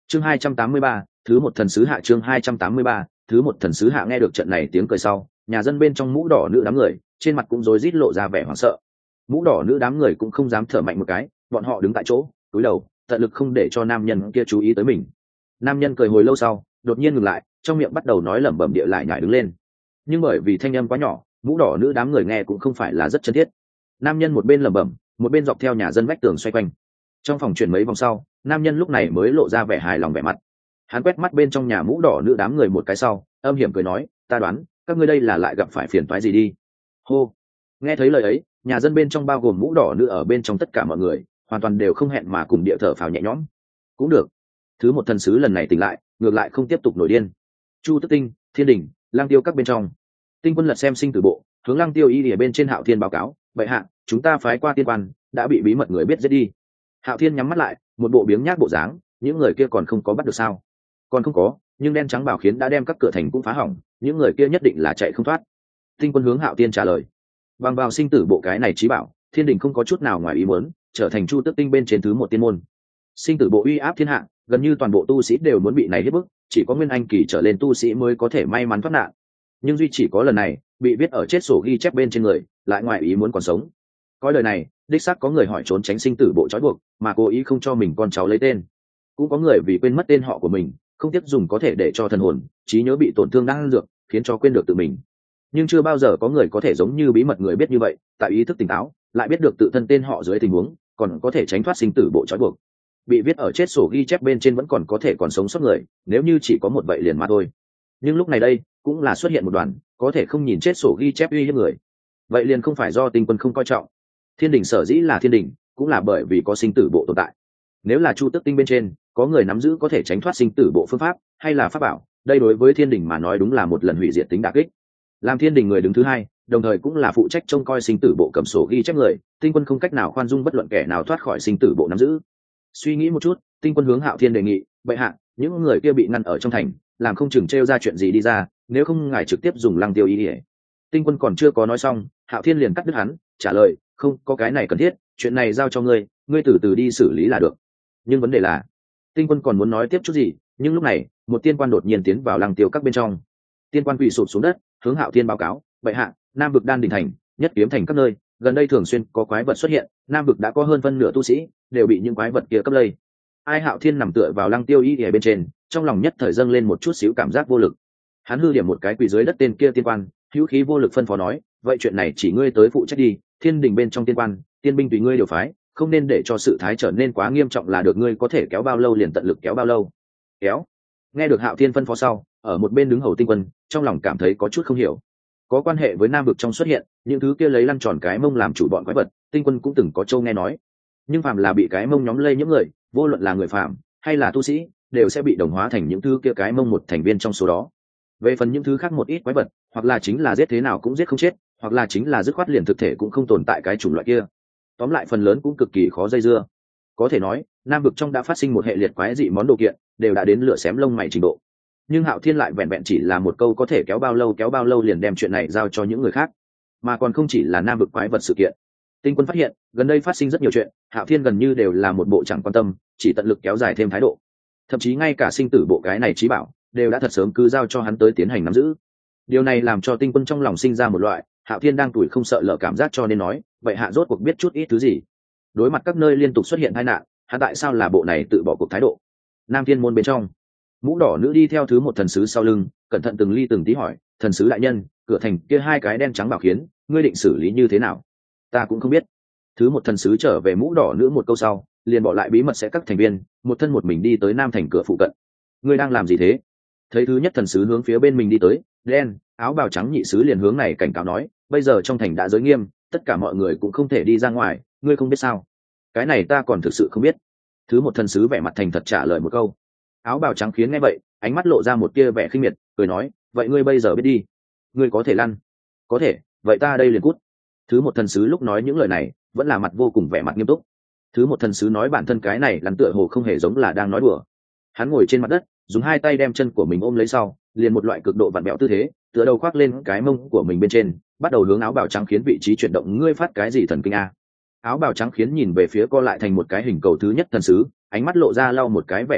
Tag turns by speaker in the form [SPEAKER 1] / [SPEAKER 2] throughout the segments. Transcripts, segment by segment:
[SPEAKER 1] chương 283, thứ một thần sứ hạ. Chương 283, thứ một thần sứ hạ. Nghe được trận này tiếng cười sau, nhà dân bên trong mũ đỏ nữ đám người trên mặt cũng rối rít lộ ra vẻ hoảng sợ. Mũ đỏ nữ đám người cũng không dám thở mạnh một cái, bọn họ đứng tại chỗ cúi đầu tận lực không để cho nam nhân kia chú ý tới mình. Nam nhân cười hồi lâu sau đột nhiên ngừng lại, trong miệng bắt đầu nói lẩm bẩm địa lại nhảy đứng lên, nhưng bởi vì thanh âm quá nhỏ, mũ đỏ nữ đám người nghe cũng không phải là rất chân thiết. Nam nhân một bên lẩm bẩm, một bên dọc theo nhà dân vách tường xoay quanh. Trong phòng chuyển mấy vòng sau, nam nhân lúc này mới lộ ra vẻ hài lòng vẻ mặt. Hắn quét mắt bên trong nhà mũ đỏ nữ đám người một cái sau, âm hiểm cười nói, ta đoán các ngươi đây là lại gặp phải phiền toái gì đi. Hô. Nghe thấy lời ấy, nhà dân bên trong bao gồm mũ đỏ nữ ở bên trong tất cả mọi người hoàn toàn đều không hẹn mà cùng địa thở phào nhẹ nhõm. Cũng được, thứ một thần sứ lần này tỉnh lại, ngược lại không tiếp tục nổi điên. Chu Tức Tinh, Thiên Đình, Lang Tiêu các bên trong, Tinh Quân lật xem sinh tử bộ, hướng Lang Tiêu y ở bên trên Hạo Thiên báo cáo, vậy hạ, chúng ta phái qua tiên quan đã bị bí mật người biết giết đi. Hạo Thiên nhắm mắt lại, một bộ biếng nhác bộ dáng, những người kia còn không có bắt được sao? Còn không có, nhưng đen trắng bảo khiến đã đem các cửa thành cũng phá hỏng, những người kia nhất định là chạy không thoát. Tinh Quân hướng Hạo Thiên trả lời. Bằng vào sinh tử bộ cái này trí bảo, Thiên Đình không có chút nào ngoài ý muốn, trở thành Chu Tước Tinh bên trên thứ một tiên môn. Sinh tử bộ uy áp thiên hạ, gần như toàn bộ tu sĩ đều muốn bị này hiếp bức, chỉ có nguyên anh kỳ trở lên tu sĩ mới có thể may mắn thoát nạn. Nhưng duy chỉ có lần này, bị viết ở chết sổ ghi chép bên trên người, lại ngoài ý muốn còn sống. Coi lời này, đích xác có người hỏi trốn tránh sinh tử bộ trói buộc, mà cố ý không cho mình con cháu lấy tên. Cũng có người vì quên mất tên họ của mình, không tiếp dùng có thể để cho thần hồn, trí nhớ bị tổn thương đang dược, khiến cho quên được tự mình. Nhưng chưa bao giờ có người có thể giống như bí mật người biết như vậy, tại ý thức tỉnh táo, lại biết được tự thân tên họ dưới tình huống, còn có thể tránh thoát sinh tử bộ trói buộc. Bị viết ở chết sổ ghi chép bên trên vẫn còn có thể còn sống sót người, nếu như chỉ có một vậy liền mà thôi. Nhưng lúc này đây cũng là xuất hiện một đoàn có thể không nhìn chết sổ ghi chép uy hiếp người, vậy liền không phải do Tinh Quân không coi trọng. Thiên Đình sở dĩ là Thiên Đình, cũng là bởi vì có sinh tử bộ tồn tại. Nếu là Chu Tước Tinh bên trên có người nắm giữ có thể tránh thoát sinh tử bộ phương pháp hay là pháp bảo, đây đối với Thiên Đình mà nói đúng là một lần hủy diệt tính đả kích. Làm Thiên Đình người đứng thứ hai, đồng thời cũng là phụ trách trông coi sinh tử bộ cầm sổ ghi chép người, Tinh Quân không cách nào khoan dung bất luận kẻ nào thoát khỏi sinh tử bộ nắm giữ. Suy nghĩ một chút, Tinh Quân hướng Hạo Thiên đề nghị, bệ hạ, những người kia bị ngăn ở trong thành, làm không chừng trêu ra chuyện gì đi ra, nếu không ngài trực tiếp dùng Lăng Tiêu ý ỉa. Tinh Quân còn chưa có nói xong, Hạo Thiên liền cắt đứt hắn, trả lời, không có cái này cần thiết, chuyện này giao cho ngươi, ngươi từ từ đi xử lý là được. Nhưng vấn đề là, Tinh Quân còn muốn nói tiếp chút gì, nhưng lúc này một tiên quan đột nhiên tiến vào Lăng Tiêu các bên trong. Tiên quan quỳ sụp xuống đất, hướng Hạo Thiên báo cáo, bệ hạ, Nam vực Đan Đình thành, Nhất Kiếm thành các nơi, gần đây thường xuyên có quái vật xuất hiện, Nam vực đã có hơn phân nửa tu sĩ đều bị những quái vật kia cấp lây. Ai Hạo Thiên nằm tựa vào Lăng Tiêu y ở bên trên, trong lòng nhất thời dâng lên một chút xíu cảm giác vô lực. Hắn hư điểm một cái quỳ dưới đất tên kia tiên quan, hữu khí vô lực phân phó nói, vậy chuyện này chỉ ngươi tới phụ trách đi, Thiên Đình bên trong tiên quan, tiên binh tùy ngươi điều phái, không nên để cho sự thái trở nên quá nghiêm trọng là được, ngươi có thể kéo bao lâu liền tận lực kéo bao lâu. Kéo. Nghe được Hạo Thiên phân phó sau, ở một bên đứng hầu Tinh Quân trong lòng cảm thấy có chút không hiểu. Có quan hệ với Nam vực trong xuất hiện những thứ kia lấy lăn tròn cái mông làm chủ bọn quái vật, Tinh Quân cũng từng có châu nghe nói. Nhưng phàm là bị cái mông nhóm lây những người, vô luận là người phàm hay là tu sĩ, đều sẽ bị đồng hóa thành những thứ kia cái mông một thành viên trong số đó. Về phần những thứ khác một ít quái vật, hoặc là chính là giết thế nào cũng giết không chết, hoặc là chính là dứt khoát liền thực thể cũng không tồn tại cái chủng loại kia. Tóm lại phần lớn cũng cực kỳ khó dây dưa. Có thể nói, Nam vực trong đã phát sinh một hệ liệt quái dị món đồ kiện, đều đã đến lửa xém lông mày trình độ. Nhưng Hạo Thiên lại vẹn vẹn chỉ là một câu có thể kéo bao lâu liền đem chuyện này giao cho những người khác, mà còn không chỉ là Nam vực quái vật sự kiện. Tinh Quân phát hiện gần đây phát sinh rất nhiều chuyện, Hạo Thiên gần như đều là một bộ chẳng quan tâm, chỉ tận lực kéo dài thêm thái độ. Thậm chí ngay cả sinh tử bộ cái này trí bảo đều đã thật sớm cứ giao cho hắn tới tiến hành nắm giữ. Điều này làm cho Tinh Quân trong lòng sinh ra một loại Hạo Thiên đang tuổi không sợ lỡ cảm giác, cho nên nói vậy hạ rốt cuộc biết chút ít thứ gì. Đối mặt các nơi liên tục xuất hiện tai nạn, hắn tại sao là bộ này tự bỏ cuộc thái độ. Nam Thiên môn bên trong, mũ đỏ nữ đi theo thứ một thần sứ sau lưng, cẩn thận từng ly từng tí hỏi, thần sứ đại nhân, cửa thành kia hai cái đen trắng bảo khiến ngươi định xử lý như thế nào? Ta cũng không biết. Thứ một thần sứ trở về mũ đỏ nữ một câu sau, liền bỏ lại bí mật sẽ các thành viên, một thân một mình đi tới Nam thành cửa phụ cận. Ngươi đang làm gì thế? Thấy thứ nhất thần sứ hướng phía bên mình đi tới, đen áo bào trắng nhị sứ liền hướng này cảnh cáo nói, bây giờ trong thành đã giới nghiêm, tất cả mọi người cũng không thể đi ra ngoài, ngươi không biết sao? Cái này ta còn thực sự không biết. Thứ một thần sứ vẻ mặt thành thật trả lời một câu. Áo bào trắng khiến nghe vậy, ánh mắt lộ ra một tia vẻ khinh miệt, cười nói, vậy ngươi bây giờ biết đi, ngươi có thể lăn. Có thể, vậy ta đây liền cút. Thứ một thần sứ lúc nói những lời này vẫn là mặt vô cùng vẻ mặt nghiêm túc. Thứ một thần sứ nói bản thân cái này lăn tựa hồ không hề giống là đang nói đùa. Hắn ngồi trên mặt đất, dùng hai tay đem chân của mình ôm lấy sau, liền một loại cực độ vặn vẹo tư thế, tựa đầu khoác lên cái mông của mình bên trên, bắt đầu hướng áo bào trắng khiến vị trí chuyển động. Ngươi phát cái gì thần kinh a? Áo bào trắng khiến nhìn về phía co lại thành một cái hình cầu thứ nhất thần sứ, ánh mắt lộ ra lau một cái vẻ chán ghét,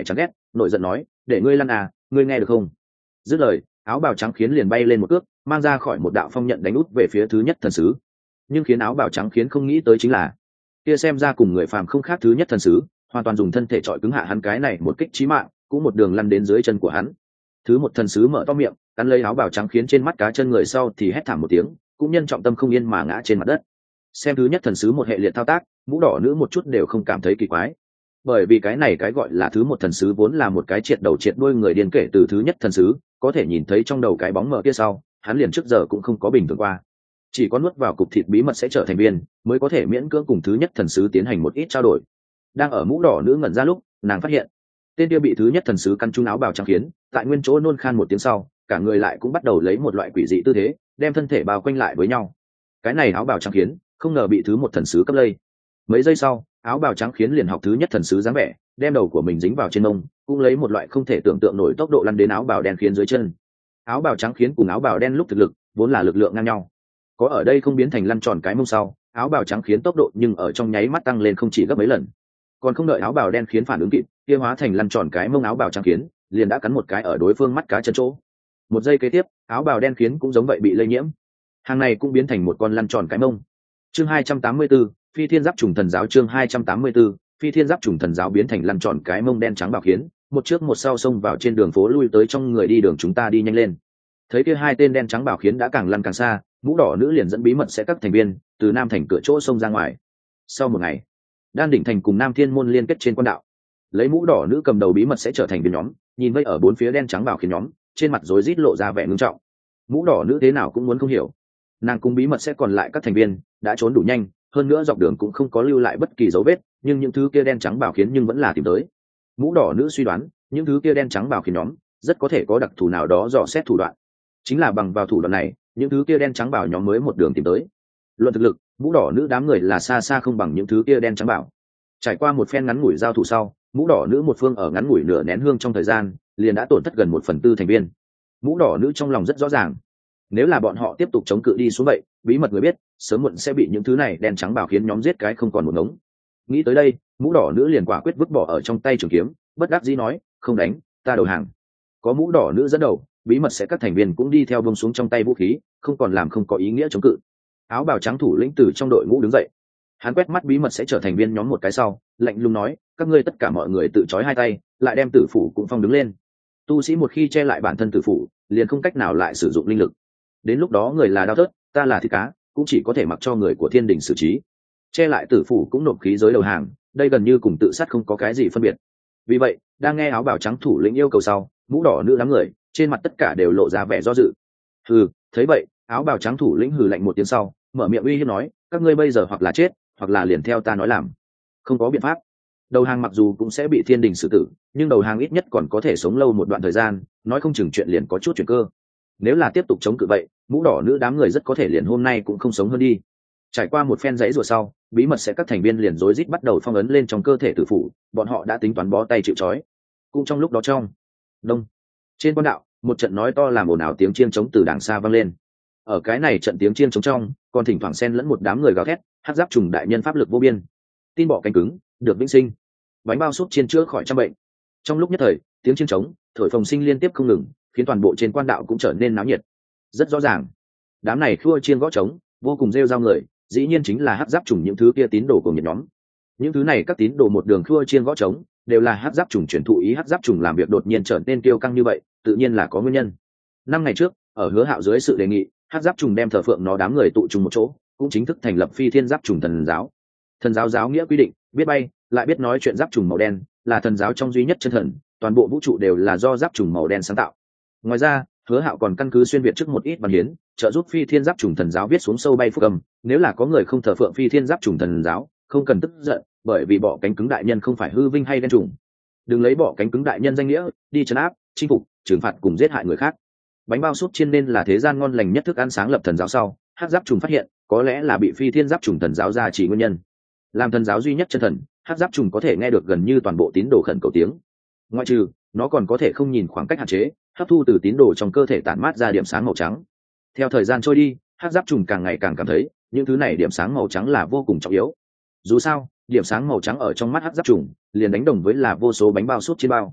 [SPEAKER 1] nội giận nói, để ngươi lăn à, ngươi nghe được không? Dứt lời, áo bào trắng khiến liền bay lên một cước, mang ra khỏi một đạo phong nhận đánh út về phía thứ nhất thần sứ. Nhưng khiến áo bào trắng khiến không nghĩ tới chính là, kia xem ra cùng người phàm không khác thứ nhất thần sứ, hoàn toàn dùng thân thể trọi cứng hạ hắn cái này một kích chí mạng, cũng một đường lăn đến dưới chân của hắn. Thứ một thần sứ mở to miệng, cắn lấy áo bào trắng khiến trên mắt cá chân người sau thì hét thảm một tiếng, cũng nhân trọng tâm không yên mà ngã trên mặt đất. Xem thứ nhất thần sứ một hệ liệt thao tác, mũ đỏ nữ một chút đều không cảm thấy kỳ quái, bởi vì cái này cái gọi là thứ một thần sứ vốn là một cái triệt đầu triệt đuôi người điên kể từ thứ nhất thần sứ, có thể nhìn thấy trong đầu cái bóng mờ kia sau, hắn liền trước giờ cũng không có bình thường qua. Chỉ có nuốt vào cục thịt bí mật sẽ trở thành viên, mới có thể miễn cưỡng cùng thứ nhất thần sứ tiến hành một ít trao đổi. Đang ở mũ đỏ nữ ngẩn ra lúc, nàng phát hiện tên kia bị thứ nhất thần sứ căn trúng áo bào trắng khiến, tại nguyên chỗ nôn khan một tiếng sau, cả người lại cũng bắt đầu lấy một loại quỷ dị tư thế, đem thân thể bao quanh lại với nhau. Cái này áo bào trắng khiến, không ngờ bị thứ một thần sứ cấp lây. Mấy giây sau, áo bào trắng khiến liền học thứ nhất thần sứ dáng vẻ, đem đầu của mình dính vào trên mông, cũng lấy một loại không thể tưởng tượng nổi tốc độ lăn đến áo bào đen khiến dưới chân. Áo bào trắng khiến cùng áo bào đen lúc thực lực vốn là lực lượng ngang nhau, có ở đây không biến thành lăn tròn cái mông sau, áo bào trắng khiến tốc độ nhưng ở trong nháy mắt tăng lên không chỉ gấp mấy lần. Còn không đợi áo bào đen khiến phản ứng kịp, kia hóa thành lăn tròn cái mông áo bào trắng khiến liền đã cắn một cái ở đối phương mắt cá chân chỗ. Một giây kế tiếp, áo bào đen khiến cũng giống vậy bị lây nhiễm, hàng này cũng biến thành một con lăn tròn cái mông. Chương 284, Phi Thiên Giáp Trùng Thần Giáo. Chương 284, Phi Thiên Giáp Trùng Thần Giáo biến thành lăn tròn cái mông đen trắng bào khiến, một trước một sau xông vào trên đường phố lui tới trong người đi đường chúng ta đi nhanh lên. Thấy kia hai tên đen trắng bào khiến đã càng lăn càng xa, mũ đỏ nữ liền dẫn bí mật sẽ các thành viên từ nam thành cửa chỗ xông ra ngoài. Sau một ngày, Đan Đỉnh Thành cùng Nam Thiên Môn liên kết trên quan đạo, lấy mũ đỏ nữ cầm đầu bí mật sẽ trở thành viên nhóm, nhìn vây ở bốn phía đen trắng bào khiến nhóm, trên mặt rối rít lộ ra vẻ ngưng trọng. Mũ đỏ nữ thế nào cũng muốn không hiểu, nàng cùng bí mật sẽ còn lại các thành viên đã trốn đủ nhanh, hơn nữa dọc đường cũng không có lưu lại bất kỳ dấu vết, nhưng những thứ kia đen trắng bào khiến nhưng vẫn là tìm tới. Mũ đỏ nữ suy đoán, những thứ kia đen trắng bào khiến nhóm rất có thể có đặc thù nào đó dò xét thủ đoạn, chính là bằng vào thủ đoạn này, những thứ kia đen trắng bào nhóm mới một đường tìm tới. Luận thực lực, mũ đỏ nữ đám người là xa xa không bằng những thứ kia đen trắng bào. Trải qua một phen ngắn ngủi giao thủ sau, mũ đỏ nữ một phương ở ngắn ngủi nửa nén hương trong thời gian liền đã tổn thất gần 1/4 thành viên. Mũ đỏ nữ trong lòng rất rõ ràng, nếu là bọn họ tiếp tục chống cự đi xuống vậy, bí mật người biết sớm muộn sẽ bị những thứ này đen trắng bào khiến nhóm giết cái không còn một ngống. Nghĩ tới đây, mũ đỏ nữ liền quả quyết vứt bỏ ở trong tay trường kiếm, bất đắc dĩ nói, không đánh, ta đầu hàng. Có mũ đỏ nữ dẫn đầu, bí mật sẽ các thành viên cũng đi theo buông xuống trong tay vũ khí, không còn làm không có ý nghĩa chống cự. Áo bào trắng thủ lĩnh từ trong đội ngũ đứng dậy, hắn quét mắt bí mật sẽ trở thành viên nhóm một cái sau, lạnh lùng nói, các ngươi tất cả mọi người tự trói hai tay, lại đem tử phủ cũng phong đứng lên. Tu sĩ một khi che lại bản thân tử phủ, liền không cách nào lại sử dụng linh lực. Đến lúc đó người là đao thớt, ta là thịt cá, cũng chỉ có thể mặc cho người của thiên đình xử trí. Che lại tử phủ cũng nộp khí giới đầu hàng, đây gần như cùng tự sát không có cái gì phân biệt. Vì vậy, đang nghe áo bào trắng thủ lĩnh yêu cầu sau, mũ đỏ nữ đám người trên mặt tất cả đều lộ ra vẻ do dự. Hừ, thấy vậy, áo bào trắng thủ lĩnh hừ lạnh một tiếng sau, mở miệng uy hiếp nói, các ngươi bây giờ hoặc là chết, hoặc là liền theo ta nói làm. Không có biện pháp. Đầu hàng mặc dù cũng sẽ bị thiên đình xử tử, nhưng đầu hàng ít nhất còn có thể sống lâu một đoạn thời gian, nói không chừng chuyện liền có chút chuyển cơ. Nếu là tiếp tục chống cự vậy, mũ đỏ nữ đám người rất có thể liền hôm nay cũng không sống hơn đi. Trải qua một phen giãy giụa sau, bí mật sẽ các thành viên liền rối rít bắt đầu phong ấn lên trong cơ thể tử phủ, bọn họ đã tính toán bó tay chịu trói. Cũng trong lúc đó trong đông, trên quan đạo, một trận nói to làm ồn ào tiếng chiêng trống từ đàng xa vang lên. Ở cái này trận tiếng chiêng trống trong, còn thỉnh thoảng xen lẫn một đám người gào thét, hắc giáp trùng đại nhân pháp lực vô biên, tin bỏ cánh cứng, được vĩnh sinh, bánh bao súp chiên chữa khỏi trăm bệnh. Trong lúc nhất thời, tiếng chiêng trống, thổi phồng sinh liên tiếp không ngừng, khiến toàn bộ trên quan đạo cũng trở nên náo nhiệt. Rất rõ ràng, đám này khua chiên gõ trống, vô cùng rêu rao người, dĩ nhiên chính là hắc giáp trùng những thứ kia tín đồ của nhiệt nhóm. Những thứ này các tín đồ một đường khua chiên gõ trống, đều là hắc giáp trùng truyền thụ ý hắc giáp trùng làm việc đột nhiên trở nên kiêu căng như vậy, tự nhiên là có nguyên nhân. 5 ngày trước, ở Hứa Hạo dưới sự đề nghị, hắc giáp trùng đem thờ phượng nó đám người tụ trùng một chỗ, cũng chính thức thành lập Phi Thiên Giáp Trùng Thần Giáo. Thần giáo giáo nghĩa quy định, biết bay, lại biết nói chuyện giáp trùng màu đen, là thần giáo trong duy nhất chân thần, toàn bộ vũ trụ đều là do giáp trùng màu đen sáng tạo. Ngoài ra, Hứa Hạo còn căn cứ xuyên việt trước một ít văn hiến, trợ giúp Phi Thiên Giáp Trùng Thần Giáo viết xuống sâu bay phúc âm, nếu là có người không thờ phượng Phi Thiên Giáp Trùng Thần Giáo, không cần tức giận, bởi vì bọ cánh cứng đại nhân không phải hư vinh hay đen trùng. Đừng lấy bọ cánh cứng đại nhân danh nghĩa đi trấn áp, chinh phục, trừng phạt cùng giết hại người khác. Bánh bao súp chiên nên là thế gian ngon lành nhất thức ăn sáng lập thần giáo sau, hắc giáp trùng phát hiện, có lẽ là bị Phi Thiên Giáp Trùng Thần Giáo gia chỉ nguyên nhân. Làm thần giáo duy nhất chân thần, hắc giáp trùng có thể nghe được gần như toàn bộ tín đồ khẩn cầu tiếng. Ngoại trừ, nó còn có thể không nhìn khoảng cách hạn chế, hấp thu từ tín đồ trong cơ thể tản mát ra điểm sáng màu trắng. Theo thời gian trôi đi, hắc giáp trùng càng ngày càng cảm thấy những thứ này điểm sáng màu trắng là vô cùng trọng yếu. Dù sao, điểm sáng màu trắng ở trong mắt hắc giáp trùng liền đánh đồng với là vô số bánh bao súp chiên bao.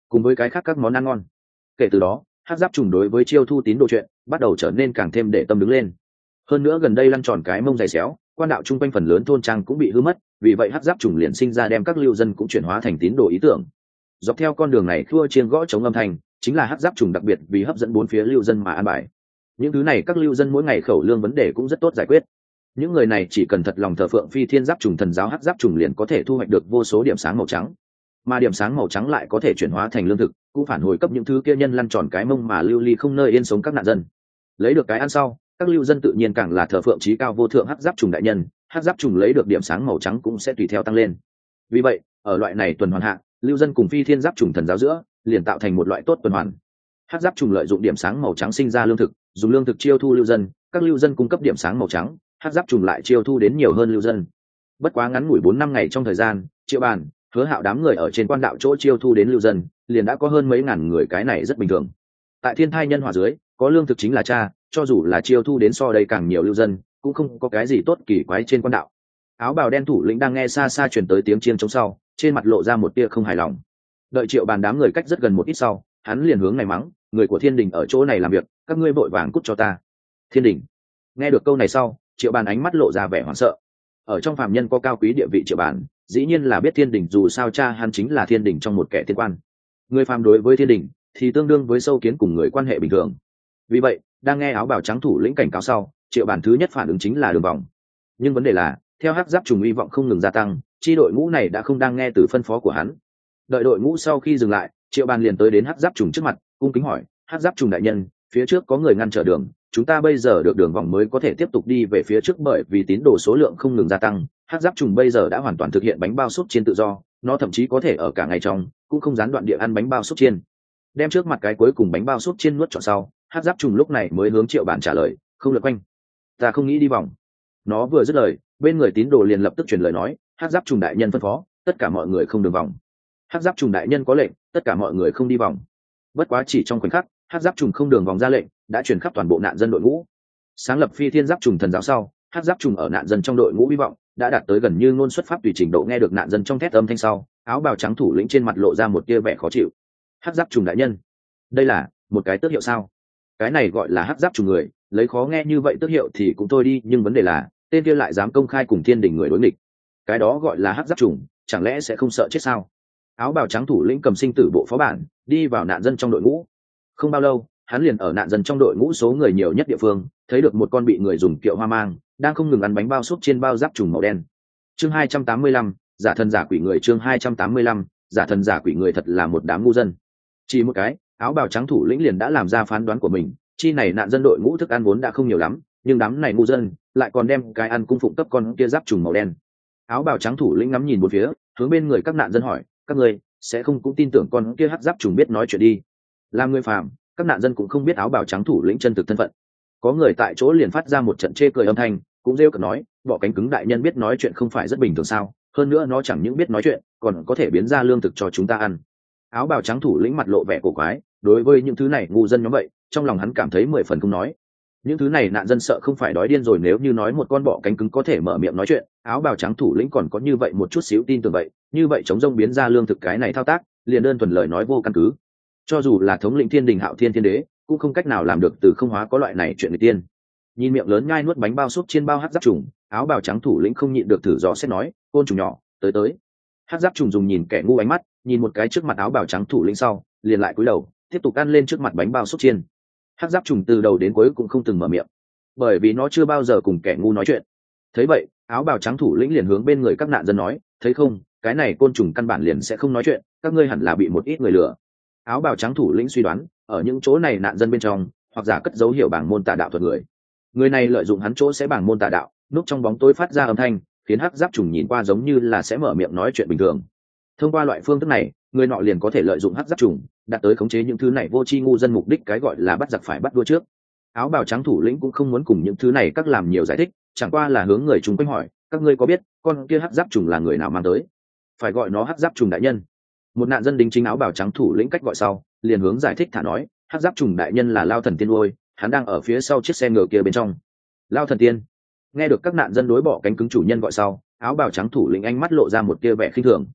[SPEAKER 1] cùng với cái khác các món ăn ngon. Kể từ đó hắc giáp trùng đối với chiêu thu tín đồ chuyện bắt đầu trở nên càng thêm để tâm đứng lên. Hơn nữa gần đây lăn tròn cái mông dày xéo, quan đạo chung quanh phần lớn thôn trang cũng bị hư mất, vì vậy hắc giáp trùng liền sinh ra đem các lưu dân cũng chuyển hóa thành tín đồ ý tưởng. Dọc theo con đường này khua chiên gõ chống âm thanh chính là hắc giáp trùng đặc biệt vì hấp dẫn bốn phía lưu dân mà an bài. Những thứ này các lưu dân mỗi ngày khẩu lương vấn đề cũng rất tốt giải quyết. Những người này chỉ cần thật lòng thờ phượng phi thiên giáp trùng thần giáo hắc giáp trùng liền có thể thu hoạch được vô số điểm sáng màu trắng, mà điểm sáng màu trắng lại có thể chuyển hóa thành lương thực, cũng phản hồi cấp những thứ kia nhân lăn tròn cái mông mà lưu ly không nơi yên sống các nạn dân. Lấy được cái ăn sau, các lưu dân tự nhiên càng là thờ phượng trí cao vô thượng hắc giáp trùng đại nhân, hắc giáp trùng lấy được điểm sáng màu trắng cũng sẽ tùy theo tăng lên. Vì vậy ở loại này tuần hoàn hạ, lưu dân cùng phi thiên giáp trùng thần giáo giữa liền tạo thành một loại tốt tuần hoàn. Hắc giáp trùng lợi dụng điểm sáng màu trắng sinh ra lương thực, dùng lương thực chiêu thu lưu dân, các lưu dân cung cấp điểm sáng màu trắng, hắc giáp trùng lại chiêu thu đến nhiều hơn lưu dân. Bất quá ngắn ngủi 4 năm ngày trong thời gian, Triệu Bàn, Hứa Hạo đám người ở trên quan đạo chỗ chiêu thu đến lưu dân liền đã có hơn mấy ngàn người, cái này rất bình thường. Tại thiên thai nhân hòa dưới, có lương thực chính là cha, cho dù là chiêu thu đến so đây càng nhiều lưu dân cũng không có cái gì tốt kỳ quái trên quan đạo. Áo bào đen thủ lĩnh đang nghe xa xa truyền tới tiếng chiêng trống sau, trên mặt lộ ra một tia không hài lòng. Đợi Triệu Bàn đám người cách rất gần một ít sau, hắn liền hướng này mắng, người của Thiên Đình ở chỗ này làm việc, các ngươi vội vàng cút cho ta. Thiên Đình. Nghe được câu này sau, Triệu Bàn ánh mắt lộ ra vẻ hoảng sợ. Ở trong phàm nhân có cao quý địa vị Triệu Bàn dĩ nhiên là biết Thiên Đình, dù sao cha hắn chính là Thiên Đình trong một kẻ thiên quan. Người phàm đối với Thiên Đình thì tương đương với sâu kiến cùng người quan hệ bình thường. Vì vậy đang nghe áo bào trắng thủ lĩnh cảnh cáo sau, Triệu Bàn thứ nhất phản ứng chính là đường vòng. Nhưng vấn đề là theo hắc giáp trùng hy vọng không ngừng gia tăng, chi đội ngũ này đã không đang nghe từ phân phó của hắn. Đợi đội ngũ sau khi dừng lại, Triệu Bàn liền tới đến hắc giáp trùng trước mặt, cung kính hỏi, hắc giáp trùng đại nhân, phía trước có người ngăn trở đường, chúng ta bây giờ được đường vòng mới có thể tiếp tục đi về phía trước, bởi vì tín đồ số lượng không ngừng gia tăng, hắc giáp trùng bây giờ đã hoàn toàn thực hiện bánh bao súp chiên tự do, nó thậm chí có thể ở cả ngày trong cũng không gián đoạn địa ăn bánh bao súp chiên. Đem trước mặt cái cuối cùng bánh bao súp chiên nuốt trọn sau, hắc giáp trùng lúc này mới hướng Triệu Bàn trả lời, không lượt quanh, ta không nghĩ đi vòng. Nó vừa dứt lời, bên người tín đồ liền lập tức truyền lời nói, hắc giáp trùng đại nhân phân phó, tất cả mọi người không đường vòng. Hắc giáp trùng đại nhân có lệnh, tất cả mọi người không đi vòng. Bất quá chỉ trong khoảnh khắc, hắc giáp trùng không đường vòng ra lệnh đã truyền khắp toàn bộ nạn dân đội ngũ. Sáng lập phi thiên giáp trùng thần giáo sau, hắc giáp trùng ở nạn dân trong đội ngũ hy vọng đã đạt tới gần như ngôn xuất pháp tùy trình độ. Nghe được nạn dân trong thét âm thanh sau, áo bào trắng thủ lĩnh trên mặt lộ ra một tia vẻ khó chịu. Hắc giáp trùng đại nhân, đây là một cái tước hiệu sao? Cái này gọi là hắc giáp trùng người, lấy khó nghe như vậy tước hiệu thì cũng thôi đi, nhưng vấn đề là tên kia lại dám công khai cùng Thiên Đình người đối nghịch. Cái đó gọi là hắc giáp trùng, chẳng lẽ sẽ không sợ chết sao? Áo bào trắng thủ lĩnh cầm sinh tử bộ phó bản đi vào nạn dân trong đội ngũ. Không bao lâu, hắn liền ở nạn dân trong đội ngũ số người nhiều nhất địa phương thấy được một con bị người dùng kiệu hoa mang đang không ngừng ăn bánh bao súp trên bao giáp trùng màu đen. Chương 285, giả thần giả quỷ người. Chương 285, giả thần giả quỷ người, thật là một đám ngu dân. Chỉ một cái, áo bào trắng thủ lĩnh liền đã làm ra phán đoán của mình, chi này nạn dân đội ngũ thức ăn vốn đã không nhiều lắm, nhưng đám này ngu dân lại còn đem cái ăn cung phụng cấp con kia giáp trùng màu đen. Áo bào trắng thủ lĩnh ngắm nhìn một phía, hướng bên người các nạn dân hỏi, các ngươi sẽ không cũng tin tưởng con kia hắc giáp trùng biết nói chuyện đi? Làm người phàm, các nạn dân cũng không biết áo bào trắng thủ lĩnh chân thực thân phận. Có người tại chỗ liền phát ra một trận chê cười âm thanh, cũng rêu cợt nói, bọ cánh cứng đại nhân biết nói chuyện không phải rất bình thường sao? Hơn nữa nó chẳng những biết nói chuyện, còn có thể biến ra lương thực cho chúng ta ăn. Áo bào trắng thủ lĩnh mặt lộ vẻ cổ quái, đối với những thứ này ngu dân nhóm vậy, trong lòng hắn cảm thấy 10 phần không nói. Những thứ này nạn dân sợ không phải đói điên rồi, nếu như nói một con bọ cánh cứng có thể mở miệng nói chuyện, áo bào trắng thủ lĩnh còn có như vậy một chút xíu tin tưởng vậy, như vậy chống rông biến ra lương thực cái này thao tác liền đơn thuần lời nói vô căn cứ. Cho dù là thống lĩnh Thiên Đình Hạo Thiên Thiên Đế cũng không cách nào làm được từ không hóa có loại này chuyện người tiên. Nhìn miệng lớn nhai nuốt bánh bao súp trên bao hắc giáp trùng, áo bào trắng thủ lĩnh không nhịn được thử dò xét nói, côn trùng nhỏ, tới tới. Hắc giáp trùng dùng nhìn kẻ ngu ánh mắt, nhìn một cái trước mặt áo bào trắng thủ lĩnh sau, liền lại cúi đầu, tiếp tục ăn lên trước mặt bánh bao súp chiên. Hắc giáp trùng từ đầu đến cuối cũng không từng mở miệng, bởi vì nó chưa bao giờ cùng kẻ ngu nói chuyện. Thấy vậy, áo bào trắng thủ lĩnh liền hướng bên người các nạn dân nói, thấy không, cái này côn trùng căn bản liền sẽ không nói chuyện, các ngươi hẳn là bị một ít người lừa. Áo bào trắng thủ lĩnh suy đoán, ở những chỗ này nạn dân bên trong, hoặc giả cất dấu hiểu bảng môn tà đạo thuật người này lợi dụng hắn chỗ sẽ bảng môn tà đạo, núp trong bóng tối phát ra âm thanh, khiến hắc giáp trùng nhìn qua giống như là sẽ mở miệng nói chuyện bình thường. Thông qua loại phương thức này, người nọ liền có thể lợi dụng hắc giáp trùng đạt tới khống chế những thứ này vô tri ngu dân, mục đích cái gọi là bắt giặc phải bắt đua trước. Áo bào trắng thủ lĩnh cũng không muốn cùng những thứ này các làm nhiều giải thích, chẳng qua là hướng người chung quanh hỏi, các ngươi có biết con kia hắc giáp trùng là người nào mang tới? Phải gọi nó hắc giáp trùng đại nhân. Một nạn dân đính chính áo bào trắng thủ lĩnh cách gọi sau, liền hướng giải thích thả nói, hắc giáp trùng đại nhân là Lao Thần Tiên nuôi, hắn đang ở phía sau chiếc xe ngựa kia bên trong. Lao Thần Tiên. Nghe được các nạn dân đối bỏ cánh cứng chủ nhân gọi sau, áo bào trắng thủ lĩnh ánh mắt lộ ra một tia vẻ khinh thường.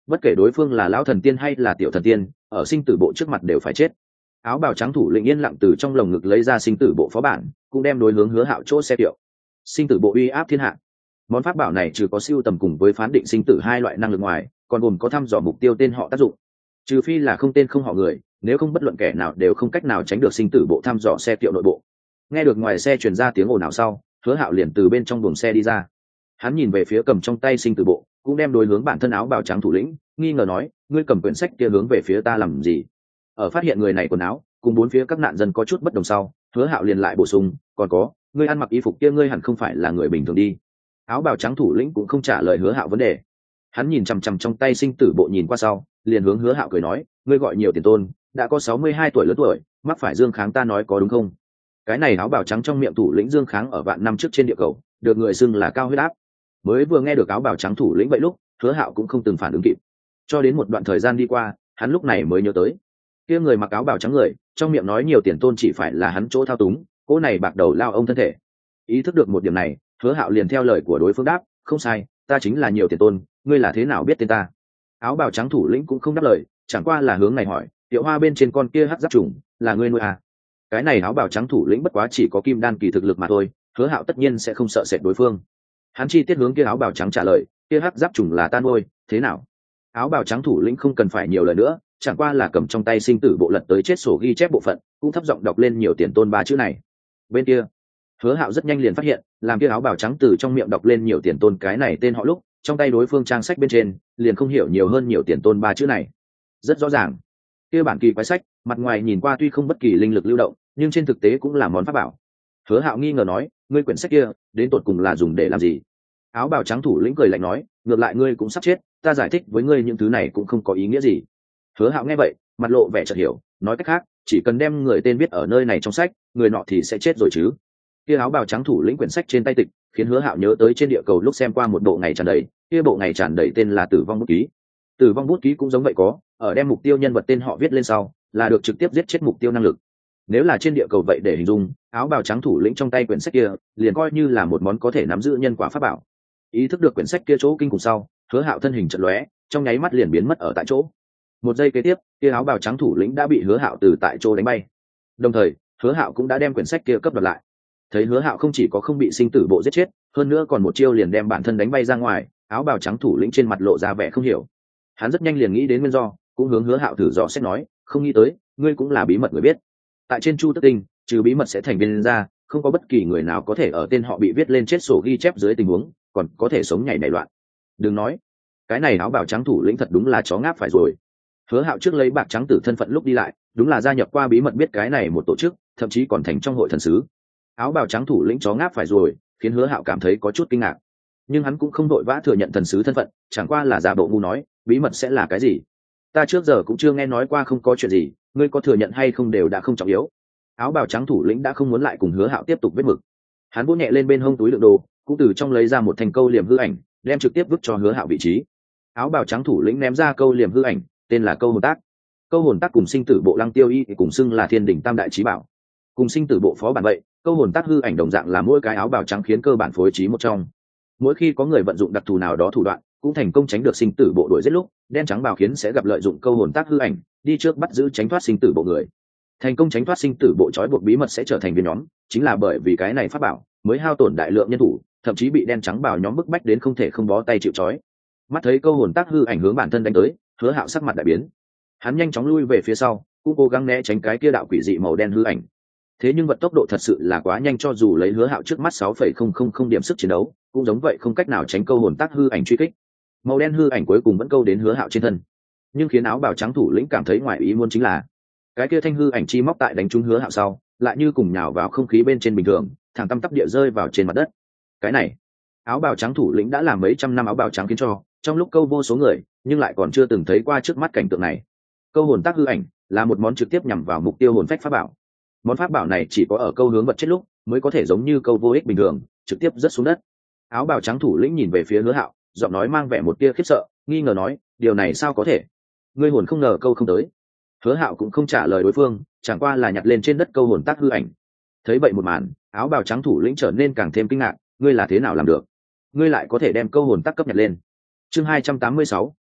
[SPEAKER 1] bất kể đối phương là lão thần tiên hay là tiểu thần tiên, ở sinh tử bộ trước mặt đều phải chết. Áo bào trắng thủ lĩnh yên lặng từ trong lồng ngực lấy ra sinh tử bộ phó bản, cũng đem đối hướng Hứa Hạo chỗ xe tiệu. Sinh tử bộ uy áp thiên hạ. Món pháp bảo này trừ có siêu tầm cùng với phán định sinh tử hai loại năng lực ngoài, còn gồm có thăm dò mục tiêu tên họ tác dụng. Trừ phi là không tên không họ người, nếu không bất luận kẻ nào đều không cách nào tránh được sinh tử bộ thăm dò xe tiệu nội bộ. Nghe được ngoài xe truyền ra tiếng ồn ào sau, Hứa Hạo liền từ bên trong buồng xe đi ra. Hắn nhìn về phía cầm trong tay sinh tử bộ, cũng đem đối hướng bản thân áo bào trắng thủ lĩnh, nghi ngờ nói, ngươi cầm quyển sách kia hướng về phía ta làm gì? Ở phát hiện người này quần áo cùng bốn phía các nạn dân có chút bất đồng sau, Hứa Hạo liền lại bổ sung, còn có, ngươi ăn mặc y phục kia ngươi hẳn không phải là người bình thường đi. Áo bào trắng thủ lĩnh cũng không trả lời Hứa Hạo vấn đề. Hắn nhìn chằm chằm trong tay sinh tử bộ nhìn qua sau, liền hướng Hứa Hạo cười nói, ngươi gọi nhiều tiền tôn, đã có 62 tuổi lớn tuổi, mắc phải Dương Kháng ta nói có đúng không? Cái này áo bào trắng trong miệng thủ lĩnh Dương Kháng ở vạn năm trước trên địa cầu, được người xưng là cao huyết áp. Mới vừa nghe được áo bào trắng thủ lĩnh vậy lúc, Hứa Hạo cũng không từng phản ứng kịp. Cho đến một đoạn thời gian đi qua, hắn lúc này mới nhớ tới, kia người mặc áo bào trắng người, trong miệng nói nhiều tiền tôn chỉ phải là hắn chỗ thao túng, cỗ này bạc đầu lao ông thân thể. Ý thức được một điểm này, Hứa Hạo liền theo lời của đối phương đáp, không sai, ta chính là nhiều tiền tôn, ngươi là thế nào biết tên ta? Áo bào trắng thủ lĩnh cũng không đáp lời, chẳng qua là hướng này hỏi, tiểu hoa bên trên con kia hắc giáp trùng, là ngươi nuôi à? Cái này áo bào trắng thủ lĩnh bất quá chỉ có kim đan kỳ thực lực mà thôi, Hứa Hạo tất nhiên sẽ không sợ sệt đối phương. Hắn chi tiết hướng kia áo bào trắng trả lời, kia hắc giáp trùng là ta nuôi, thế nào? Áo bào trắng thủ lĩnh không cần phải nhiều lời nữa, chẳng qua là cầm trong tay sinh tử bộ lật tới chết sổ ghi chép bộ phận, cũng thấp giọng đọc lên nhiều tiền tôn ba chữ này. Bên kia, Hứa Hạo rất nhanh liền phát hiện, làm kia áo bào trắng từ trong miệng đọc lên nhiều tiền tôn cái này tên họ lúc, trong tay đối phương trang sách bên trên, liền không hiểu nhiều hơn nhiều tiền tôn ba chữ này. Rất rõ ràng, kia bản kỳ quái sách, mặt ngoài nhìn qua tuy không bất kỳ linh lực lưu động, nhưng trên thực tế cũng là món pháp bảo. Hứa Hạo nghi ngờ nói, ngươi quyển sách kia, đến tột cùng là dùng để làm gì? Áo bào trắng thủ lĩnh cười lạnh nói, ngược lại ngươi cũng sắp chết, ta giải thích với ngươi những thứ này cũng không có ý nghĩa gì. Hứa Hạo nghe vậy, mặt lộ vẻ chợt hiểu, nói cách khác, chỉ cần đem người tên viết ở nơi này trong sách, người nọ thì sẽ chết rồi chứ. Kia áo bào trắng thủ lĩnh quyển sách trên tay tịch, khiến Hứa Hạo nhớ tới trên địa cầu lúc xem qua một bộ ngày tràn đầy, kia bộ ngày tràn đầy tên là Tử vong bút ký. Tử vong bút ký cũng giống vậy có, ở đem mục tiêu nhân vật tên họ viết lên sau, là được trực tiếp giết chết mục tiêu năng lực. Nếu là trên địa cầu vậy để hình dung, áo bào trắng thủ lĩnh trong tay quyển sách kia, liền coi như là một món có thể nắm giữ nhân quả pháp bảo. Ý thức được quyển sách kia chỗ kinh khủng sau, Hứa Hạo thân hình chợt lóe, trong nháy mắt liền biến mất ở tại chỗ. Một giây kế tiếp, kia áo bào trắng thủ lĩnh đã bị Hứa Hạo từ tại chỗ đánh bay. Đồng thời, Hứa Hạo cũng đã đem quyển sách kia cấp đoạt lại. Thấy Hứa Hạo không chỉ có không bị sinh tử bộ giết chết, hơn nữa còn một chiêu liền đem bản thân đánh bay ra ngoài, áo bào trắng thủ lĩnh trên mặt lộ ra vẻ không hiểu. Hắn rất nhanh liền nghĩ đến nguyên do, cũng hướng Hứa Hạo thử dò xét nói, không nghĩ tới, ngươi cũng là bí mật người biết. Tại trên Chu Tức Tinh, trừ bí mật sẽ thành viên ra, không có bất kỳ người nào có thể ở tên họ bị viết lên chết sổ ghi chép dưới tình huống, còn có thể sống nhảy nảy loạn. Đừng nói, cái này áo bào trắng thủ lĩnh thật đúng là chó ngáp phải rồi. Hứa Hạo trước lấy bạc trắng tử thân phận lúc đi lại, đúng là gia nhập qua bí mật biết cái này một tổ chức, thậm chí còn thành trong hội thần sứ. Áo bào trắng thủ lĩnh chó ngáp phải rồi, khiến Hứa Hạo cảm thấy có chút kinh ngạc. Nhưng hắn cũng không đội vã thừa nhận thần sứ thân phận, chẳng qua là giả bộ ngu nói, bí mật sẽ là cái gì? Ta trước giờ cũng chưa nghe nói qua, không có chuyện gì, ngươi có thừa nhận hay không đều đã không trọng yếu. Áo bào trắng thủ lĩnh đã không muốn lại cùng Hứa Hạo tiếp tục viết mực. Hắn vỗ nhẹ lên bên hông túi đựng đồ, cũng từ trong lấy ra một thành câu liềm hư ảnh, đem trực tiếp vứt cho Hứa Hạo vị trí. Áo bào trắng thủ lĩnh ném ra câu liềm hư ảnh, tên là câu hồn tác. Câu hồn tác cùng sinh tử bộ lăng tiêu y thì cùng xưng là thiên đỉnh tam đại chí bảo. Cùng sinh tử bộ phó bản vậy, câu hồn tác hư ảnh đồng dạng là mỗi cái áo bào trắng khiến cơ bản phối trí một trong. Mỗi khi có người vận dụng đặc thù nào đó thủ đoạn, cũng thành công tránh được sinh tử bộ đuổi giết lúc, đen trắng bào khiến sẽ gặp lợi dụng câu hồn tác hư ảnh, đi trước bắt giữ tránh thoát sinh tử bộ người. Thành công tránh thoát sinh tử bộ trói buộc bí mật sẽ trở thành viên nhóm, chính là bởi vì cái này pháp bảo mới hao tổn đại lượng nhân thủ, thậm chí bị đen trắng bào nhóm bức bách đến không thể không bó tay chịu trói. Mắt thấy câu hồn tác hư ảnh hướng bản thân đánh tới, Hứa Hạo sắc mặt đại biến. Hắn nhanh chóng lui về phía sau, cũng cố gắng né tránh cái kia đạo quỷ dị màu đen hư ảnh. Thế nhưng vật tốc độ thật sự là quá nhanh, cho dù lấy Hứa Hạo trước mắt 6,000 điểm sức chiến đấu, cũng giống vậy không cách nào tránh câu hồn tác hư ảnh truy kích. Màu đen hư ảnh cuối cùng vẫn câu đến Hứa Hạo trên thân. Nhưng khiến áo bào trắng thủ lĩnh cảm thấy ngoài ý muốn chính là, cái kia thanh hư ảnh chi móc tại đánh trúng Hứa Hạo sau, lại như cùng nhào vào không khí bên trên bình thường, thẳng tăm tắp địa rơi vào trên mặt đất. Cái này, áo bào trắng thủ lĩnh đã làm mấy trăm năm áo bào trắng khiến cho, trong lúc câu vô số người, nhưng lại còn chưa từng thấy qua trước mắt cảnh tượng này. Câu hồn tác hư ảnh là một món trực tiếp nhằm vào mục tiêu hồn phách pháp bảo. Món pháp bảo này chỉ có ở câu hướng vật chết lúc mới có thể giống như câu vô ích bình thường trực tiếp rớt xuống đất. Áo bào trắng thủ lĩnh nhìn về phía Hứa Hạo, giọng nói mang vẻ một tia khiếp sợ, nghi ngờ nói, điều này sao có thể? Ngươi hồn không ngờ câu không tới. Hứa Hạo cũng không trả lời đối phương, chẳng qua là nhặt lên trên đất câu hồn tác hư ảnh. Thấy vậy một màn, áo bào trắng thủ lĩnh trở nên càng thêm kinh ngạc, ngươi là thế nào làm được? Ngươi lại có thể đem câu hồn tác cấp nhặt lên? Chương 286,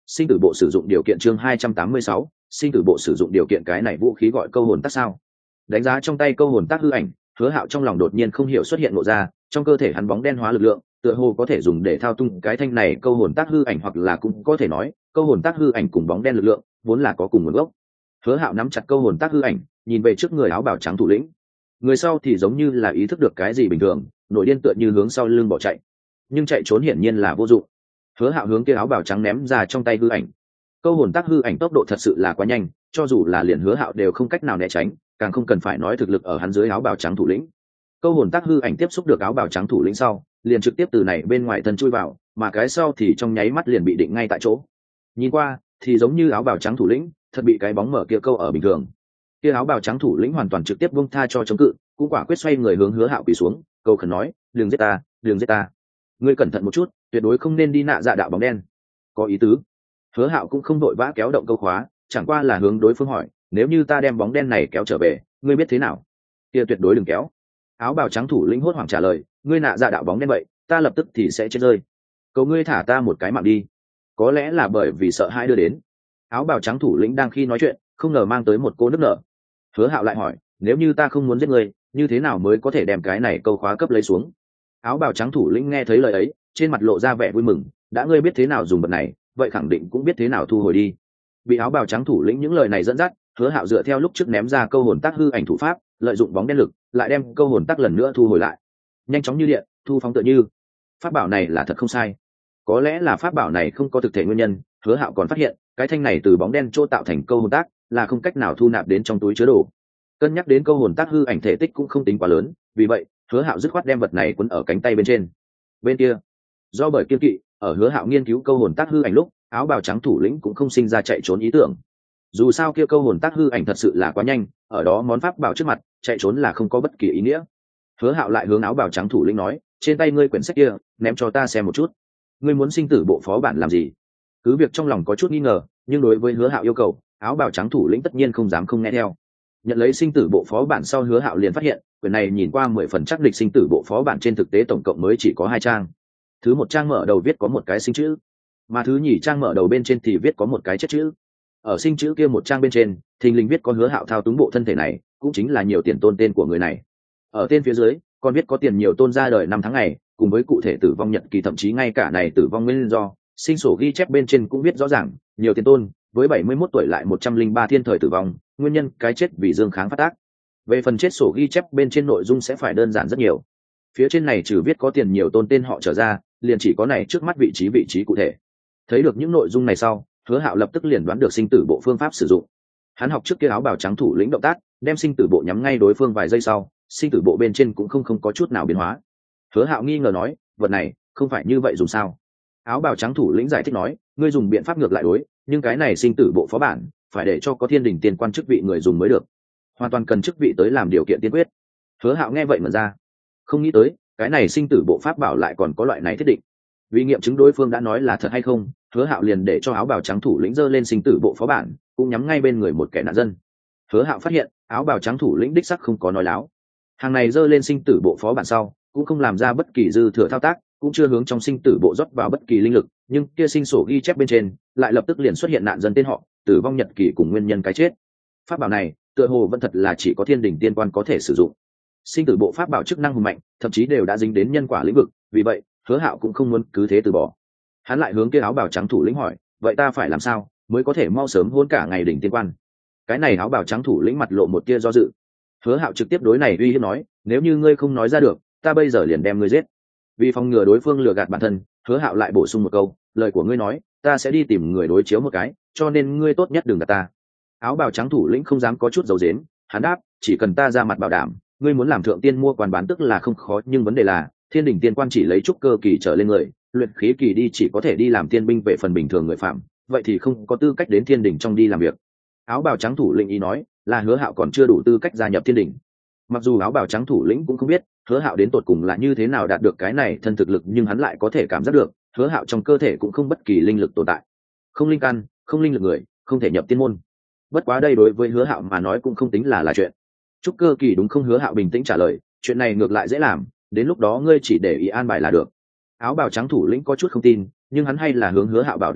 [SPEAKER 1] sinh tử bộ sử dụng điều kiện chương 286, sinh tử bộ sử dụng điều kiện. Cái này vũ khí gọi câu hồn tác sao? Đánh giá trong tay câu hồn tác hư ảnh, Hứa Hạo trong lòng đột nhiên không hiểu xuất hiện ngộ ra, trong cơ thể hắn bóng đen hóa lực lượng tựa hồ có thể dùng để thao túng cái thanh này câu hồn tác hư ảnh, hoặc là cũng có thể nói câu hồn tác hư ảnh cùng bóng đen lực lượng vốn là có cùng nguồn gốc. Hứa Hạo nắm chặt câu hồn tác hư ảnh, nhìn về trước người áo bào trắng thủ lĩnh. Người sau thì giống như là ý thức được cái gì bình thường, nổi điên tựa như hướng sau lưng bỏ chạy, nhưng chạy trốn hiển nhiên là vô dụng. Hứa Hạo hướng kia áo bào trắng ném ra trong tay hư ảnh. Câu hồn tác hư ảnh tốc độ thật sự là quá nhanh, cho dù là liền Hứa Hạo đều không cách nào né tránh, càng không cần phải nói thực lực ở hắn dưới áo bào trắng thủ lĩnh. Câu hồn tác hư ảnh tiếp xúc được áo bào trắng thủ lĩnh sau, liền trực tiếp từ này bên ngoài thân chui vào, mà cái sau thì trong nháy mắt liền bị định ngay tại chỗ. Nhìn qua thì giống như áo bào trắng thủ lĩnh thật bị cái bóng mở kia câu ở bình thường. Kia áo bào trắng thủ lĩnh hoàn toàn trực tiếp buông tha cho chống cự, cũng quả quyết xoay người hướng Hứa Hạo quỳ xuống, cầu khẩn nói: "Đừng giết ta, đừng giết ta. Ngươi cẩn thận một chút, tuyệt đối không nên đi nạ dạ đạo bóng đen." Có ý tứ. Hứa Hạo cũng không đội vã kéo động câu khóa, chẳng qua là hướng đối phương hỏi: "Nếu như ta đem bóng đen này kéo trở về, ngươi biết thế nào?" Kia tuyệt đối đừng kéo. Áo bào trắng thủ lĩnh hốt hoảng trả lời: "Ngươi nạ dạ đạo bóng đen vậy, ta lập tức thì sẽ chết rơi. Cầu ngươi thả ta một cái mạng đi." Có lẽ là bởi vì sợ hãi đưa đến, áo bào trắng thủ lĩnh đang khi nói chuyện không ngờ mang tới một cô nức nở. Hứa Hạo lại hỏi: "Nếu như ta không muốn giết ngươi, như thế nào mới có thể đem cái này câu khóa cấp lấy xuống?" Áo bào trắng thủ lĩnh nghe thấy lời ấy, trên mặt lộ ra vẻ vui mừng: "Đã ngươi biết thế nào dùng vật này, vậy khẳng định cũng biết thế nào thu hồi đi." Bị áo bào trắng thủ lĩnh những lời này dẫn dắt, Hứa Hạo dựa theo lúc trước ném ra câu hồn tác hư ảnh thủ pháp, lợi dụng bóng đen lực, lại đem câu hồn tác lần nữa thu hồi lại. Nhanh chóng như điện, thu phóng tựa như. Pháp bảo này là thật không sai. Có lẽ là pháp bảo này không có thực thể nguyên nhân, Hứa Hạo còn phát hiện, cái thanh này từ bóng đen chỗ tạo thành câu hồn tác, là không cách nào thu nạp đến trong túi chứa đồ. Cân nhắc đến câu hồn tác hư ảnh thể tích cũng không tính quá lớn, vì vậy, Hứa Hạo dứt khoát đem vật này quấn ở cánh tay bên trên. Bên kia, do bởi kiên kỵ, ở Hứa Hạo nghiên cứu câu hồn tác hư ảnh lúc, áo bào trắng thủ lĩnh cũng không sinh ra chạy trốn ý tưởng. Dù sao kia câu hồn tác hư ảnh thật sự là quá nhanh, ở đó món pháp bảo trước mặt, chạy trốn là không có bất kỳ ý nghĩa. Hứa Hạo lại hướng áo bào trắng thủ lĩnh nói: "Trên tay ngươi quyển sách kia, ném cho ta xem một chút. Ngươi muốn sinh tử bộ phó bản làm gì?" Cứ việc trong lòng có chút nghi ngờ, nhưng đối với Hứa Hạo yêu cầu, áo bào trắng thủ lĩnh tất nhiên không dám không nghe theo. Nhận lấy sinh tử bộ phó bản sau, Hứa Hạo liền phát hiện, quyển này nhìn qua 10 phần chắc địch sinh tử bộ phó bản trên thực tế tổng cộng mới chỉ có 2 trang. Thứ một trang mở đầu viết có một cái sinh chữ, mà thứ nhì trang mở đầu bên trên thì viết có một cái chết chữ. Ở sinh chữ kia một trang bên trên, thình lình viết có Hứa Hạo thao túng bộ thân thể này, cũng chính là nhiều tiền tôn tên của người này. Ở tên phía dưới, còn viết có tiền nhiều tôn ra đời năm tháng ngày, cùng với cụ thể tử vong nhật kỳ, thậm chí ngay cả này tử vong nguyên do, sinh sổ ghi chép bên trên cũng viết rõ ràng, nhiều tiền tôn, với 71 tuổi lại 103 thiên thời tử vong, nguyên nhân cái chết vì dương kháng phát tác. Về phần chết sổ ghi chép bên trên nội dung sẽ phải đơn giản rất nhiều. Phía trên này trừ viết có tiền nhiều tôn tên họ trở ra, liền chỉ có này trước mắt vị trí cụ thể. Thấy được những nội dung này sau, Hứa Hạo lập tức liền đoán được sinh tử bộ phương pháp sử dụng. Hắn học trước kia áo bào trắng thủ lĩnh động tác, đem sinh tử bộ nhắm ngay đối phương vài giây sau, sinh tử bộ bên trên cũng không có chút nào biến hóa. Hứa Hạo nghi ngờ nói: "Vật này không phải như vậy dùng sao?" Áo bào trắng thủ lĩnh giải thích nói: "Ngươi dùng biện pháp ngược lại đối, nhưng cái này sinh tử bộ phó bản phải để cho có thiên đình tiền quan chức vị người dùng mới được, hoàn toàn cần chức vị tới làm điều kiện tiên quyết." Hứa Hạo nghe vậy mà ra, không nghĩ tới cái này sinh tử bộ pháp bảo lại còn có loại này thiết định. Vì nghiệm chứng đối phương đã nói là thật hay không, Hứa Hạo liền để cho áo bào trắng thủ lĩnh giơ lên sinh tử bộ phó bản, cũng nhắm ngay bên người một kẻ nạn dân. Hứa Hạo phát hiện áo bào trắng thủ lĩnh đích sắc không có nói láo. Hàng này giơ lên sinh tử bộ phó bản sau, cũng không làm ra bất kỳ dư thừa thao tác, cũng chưa hướng trong sinh tử bộ rót vào bất kỳ linh lực, nhưng kia sinh sổ ghi chép bên trên lại lập tức liền xuất hiện nạn dân tên họ, tử vong nhật kỳ cùng nguyên nhân cái chết. Pháp bảo này tựa hồ vẫn thật là chỉ có thiên đình tiên quan có thể sử dụng. Sinh tử bộ pháp bảo chức năng hùng mạnh, thậm chí đều đã dính đến nhân quả lĩnh vực, vì vậy Hứa Hạo cũng không muốn cứ thế từ bỏ. Hắn lại hướng kia áo bào trắng thủ lĩnh hỏi: "Vậy ta phải làm sao mới có thể mau sớm hôn cả ngày đỉnh tiên quan?" Cái này áo bào trắng thủ lĩnh mặt lộ một tia do dự. Hứa Hạo trực tiếp đối này uy hiếp nói: "Nếu như ngươi không nói ra được, ta bây giờ liền đem ngươi giết." Vì phòng ngừa đối phương lừa gạt bản thân, Hứa Hạo lại bổ sung một câu: "Lời của ngươi nói, ta sẽ đi tìm người đối chiếu một cái, cho nên ngươi tốt nhất đừng gạt ta." Áo bào trắng thủ lĩnh không dám có chút dầu dếm, hắn đáp: "Chỉ cần ta ra mặt bảo đảm, ngươi muốn làm thượng tiên mua quan bán tức là không khó, nhưng vấn đề là thiên đình tiên quan chỉ lấy trúc cơ kỳ trở lên người, luyện khí kỳ đi chỉ có thể đi làm tiên binh về phần bình thường người phạm, vậy thì không có tư cách đến thiên đình trong đi làm việc." Áo bào trắng thủ lĩnh ý nói là Hứa Hạo còn chưa đủ tư cách gia nhập thiên đình. Mặc dù áo bào trắng thủ lĩnh cũng không biết Hứa Hạo đến tột cùng là như thế nào đạt được cái này thân thực lực, nhưng hắn lại có thể cảm giác được Hứa Hạo trong cơ thể cũng không bất kỳ linh lực tồn tại, không linh căn, không linh lực người, không thể nhập tiên môn. Bất quá đây đối với Hứa Hạo mà nói cũng không tính là chuyện. Trúc cơ kỳ đúng không? Hứa Hạo bình tĩnh trả lời: "Chuyện này ngược lại dễ làm, đến lúc đó ngươi chỉ để ý an bài là được." Áo bào trắng thủ lĩnh có chút không tin, nhưng hắn hay là hướng Hứa Hạo bảo đảm nói: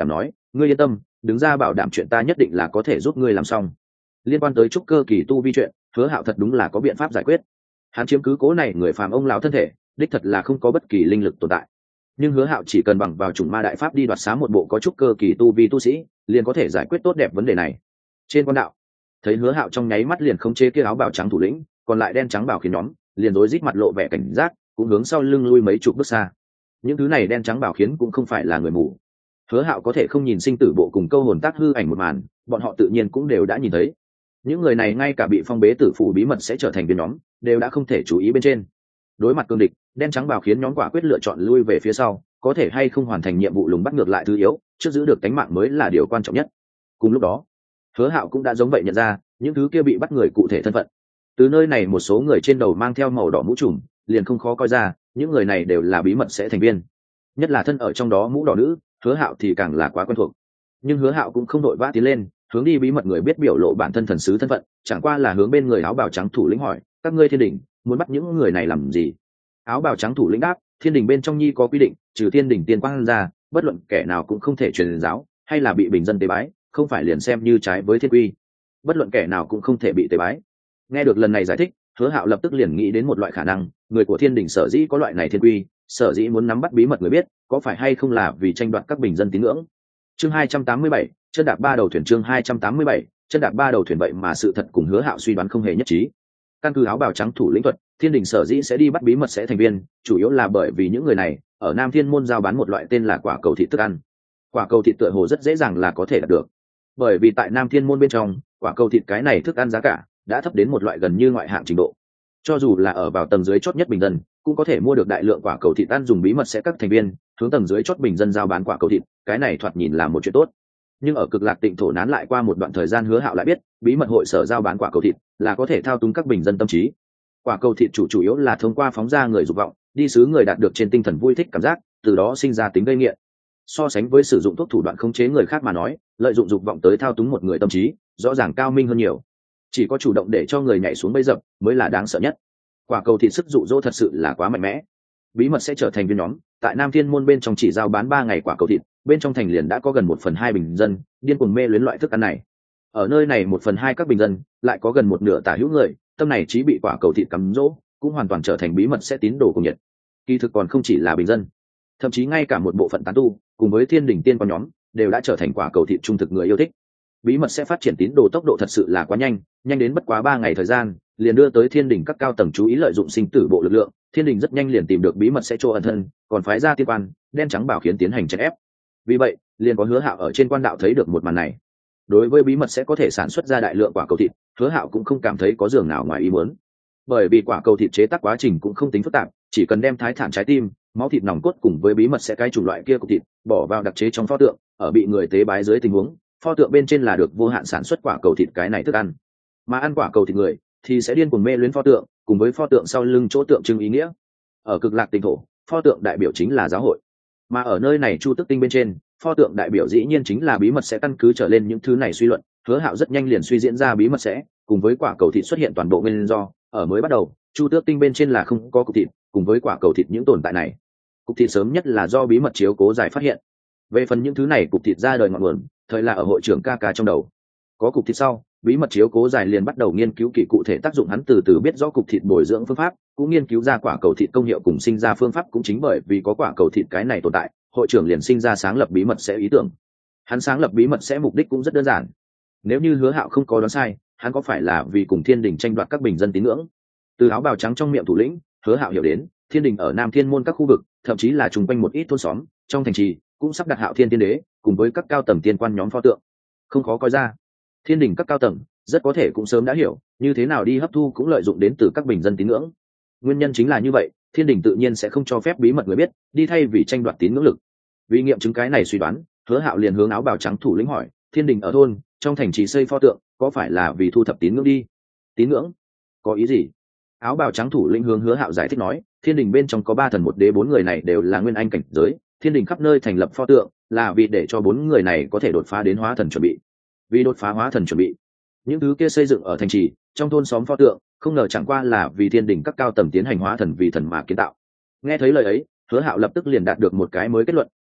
[SPEAKER 1] ngươi yên tâm, đứng ra bảo đảm chuyện ta nhất định là có thể giúp ngươi làm xong. Liên quan tới trúc cơ kỳ tu vi chuyện, Hứa Hạo thật đúng là có biện pháp giải quyết. Hắn chiếm cứ cố này người phàm ông lão thân thể, đích thật là không có bất kỳ linh lực tồn tại. Nhưng Hứa Hạo chỉ cần bằng vào chủng ma đại pháp đi đoạt xá một bộ có trúc cơ kỳ tu vi tu sĩ, liền có thể giải quyết tốt đẹp vấn đề này. Trên quan đạo, thấy Hứa Hạo trong nháy mắt liền khống chế kia áo bào trắng thủ lĩnh, còn lại đen trắng bảo khiến nhóm, liền rối rít mặt lộ vẻ cảnh giác, cũng hướng sau lưng lui mấy chục bước xa. Những thứ này đen trắng bảo khiến cũng không phải là người mù. Hứa Hạo có thể không nhìn sinh tử bộ cùng câu hồn tác hư ảnh một màn, bọn họ tự nhiên cũng đều đã nhìn thấy. Những người này ngay cả bị phong bế tử phủ bí mật sẽ trở thành viên nhóm, đều đã không thể chú ý bên trên. Đối mặt cương địch, đen trắng bảo khiến nhóm quả quyết lựa chọn lui về phía sau, có thể hay không hoàn thành nhiệm vụ lùng bắt ngược lại thứ yếu, trước giữ được tính mạng mới là điều quan trọng nhất. Cùng lúc đó, Hứa Hạo cũng đã giống vậy nhận ra, những thứ kia bị bắt người cụ thể thân phận. Từ nơi này một số người trên đầu mang theo màu đỏ mũ trùm, liền không khó coi ra, những người này đều là bí mật sẽ thành viên. Nhất là thân ở trong đó mũ đỏ nữ, Hứa Hạo thì càng là quá quen thuộc. Nhưng Hứa Hạo cũng không đội vã tiến lên, hướng đi bí mật người biết biểu lộ bản thân thần sứ thân phận, chẳng qua là hướng bên người áo bào trắng thủ lĩnh hỏi, các ngươi thiên đình muốn bắt những người này làm gì? Áo bào trắng thủ lĩnh đáp, thiên đình bên trong nhi có quy định, trừ thiên đình tiên quang ra, bất luận kẻ nào cũng không thể truyền giáo, hay là bị bình dân tế bái, không phải liền xem như trái với thiên quy. Bất luận kẻ nào cũng không thể bị tế bái. Nghe được lần này giải thích, Hứa Hạo lập tức liền nghĩ đến một loại khả năng, người của thiên đình sở dĩ có loại này thiên quy, sở dĩ muốn nắm bắt bí mật người biết, có phải hay không là vì tranh đoạt các bình dân tín ngưỡng. Chương 287, chân đạp ba đầu thuyền. Chương 287, chân đạp ba đầu thuyền. Vậy mà sự thật cùng Hứa Hạo suy đoán không hề nhất trí. Căn cứ áo bào trắng thủ lĩnh thuật, thiên đình sở dĩ sẽ đi bắt bí mật sẽ thành viên, chủ yếu là bởi vì những người này ở Nam Thiên môn giao bán một loại tên là quả cầu thịt thức ăn. Quả cầu thịt tựa hồ rất dễ dàng là có thể đạt được, bởi vì tại Nam Thiên môn bên trong, quả cầu thịt cái này thức ăn giá cả đã thấp đến một loại gần như ngoại hạng trình độ. Cho dù là ở vào tầng dưới chót nhất bình dân, cũng có thể mua được đại lượng quả cầu thịt ăn dùng bí mật sẽ các thành viên hướng tầng dưới chót bình dân giao bán quả cầu thịt, cái này thoạt nhìn là một chuyện tốt. Nhưng ở Cực Lạc Tịnh thổ nán lại qua một đoạn thời gian, Hứa Hạo lại biết, bí mật hội sở giao bán quả cầu thịt là có thể thao túng các bình dân tâm trí. Quả cầu thịt chủ yếu là thông qua phóng ra người dục vọng, đi xứ người đạt được trên tinh thần vui thích cảm giác, từ đó sinh ra tính gây nghiện. So sánh với sử dụng thuốc thủ đoạn khống chế người khác mà nói, lợi dụng dục vọng tới thao túng một người tâm trí, rõ ràng cao minh hơn nhiều. Chỉ có chủ động để cho người nhảy xuống bẫy dập mới là đáng sợ nhất. Quả cầu thịt sức dụ dỗ thật sự là quá mạnh mẽ. Bí mật sẽ trở thành viên nhóm, tại Nam Thiên môn bên trong chỉ giao bán 3 ngày quả cầu thịt, bên trong thành liền đã có gần 1/2 bình dân điên cuồng mê luyến loại thức ăn này. Ở nơi này 1/2 các bình dân, lại có gần một nửa tả hữu người, tâm này chỉ bị quả cầu thịt cắm dỗ, cũng hoàn toàn trở thành bí mật sẽ tín đồ cùng nhiệt. Kỳ thực còn không chỉ là bình dân, thậm chí ngay cả một bộ phận tán tu, cùng với thiên đình tiên quan nhóm, đều đã trở thành quả cầu thịt trung thực người yêu thích. Bí mật sẽ phát triển tín đồ tốc độ thật sự là quá nhanh, nhanh đến bất quá 3 ngày thời gian, liền đưa tới thiên đình các cao tầng chú ý lợi dụng sinh tử bộ lực lượng, thiên đình rất nhanh liền tìm được bí mật sẽ chỗ ẩn thân, còn phái ra tiên quan đen trắng bảo khiến tiến hành chèn ép. Vì vậy, liền có Hứa Hạo ở trên quan đạo thấy được một màn này. Đối với bí mật sẽ có thể sản xuất ra đại lượng quả cầu thịt, Hứa Hạo cũng không cảm thấy có giường nào ngoài ý muốn. Bởi vì quả cầu thịt chế tác quá trình cũng không tính phức tạp, chỉ cần đem thái thản trái tim, máu thịt nòng cốt cùng với bí mật sẽ cái chủng loại kia của thịt bỏ vào đặc chế trong pho tượng, ở bị người tế bái dưới tình huống, pho tượng bên trên là được vô hạn sản xuất quả cầu thịt cái này thức ăn. Mà ăn quả cầu thịt người thì sẽ điên cuồng mê luyến pho tượng, cùng với pho tượng sau lưng chỗ tượng trưng ý nghĩa. Ở Cực Lạc Tinh thổ, pho tượng đại biểu chính là giáo hội, mà ở nơi này Chu Tức Tinh bên trên, pho tượng đại biểu dĩ nhiên chính là bí mật sẽ. Căn cứ trở lên những thứ này suy luận, Hứa Hạo rất nhanh liền suy diễn ra bí mật sẽ cùng với quả cầu thịt xuất hiện toàn bộ nguyên do. Ở mới bắt đầu, Chu Tước Tinh bên trên là không có cục thịt, cùng với quả cầu thịt những tồn tại này. Cục thịt sớm nhất là do bí mật chiếu cố giải phát hiện. Về phần những thứ này cục thịt ra đời ngọn nguồn, thời là ở hội trưởng ca ca trong đầu. Có cục thịt sau, bí mật chiếu cố giải liền bắt đầu nghiên cứu kỹ cụ thể tác dụng, hắn từ từ biết rõ cục thịt bồi dưỡng phương pháp, cũng nghiên cứu ra quả cầu thịt công hiệu cùng sinh ra phương pháp. Cũng chính bởi vì có quả cầu thịt cái này tồn tại, hội trưởng liền sinh ra sáng lập bí mật sẽ ý tưởng. Hắn sáng lập bí mật sẽ mục đích cũng rất đơn giản. Nếu như Hứa Hạo không có đoán sai, hắn có phải là vì cùng thiên đình tranh đoạt các bình dân tín ngưỡng. Từ áo bào trắng trong miệng thủ lĩnh, Hứa Hạo hiểu đến, thiên đình ở Nam Thiên môn các khu vực, thậm chí là chung quanh một ít thôn xóm, trong thành trì, cũng sắp đặt Hạo Thiên Tiên Đế, cùng với các cao tầng tiên quan nhóm pho tượng. Không khó coi ra, thiên đình các cao tầng rất có thể cũng sớm đã hiểu, như thế nào đi hấp thu cũng lợi dụng đến từ các bình dân tín ngưỡng. Nguyên nhân chính là như vậy, thiên đình tự nhiên sẽ không cho phép bí mật người biết, đi thay vì tranh đoạt tín ngưỡng lực. Vì nghiệm chứng cái này suy đoán, Hứa Hạo liền hướng áo bào trắng thủ lĩnh hỏi, thiên đình ở thôn, trong thành trì xây pho tượng, có phải là vì thu thập tín ngưỡng đi? Tín ngưỡng? Có ý gì? Áo bào trắng thủ lĩnh hướng Hứa Hạo giải thích nói, thiên đình bên trong có 3 thần 1 đế 4 người này đều là nguyên anh cảnh giới, thiên đình khắp nơi thành lập pho tượng là vì để cho 4 người này có thể đột phá đến hóa thần chuẩn bị. Vì đột phá hóa thần chuẩn bị, những thứ kia xây dựng ở thành trì, trong thôn xóm pho tượng, không ngờ chẳng qua là vì thiên đình các cao tầng tiến hành hóa thần vì thần mà kiến tạo. Nghe thấy lời ấy, Hứa Hạo lập tức liền đạt được một cái mới kết luận,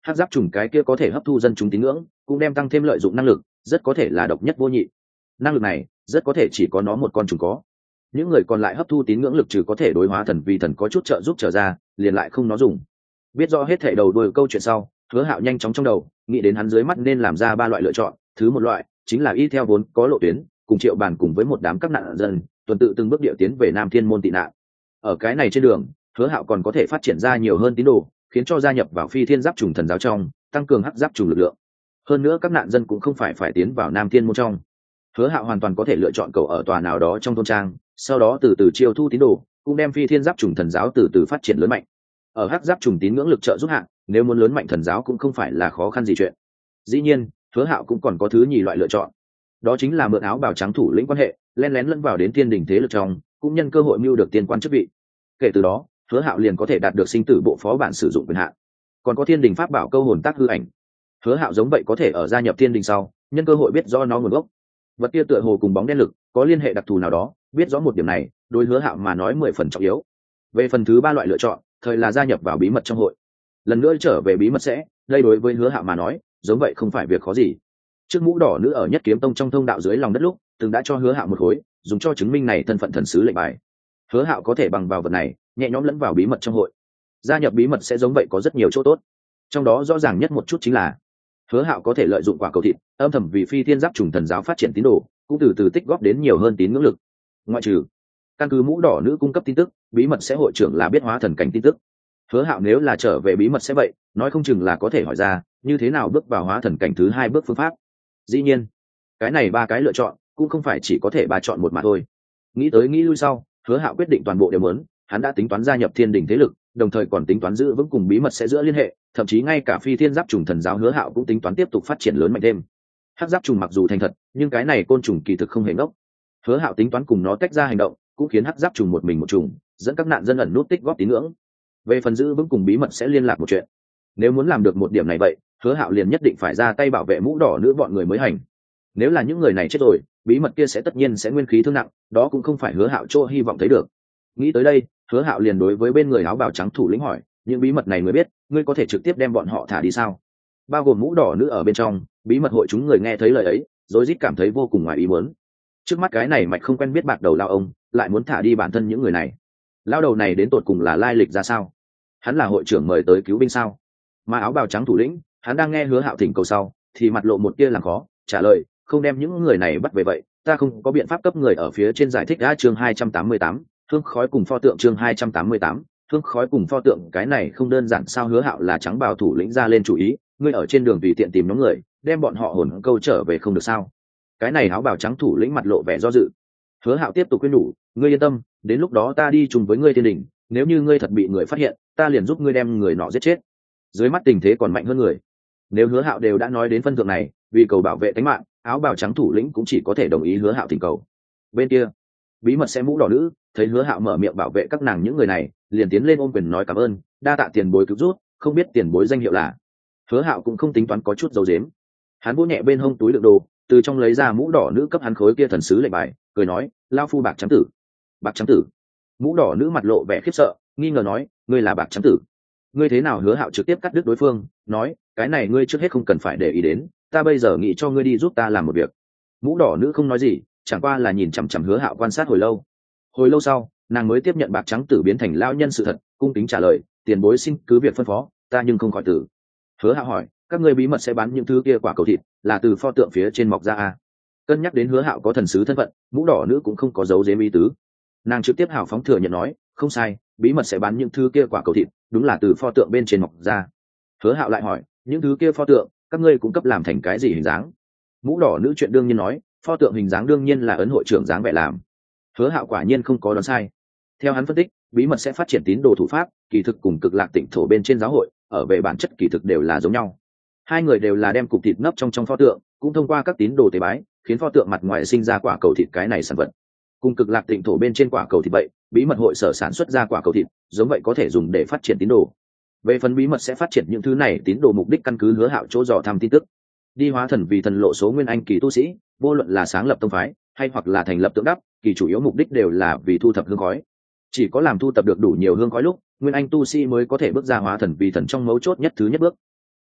[SPEAKER 1] hắc giáp trùng cái kia có thể hấp thu dân chúng tín ngưỡng, cũng đem tăng thêm lợi dụng năng lực, rất có thể là độc nhất vô nhị. Năng lực này rất có thể chỉ có nó một con trùng có. Những người còn lại hấp thu tín ngưỡng lực trừ có thể đối hóa thần vì thần có chút trợ giúp trở ra, liền lại không nó dùng. Biết rõ hết thảy đầu đuôi câu chuyện sau, Hứa Hạo nhanh chóng trong đầu nghĩ đến hắn dưới mắt nên làm ra ba loại lựa chọn. Thứ một loại chính là y theo vốn có lộ tuyến, cùng Triệu Bàn cùng với một đám các nạn dân tuần tự từng bước điệu tiến về Nam Thiên môn tị nạn. Ở cái này trên đường, Hứa Hạo còn có thể phát triển ra nhiều hơn tín đồ, khiến cho gia nhập vào Phi Thiên Giáp Trùng thần giáo trong, tăng cường hắc giáp trùng lực lượng. Hơn nữa các nạn dân cũng không phải tiến vào Nam Thiên môn trong. Hứa Hạo hoàn toàn có thể lựa chọn cầu ở tòa nào đó trong thôn trang, sau đó từ từ chiêu thu tín đồ, cũng đem Phi Thiên Giáp Trùng thần giáo từ từ phát triển lớn mạnh. Ở hắc giáp trùng tín ngưỡng lực trợ giúp hạn, nếu muốn lớn mạnh thần giáo cũng không phải là khó khăn gì chuyện. Dĩ nhiên, Hứa Hạo cũng còn có thứ nhì loại lựa chọn, đó chính là mượn áo bào trắng thủ lĩnh quan hệ, lén lén lẫn vào đến thiên đình thế lực trong, cũng nhân cơ hội mưu được tiên quan chức vị. Kể từ đó, Hứa Hạo liền có thể đạt được sinh tử bộ phó bản sử dụng quyền hạn. Còn có thiên đình pháp bảo câu hồn tác hư ảnh. Hứa Hạo giống vậy có thể ở gia nhập thiên đình sau, nhân cơ hội biết rõ nó nguồn gốc. Vật kia tựa hồ cùng bóng đen lực có liên hệ đặc thù nào đó, biết rõ một điểm này, đối Hứa Hạo mà nói 10 phần trọng yếu. Về phần thứ ba loại lựa chọn, thời là gia nhập vào bí mật trong hội. Lần nữa trở về bí mật sẽ, đây đối với Hứa Hạo mà nói, giống vậy không phải việc khó gì. Trước mũ đỏ nữ ở Nhất Kiếm Tông trong thông đạo dưới lòng đất lúc, từng đã cho Hứa Hạo một khối, dùng cho chứng minh này thân phận thần sứ lệnh bài. Hứa Hạo có thể bằng vào vật này, nhẹ nhõm lẫn vào bí mật trong hội. Gia nhập bí mật sẽ giống vậy có rất nhiều chỗ tốt. Trong đó rõ ràng nhất một chút chính là Hứa Hạo có thể lợi dụng quả cầu thịt, âm thầm vì Phi Thiên Giáp Trùng thần giáo phát triển tín đồ, cũng từ từ tích góp đến nhiều hơn tín ngưỡng lực. Ngoại trừ căn cứ mũ đỏ nữ cung cấp tin tức, bí mật sẽ hội trưởng là biết hóa thần cảnh tin tức. Hứa Hạo nếu là trở về bí mật sẽ vậy, nói không chừng là có thể hỏi ra như thế nào bước vào hóa thần cảnh thứ hai bước phương pháp. Dĩ nhiên, cái này ba cái lựa chọn cũng không phải chỉ có thể ba chọn một mà thôi. Nghĩ tới nghĩ lui sau, Hứa Hạo quyết định toàn bộ đều muốn, hắn đã tính toán gia nhập thiên đình thế lực, đồng thời còn tính toán giữ vững cùng bí mật sẽ giữa liên hệ, thậm chí ngay cả Phi Thiên Giáp Trùng thần giáo Hứa Hạo cũng tính toán tiếp tục phát triển lớn mạnh thêm. Hắc giáp trùng mặc dù thành thật, nhưng cái này côn trùng kỳ thực không hề ngốc. Hứa Hạo tính toán cùng nó tách ra hành động, cũng khiến hắc giáp trùng một mình một trùng, dẫn các nạn dân ẩn nút tích góp tín ngưỡng. Về phần giữ vững cùng bí mật sẽ liên lạc một chuyện. Nếu muốn làm được một điểm này vậy, Hứa Hạo liền nhất định phải ra tay bảo vệ mũ đỏ nữ bọn người mới hành. Nếu là những người này chết rồi, bí mật kia sẽ tất nhiên sẽ nguyên khí thương nặng, đó cũng không phải Hứa Hạo chỗ hy vọng thấy được. Nghĩ tới đây, Hứa Hạo liền đối với bên người áo bào trắng thủ lĩnh hỏi, những bí mật này người biết, ngươi có thể trực tiếp đem bọn họ thả đi sao? Bao gồm mũ đỏ nữ ở bên trong, bí mật hội chúng người nghe thấy lời ấy, rối rít cảm thấy vô cùng ngoài ý muốn. Trước mắt cái này mạch không quen biết bạc đầu lao ông, lại muốn thả đi bản thân những người này. Lao đầu này đến tột cùng là lai lịch ra sao? Hắn là hội trưởng mời tới cứu binh sao? Mà áo bào trắng thủ lĩnh, hắn đang nghe Hứa Hạo thỉnh cầu sau, thì mặt lộ một tia làm khó, trả lời, không đem những người này bắt về vậy, ta không có biện pháp cấp người ở phía trên giải thích. Đã chương 288, hương khói cùng pho tượng. Chương 288, hương khói cùng pho tượng. Cái này không đơn giản sao? Hứa Hạo là trắng bào thủ lĩnh ra lên chủ ý, ngươi ở trên đường tùy tiện tìm nhóm người, đem bọn họ hồn câu trở về không được sao? Cái này áo bào trắng thủ lĩnh mặt lộ vẻ do dự. Hứa Hạo tiếp tục khuyên nhủ, ngươi yên tâm, đến lúc đó ta đi chung với ngươi thiên đình, nếu như ngươi thật bị người phát hiện, ta liền giúp ngươi đem người nọ giết chết. Dưới mắt tình thế còn mạnh hơn người. Nếu Hứa Hạo đều đã nói đến phân thượng này, vì cầu bảo vệ tính mạng, áo bào trắng thủ lĩnh cũng chỉ có thể đồng ý Hứa Hạo thỉnh cầu. Bên kia, bí mật sẽ mũ đỏ nữ thấy Hứa Hạo mở miệng bảo vệ các nàng những người này, liền tiến lên ôm quyền nói cảm ơn, đa tạ tiền bối cứu rút, không biết tiền bối danh hiệu là. Hứa Hạo cũng không tính toán có chút giấu giếm, hắn vỗ nhẹ bên hông túi đựng đồ, từ trong lấy ra mũ đỏ nữ cấp hắn khối kia thần sứ lệnh bài, cười nói, lao phu bạc trắng tử. Bạc trắng tử? Mũ đỏ nữ mặt lộ vẻ khiếp sợ, nghi ngờ nói, ngươi là bạc trắng tử? Ngươi thế nào? Hứa Hạo trực tiếp cắt đứt đối phương, nói, cái này ngươi trước hết không cần phải để ý đến, ta bây giờ nghĩ cho ngươi đi giúp ta làm một việc. Mũ đỏ nữ không nói gì, chẳng qua là nhìn chằm chằm Hứa Hạo quan sát hồi lâu. Hồi lâu sau, nàng mới tiếp nhận bạc trắng tử biến thành lao nhân sự thật, cung kính trả lời, tiền bối xin cứ việc phân phó, ta nhưng không khỏi tử. Hứa Hạo hỏi, các ngươi bí mật sẽ bán những thứ kia quả cầu thịt, là từ pho tượng phía trên mọc ra à? Cân nhắc đến Hứa Hạo có thần sứ thân phận, mũ đỏ nữ cũng không có giấu giếm ý tứ. Nàng trực tiếp hào phóng thừa nhận nói, không sai, bí mật sẽ bán những thứ kia quả cầu thịt, đúng là từ pho tượng bên trên mọc ra. Hứa Hạo lại hỏi, những thứ kia pho tượng, các ngươi cung cấp làm thành cái gì hình dáng? Mũ đỏ nữ chuyện đương nhiên nói, pho tượng hình dáng đương nhiên là ấn hội trưởng dáng vẻ làm. Hứa Hạo quả nhiên không có đoán sai. Theo hắn phân tích, bí mật sẽ phát triển tín đồ thủ pháp, kỳ thực cùng Cực Lạc Tịnh thổ bên trên giáo hội, ở về bản chất kỳ thực đều là giống nhau. Hai người đều là đem cục thịt nấp trong pho tượng, cũng thông qua các tín đồ tế bái, khiến pho tượng mặt ngoài sinh ra quả cầu thịt cái này sản vật. Cùng Cực Lạc Tịnh thổ bên trên quả cầu thịt vậy, bí mật hội sở sản xuất ra quả cầu thịt, giống vậy có thể dùng để phát triển tín đồ. Về phần bí mật sẽ phát triển những thứ này tín đồ mục đích căn cứ Hứa Hạo chỗ dò thăm tin tức. Đi hóa thần vì thần lộ số nguyên anh kỳ tu sĩ, vô luận là sáng lập tông phái hay hoặc là thành lập tượng đắp, kỳ chủ yếu mục đích đều là vì thu thập hương khói. Chỉ có làm thu thập được đủ nhiều hương khói lúc, nguyên anh tu sĩ mới có thể bước ra hóa thần vì thần trong mấu chốt nhất thứ nhất bước.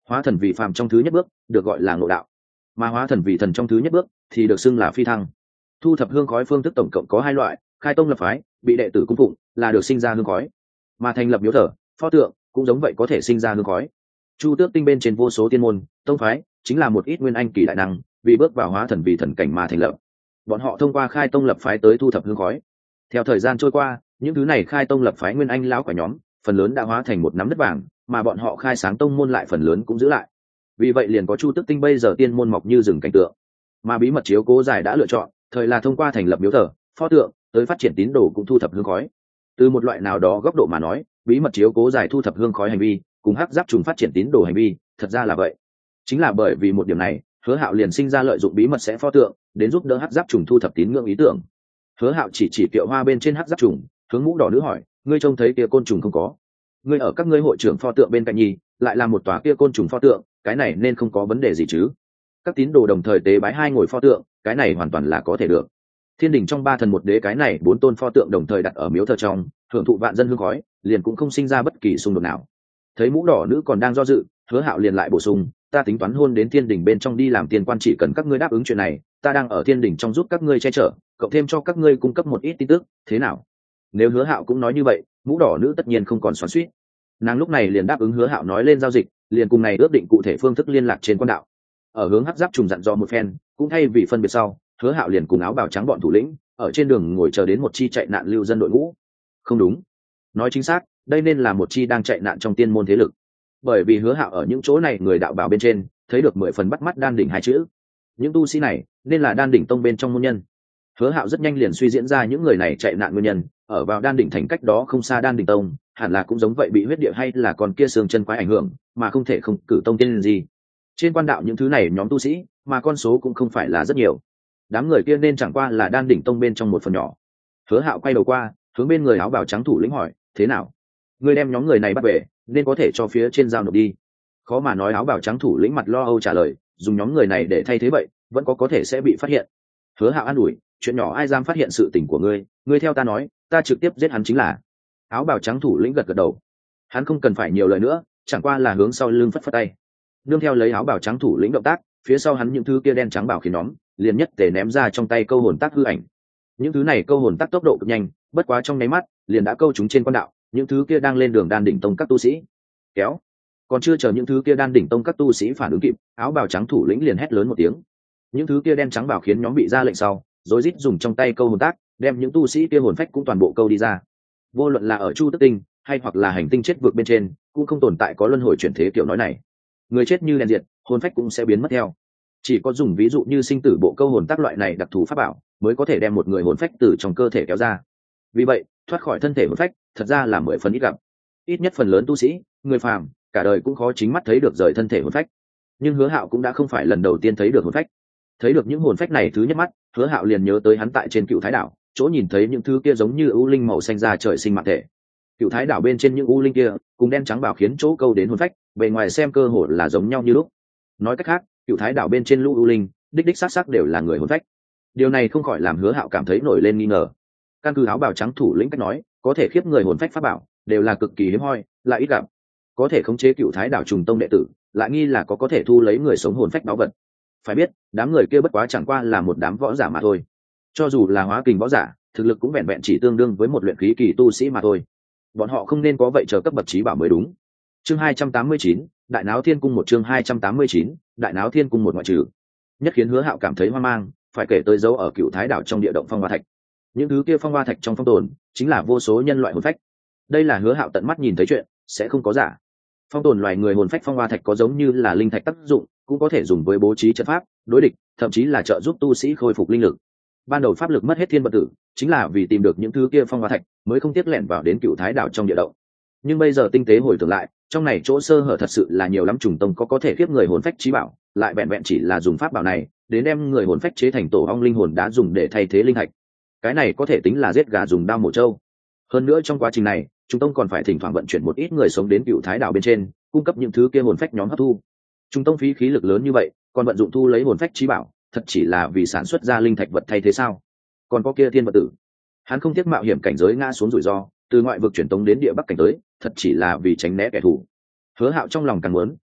[SPEAKER 1] Hóa thần vì phàm trong thứ nhất bước được gọi là ngộ đạo, mà hóa thần vì thần trong thứ nhất bước thì được xưng là phi thăng. Thu thập hương khói phương thức tổng cộng có hai loại: khai tông lập phái, bị đệ tử cung phụng là được sinh ra hương khói, mà thành lập miếu thờ, pho tượng cũng giống vậy, có thể sinh ra hương khói. Chu Tước Tinh bên trên vô số tiên môn tông phái chính là một ít nguyên anh kỳ đại năng vì bước vào hóa thần vì thần cảnh mà thành lập. Bọn họ thông qua khai tông lập phái tới thu thập hương khói. Theo thời gian trôi qua, những thứ này khai tông lập phái nguyên anh lão quả nhóm phần lớn đã hóa thành một nắm đất vàng, mà bọn họ khai sáng tông môn lại phần lớn cũng giữ lại. Vì vậy liền có Chu Tước Tinh bây giờ tiên môn mọc như rừng cảnh tượng. Mà bí mật chiếu cố giải đã lựa chọn thời là thông qua thành lập miếu thờ, pho tượng tới phát triển tín đồ cũng thu thập hương khói. Từ một loại nào đó góc độ mà nói, bí mật chiếu cố giải thu thập hương khói hành vi cùng hắc giáp trùng phát triển tín đồ hành vi thật ra là vậy. Chính là bởi vì một điểm này, Hứa Hạo liền sinh ra lợi dụng bí mật sẽ pho tượng đến giúp đỡ hắc giáp trùng thu thập tín ngưỡng ý tưởng. Hứa Hạo chỉ kiệu hoa bên trên hắc giáp trùng, hướng mũ đỏ nữ hỏi: ngươi trông thấy kia côn trùng không có? Ngươi ở các ngươi hội trưởng pho tượng bên cạnh nhi lại là một tòa kia côn trùng pho tượng, cái này nên không có vấn đề gì chứ? Các tín đồ đồng thời tế bái hai ngồi pho tượng, cái này hoàn toàn là có thể được. Thiên đình trong ba thần một đế, cái này bốn tôn pho tượng đồng thời đặt ở miếu thờ trong, hưởng thụ vạn dân hương khói, liền cũng không sinh ra bất kỳ xung đột nào. Thấy mũ đỏ nữ còn đang do dự, Hứa Hạo liền lại bổ sung: ta tính toán hôn đến thiên đình bên trong đi làm tiên quan, chỉ cần các ngươi đáp ứng chuyện này, ta đang ở thiên đình trong giúp các ngươi che chở, cộng thêm cho các ngươi cung cấp một ít tin tức, thế nào? Nếu Hứa Hạo cũng nói như vậy, mũ đỏ nữ tất nhiên không còn xoắn xuýt. Nàng lúc này liền đáp ứng Hứa Hạo nói lên giao dịch, liền cùng này ước định cụ thể phương thức liên lạc trên quan đạo. Ở hướng hắc giáp trùng dặn dò một phen, cũng thay vì phân biệt sau, Hứa Hạo liền cùng áo bào trắng bọn thủ lĩnh ở trên đường ngồi chờ đến một chi chạy nạn lưu dân đội ngũ. Không đúng, nói chính xác, đây nên là một chi đang chạy nạn trong tiên môn thế lực. Bởi vì Hứa Hạo ở những chỗ này người đạo bào bên trên thấy được 10 phần bắt mắt đan đỉnh hai chữ. Những tu sĩ này nên là đan đỉnh tông bên trong môn nhân. Hứa Hạo rất nhanh liền suy diễn ra những người này chạy nạn nguyên nhân, ở vào đan đỉnh thành cách đó không xa đan đỉnh tông, hẳn là cũng giống vậy, bị huyết địa hay là còn kia xương chân quái ảnh hưởng, mà không thể không cử tông tiên gì. Trên quan đạo những thứ này nhóm tu sĩ, mà con số cũng không phải là rất nhiều. Đám người kia nên chẳng qua là đan đỉnh tông bên trong một phần nhỏ. Hứa Hạo quay đầu qua, hướng bên người áo bào trắng thủ lĩnh hỏi: thế nào? Ngươi đem nhóm người này bắt về, nên có thể cho phía trên giao nộp đi. Khó mà nói, áo bào trắng thủ lĩnh mặt lo âu trả lời: dùng nhóm người này để thay thế vậy, vẫn có thể sẽ bị phát hiện. Hứa Hạo an ủi: chuyện nhỏ ai dám phát hiện sự tình của ngươi, ngươi theo ta nói, ta trực tiếp giết hắn chính là. Áo bào trắng thủ lĩnh gật gật đầu. Hắn không cần phải nhiều lời nữa, chẳng qua là hướng sau lưng phất phất tay. Nương theo lấy áo bào trắng thủ lĩnh động tác, phía sau hắn những thứ kia đen trắng bảo khí nhóm liền nhất tề ném ra trong tay câu hồn tác hư ảnh. Những thứ này câu hồn tác tốc độ cực nhanh, bất quá trong nháy mắt liền đã câu chúng trên quan đạo những thứ kia đang lên đường đan đỉnh tông các tu sĩ. Kéo. Còn chưa chờ những thứ kia đan đỉnh tông các tu sĩ phản ứng kịp, áo bào trắng thủ lĩnh liền hét lớn một tiếng. Những thứ kia đen trắng bảo khiến nhóm bị ra lệnh sau, rối rít dùng trong tay câu hồn tác đem những tu sĩ kia hồn phách cũng toàn bộ câu đi ra. Vô luận là ở Chu Tước Tinh hay hoặc là hành tinh chết vượt bên trên, cũng không tồn tại có luân hồi chuyển thế kiểu nói này. Người chết như đèn diệt, hồn phách cũng sẽ biến mất theo. Chỉ có dùng ví dụ như sinh tử bộ câu hồn tác loại này đặc thù pháp bảo mới có thể đem một người hồn phách từ trong cơ thể kéo ra. Vì vậy, thoát khỏi thân thể hồn phách thật ra là 10 phần ít gặp. Ít nhất phần lớn tu sĩ, người phàm, cả đời cũng khó chính mắt thấy được rời thân thể hồn phách. Nhưng Hứa Hạo cũng đã không phải lần đầu tiên thấy được hồn phách. Thấy được những hồn phách này thứ nhất mắt, Hứa Hạo liền nhớ tới hắn tại trên Cựu Thái Đảo, chỗ nhìn thấy những thứ kia giống như u linh màu xanh da trời sinh mạng thể. Cựu Thái Đảo bên trên những u linh kia, cùng đen trắng bảo khiến chỗ câu đến hồn phách, bề ngoài xem cơ hồ là giống nhau như lúc. Nói cách khác, Cựu Thái Đảo bên trên lũ u linh, đích xác đều là người hồn phách. Điều này không khỏi làm Hứa Hạo cảm thấy nổi lên nghi ngờ. Căn cứ áo bào trắng thủ lĩnh cách nói, có thể khiếp người hồn phách pháp bảo đều là cực kỳ hiếm hoi, lại ít gặp. Có thể khống chế Cựu Thái Đảo trùng tông đệ tử, lại nghi là có thể thu lấy người sống hồn phách báu vật. Phải biết, đám người kia bất quá chẳng qua là một đám võ giả mà thôi. Cho dù là hóa kình võ giả, thực lực cũng vẹn vẹn chỉ tương đương với một luyện khí kỳ tu sĩ mà thôi. Bọn họ không nên có vậy chờ cấp bậc trí bảo mới đúng. Chương 289, Đại Náo Thiên Cung, một chương 289, Đại Náo Thiên Cung một ngoại trừ. Nhất khiến Hứa Hạo cảm thấy hoang mang, phải kể tới dấu ở Cựu Thái Đảo trong địa động phong hoa thạch. Những thứ kia phong hoa thạch trong phong tồn, chính là vô số nhân loại hồn phách. Đây là Hứa Hạo tận mắt nhìn thấy chuyện, sẽ không có giả. Phong tồn loài người hồn phách phong hoa thạch có giống như là linh thạch tác dụng, cũng có thể dùng với bố trí trận pháp, đối địch, thậm chí là trợ giúp tu sĩ khôi phục linh lực. Ban đầu pháp lực mất hết thiên bật tử, chính là vì tìm được những thứ kia phong hoa thạch, mới không tiếc lẻn vào đến Cựu Thái Đảo trong địa động. Nhưng bây giờ tinh tế hồi tưởng lại, trong này chỗ sơ hở thật sự là nhiều lắm. Trùng tông có thể khiếp người hồn phách trí bảo, lại vẹn vẹn chỉ là dùng pháp bảo này đến đem người hồn phách chế thành tổ ong linh hồn đá dùng để thay thế linh thạch. Cái này có thể tính là giết gà dùng đao mổ trâu. Hơn nữa trong quá trình này, Trùng tông còn phải thỉnh thoảng vận chuyển một ít người sống đến Cựu Thái Đảo bên trên, cung cấp những thứ kia hồn phách nhóm hấp thu. Trùng tông phí khí lực lớn như vậy, còn vận dụng thu lấy hồn phách trí bảo, thật chỉ là vì sản xuất ra linh thạch vật thay thế sao? Còn có kia thiên vật tử, hắn không tiếc mạo hiểm cảnh giới ngã xuống rủi ro, từ ngoại vực truyền tống đến địa bắc cảnh tới, thật chỉ là vì tránh né kẻ thù. Hứa Hạo trong lòng càng muốn,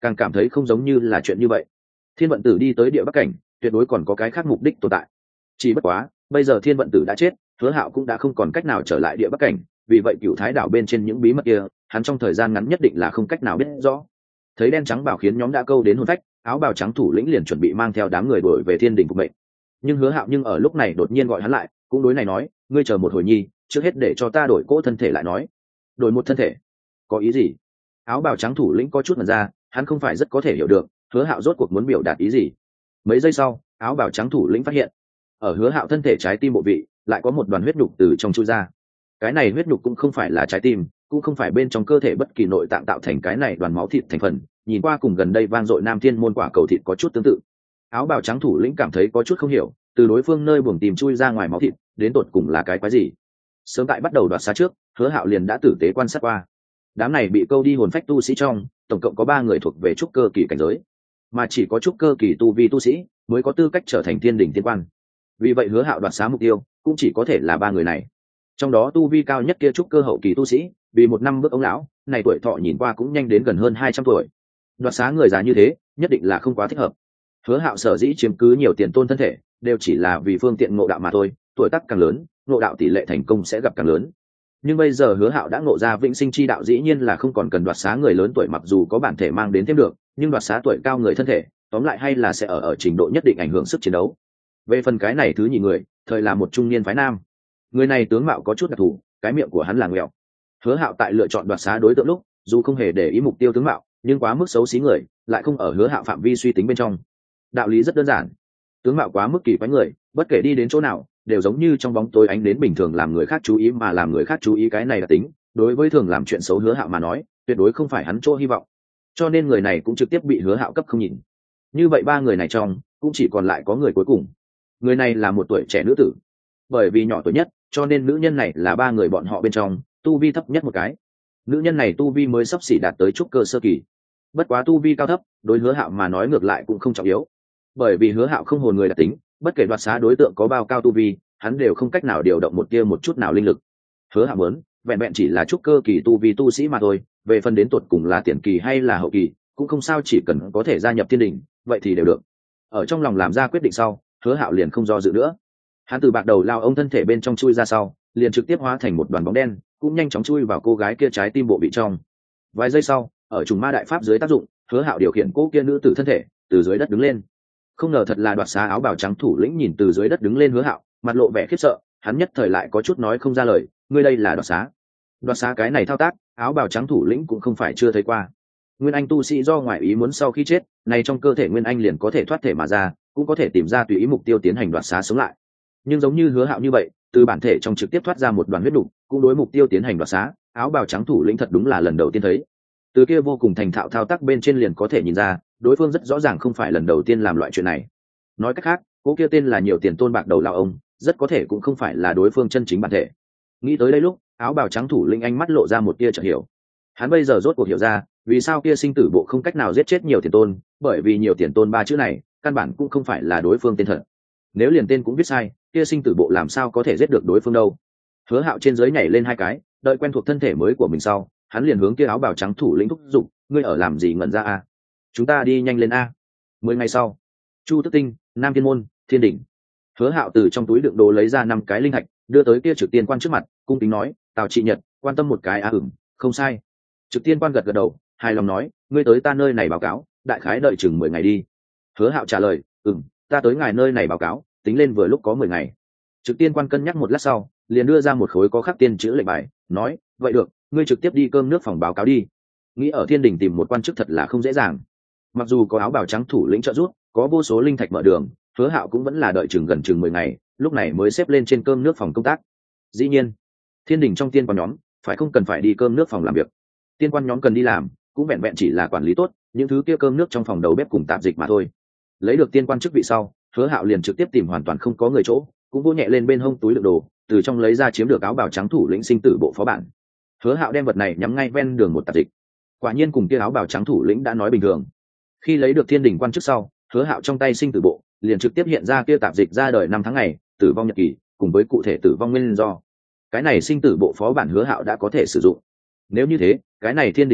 [SPEAKER 1] càng cảm thấy không giống như là chuyện như vậy. Thiên vận tử đi tới địa bắc cảnh tuyệt đối còn có cái khác mục đích tồn tại. Chỉ bất quá bây giờ thiên vận tử đã chết, Hứa Hạo cũng đã không còn cách nào trở lại địa bắc cảnh, vì vậy Cửu Thái đảo bên trên những bí mật kia hắn trong thời gian ngắn nhất định là không cách nào biết rõ. Thấy đen trắng bảo khiến nhóm đã câu đến hồn phách, áo bào trắng thủ lĩnh liền chuẩn bị mang theo đám người đuổi về thiên đình phục mệnh. Nhưng Hứa Hạo ở lúc này đột nhiên gọi hắn lại, cũng đối này nói, ngươi chờ một hồi nhi, trước hết để cho ta đổi cỗ thân thể lại nói. Đổi một thân thể? Có ý gì? Áo bào trắng thủ lĩnh có chút mẩn ra, hắn không phải rất có thể hiểu được Hứa Hạo rốt cuộc muốn biểu đạt ý gì. Mấy giây sau, áo bào trắng thủ lĩnh phát hiện, ở Hứa Hạo thân thể trái tim bộ vị lại có một đoàn huyết nhục từ trong chui ra. Cái này huyết nhục cũng không phải là trái tim, cũng không phải bên trong cơ thể bất kỳ nội tạng tạo thành cái này đoàn máu thịt thành phần, nhìn qua cùng gần đây vang dội Nam Thiên môn quả cầu thịt có chút tương tự. Áo bào trắng thủ lĩnh cảm thấy có chút không hiểu, từ đối phương nơi buồng tìm chui ra ngoài máu thịt, đến tột cùng là cái quái gì? Sớm tại bắt đầu đoạt xá trước, Hứa Hạo liền đã tử tế quan sát qua. Đám này bị câu đi hồn phách tu sĩ trong, tổng cộng có 3 người thuộc về trúc cơ kỳ cảnh giới, mà chỉ có trúc cơ kỳ tu vi tu sĩ mới có tư cách trở thành thiên đình tiên quan. Vì vậy Hứa Hạo đoạt xá mục tiêu cũng chỉ có thể là 3 người này. Trong đó tu vi cao nhất kia trúc cơ hậu kỳ tu sĩ, vì 1 năm bước ông lão, này tuổi thọ nhìn qua cũng nhanh đến gần hơn 200 tuổi. Đoạt xá người già như thế, nhất định là không quá thích hợp. Hứa Hạo sở dĩ chiếm cứ nhiều tiền tôn thân thể, đều chỉ là vì phương tiện ngộ đạo mà thôi, tuổi tác càng lớn, ngộ đạo tỷ lệ thành công sẽ gặp càng lớn. Nhưng bây giờ Hứa Hạo đã ngộ ra vĩnh sinh chi đạo, dĩ nhiên là không còn cần đoạt xá người lớn tuổi, mặc dù có bản thể mang đến thêm được, nhưng đoạt xá tuổi cao người thân thể, tóm lại hay là sẽ ở trình độ nhất định ảnh hưởng sức chiến đấu. Về phần cái này thứ nhì người, thời là một trung niên phái nam. Người này tướng mạo có chút đặc thù, cái miệng của hắn là ngoẹo. Hứa Hạo tại lựa chọn đoạt xá đối tượng lúc, dù không hề để ý mục tiêu tướng mạo, nhưng quá mức xấu xí người, lại không ở Hứa Hạo phạm vi suy tính bên trong. Đạo lý rất đơn giản, tướng mạo quá mức kỳ quái người, bất kể đi đến chỗ nào, đều giống như trong bóng tối ánh đến bình thường, làm người khác chú ý, mà làm người khác chú ý cái này là tính, đối với thường làm chuyện xấu Hứa Hạo mà nói, tuyệt đối không phải hắn chỗ hy vọng. Cho nên người này cũng trực tiếp bị Hứa Hạo cấp không nhìn. Như vậy 3 người này trong, cũng chỉ còn lại có người cuối cùng. Người này là một tuổi trẻ nữ tử. Bởi vì nhỏ tuổi nhất, cho nên nữ nhân này là 3 người bọn họ bên trong tu vi thấp nhất một cái. Nữ nhân này tu vi mới sắp xỉ đạt tới trúc cơ sơ kỳ. Bất quá tu vi cao thấp, đối Hứa Hạo mà nói ngược lại cũng không trọng yếu. Bởi vì Hứa Hạo không hồn người đặc tính, bất kể đoạt xá đối tượng có bao cao tu vi, hắn đều không cách nào điều động một tia một chút nào linh lực. Hứa Hạo muốn, vẹn vẹn chỉ là trúc cơ kỳ tu vi tu sĩ mà thôi, về phần đến tuột cùng là tiền kỳ hay là hậu kỳ, cũng không sao, chỉ cần có thể gia nhập thiên đình, vậy thì đều được. Ở trong lòng làm ra quyết định sau, Hứa Hạo liền không do dự nữa. Hắn từ bạc đầu lao ông thân thể bên trong chui ra sau, liền trực tiếp hóa thành một đoàn bóng đen, cũng nhanh chóng chui vào cô gái kia trái tim bộ vị trong. Vài giây sau, ở trùng ma đại pháp dưới tác dụng, Hứa Hạo điều khiển cô kia nữ tử thân thể từ dưới đất đứng lên. Không ngờ thật là đoạt xá áo bào trắng thủ lĩnh nhìn từ dưới đất đứng lên Hứa Hạo, mặt lộ vẻ khiếp sợ, hắn nhất thời lại có chút nói không ra lời, ngươi đây là đoạt xá? Đoạt xá cái này thao tác, áo bào trắng thủ lĩnh cũng không phải chưa thấy qua. Nguyên anh tu sĩ do ngoại ý muốn sau khi chết, này trong cơ thể nguyên anh liền có thể thoát thể mà ra, cũng có thể tìm ra tùy ý mục tiêu tiến hành đoạt xá sống lại. Nhưng giống như Hứa Hạo như vậy, từ bản thể trong trực tiếp thoát ra một đoàn huyết nục, cũng đối mục tiêu tiến hành đoạt xá, áo bào trắng thủ lĩnh thật đúng là lần đầu tiên thấy. Từ kia vô cùng thành thạo thao tác bên trên liền có thể nhìn ra, đối phương rất rõ ràng không phải lần đầu tiên làm loại chuyện này. Nói cách khác, cô kia tên là nhiều tiền tôn bạc đầu lão ông, rất có thể cũng không phải là đối phương chân chính bản thể. Nghĩ tới đây lúc, áo bào trắng thủ lĩnh ánh mắt lộ ra một tia chợt hiểu. Hắn bây giờ rốt cuộc hiểu ra, vì sao kia sinh tử bộ không cách nào giết chết nhiều tiền tôn, bởi vì nhiều tiền tôn 3 chữ này, căn bản cũng không phải là đối phương tên thật. Nếu liền tên cũng viết sai, kia sinh tử bộ làm sao có thể giết được đối phương đâu. Hứa Hạo trên dưới nhảy lên 2 cái, đợi quen thuộc thân thể mới của mình sau, hắn liền hướng kia áo bào trắng thủ lĩnh thúc giục, ngươi ở làm gì ngẩn ra a? Chúng ta đi nhanh lên a. 10 ngày sau, Chu Tức Tinh, Nam Thiên môn, Thiên đỉnh. Hứa Hạo từ trong túi đựng đồ lấy ra 5 cái linh thạch, đưa tới kia Trực Tiên quan trước mặt, cung kính nói, Tào Trị Nhật, quan tâm một cái a? Không sai. Trực Tiên quan gật gật đầu, hài lòng nói, ngươi tới ta nơi này báo cáo, đại khái đợi chừng 10 ngày đi. Hứa Hạo trả lời, ta tới ngài nơi này báo cáo, tính lên vừa lúc có 10 ngày. Trực Tiên quan cân nhắc một lát sau, liền đưa ra một khối có khắc tiên chữ lệnh bài, nói, vậy được, ngươi trực tiếp đi cơm nước phòng báo cáo đi. Nghĩ ở Thiên đình tìm một quan chức thật là không dễ dàng. Mặc dù có áo bào trắng thủ lĩnh trợ giúp, có vô số linh thạch mở đường, Hứa Hạo cũng vẫn là đợi gần chừng 10 ngày, lúc này mới xếp lên trên cơm nước phòng công tác. Dĩ nhiên, Thiên đình trong tiên quan nhóm, phải không cần phải đi cơm nước phòng làm việc. Tiên quan nhóm cần đi làm, cũng vẹn vẹn chỉ là quản lý tốt những thứ kia cơm nước trong phòng đầu bếp cùng tạp dịch mà thôi. Lấy được tiên quan chức vị sau, Hứa Hạo liền trực tiếp tìm hoàn toàn không có người chỗ, cũng vỗ nhẹ lên bên hông túi đựng đồ, từ trong lấy ra chiếm được áo bào trắng thủ lĩnh sinh tử bộ phó bản. Hứa Hạo đem vật này nhắm ngay ven đường một tạp dịch. Quả nhiên cùng kia áo bào trắng thủ lĩnh đã nói bình thường. Khi lấy được Thiên đình quan chức sau, Hứa Hạo trong tay sinh tử bộ liền trực tiếp hiện ra kia tạp dịch ra đời 5 tháng ngày, tử vong nhật kỳ, cùng với cụ thể tử vong nguyên do. Cái này sinh tử bộ phó bản Hứa Hạo đã có thể sử dụng. Nếu như thế, cái này Thiên đình trong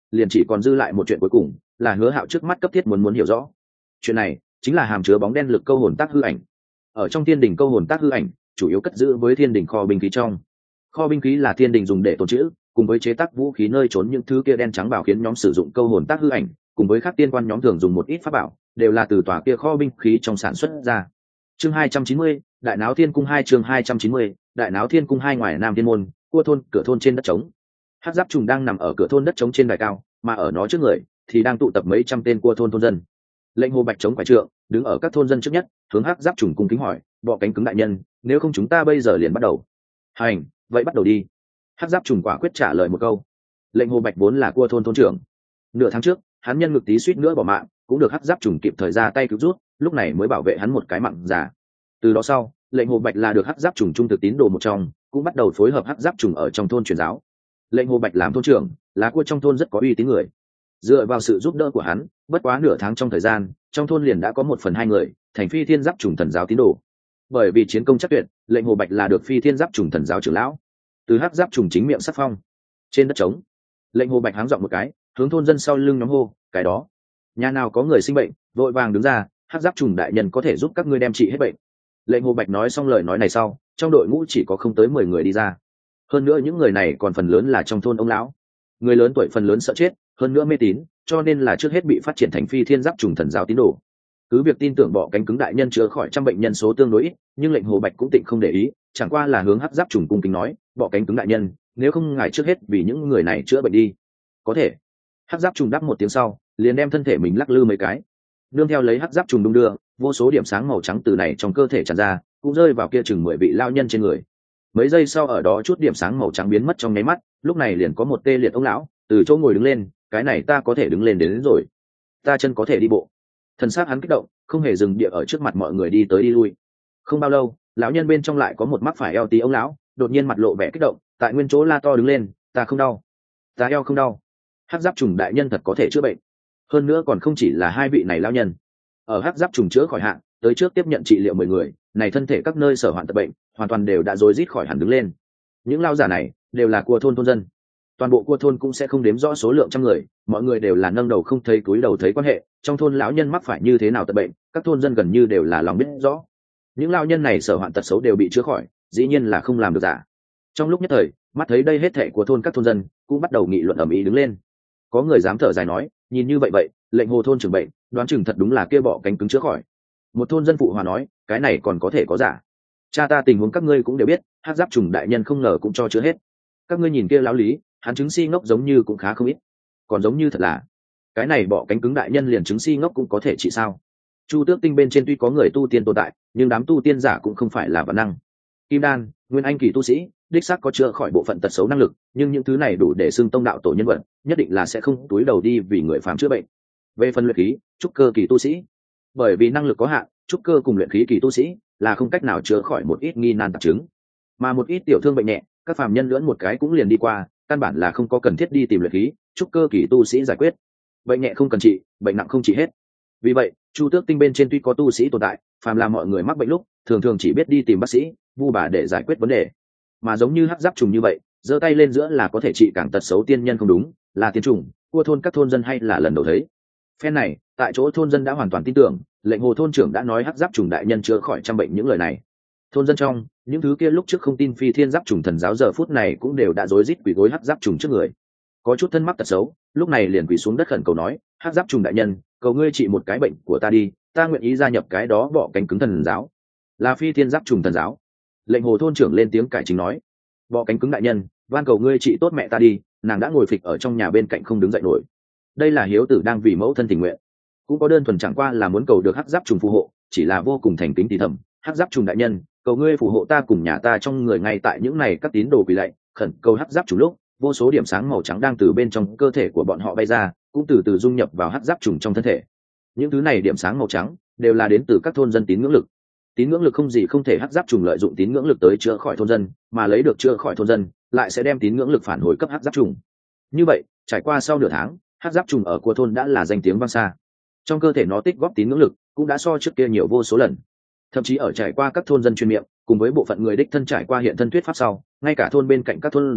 [SPEAKER 1] liền chỉ còn dư lại một chuyện cuối cùng, là Hứa Hạo trước mắt cấp thiết muốn hiểu rõ. Chuyện này chính là hàm chứa bóng đen lực câu hồn tác hư ảnh. Ở trong thiên đình câu hồn tác hư ảnh chủ yếu cất giữ với thiên đình kho binh khí trong. Kho binh khí là thiên đình dùng để tồn trữ, cùng với chế tác vũ khí nơi trốn những thứ kia đen trắng bảo khiến nhóm sử dụng câu hồn tác hư ảnh, cùng với các tiên quan nhóm thường dùng một ít pháp bảo, đều là từ tòa kia kho binh khí trong sản xuất ra. Chương 290, Đại Náo Thiên Cung 2 chương 290, Đại Náo Thiên Cung 2 ngoài Nam Thiên môn, cua thôn, cửa thôn trên đất trống. Hắc Giáp Trùng đang nằm ở cửa thôn đất trống trên đài cao, mà ở nó trước người thì đang tụ tập mấy trăm tên cua thôn thôn dân. Lệnh Hồ Bạch chống quải trượng, đứng ở các thôn dân trước nhất, hướng Hắc Giáp Trùng cung kính hỏi, "Bọ cánh cứng đại nhân, nếu không chúng ta bây giờ liền bắt đầu." "Hành, vậy bắt đầu đi." Hắc Giáp Trùng quả quyết trả lời một câu. Lệnh Hồ Bạch vốn là cua thôn thôn trưởng, nửa tháng trước hắn nhân ngực tí suýt nữa bỏ mạng, cũng được Hắc Giáp Trùng kịp thời ra tay cứu rút, lúc này mới bảo vệ hắn một cái mạng già. Từ đó sau, Lệnh Hồ Bạch là được Hắc Giáp Trùng trung thực tín đồ một trong, cũng bắt đầu phối hợp Hắc Giáp Trùng ở trong thôn truyền giáo. Lệnh Hồ Bạch làm thôn trưởng, là cua trong thôn rất có uy tín người. Dựa vào sự giúp đỡ của hắn, bất quá nửa tháng trong thời gian, trong thôn liền đã có 1/2 người thành Phi Thiên Giáp Trùng thần giáo tín đồ. Bởi vì chiến công chắc tuyệt, Lệnh Hồ Bạch là được Phi Thiên Giáp Trùng thần giáo trưởng lão. Từ Hắc Giáp Trùng chính miệng sắc phong. Trên đất trống, Lệnh Hồ Bạch háng giọng một cái, hướng thôn dân sau lưng nhóm hô, "Cái đó, nhà nào có người sinh bệnh, vội vàng đứng ra, Hắc Giáp Trùng đại nhân có thể giúp các ngươi đem trị hết bệnh." Lệnh Hồ Bạch nói xong lời nói này sau, trong đội ngũ chỉ có không tới 10 người đi ra. Hơn nữa những người này còn phần lớn là trong thôn ông lão. Người lớn tuổi phần lớn sợ chết, hơn nữa mê tín, cho nên là trước hết bị phát triển thành Phi Thiên Giáp Trùng thần giáo tín đồ. Cứ việc tin tưởng bọ cánh cứng đại nhân chữa khỏi trăm bệnh nhân số tương đối ít, nhưng Lệnh Hồ Bạch cũng tịnh không để ý, chẳng qua là hướng Hắc Giáp Trùng cung kính nói, "Bọ cánh cứng đại nhân, nếu không ngài trước hết vì những người này chữa bệnh đi." "Có thể." Hắc Giáp Trùng đáp một tiếng sau, liền đem thân thể mình lắc lư mấy cái. Nương theo lấy Hắc Giáp Trùng đung đưa, vô số điểm sáng màu trắng từ này trong cơ thể tràn ra, cũng rơi vào kia chừng 10 vị lao nhân trên người. Mấy giây sau ở đó chút điểm sáng màu trắng biến mất trong nháy mắt, lúc này liền có một tê liệt ông lão từ chỗ ngồi đứng lên, "Cái này ta có thể đứng lên đến rồi, ta chân có thể đi bộ." Thần xác hắn kích động, không hề dừng địa ở trước mặt mọi người đi tới đi lui. Không bao lâu, lão nhân bên trong lại có một mắc phải eo tí ông lão đột nhiên mặt lộ vẻ kích động, tại nguyên chỗ la to đứng lên, "Ta không đau, ta eo không đau." Hắc Giáp Trùng đại nhân thật có thể chữa bệnh. Hơn nữa còn không chỉ là hai vị này lão nhân. Ở Hắc Giáp Trùng chữa khỏi hạn, tới trước tiếp nhận trị liệu 10 người, này thân thể các nơi sở hoạn tật bệnh, hoàn toàn đều đã rối rít khỏi hẳn đứng lên. Những lão giả này đều là cua thôn thôn dân. Toàn bộ cua thôn cũng sẽ không đếm rõ số lượng trăm người, mọi người đều là nâng đầu không thấy túi đầu thấy quan hệ, trong thôn lão nhân mắc phải như thế nào tật bệnh, các thôn dân gần như đều là lòng biết rõ. Những lão nhân này sở hoạn tật xấu đều bị chữa khỏi, dĩ nhiên là không làm được giả. Trong lúc nhất thời, mắt thấy đây hết thảy của thôn các thôn dân cũng bắt đầu nghị luận ầm ĩ đứng lên. Có người dám thở dài nói, "Nhìn như vậy, Lệnh Hồ thôn trưởng bệnh, đoán chừng thật đúng là kia bọ cánh cứng chữa khỏi." Một thôn dân phụ hòa nói, "Cái này còn có thể có giả? Cha ta tình huống các ngươi cũng đều biết, Hắc Giáp Trùng đại nhân không ngờ cũng cho chữa hết. Các ngươi nhìn kia lão lý, hắn chứng si ngốc giống như cũng khá không ít, còn giống như thật là cái này bọ cánh cứng đại nhân liền chứng si ngốc cũng có thể trị sao?" Chu Tước Tinh bên trên tuy có người tu tiên tồn tại, nhưng đám tu tiên giả cũng không phải là vạn năng. Kim đan, nguyên anh kỳ tu sĩ, đích xác có chữa khỏi bộ phận tật xấu năng lực, nhưng những thứ này đủ để xưng tông đạo tổ nhân vật, nhất định là sẽ không túi đầu đi vì người phàm chữa bệnh. Về phần luyện khí, trúc cơ kỳ tu sĩ, bởi vì năng lực có hạn, trúc cơ cùng luyện khí kỳ tu sĩ là không cách nào chữa khỏi một ít nghi nan tạp chứng, mà một ít tiểu thương bệnh nhẹ, các phàm nhân lưỡn một cái cũng liền đi qua, căn bản là không có cần thiết đi tìm luyện khí, trúc cơ kỳ tu sĩ giải quyết. Bệnh nhẹ không cần trị, bệnh nặng không trị hết. Vì vậy, Chu Tước Tinh bên trên tuy có tu sĩ tồn tại, phàm là mọi người mắc bệnh lúc, thường thường chỉ biết đi tìm bác sĩ, vu bà để giải quyết vấn đề. Mà giống như Hắc Giáp Trùng như vậy, giơ tay lên giữa là có thể trị càng tật xấu tiên nhân không đúng, là tiên trùng, cua thôn các thôn dân hay là lần đầu thấy. Phen này, tại chỗ thôn dân đã hoàn toàn tin tưởng, Lệnh Hồ thôn trưởng đã nói Hắc Giáp Trùng đại nhân chữa khỏi trăm bệnh những lời này. Thôn dân trong, những thứ kia lúc trước không tin Phi Thiên Giáp Trùng thần giáo giờ phút này cũng đều đã rối rít quỳ gối Hắc Giáp Trùng trước người. Có chút thân mắc tật xấu, lúc này liền quỳ xuống đất khẩn cầu nói, "Hắc Giáp Trùng đại nhân, cầu ngươi trị một cái bệnh của ta đi, ta nguyện ý gia nhập cái đó bọ cánh cứng thần giáo." Là Phi Thiên Giáp Trùng thần giáo. Lệnh Hồ thôn trưởng lên tiếng cải chính nói, "Bọ cánh cứng đại nhân, van cầu ngươi trị tốt mẹ ta đi, nàng đã ngồi phịch ở trong nhà bên cạnh không đứng dậy nổi." Đây là hiếu tử đang vì mẫu thân tình nguyện. Cũng có đơn thuần chẳng qua là muốn cầu được Hắc Giáp Trùng phù hộ, chỉ là vô cùng thành kính thì thầm, "Hắc Giáp Trùng đại nhân, cầu ngươi phù hộ ta cùng nhà ta trong người ngay tại những này các tín đồ quỳ lạy, khẩn cầu Hắc Giáp Trùng." Lúc vô số điểm sáng màu trắng đang từ bên trong cơ thể của bọn họ bay ra, cũng từ từ dung nhập vào Hắc Giáp Trùng trong thân thể. Những thứ này điểm sáng màu trắng đều là đến từ các thôn dân tín ngưỡng lực. Tín ngưỡng lực không gì không thể Hắc Giáp Trùng lợi dụng tín ngưỡng lực tới chữa khỏi thôn dân, mà lấy được chữa khỏi thôn dân, lại sẽ đem tín ngưỡng lực phản hồi cấp Hắc Giáp Trùng. Như vậy, trải qua sau nửa tháng, Hắc Giáp Trùng ở của thôn đã là danh tiếng vang xa. Trong cơ thể nó tích góp tín ngưỡng lực cũng đã so trước kia nhiều vô số lần. Thậm chí ở trải qua các thôn dân chuyên miệng, cùng với bộ phận người đích thân trải qua hiện thân thuyết pháp sau, ngay cả thôn bên cạnh các thôn dân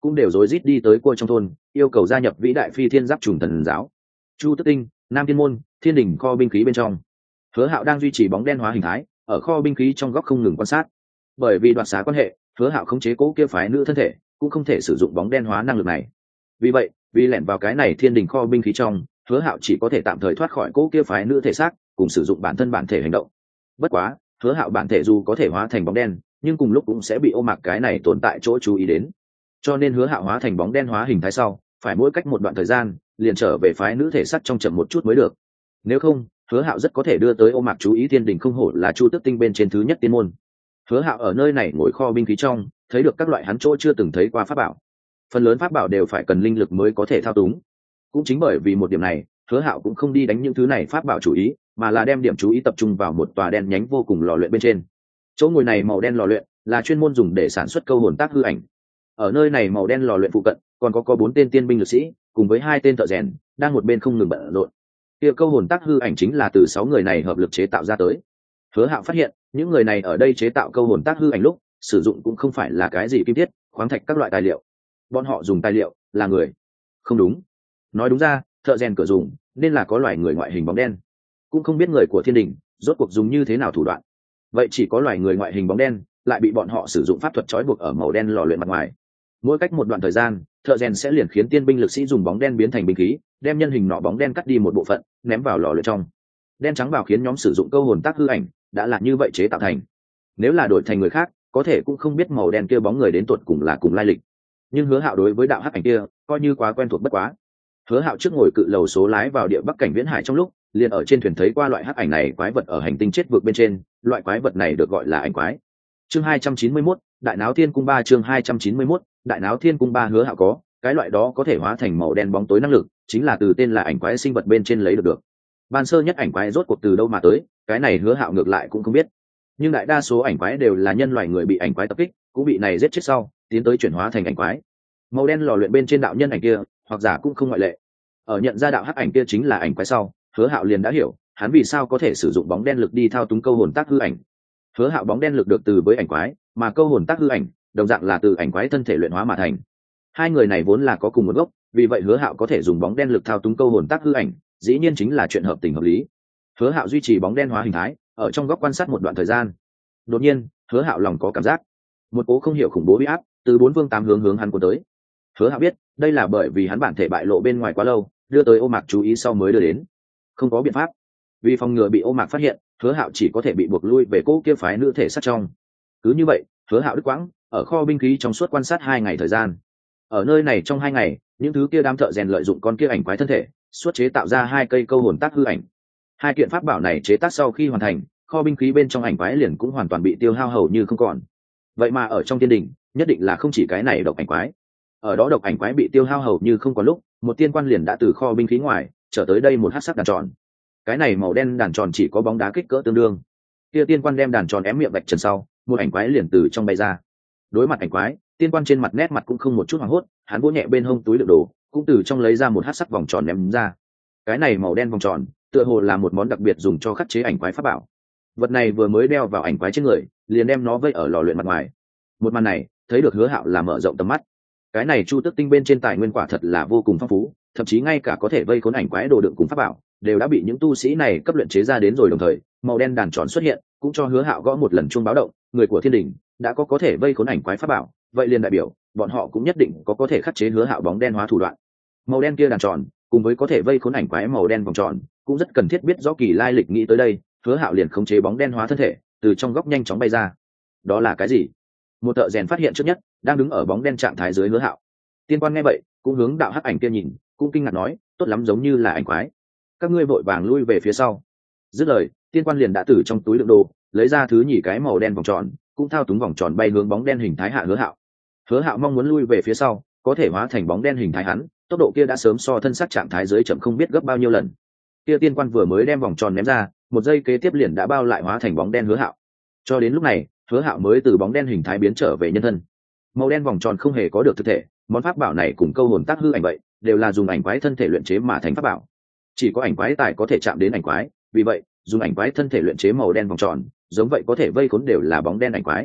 [SPEAKER 1] cũng đều rối rít đi tới cua trong thôn yêu cầu gia nhập vĩ đại phi thiên giáp trùng thần giáo. Chu Tức Tinh, Nam Thiên Môn, Thiên Đình kho binh khí bên trong, Hứa Hạo đang duy trì bóng đen hóa hình thái, ở kho binh khí trong góc không ngừng quan sát. Bởi vì đoạt xá quan hệ, Hứa Hạo khống chế cố kia phái nữ thân thể, cũng không thể sử dụng bóng đen hóa năng lực này. Vì vậy, vì lẻn vào cái này Thiên Đình kho binh khí trong, Hứa Hạo chỉ có thể tạm thời thoát khỏi cố kia phái nữ thể xác, cùng sử dụng bản thân bản thể hành động. Bất quá, Hứa Hạo bản thể dù có thể hóa thành bóng đen, nhưng cùng lúc cũng sẽ bị ô mạc cái này tồn tại chỗ chú ý đến. Cho nên Hứa Hạo hóa thành bóng đen hóa hình thái sau, phải mỗi cách một đoạn thời gian, liền trở về phái nữ thể xác trong chậm một chút mới được. Nếu không, Hứa Hạo rất có thể đưa tới ô mạc chú ý Thiên Đình không hổ là Chu Tước Tinh bên trên thứ nhất tiên môn. Hứa Hạo ở nơi này ngồi kho binh khí trong, thấy được các loại hắn chỗ chưa từng thấy qua pháp bảo. Phần lớn pháp bảo đều phải cần linh lực mới có thể thao túng. Cũng chính bởi vì một điểm này, Hứa Hạo cũng không đi đánh những thứ này pháp bảo chủ ý, mà là đem điểm chú ý tập trung vào một tòa đen nhánh vô cùng lò luyện bên trên. Chỗ ngồi này màu đen lò luyện là chuyên môn dùng để sản xuất câu hồn tác hư ảnh. Ở nơi này màu đen lò luyện phụ cận, còn có 4 tên tiên binh lực sĩ, cùng với 2 tên thợ rèn, đang một bên không ngừng bận rộn. Kia câu hồn tác hư ảnh chính là từ 6 người này hợp lực chế tạo ra tới. Hứa Hạo phát hiện, những người này ở đây chế tạo câu hồn tác hư ảnh lúc, sử dụng cũng không phải là cái gì kim thiết, khoáng thạch các loại tài liệu. Bọn họ dùng tài liệu là người. Không đúng. Nói đúng ra, thợ rèn cửa dùng nên là có loài người ngoại hình bóng đen. Cũng không biết người của Thiên Đình rốt cuộc dùng như thế nào thủ đoạn. Vậy chỉ có loài người ngoại hình bóng đen lại bị bọn họ sử dụng pháp thuật trói buộc ở màu đen lò luyện mặt ngoài. Mỗi cách một đoạn thời gian, thợ rèn sẽ liền khiến tiên binh lực sĩ dùng bóng đen biến thành binh khí, đem nhân hình nọ bóng đen cắt đi một bộ phận, ném vào lò luyện trong. Đen trắng vào khiến nhóm sử dụng câu hồn tác hư ảnh đã là như vậy chế tạo thành. Nếu là đổi thành người khác, có thể cũng không biết màu đen kia bóng người đến tuột cùng là cùng lai lịch. Nhưng Hứa Hạo đối với đạo hắc ảnh kia coi như quá quen thuộc bất quá. Hứa Hạo trước ngồi cự lầu số lái vào địa bắc cảnh viễn hải trong lúc, liền ở trên thuyền thấy qua loại hắc ảnh này quái vật ở hành tinh chết vực bên trên, loại quái vật này được gọi là ảnh quái. Chương 291, Đại Náo Thiên Cung 3 chương 291, Đại Náo Thiên Cung 3 Hứa Hạo có, cái loại đó có thể hóa thành màu đen bóng tối năng lực, chính là từ tên là ảnh quái sinh vật bên trên lấy được. Ban sơ nhất ảnh quái rốt cuộc từ đâu mà tới, cái này Hứa Hạo ngược lại cũng không biết. Nhưng đại đa số ảnh quái đều là nhân loại người bị ảnh quái tập kích, cũng bị này giết chết sau, tiến tới chuyển hóa thành ảnh quái. Màu đen lò luyện bên trên đạo nhân ảnh kia, hoặc giả cũng không ngoại lệ. Ở nhận ra đạo hắc ảnh kia chính là ảnh quái sau, Hứa Hạo liền đã hiểu, hắn vì sao có thể sử dụng bóng đen lực đi thao túng câu hồn tác hư ảnh. Hứa Hạo bóng đen lực được từ với ảnh quái, mà câu hồn tác hư ảnh, đồng dạng là từ ảnh quái thân thể luyện hóa mà thành. Hai người này vốn là có cùng một gốc, vì vậy Hứa Hạo có thể dùng bóng đen lực thao túng câu hồn tác hư ảnh, dĩ nhiên chính là chuyện hợp tình hợp lý. Hứa Hạo duy trì bóng đen hóa hình thái, ở trong góc quan sát một đoạn thời gian. Đột nhiên, Hứa Hạo lòng có cảm giác, một cỗ không hiểu khủng bố uy áp từ 4 phương 8 hướng hắn cuốn tới. Hứa Hạo biết, đây là bởi vì hắn bản thể bại lộ bên ngoài quá lâu, đưa tới Ô Mạc chú ý sau mới đưa đến. Không có biện pháp, vì phòng ngừa bị Ô Mạc phát hiện, Hứa Hạo chỉ có thể bị buộc lui về cỗ kia phái nữ thể sát trong. Cứ như vậy, Hứa Hạo đứt quãng ở kho binh khí trong suốt quan sát 2 ngày thời gian. Ở nơi này trong 2 ngày, những thứ kia đám thợ rèn lợi dụng con kia ảnh quái thân thể, suốt chế tạo ra 2 cây câu hồn tác hư ảnh. 2 kiện pháp bảo này chế tác sau khi hoàn thành, kho binh khí bên trong ảnh quái liền cũng hoàn toàn bị tiêu hao hầu như không còn. Vậy mà ở trong Thiên Đình, nhất định là không chỉ cái này độc ảnh quái. Ở đó độc ảnh quái bị tiêu hao hầu như không còn lúc, một tiên quan liền đã từ kho binh khí ngoài trở tới đây một hắc sắc đàn tròn. Cái này màu đen đàn tròn chỉ có bóng đá kích cỡ tương đương. Kia tiên quan đem đàn tròn ém miệng vạch trần sau, một ảnh quái liền từ trong bay ra. Đối mặt ảnh quái, tiên quan trên mặt nét mặt cũng không một chút hoảng hốt, hắn vỗ nhẹ bên hông túi đựng đồ, cũng từ trong lấy ra một hắc sắc vòng tròn ném ra. Cái này màu đen vòng tròn, tựa hồ là một món đặc biệt dùng cho khắc chế ảnh quái pháp bảo. Vật này vừa mới đeo vào ảnh quái trên người, liền đem nó vây ở lò luyện mặt ngoài. Một màn này, thấy được Hứa Hạo là mở rộng tầm mắt. Cái này Chu Tước Tinh bên trên tài nguyên quả thật là vô cùng phong phú, thậm chí ngay cả có thể vây khốn ảnh quái đồ đựng cùng pháp bảo, đều đã bị những tu sĩ này cấp luyện chế ra đến rồi. Đồng thời, màu đen đàn tròn xuất hiện, cũng cho Hứa Hạo gõ một lần chuông báo động, người của Thiên Đình đã có thể vây khốn ảnh quái pháp bảo, vậy liền đại biểu bọn họ cũng nhất định có thể khắc chế Hứa Hạo bóng đen hóa thủ đoạn. Màu đen kia đàn tròn, cùng với có thể vây khốn ảnh quái màu đen vòng tròn, cũng rất cần thiết biết rõ kỳ lai lịch. Nghĩ tới đây, Hứa Hạo liền khống chế bóng đen hóa thân thể, từ trong góc nhanh chóng bay ra. Đó là cái gì? Một thợ rèn phát hiện trước nhất, đang đứng ở bóng đen trạng thái dưới Hứa Hạo. Tiên quan nghe vậy, cũng hướng đạo hắc ảnh kia nhìn, cũng kinh ngạc nói, tốt lắm, giống như là ảnh quái. Các ngươi vội vàng lui về phía sau. Dứt lời, tiên quan liền đã từ trong túi đựng đồ lấy ra thứ nhì cái màu đen vòng tròn, cũng thao túng vòng tròn bay hướng bóng đen hình thái hạ Hứa Hạo. Hứa Hạo mong muốn lui về phía sau, có thể hóa thành bóng đen hình thái hắn, tốc độ kia đã sớm so thân xác trạng thái dưới chậm không biết gấp bao nhiêu lần. Kia tiên quan vừa mới đem vòng tròn ném ra, một giây kế tiếp liền đã bao lại hóa thành bóng đen Hứa Hạo. Cho đến lúc này, Hứa Hạo mới từ bóng đen hình thái biến trở về nhân thân. Màu đen vòng tròn không hề có được thực thể, món pháp bảo này cùng câu hồn tác hư ảnh vậy, đều là dùng ảnh quái thân thể luyện chế mà thành pháp bảo. Chỉ có ảnh quái tài có thể chạm đến ảnh quái, vì vậy, dùng ảnh quái thân thể luyện chế màu đen vòng tròn, giống vậy có thể vây khốn đều là bóng đen ảnh quái.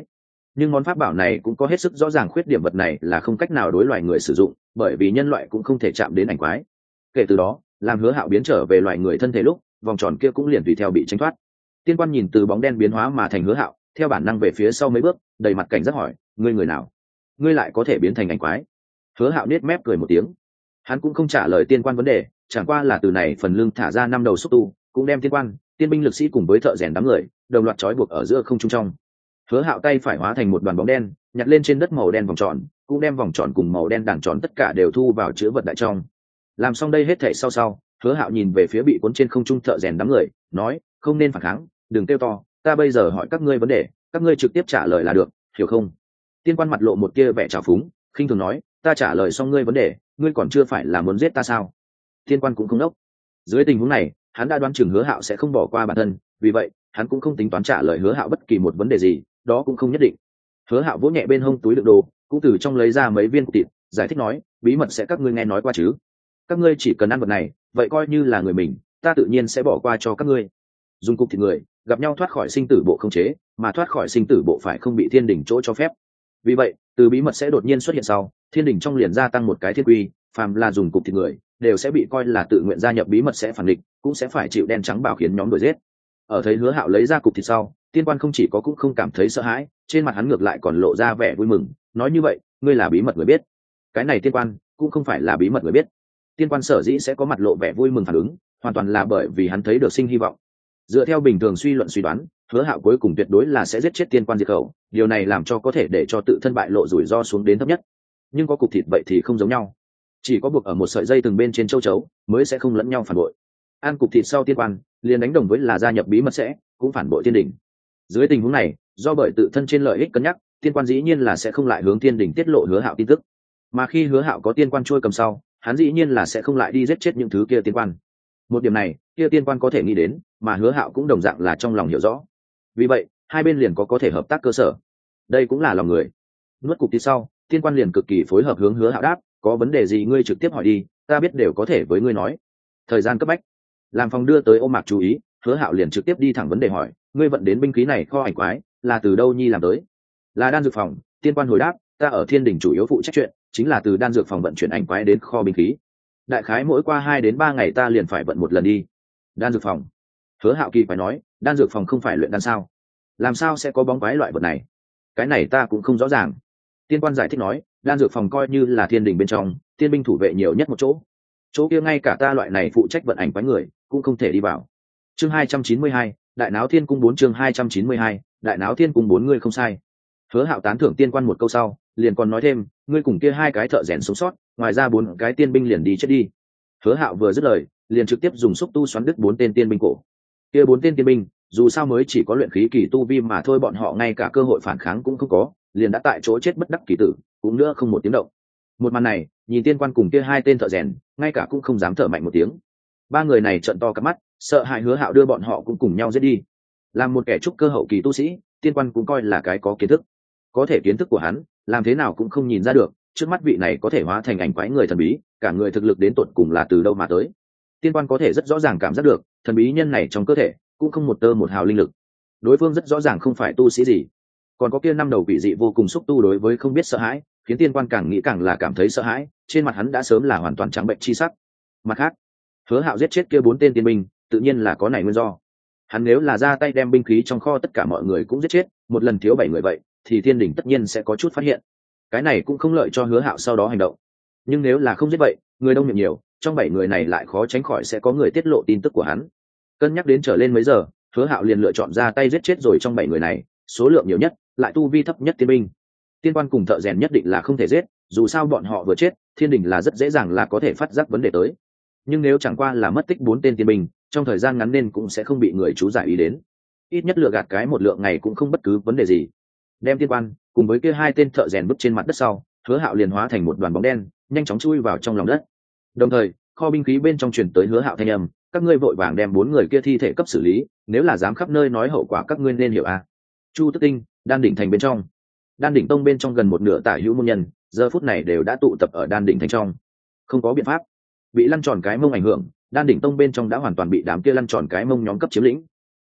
[SPEAKER 1] nhưng món pháp bảo này cũng có hết sức rõ ràng khuyết điểm, vật này là không cách nào đối loài người sử dụng, bởi vì nhân loại cũng không thể chạm đến ảnh quái. Kể từ đó, làm Hứa Hạo biến trở về loài người thân thể lúc, vòng tròn kia cũng liền tùy theo bị tránh thoát. Tiên quan nhìn từ bóng đen biến hóa mà thành Hứa Hạo, theo bản năng về phía sau mấy bước, đầy mặt cảnh giác hỏi, ngươi người nào? Ngươi lại có thể biến thành ảnh quái? Hứa Hạo nết mép cười một tiếng. Hắn cũng không trả lời tiên quan vấn đề, chẳng qua là từ này phần lưng thả ra 5 đầu xúc tu, cũng đem tiên quan, tiên binh lực sĩ cùng với thợ rèn đám người đồng loạt trói buộc ở giữa không trung trong. Hứa Hạo tay phải hóa thành một đoàn bóng đen, nhặt lên trên đất màu đen vòng tròn, cũng đem vòng tròn cùng màu đen đàn tròn tất cả đều thu vào chứa vật đại trong. Làm xong đây hết thảy sau, Hứa Hạo nhìn về phía bị cuốn trên không trung thợ rèn đám người, nói, không nên phản kháng, đừng kêu to, ta bây giờ hỏi các ngươi vấn đề, các ngươi trực tiếp trả lời là được, hiểu không? Tiên quan mặt lộ một tia vẻ trào phúng, khinh thường nói, ta trả lời xong ngươi vấn đề, ngươi còn chưa phải là muốn giết ta sao? Tiên quan cũng không đốc. Dưới tình huống này, hắn đã đoán chừng Hứa Hạo sẽ không bỏ qua bản thân, vì vậy, hắn cũng không tính toán trả lời Hứa Hạo bất kỳ một vấn đề gì, đó cũng không nhất định. Hứa Hạo vỗ nhẹ bên hông túi đựng đồ, cũng từ trong lấy ra mấy viên cục thịt, giải thích nói, bí mật sẽ các ngươi nghe nói qua chứ? Các ngươi chỉ cần ăn vật này, vậy coi như là người mình, ta tự nhiên sẽ bỏ qua cho các ngươi. Dùng cục thịt người, gặp nhau thoát khỏi sinh tử bộ không chế, mà thoát khỏi sinh tử bộ phải không bị thiên đình chỗ cho phép. Vì vậy, từ bí mật sẽ đột nhiên xuất hiện sau, thiên đình trong liền gia tăng một cái thiên quy, phàm là dùng cục thịt người, đều sẽ bị coi là tự nguyện gia nhập bí mật sẽ phản địch, cũng sẽ phải chịu đen trắng bảo khiến nhóm đuổi giết. Ở thấy Hứa Hạo lấy ra cục thịt sau, tiên quan không chỉ có cũng không cảm thấy sợ hãi, trên mặt hắn ngược lại còn lộ ra vẻ vui mừng, nói như vậy, ngươi là bí mật người biết. Cái này tiên quan cũng không phải là bí mật người biết. Tiên quan sở dĩ sẽ có mặt lộ vẻ vui mừng phản ứng, hoàn toàn là bởi vì hắn thấy được sinh hy vọng. Dựa theo bình thường suy luận suy đoán, Hứa Hạo cuối cùng tuyệt đối là sẽ giết chết tiên quan diệt khẩu, điều này làm cho có thể để cho tự thân bại lộ rủi ro xuống đến thấp nhất. Nhưng có cục thịt vậy thì không giống nhau, chỉ có buộc ở một sợi dây từng bên trên châu chấu mới sẽ không lẫn nhau phản bội. Ăn cục thịt sau tiên quan liền đánh đồng với là gia nhập bí mật sẽ cũng phản bội thiên đình. Dưới tình huống này, do bởi tự thân trên lợi ích cân nhắc, tiên quan dĩ nhiên là sẽ không lại hướng thiên đình tiết lộ Hứa Hạo tin tức. Mà khi Hứa Hạo có tiên quan trôi cầm sau, hắn dĩ nhiên là sẽ không lại đi giết chết những thứ kia tiên quan. Một điểm này, kia tiên quan có thể nghĩ đến, mà Hứa Hạo cũng đồng dạng là trong lòng hiểu rõ. Vì vậy, hai bên liền có thể hợp tác cơ sở. Đây cũng là lòng người. Nuốt cục thịt sau, tiên quan liền cực kỳ phối hợp hướng Hứa Hạo đáp, có vấn đề gì ngươi trực tiếp hỏi đi, ta biết đều có thể với ngươi nói. Thời gian cấp bách, làm phòng đưa tới Ô Mạc chú ý, Hứa Hạo liền trực tiếp đi thẳng vấn đề hỏi, ngươi vận đến binh khí này kho ảnh quái, là từ đâu nhi làm tới? Là đan dược phòng. Tiên quan hồi đáp, ta ở thiên đình chủ yếu phụ trách chuyện, chính là từ đan dược phòng vận chuyển ảnh quái đến kho binh khí. Đại khái mỗi qua 2 đến 3 ngày ta liền phải vận một lần đi. Đan dược phòng. Hứa Hạo kỳ phải nói, đan dược phòng không phải luyện đan sao? Làm sao sẽ có bóng quái loại vật này? Cái này ta cũng không rõ ràng. Tiên quan giải thích nói, đan dược phòng coi như là thiên đình bên trong, tiên binh thủ vệ nhiều nhất một chỗ. Chỗ kia ngay cả ta loại này phụ trách vận ảnh quái người, cũng không thể đi vào. Chương 292, Đại Náo Thiên Cung 4 chương 292, Đại Náo Thiên Cung 4 ngươi không sai. Hứa Hạo tán thưởng tiên quan một câu sau, liền còn nói thêm, ngươi cùng kia 2 cái thợ rèn sống sót, ngoài ra 4 cái tiên binh liền đi chết đi. Hứa Hạo vừa dứt lời, liền trực tiếp dùng xúc tu xoắn đứt 4 tên tiên binh cổ. Kia 4 tên tiên binh, dù sao mới chỉ có luyện khí kỳ tu vi mà thôi, bọn họ ngay cả cơ hội phản kháng cũng không có, liền đã tại chỗ chết bất đắc kỳ tử, cũng nữa không một tiếng động. Một màn này, nhìn tiên quan cùng kia 2 tên thợ rèn, ngay cả cũng không dám thở mạnh một tiếng. 3 người này trợn to cặp mắt, sợ hãi Hứa Hạo đưa bọn họ cũng cùng nhau giết đi. Làm một kẻ trúc cơ hậu kỳ tu sĩ, tiên quan cũng coi là cái có kiến thức. Có thể kiến thức của hắn, làm thế nào cũng không nhìn ra được, trước mắt vị này có thể hóa thành ảnh quái người thần bí, cả người thực lực đến tột cùng là từ đâu mà tới. Tiên quan có thể rất rõ ràng cảm giác được, thần bí nhân này trong cơ thể cũng không một tơ một hào linh lực. Đối phương rất rõ ràng không phải tu sĩ gì. Còn có kia 5 đầu quỷ dị vô cùng xúc tu đối với không biết sợ hãi, khiến tiên quan càng nghĩ càng là cảm thấy sợ hãi, trên mặt hắn đã sớm là hoàn toàn trắng bệnh chi sắc. Mặt khác, Hứa Hạo giết chết kia 4 tên tiên binh, tự nhiên là có này nguyên do. Hắn nếu là ra tay đem binh khí trong kho tất cả mọi người cũng giết chết, một lần thiếu 7 người vậy, thì thiên đình tất nhiên sẽ có chút phát hiện. Cái này cũng không lợi cho Hứa Hạo sau đó hành động. Nhưng nếu là không giết vậy, người đông miệng nhiều, trong 7 người này lại khó tránh khỏi sẽ có người tiết lộ tin tức của hắn. Cân nhắc đến trở lên mấy giờ, Hứa Hạo liền lựa chọn ra tay giết chết rồi trong 7 người này, số lượng nhiều nhất, lại tu vi thấp nhất tiên binh. Tiên quan cùng thợ rèn nhất định là không thể giết, dù sao bọn họ vừa chết, thiên đình là rất dễ dàng là có thể phát giác vấn đề tới. Nhưng nếu chẳng qua là mất tích 4 tên tiên binh, trong thời gian ngắn nên cũng sẽ không bị người chú giải ý đến. Ít nhất lựa gạt cái một lượng ngày cũng không bất cứ vấn đề gì. Đem tiên quan cùng với kia 2 tên thợ rèn bước trên mặt đất sau, Hứa Hạo liền hóa thành một đoàn bóng đen, nhanh chóng chui vào trong lòng đất. Đồng thời, kho binh khí bên trong truyền tới Hứa Hạo thanh âm, các ngươi vội vàng đem 4 người kia thi thể cấp xử lý, nếu là dám khắp nơi nói hậu quả các ngươi nên hiểu a. Chu Tức Tinh, Đan Đỉnh Thành bên trong. Đan Đỉnh Tông bên trong gần một nửa tả hữu môn nhân, giờ phút này đều đã tụ tập ở Đan Đỉnh Thành trong. Không có biện pháp, bị lăn tròn cái mông ảnh hưởng, Đan Đỉnh Tông bên trong đã hoàn toàn bị đám kia lăn tròn cái mông nhóm cấp chiếm lĩnh.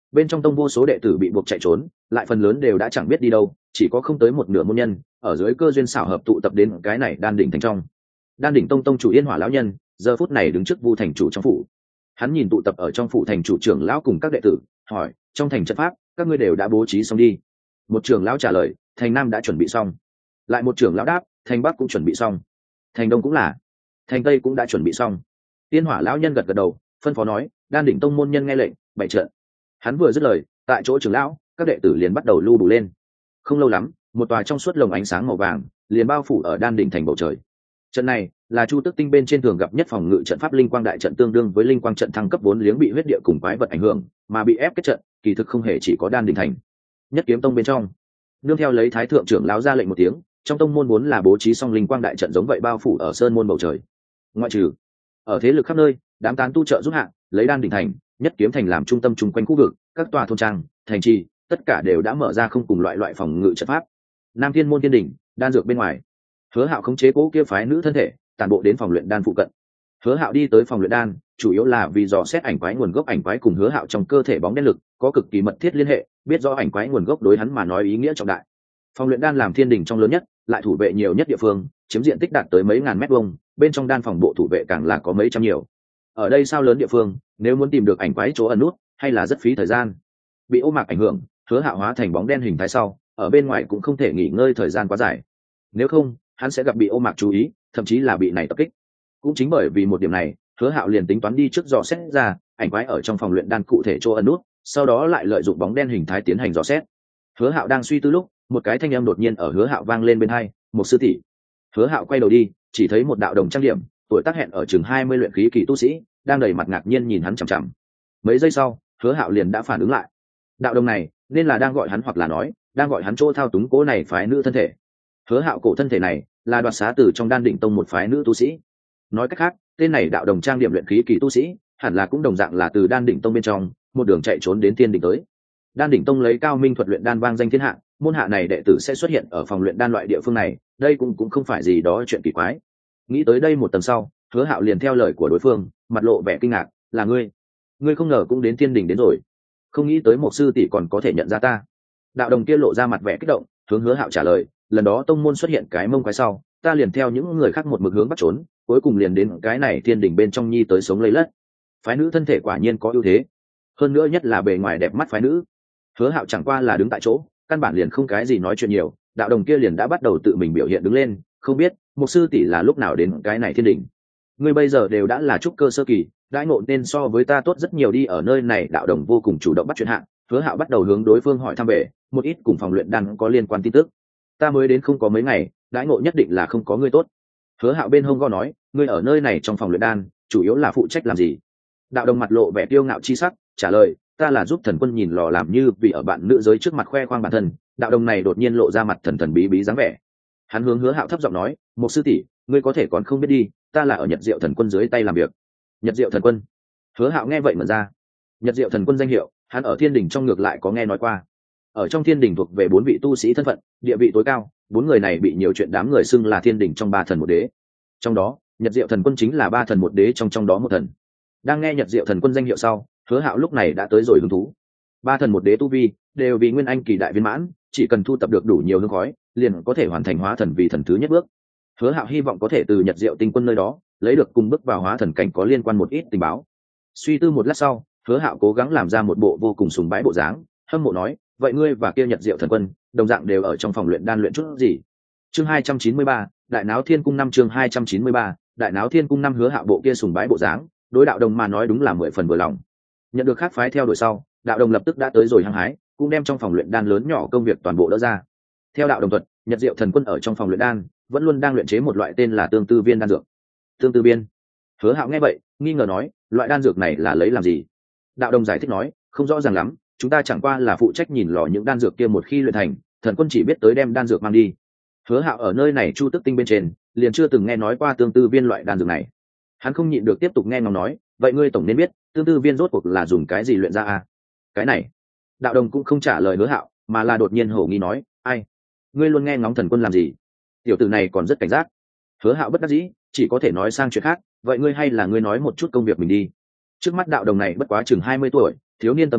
[SPEAKER 1] bên trong tông vô số đệ tử bị buộc chạy trốn, lại phần lớn đều đã chẳng biết đi đâu, chỉ có không tới một nửa môn nhân ở dưới cơ duyên xảo hợp tụ tập đến cái này đan đỉnh thành trong. Đan đỉnh tông tông chủ Yên Hỏa lão nhân giờ phút này đứng trước Vu thành chủ trong phủ. Hắn nhìn tụ tập ở trong phủ thành chủ trưởng lão cùng các đệ tử, hỏi: trong thành trận pháp các ngươi đều đã bố trí xong đi? Một trưởng lão trả lời: thành nam đã chuẩn bị xong. Lại một trưởng lão đáp: thành bắc cũng chuẩn bị xong. Thành đông cũng là. Thành tây cũng đã chuẩn bị xong. Yên Hỏa lão nhân gật gật đầu, phân phó nói: đan đỉnh tông môn nhân nghe lệnh, bày trận. Hắn vừa dứt lời, tại chỗ trưởng lão, các đệ tử liền bắt đầu lưu đủ lên. Không lâu lắm, một tòa trong suốt lồng ánh sáng màu vàng liền bao phủ ở đan đỉnh thành bầu trời. Trận này là Chu Tước Tinh bên trên thường gặp nhất phòng ngự trận pháp linh quang đại trận, tương đương với linh quang trận thăng cấp 4 liếng bị huyết địa cùng quái vật ảnh hưởng, mà bị ép kết trận, kỳ thực không hề chỉ có đan đỉnh thành. Nhất Kiếm Tông bên trong, nương theo lấy thái thượng trưởng lão ra lệnh một tiếng, trong tông môn vốn là bố trí xong linh quang đại trận giống vậy bao phủ ở sơn môn bầu trời. Ngoại trừ ở thế lực khắp nơi, đám tán tu trợ giúp hạ, lấy đan đỉnh thành, Nhất Kiếm thành làm trung tâm chung quanh khu vực, các tòa thôn trang, thành trì, tất cả đều đã mở ra không cùng loại phòng ngự trận pháp. Nam Thiên môn thiên đỉnh, đan dược bên ngoài. Hứa Hạo khống chế cố kia phái nữ thân thể, tản bộ đến phòng luyện đan phụ cận. Hứa Hạo đi tới phòng luyện đan, chủ yếu là vì dò xét ảnh quái nguồn gốc. Ảnh quái cùng Hứa Hạo trong cơ thể bóng đen lực có cực kỳ mật thiết liên hệ, biết rõ ảnh quái nguồn gốc đối hắn mà nói ý nghĩa trọng đại. Phòng luyện đan làm thiên đỉnh trong lớn nhất, lại thủ vệ nhiều nhất địa phương, chiếm diện tích đạt tới mấy ngàn mét vuông, bên trong đan phòng bộ thủ vệ càng là có mấy trăm nhiều. Ở đây sao lớn địa phương, nếu muốn tìm được ảnh quái chỗ ẩn nút, hay là rất phí thời gian. Bị ô mạc ảnh hưởng, Hứa Hạo hóa thành bóng đen hình thái sau, ở bên ngoài cũng không thể nghỉ ngơi thời gian quá dài. Nếu không, hắn sẽ gặp bị ô mạc chú ý, thậm chí là bị này tập kích. Cũng chính bởi vì một điểm này, Hứa Hạo liền tính toán đi trước dò xét ra ảnh quái ở trong phòng luyện đan cụ thể chỗ ẩn nút, sau đó lại lợi dụng bóng đen hình thái tiến hành dò xét. Hứa Hạo đang suy tư lúc, một cái thanh âm đột nhiên ở Hứa Hạo vang lên bên tai: "Một sư tỷ." Hứa Hạo quay đầu đi, chỉ thấy một đạo đồng trang điểm, tuổi tác hẹn ở chừng 20 luyện khí kỳ tu sĩ, đang đầy mặt ngạc nhiên nhìn hắn chằm chằm. Mấy giây sau, Hứa Hạo liền đã phản ứng lại. Đạo đồng này, nên là đang gọi hắn, hoặc là nói, đang gọi hắn chỗ thao túng cố này phái nữ thân thể. Hứa Hạo cổ thân thể này là đoạt xá từ trong đan đỉnh tông một phái nữ tu sĩ. Nói cách khác, tên này đạo đồng trang điểm luyện khí kỳ tu sĩ, hẳn là cũng đồng dạng là từ đan đỉnh tông bên trong một đường chạy trốn đến thiên đỉnh tới. Đan đỉnh tông lấy cao minh thuật luyện đan vang danh thiên hạ, môn hạ này đệ tử sẽ xuất hiện ở phòng luyện đan loại địa phương này, đây cũng không phải gì đó chuyện kỳ quái. Nghĩ tới đây một tầng sau, Hứa Hạo liền theo lời của đối phương, mặt lộ vẻ kinh ngạc: "Là ngươi không ngờ cũng đến thiên đỉnh đến rồi. Không nghĩ tới một sư tỷ còn có thể nhận ra ta." Đạo đồng kia lộ ra mặt vẻ kích động, hướng Hứa Hạo trả lời: "Lần đó tông môn xuất hiện cái mông quái sau, ta liền theo những người khác một mực hướng bắt trốn, cuối cùng liền đến cái này thiên đỉnh bên trong nhi tới sống lấy lất. Phái nữ thân thể quả nhiên có ưu thế, hơn nữa nhất là bề ngoài đẹp mắt phái nữ." Hứa Hạo chẳng qua là đứng tại chỗ, căn bản liền không cái gì nói chuyện nhiều, đạo đồng kia liền đã bắt đầu tự mình biểu hiện đứng lên: "Không biết một sư tỷ là lúc nào đến cái này thiên đỉnh? Ngươi bây giờ đều đã là trúc cơ sơ kỳ, đãi ngộ nên so với ta tốt rất nhiều đi." Ở nơi này đạo đồng vô cùng chủ động bắt chuyện hạng, Hứa Hạo bắt đầu hướng đối phương hỏi thăm về một ít cùng phòng luyện đan có liên quan tin tức. "Ta mới đến không có mấy ngày, đãi ngộ nhất định là không có ngươi tốt." Hứa Hạo bên hông go nói: "Ngươi ở nơi này trong phòng luyện đan, chủ yếu là phụ trách làm gì?" Đạo đồng mặt lộ vẻ kiêu ngạo chi sắc, trả lời: "Ta là giúp thần quân nhìn lò làm như vì ở bạn nữ giới trước mặt khoe khoang bản thân." Đạo đồng này đột nhiên lộ ra mặt thần thần bí bí dáng vẻ. Hắn hướng Hứa Hạo thấp giọng nói: "Một sư tỷ, ngươi có thể còn không biết đi, ta là ở Nhật Diệu thần quân dưới tay làm việc." Nhật Diệu thần quân? Hứa Hạo nghe vậy mở ra. Nhật Diệu thần quân danh hiệu, hắn ở thiên đình trong ngược lại có nghe nói qua. Ở trong thiên đình thuộc về 4 vị tu sĩ thân phận, địa vị tối cao, 4 người này bị nhiều chuyện đám người xưng là thiên đình trong 3 thần một đế. Trong đó, Nhật Diệu thần quân chính là 3 thần một đế trong đó một thần. Đang nghe Nhật Diệu thần quân danh hiệu sau, Hứa Hạo lúc này đã tới rồi hứng thú. 3 thần một đế tu vi đều vì nguyên anh kỳ đại viên mãn, chỉ cần thu tập được đủ nhiều hương khói, liền có thể hoàn thành hóa thần vì thần thứ nhất bước. Hứa Hạo hy vọng có thể từ Nhật Diệu tinh quân nơi đó lấy được cùng bước vào hóa thần cảnh có liên quan một ít tình báo. Suy tư một lát sau, Hứa Hạo cố gắng làm ra một bộ vô cùng sùng bái bộ dáng, hâm mộ nói: "Vậy ngươi và kia Nhật Diệu thần quân, đồng dạng đều ở trong phòng luyện đan luyện chút gì?" Chương 293, Đại Náo Thiên Cung 5. Chương 293, Đại Náo Thiên Cung 5. Hứa Hạo bộ kia sùng bái bộ dáng, đối đạo đồng mà nói đúng là 10 phần vừa lòng. Nhận được khác phái theo đuổi sau, đạo đồng lập tức đã tới rồi hăng hái, cũng đem trong phòng luyện đan lớn nhỏ công việc toàn bộ đỡ ra. Theo đạo đồng thuật, Nhật Diệu thần quân ở trong phòng luyện đan vẫn luôn đang luyện chế một loại tên là Tương Tư Viên đan dược. Tương Tư Viên? Hứa Hạo nghe vậy, nghi ngờ nói: "Loại đan dược này là lấy làm gì?" Đạo đồng giải thích nói: "Không rõ ràng lắm, chúng ta chẳng qua là phụ trách nhìn lò những đan dược kia, một khi luyện thành, thần quân chỉ biết tới đem đan dược mang đi." Hứa Hạo ở nơi này Chu Tức Tinh bên trên, liền chưa từng nghe nói qua Tương Tư Viên loại đan dược này. Hắn không nhịn được tiếp tục nghe ngóng nói: "Vậy ngươi tổng nên biết, Tương Tư Viên rốt cuộc là dùng cái gì luyện ra à?" Cái này, đạo đồng cũng không trả lời Hứa Hạo, mà là đột nhiên hổ nghi nói: "Ai? Ngươi luôn nghe ngóng thần quân làm gì?" Tiểu tử này còn rất cảnh giác. Hứa Hạo bất đắc dĩ, chỉ có thể nói sang chuyện khác: "Vậy ngươi hay là ngươi nói một chút công việc mình đi." Trước mắt đạo đồng này bất quá chừng 20 tuổi, thiếu niên tâm tính,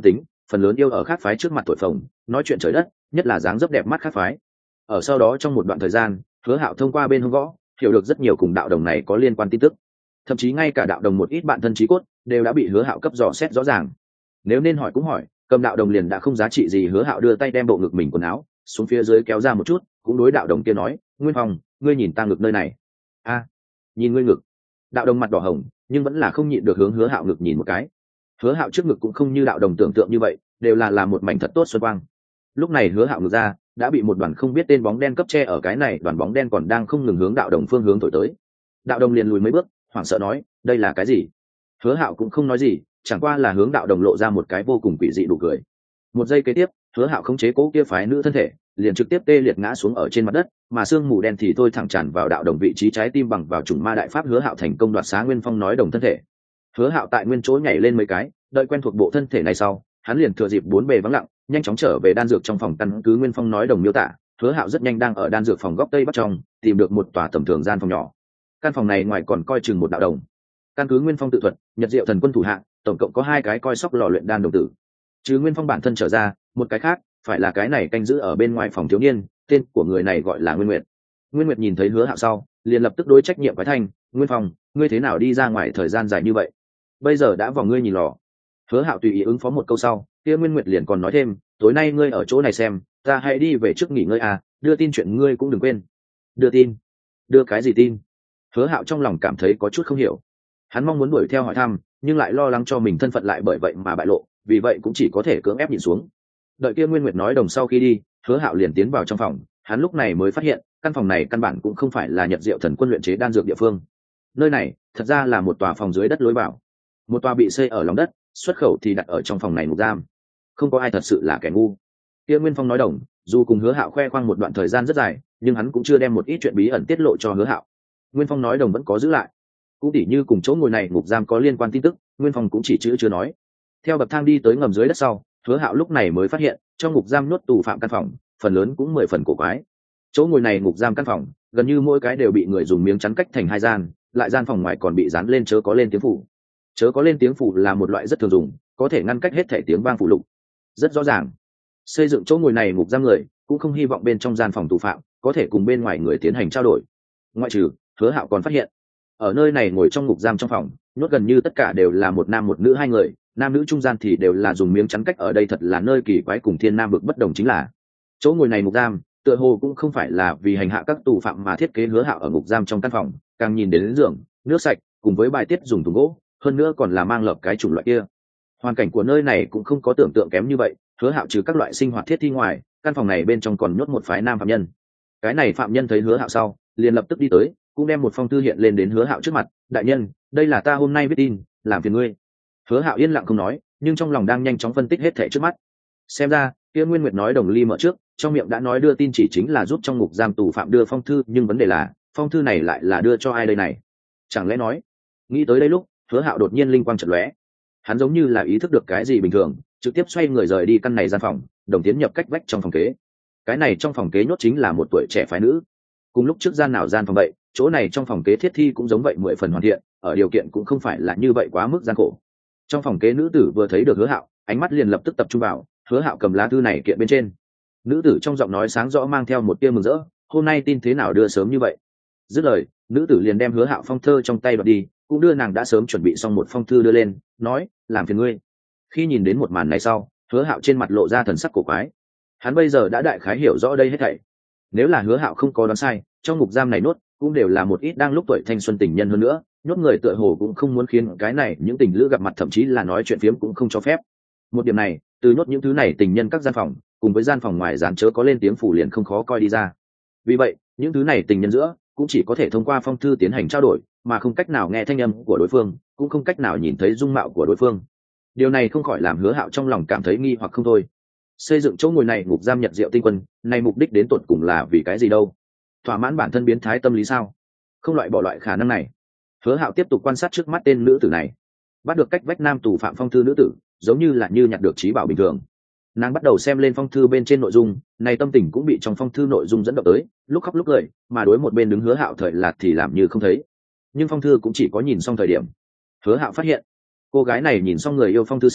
[SPEAKER 1] phần lớn yêu ở khác phái trước mặt thổi phồng nói chuyện trời đất, nhất là dáng dấp đẹp mắt khác phái. Ở sau đó trong một đoạn thời gian, Hứa Hạo thông qua bên Hông Võ hiểu được rất nhiều cùng đạo đồng này có liên quan tin tức, thậm chí ngay cả đạo đồng một ít bạn thân chí cốt đều đã bị Hứa Hạo cấp dò xét rõ ràng. Nếu nên hỏi cũng hỏi, cầm đạo đồng liền đã không giá trị gì. Hứa Hạo đưa tay đem bộ ngực mình quần áo xuống phía dưới kéo ra một chút, cũng đối đạo đồng kia nói, Nguyên Phong, ngươi nhìn ta ngực nơi này. A, nhìn ngươi ngực. Đạo đồng mặt đỏ hồng nhưng vẫn là không nhịn được hướng Hứa Hạo ngực nhìn một cái. Hứa Hạo trước ngực cũng không như đạo đồng tưởng tượng như vậy, đều là một mảnh thật tốt xuân quang. Lúc này Hứa Hạo ngực ra đã bị một đoàn không biết tên bóng đen cấp che ở, cái này đoàn bóng đen còn đang không ngừng hướng đạo đồng phương hướng thổi tới. Đạo đồng liền lùi mấy bước, hoảng sợ nói, đây là cái gì? Hứa Hạo cũng không nói gì, chẳng qua là hướng đạo đồng lộ ra một cái vô cùng quỷ dị đủ cười. Một giây kế tiếp, Hứa Hạo khống chế cố kia phái nữ thân thể liền trực tiếp tê liệt ngã xuống ở trên mặt đất, mà sương mù đen thì thôi thẳng tràn vào đạo đồng vị trí trái tim, bằng vào trùng ma đại pháp Hứa Hạo thành công đoạt xá Nguyên Phong nói đồng thân thể. Hứa Hạo tại nguyên chỗ nhảy lên mấy cái, đợi quen thuộc bộ thân thể này sau, hắn liền thừa dịp bốn bề vắng lặng, nhanh chóng trở về đan dược trong phòng. Căn cứ Nguyên Phong nói đồng miêu tả, Hứa Hạo rất nhanh đang ở đan dược phòng góc tây bắc trong tìm được một tòa tầm thường gian phòng nhỏ. Căn phòng này ngoài còn coi chừng một đạo đồng. Căn cứ Nguyên Phong tự thuật, Nhật Diệu Thần Quân thủ hạ tổng cộng có 2 cái coi sóc lò luyện đan đồng tử, chứ Nguyên Phong bản thân trở ra, một cái khác phải là cái này canh giữ ở bên ngoài phòng thiếu niên, tên của người này gọi là Nguyên Nguyệt. Nguyên Nguyệt nhìn thấy Hứa Hạo sau, liền lập tức đối trách nhiệm với thanh, Nguyên Phong, ngươi thế nào đi ra ngoài thời gian dài như vậy? Bây giờ đã vào ngươi nhìn lò. Hứa Hạo tùy ý ứng phó một câu sau, kia Nguyên Nguyệt liền còn nói thêm, tối nay ngươi ở chỗ này xem, ta hãy đi về trước nghỉ ngơi à, đưa tin chuyện ngươi cũng đừng quên. Đưa tin? Đưa cái gì tin? Hứa Hạo trong lòng cảm thấy có chút không hiểu. Hắn mong muốn đuổi theo hỏi thăm, nhưng lại lo lắng cho mình thân phận lại bởi vậy mà bại lộ, vì vậy cũng chỉ có thể cưỡng ép nhìn xuống. Đợi kia Nguyên Nguyệt nói đồng sau khi đi, Hứa Hạo liền tiến vào trong phòng. Hắn lúc này mới phát hiện, căn phòng này căn bản cũng không phải là Nhật Diệu Thần Quân luyện chế đan dược địa phương. Nơi này thật ra là một tòa phòng dưới đất lối vào, một tòa bị xây ở lòng đất, xuất khẩu thì đặt ở trong phòng này ngục giam. Không có ai thật sự là kẻ ngu. Kia Nguyên Phong nói đồng, dù cùng Hứa Hạo khoe khoang một đoạn thời gian rất dài, nhưng hắn cũng chưa đem một ít chuyện bí ẩn tiết lộ cho Hứa Hạo. Nguyên Phong nói đồng vẫn có giữ lại, cũng tỉ như cùng chỗ ngồi này ngục giam có liên quan tin tức, Nguyên Phong cũng chỉ chữ chưa nói. Theo bậc thang đi tới ngầm dưới đất sau, Hứa Hạo lúc này mới phát hiện trong ngục giam nhốt tù phạm căn phòng phần lớn cũng 10 phần cổ quái. Chỗ ngồi này ngục giam căn phòng gần như mỗi cái đều bị người dùng miếng chắn cách thành 2 gian, lại gian phòng ngoài còn bị dán lên chớ có lên tiếng phủ. Chớ có lên tiếng phủ là một loại rất thường dùng, có thể ngăn cách hết thể tiếng vang phụ lục. Rất rõ ràng, xây dựng chỗ ngồi này ngục giam người cũng không hy vọng bên trong gian phòng tù phạm có thể cùng bên ngoài người tiến hành trao đổi. Ngoại trừ, Hứa Hạo còn phát hiện ở nơi này ngồi trong ngục giam trong phòng nhốt gần như tất cả đều là một nam một nữ 2 người, nam nữ trung gian thì đều là dùng miếng chắn cách. Ở đây thật là nơi kỳ quái cùng thiên nam vực bất đồng, chính là chỗ ngồi này ngục giam tựa hồ cũng không phải là vì hành hạ các tù phạm mà thiết kế. Hứa Hạo ở ngục giam trong căn phòng càng nhìn đến giường, nước sạch cùng với bài tiết dùng thùng gỗ, hơn nữa còn là mang lợp cái chủng loại kia. Hoàn cảnh của nơi này cũng không có tưởng tượng kém như vậy. Hứa Hạo trừ các loại sinh hoạt thiết thi ngoài, căn phòng này bên trong còn nhốt một phái nam phạm nhân. Cái này phạm nhân thấy Hứa Hạo sau, liền lập tức đi tới, cũng đem một phong thư hiện lên đến Hứa Hạo trước mặt. Đại nhân, đây là ta hôm nay viết tin, làm phiền ngươi. Hứa Hạo yên lặng không nói, nhưng trong lòng đang nhanh chóng phân tích hết thảy trước mắt. Xem ra, kia Nguyên Nguyệt nói đồng ly mở trước, trong miệng đã nói đưa tin chỉ chính là giúp trong ngục giam tù phạm đưa phong thư, nhưng vấn đề là, phong thư này lại là đưa cho ai đây này? Chẳng lẽ nói? Nghĩ tới đây lúc, Hứa Hạo đột nhiên linh quang chợt lóe. Hắn giống như là ý thức được cái gì bình thường, trực tiếp xoay người rời đi căn này gian phòng, đồng tiến nhập cách vách trong phòng kế. Cái này trong phòng kế nhốt chính là một tuổi trẻ phái nữ. Cùng lúc trước gian nào gian phòng vậy, chỗ này trong phòng kế thiết thi cũng giống vậy 10 phần hoàn thiện, ở điều kiện cũng không phải là như vậy quá mức gian khổ. Trong phòng kế nữ tử vừa thấy được Hứa Hạo, ánh mắt liền lập tức tập trung vào. Hứa Hạo cầm lá thư này kiện bên trên. Nữ tử trong giọng nói sáng rõ mang theo một tia mừng rỡ, hôm nay tin thế nào đưa sớm như vậy? Dứt lời, nữ tử liền đem Hứa Hạo phong thơ trong tay đoạt đi, cũng đưa nàng đã sớm chuẩn bị xong một phong thư đưa lên, nói, làm phiền ngươi. Khi nhìn đến một màn này sau, Hứa Hạo trên mặt lộ ra thần sắc cổ quái. Hắn bây giờ đã đại khái hiểu rõ đây hết thảy. Nếu là Hứa Hạo không có đoán sai, trong ngục giam này nốt cũng đều là một ít đang lúc tuổi thanh xuân tình nhân, hơn nữa nhốt người tựa hồ cũng không muốn khiến cái này những tình lữ gặp mặt, thậm chí là nói chuyện phiếm cũng không cho phép. Một điểm này, từ nhốt những thứ này tình nhân các gian phòng cùng với gian phòng ngoài dán chớ có lên tiếng phủ liền không khó coi đi ra. Vì vậy, những thứ này tình nhân giữa cũng chỉ có thể thông qua phong thư tiến hành trao đổi, mà không cách nào nghe thanh âm của đối phương, cũng không cách nào nhìn thấy dung mạo của đối phương. Điều này không khỏi làm Hứa Hạo trong lòng cảm thấy nghi hoặc không thôi. Xây dựng chỗ ngồi này ngục giam Nhật Diệu Tinh Quân, này mục đích đến tột cùng là vì cái gì đâu? Thỏa mãn bản thân biến thái tâm lý sao? Không loại bỏ loại khả năng này. Hứa Hạo tiếp tục quan sát trước mắt tên nữ tử này. Bắt được cách vách nam tù phạm phong thư nữ tử, giống như là như nhặt được trí bảo bình thường. Nàng bắt đầu xem lên phong thư bên trên nội dung, này tâm tình cũng bị trong phong thư nội dung dẫn động tới, lúc khóc lúc cười, mà đối một bên đứng Hứa Hạo thời lạt thì làm như không thấy. Nhưng phong thư cũng chỉ có nhìn xong thời điểm. Hứa Hạo phát hiện, cô gái này nhìn xong người yêu phong thư sau,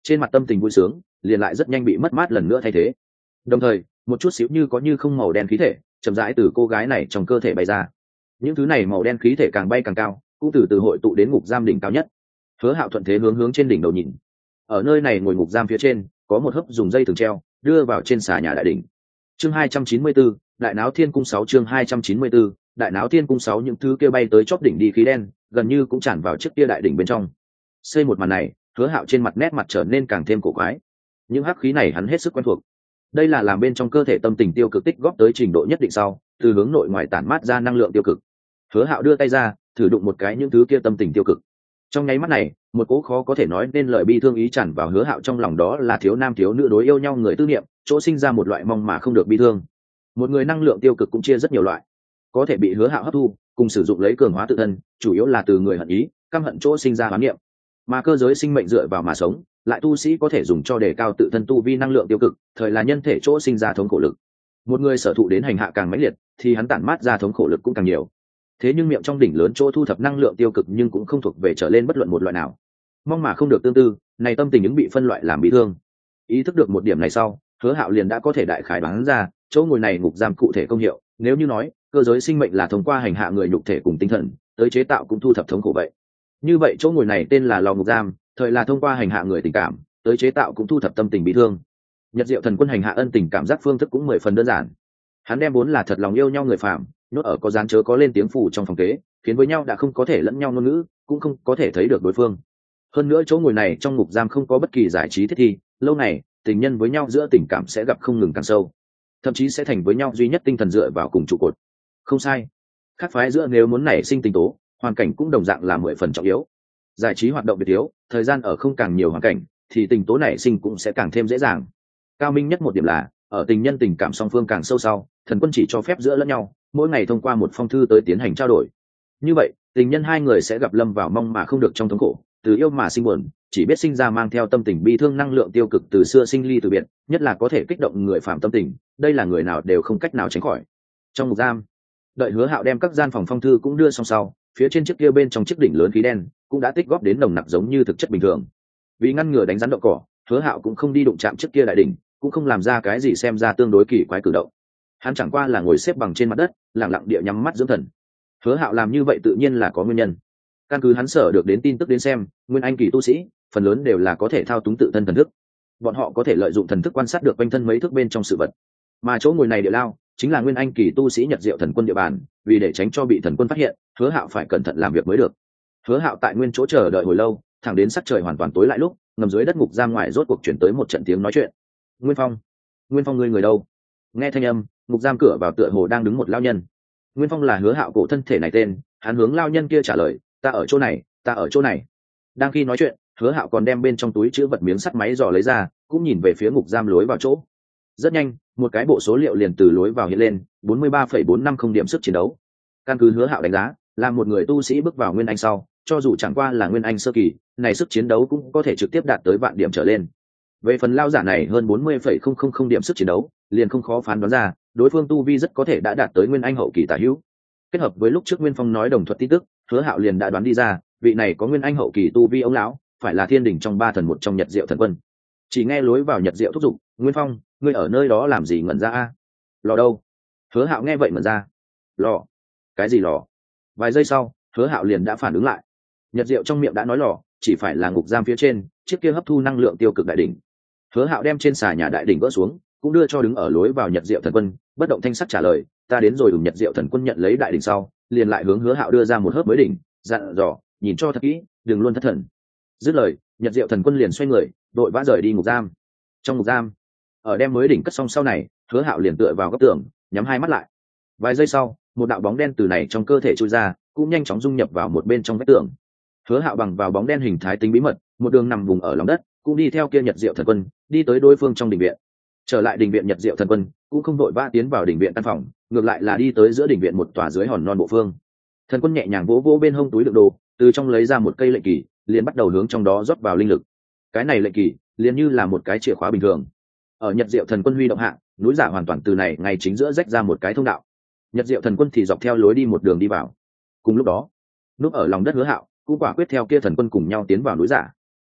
[SPEAKER 1] trên mặt tâm tình vui sướng liền lại rất nhanh bị mất mát lần nữa thay thế. Đồng thời một chút xíu như có như không màu đen khí thể chậm rãi từ cô gái này trong cơ thể bay ra. Những thứ này màu đen khí thể càng bay càng cao, cũng từ từ hội tụ đến ngục giam đỉnh cao nhất. Hứa Hạo thuận thế hướng trên đỉnh đầu nhìn. Ở nơi này ngồi ngục giam phía trên có một hấp dùng dây thừng treo đưa vào trên xà nhà đại đỉnh. Chương 294, Đại Náo Thiên Cung 6. Chương 294, Đại Náo Thiên Cung 6. Những thứ kia bay tới chóp đỉnh đi khí đen gần như cũng tràn vào chiếc kia đại đỉnh bên trong. Xây một màn này, Hứa Hạo trên mặt nét mặt trở nên càng thêm cổ quái. Những hắc khí này hắn hết sức quen thuộc. Đây là làm bên trong cơ thể tâm tình tiêu cực tích góp tới trình độ nhất định sau, từ hướng nội ngoài tản mát ra năng lượng tiêu cực. Hứa Hạo đưa tay ra, thử đụng một cái những thứ kia tâm tình tiêu cực. Trong nháy mắt này, một cỗ khó có thể nói nên lời bi thương ý tràn vào Hứa Hạo trong lòng, đó là thiếu nam thiếu nữ đối yêu nhau người tư niệm, chỗ sinh ra một loại mong mà không được bi thương. Một người năng lượng tiêu cực cũng chia rất nhiều loại, có thể bị Hứa Hạo hấp thu, cùng sử dụng lấy cường hóa tự thân, chủ yếu là từ người hận ý, căm hận chỗ sinh ra hoán niệm. Mà cơ giới sinh mệnh dựa vào mà sống, lại tu sĩ có thể dùng cho đề cao tự thân tu vi năng lượng tiêu cực, thời là nhân thể chỗ sinh ra thống khổ lực. Một người sở thụ đến hành hạ càng mãnh liệt, thì hắn tản mát ra thống khổ lực cũng càng nhiều. Thế nhưng miệng trong đỉnh lớn chỗ thu thập năng lượng tiêu cực nhưng cũng không thuộc về trở lên bất luận một loại nào. Mong mà không được tương tư, này tâm tình ứng bị phân loại làm bị thương. Ý thức được một điểm này sau, Hứa Hạo liền đã có thể đại khái đoán ra chỗ ngồi này ngục giam cụ thể công hiệu. Nếu như nói cơ giới sinh mệnh là thông qua hành hạ người nhục thể cùng tinh thần tới chế tạo cũng thu thập thống khổ vậy, như vậy chỗ ngồi này tên là lò ngục giam, thời là thông qua hành hạ người tình cảm tới chế tạo cũng thu thập tâm tình bị thương. Nhật Diệu Thần Quân hành hạ ân tình cảm giác phương thức cũng 10 phần đơn giản. Hắn đem vốn là thật lòng yêu nhau người phàm nhốt ở có dán chớ có lên tiếng phủ trong phòng kế, khiến với nhau đã không có thể lẫn nhau ngôn ngữ, cũng không có thể thấy được đối phương. Hơn nữa chỗ ngồi này trong ngục giam không có bất kỳ giải trí thiết thi, lâu này tình nhân với nhau giữa tình cảm sẽ gặp không ngừng càng sâu, thậm chí sẽ thành với nhau duy nhất tinh thần dựa vào cùng trụ cột. Không sai, khác phái giữa nếu muốn nảy sinh tình tố, hoàn cảnh cũng đồng dạng là 10 phần trọng yếu. Giải trí hoạt động biệt thiếu, thời gian ở không càng nhiều hoàn cảnh, thì tình tố nảy sinh cũng sẽ càng thêm dễ dàng. Cao minh nhất một điểm là ở tình nhân tình cảm song phương càng sâu sau, thần quân chỉ cho phép giữa lẫn nhau mỗi ngày thông qua một phong thư tới tiến hành trao đổi. Như vậy tình nhân hai người sẽ gặp lâm vào mong mà không được trong thống khổ, từ yêu mà sinh buồn, chỉ biết sinh ra mang theo tâm tình bi thương, năng lượng tiêu cực từ xưa sinh ly từ biệt, nhất là có thể kích động người phạm tâm tình, đây là người nào đều không cách nào tránh khỏi. Trong ngục giam, đợi Hứa Hạo đem các gian phòng phong thư cũng đưa xong sau, phía trên chiếc kia bên trong chiếc đỉnh lớn khí đen cũng đã tích góp đến nồng nặc giống như thực chất bình thường. Vì ngăn ngừa đánh rắn đậu cỏ, Hứa Hạo cũng không đi đụng chạm chiếc kia đại đỉnh, cũng không làm ra cái gì xem ra tương đối kỳ quái cử động. Hắn chẳng qua là ngồi xếp bằng trên mặt đất, lặng lặng địa nhắm mắt dưỡng thần. Hứa Hạo làm như vậy tự nhiên là có nguyên nhân. Căn cứ hắn sở được đến tin tức đến xem, nguyên anh kỳ tu sĩ phần lớn đều là có thể thao túng tự thân thần thức. Bọn họ có thể lợi dụng thần thức quan sát được quanh thân mấy thước bên trong sự vật. Mà chỗ ngồi này địa lao chính là nguyên anh kỳ tu sĩ Nhật Diệu Thần Quân địa bàn, vì để tránh cho bị thần quân phát hiện, Hứa Hạo phải cẩn thận làm việc mới được. Hứa Hạo tại nguyên chỗ chờ đợi hồi lâu, thẳng đến sắc trời hoàn toàn tối lại lúc, ngầm dưới đất ngục giam ngoài rốt cuộc chuyển tới một trận tiếng nói chuyện. Nguyên Phong, Nguyên Phong, ngươi người đâu? Nghe thanh âm, ngục giam cửa vào tựa hồ đang đứng một lao nhân. Nguyên Phong là Hứa Hạo cổ thân thể này tên, hắn hướng lao nhân kia trả lời, ta ở chỗ này, ta ở chỗ này. Đang khi nói chuyện, Hứa Hạo còn đem bên trong túi chứa vật miếng sắt máy dò lấy ra, cũng nhìn về phía ngục giam lối vào chỗ. Rất nhanh, một cái bộ số liệu liền từ lối vào hiện lên, 43,450 điểm sức chiến đấu. Căn cứ Hứa Hạo đánh giá, là một người tu sĩ bước vào nguyên anh sau, cho dù chẳng qua là nguyên anh sơ kỳ, này sức chiến đấu cũng có thể trực tiếp đạt tới vạn điểm trở lên. Về phần lao giả này hơn 40,000 điểm sức chiến đấu, liền không khó phán đoán ra, đối phương tu vi rất có thể đã đạt tới nguyên anh hậu kỳ tả hữu. Kết hợp với lúc trước Nguyên Phong nói đồng thuật tin tức, Hứa Hạo liền đã đoán đi ra, vị này có nguyên anh hậu kỳ tu vi ông lão, phải là thiên đỉnh trong 3 thần một trong Nhật Diệu Thần Quân. Chỉ nghe lối vào Nhật Diệu thúc giục, Nguyên Phong, ngươi ở nơi đó làm gì ngẩn ra a? Lò đâu? Hứa Hạo nghe vậy ngẩn ra. Lò? Cái gì lò? Vài giây sau, Hứa Hạo liền đã phản ứng lại. Nhật Diệu trong miệng đã nói lò, chỉ phải là ngục giam phía trên, chiếc kia hấp thu năng lượng tiêu cực đại đỉnh. Hứa Hạo đem trên xà nhà đại đỉnh gỡ xuống, cũng đưa cho đứng ở lối vào Nhật Diệu Thần Quân, bất động thanh sắc trả lời, ta đến rồi. Nhật Diệu Thần Quân nhận lấy đại đỉnh sau, liền lại hướng Hứa Hạo đưa ra một hớp mới đỉnh, dặn dò, nhìn cho thật kỹ, đừng luôn thất thần. Dứt lời, Nhật Diệu Thần Quân liền xoay người, đội vã rời đi ngục giam. Trong ngục giam, ở đem mới đỉnh cất xong sau này, Hứa Hạo liền tựa vào góc tường, nhắm hai mắt lại. Vài giây sau, một đạo bóng đen từ này trong cơ thể trôi ra, cũng nhanh chóng dung nhập vào một bên trong vách tường. Hứa Hạo bằng vào bóng đen hình thái tính bí mật, một đường nằm vùng ở lòng đất, cũng đi theo kia Nhật Diệu Thần Quân, đi tới đối phương trong đình viện. Trở lại đình viện, Nhật Diệu Thần Quân cũng không vội vã tiến vào đình viện căn phòng, ngược lại là đi tới giữa đình viện một tòa dưới hòn non bộ phương. Thần Quân nhẹ nhàng vỗ vỗ bên hông túi đựng đồ, từ trong lấy ra một cây lệnh kỳ, liền bắt đầu hướng trong đó rót vào linh lực. Cái này lệnh kỳ liền như là một cái chìa khóa bình thường. Ở Nhật Diệu Thần Quân huy động hạ, núi giả hoàn toàn từ này ngay chính giữa rách ra một cái thông đạo. Nhật Diệu Thần Quân thì dọc theo lối đi một đường đi vào. Cùng lúc đó, núp ở lòng đất Hứa Hạo cũng quả quyết theo kia thần quân cùng nhau tiến vào núi giả.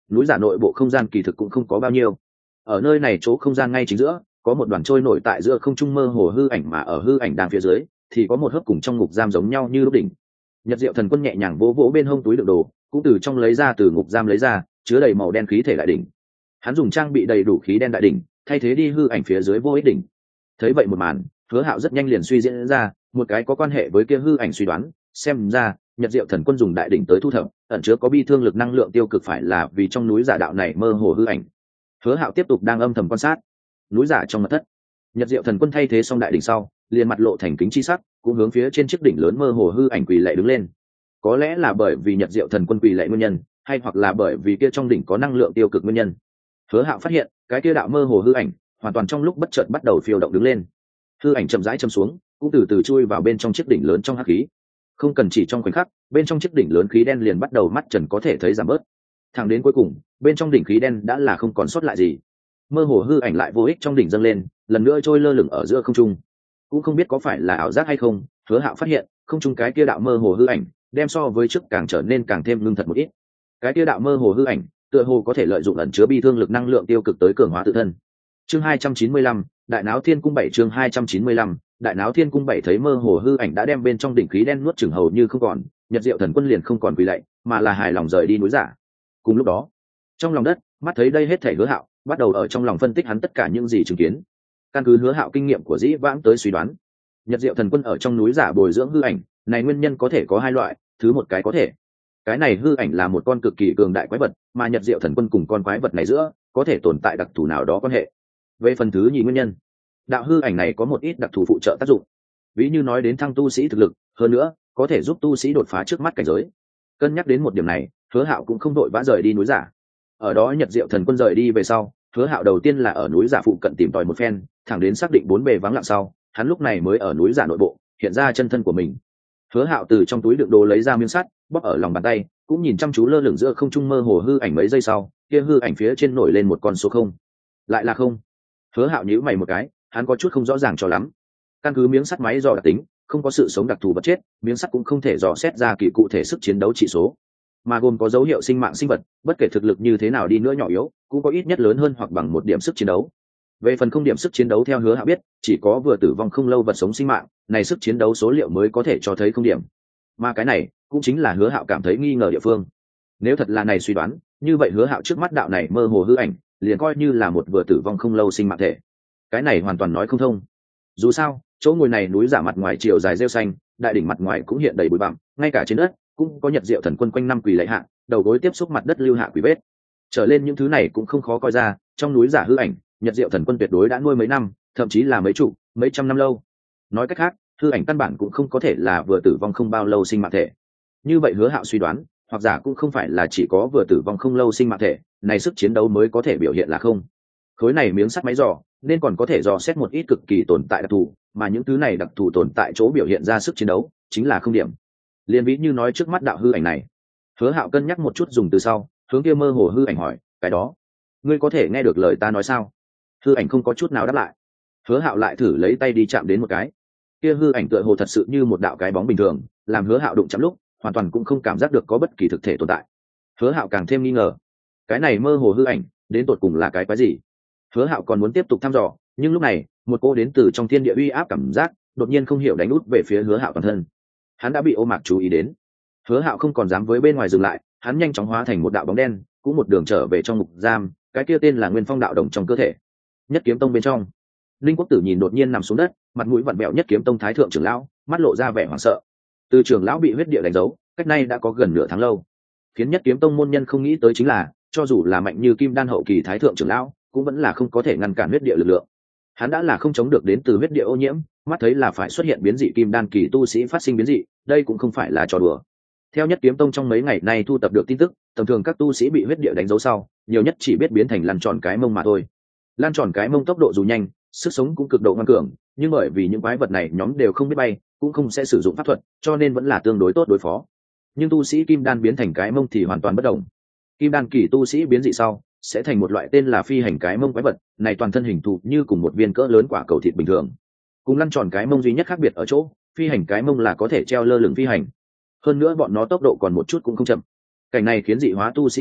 [SPEAKER 1] núi giả nội bộ không gian kỳ thực cũng không có bao nhiêu. Ở nơi này chỗ không gian ngay chính giữa có một đoàn trôi nổi tại giữa không trung mơ hồ hư ảnh, mà ở hư ảnh đang phía dưới thì có một hớp cùng trong ngục giam giống nhau như lúc đỉnh. Nhật Diệu Thần Quân nhẹ nhàng vỗ vỗ bên hông túi đựng đồ, cũng từ trong lấy ra từ ngục giam lấy ra chứa đầy màu đen khí thể đại đỉnh. Hắn dùng trang bị đầy đủ khí đen đại đỉnh thay thế đi hư ảnh phía dưới vô ích đỉnh. Thấy vậy một màn, Hứa Hạo rất nhanh liền suy diễn ra một cái có quan hệ với kia hư ảnh suy đoán, xem ra Nhật Diệu Thần Quân dùng đại đỉnh tới thu thập ẩn chứa có bi thương lực năng lượng tiêu cực phải là vì trong núi giả đạo này mơ hồ hư ảnh. Hứa Hạo tiếp tục đang âm thầm quan sát núi giả trong mật thất. Nhật Diệu Thần Quân thay thế xong đại đỉnh sau, liền mặt lộ thành kính chi sắc, cũng hướng phía trên chiếc đỉnh lớn mơ hồ hư ảnh quỳ lạy đứng lên. Có lẽ là bởi vì Nhật Diệu Thần Quân quỳ lạy nguyên nhân, hay hoặc là bởi vì kia trong đỉnh có năng lượng tiêu cực nguyên nhân. Hứa Hạo phát hiện, cái kia đạo mơ hồ hư ảnh, hoàn toàn trong lúc bất chợt bắt đầu phiêu động đứng lên. Hư ảnh chậm rãi châm xuống, cũng từ từ chui vào bên trong chiếc đỉnh lớn trong hắc khí. Không cần chỉ trong khoảnh khắc, bên trong chiếc đỉnh lớn khí đen liền bắt đầu mắt trần có thể thấy giảm bớt. Thẳng đến cuối cùng, bên trong đỉnh khí đen đã là không còn sót lại gì. Mơ hồ hư ảnh lại vô ích trong đỉnh dâng lên, lần nữa trôi lơ lửng ở giữa không trung. Cũng không biết có phải là ảo giác hay không, Hứa Hạo phát hiện, không trung cái kia đạo mơ hồ hư ảnh, đem so với trước càng trở nên càng thêm ngưng thật một ít. Cái kia đạo mơ hồ hư ảnh, tựa hồ có thể lợi dụng ẩn chứa bi thương lực năng lượng tiêu cực tới cường hóa tự thân. Chương 295, Đại Náo Thiên Cung 7 chương 295, Đại Náo Thiên Cung 7 thấy mơ hồ hư ảnh đã đem bên trong đỉnh khí đen nuốt chửng hầu như không còn, Nhật Diệu Thần Quân liền không còn quỳ lạy, mà là hài lòng rời đi núi giả. Cùng lúc đó, trong lòng đất, mắt thấy đây hết thảy Hứa Hạo, bắt đầu ở trong lòng phân tích hắn tất cả những gì chứng kiến. Căn cứ Hứa Hạo kinh nghiệm của dĩ vãng tới suy đoán, Nhật Diệu Thần Quân ở trong núi giả bồi dưỡng hư ảnh, này nguyên nhân có thể có hai loại, thứ một cái có thể, cái này hư ảnh là một con cực kỳ cường đại quái vật, mà Nhật Diệu Thần Quân cùng con quái vật này giữa có thể tồn tại đặc thù nào đó quan hệ. Về phần thứ nhì nguyên nhân, đạo hư ảnh này có một ít đặc thù phụ trợ tác dụng, ví như nói đến thăng tu sĩ thực lực, hơn nữa có thể giúp tu sĩ đột phá trước mắt cảnh giới. Cân nhắc đến một điểm này, Hứa Hạo cũng không đội vã rời đi núi giả. Ở đó Nhật Diệu Thần Quân rời đi về sau, Hứa Hạo đầu tiên là ở núi giả phụ cận tìm tòi một phen, thẳng đến xác định bốn bề vắng lặng sau, hắn lúc này mới ở núi giả nội bộ hiện ra chân thân của mình. Hứa Hạo từ trong túi đựng đồ lấy ra miếng sắt, bóp ở lòng bàn tay, cũng nhìn chăm chú lơ lửng giữa không trung mơ hồ hư ảnh mấy giây sau, kia hư ảnh phía trên nổi lên một con số không. Lại là không. Hứa Hạo nhíu mày một cái, hắn có chút không rõ ràng cho lắm. Căn cứ miếng sắt máy dò đặc tính, không có sự sống đặc thù vật chết, miếng sắt cũng không thể dò xét ra kỳ cụ thể sức chiến đấu chỉ số, mà gồm có dấu hiệu sinh mạng sinh vật, bất kể thực lực như thế nào đi nữa nhỏ yếu, cũng có ít nhất lớn hơn hoặc bằng một điểm sức chiến đấu. Về phần không điểm sức chiến đấu theo Hứa Hạo biết, chỉ có vừa tử vong không lâu vật sống sinh mạng, này sức chiến đấu số liệu mới có thể cho thấy không điểm. Mà cái này cũng chính là Hứa Hạo cảm thấy nghi ngờ địa phương. Nếu thật là này suy đoán, như vậy Hứa Hạo trước mắt đạo này mơ hồ hư ảnh, liền coi như là một vừa tử vong không lâu sinh mạng thể. Cái này hoàn toàn nói không thông. Dù sao, chỗ ngồi này núi giả mặt ngoài chiều dài rêu xanh, đại đỉnh mặt ngoài cũng hiện đầy bụi bặm, ngay cả trên đất cũng có Nhật Diệu Thần Quân quanh năm quỳ lạy hạ, đầu gối tiếp xúc mặt đất lưu hạ quỷ vết. Trở lên những thứ này cũng không khó coi ra, trong núi giả hư ảnh, Nhật Diệu Thần Quân tuyệt đối đã nuôi mấy năm, thậm chí là mấy chục, mấy trăm năm lâu. Nói cách khác, hư ảnh căn bản cũng không có thể là vừa tử vong không bao lâu sinh mạng thể. Như vậy Hứa Hạo suy đoán, hoặc giả cũng không phải là chỉ có vừa tử vong không lâu sinh mạng thể, này sức chiến đấu mới có thể biểu hiện là không. Khối này miếng sắt máy dò, nên còn có thể dò xét một ít cực kỳ tồn tại đặc thù, mà những thứ này đặc thù tồn tại chỗ biểu hiện ra sức chiến đấu, chính là không điểm. Liên ví như nói trước mắt đạo hư ảnh này. Hứa Hạo cân nhắc một chút dùng từ sau, hướng kia mơ hồ hư ảnh hỏi, cái đó, ngươi có thể nghe được lời ta nói sao? Hư ảnh không có chút nào đáp lại. Hứa Hạo lại thử lấy tay đi chạm đến một cái. Kia hư ảnh tựa hồ thật sự như một đạo cái bóng bình thường, làm Hứa Hạo đụng chạm lúc, hoàn toàn cũng không cảm giác được có bất kỳ thực thể tồn tại. Hứa Hạo càng thêm nghi ngờ, cái này mơ hồ hư ảnh, đến tột cùng là cái quái gì? Hứa Hạo còn muốn tiếp tục thăm dò, nhưng lúc này, một cô đến từ trong thiên địa uy áp cảm giác, đột nhiên không hiểu đánh út về phía Hứa Hạo toàn thân. Hắn đã bị Ô Mạc chú ý đến. Hứa Hạo không còn dám với bên ngoài dừng lại, hắn nhanh chóng hóa thành một đạo bóng đen, cũng một đường trở về trong ngục giam, cái kia tên là Nguyên Phong đạo đồng trong cơ thể. Nhất Kiếm Tông bên trong, Linh Quốc Tử nhìn đột nhiên nằm xuống đất, mặt mũi vặn vẹo Nhất Kiếm Tông thái thượng trưởng lão, mắt lộ ra vẻ hoảng sợ. Từ trưởng lão bị huyết địa đánh dấu, cách nay đã có gần nửa tháng lâu. Khiến Nhất Kiếm Tông môn nhân không nghĩ tới chính là, cho dù là mạnh như Kim Đan hậu kỳ thái thượng trưởng lão, cũng vẫn là không có thể ngăn cản huyết địa lực lượng. Hắn đã là không chống được đến từ huyết địa ô nhiễm, mắt thấy là phải xuất hiện biến dị Kim Đan kỳ tu sĩ phát sinh biến dị, đây cũng không phải là trò đùa. Theo Nhất Kiếm Tông trong mấy ngày nay thu tập được tin tức, tầm thường các tu sĩ bị huyết địa đánh dấu sau, nhiều nhất chỉ biết biến thành lăn tròn cái mông mà thôi. Lăn tròn cái mông tốc độ dù nhanh, sức sống cũng cực độ ngoan cường, nhưng bởi vì những quái vật này nhóm đều không biết bay, cũng không sẽ sử dụng pháp thuật, cho nên vẫn là tương đối tốt đối phó. Nhưng tu sĩ Kim Đan biến thành cái mông thì hoàn toàn bất đồng. Kim Đan kỳ tu sĩ biến dị sau, sẽ thành một loại tên là phi hành cái mông quái vật, này toàn thân hình thù như cùng một viên cỡ lớn quả cầu thịt bình thường. Cùng lăn tròn cái mông duy nhất khác biệt ở chỗ, phi hành cái mông là có thể treo lơ lửng phi hành. Hơn nữa bọn nó tốc độ còn một chút cũng không chậm. Cảnh này khiến dị hóa tu sĩ thực lực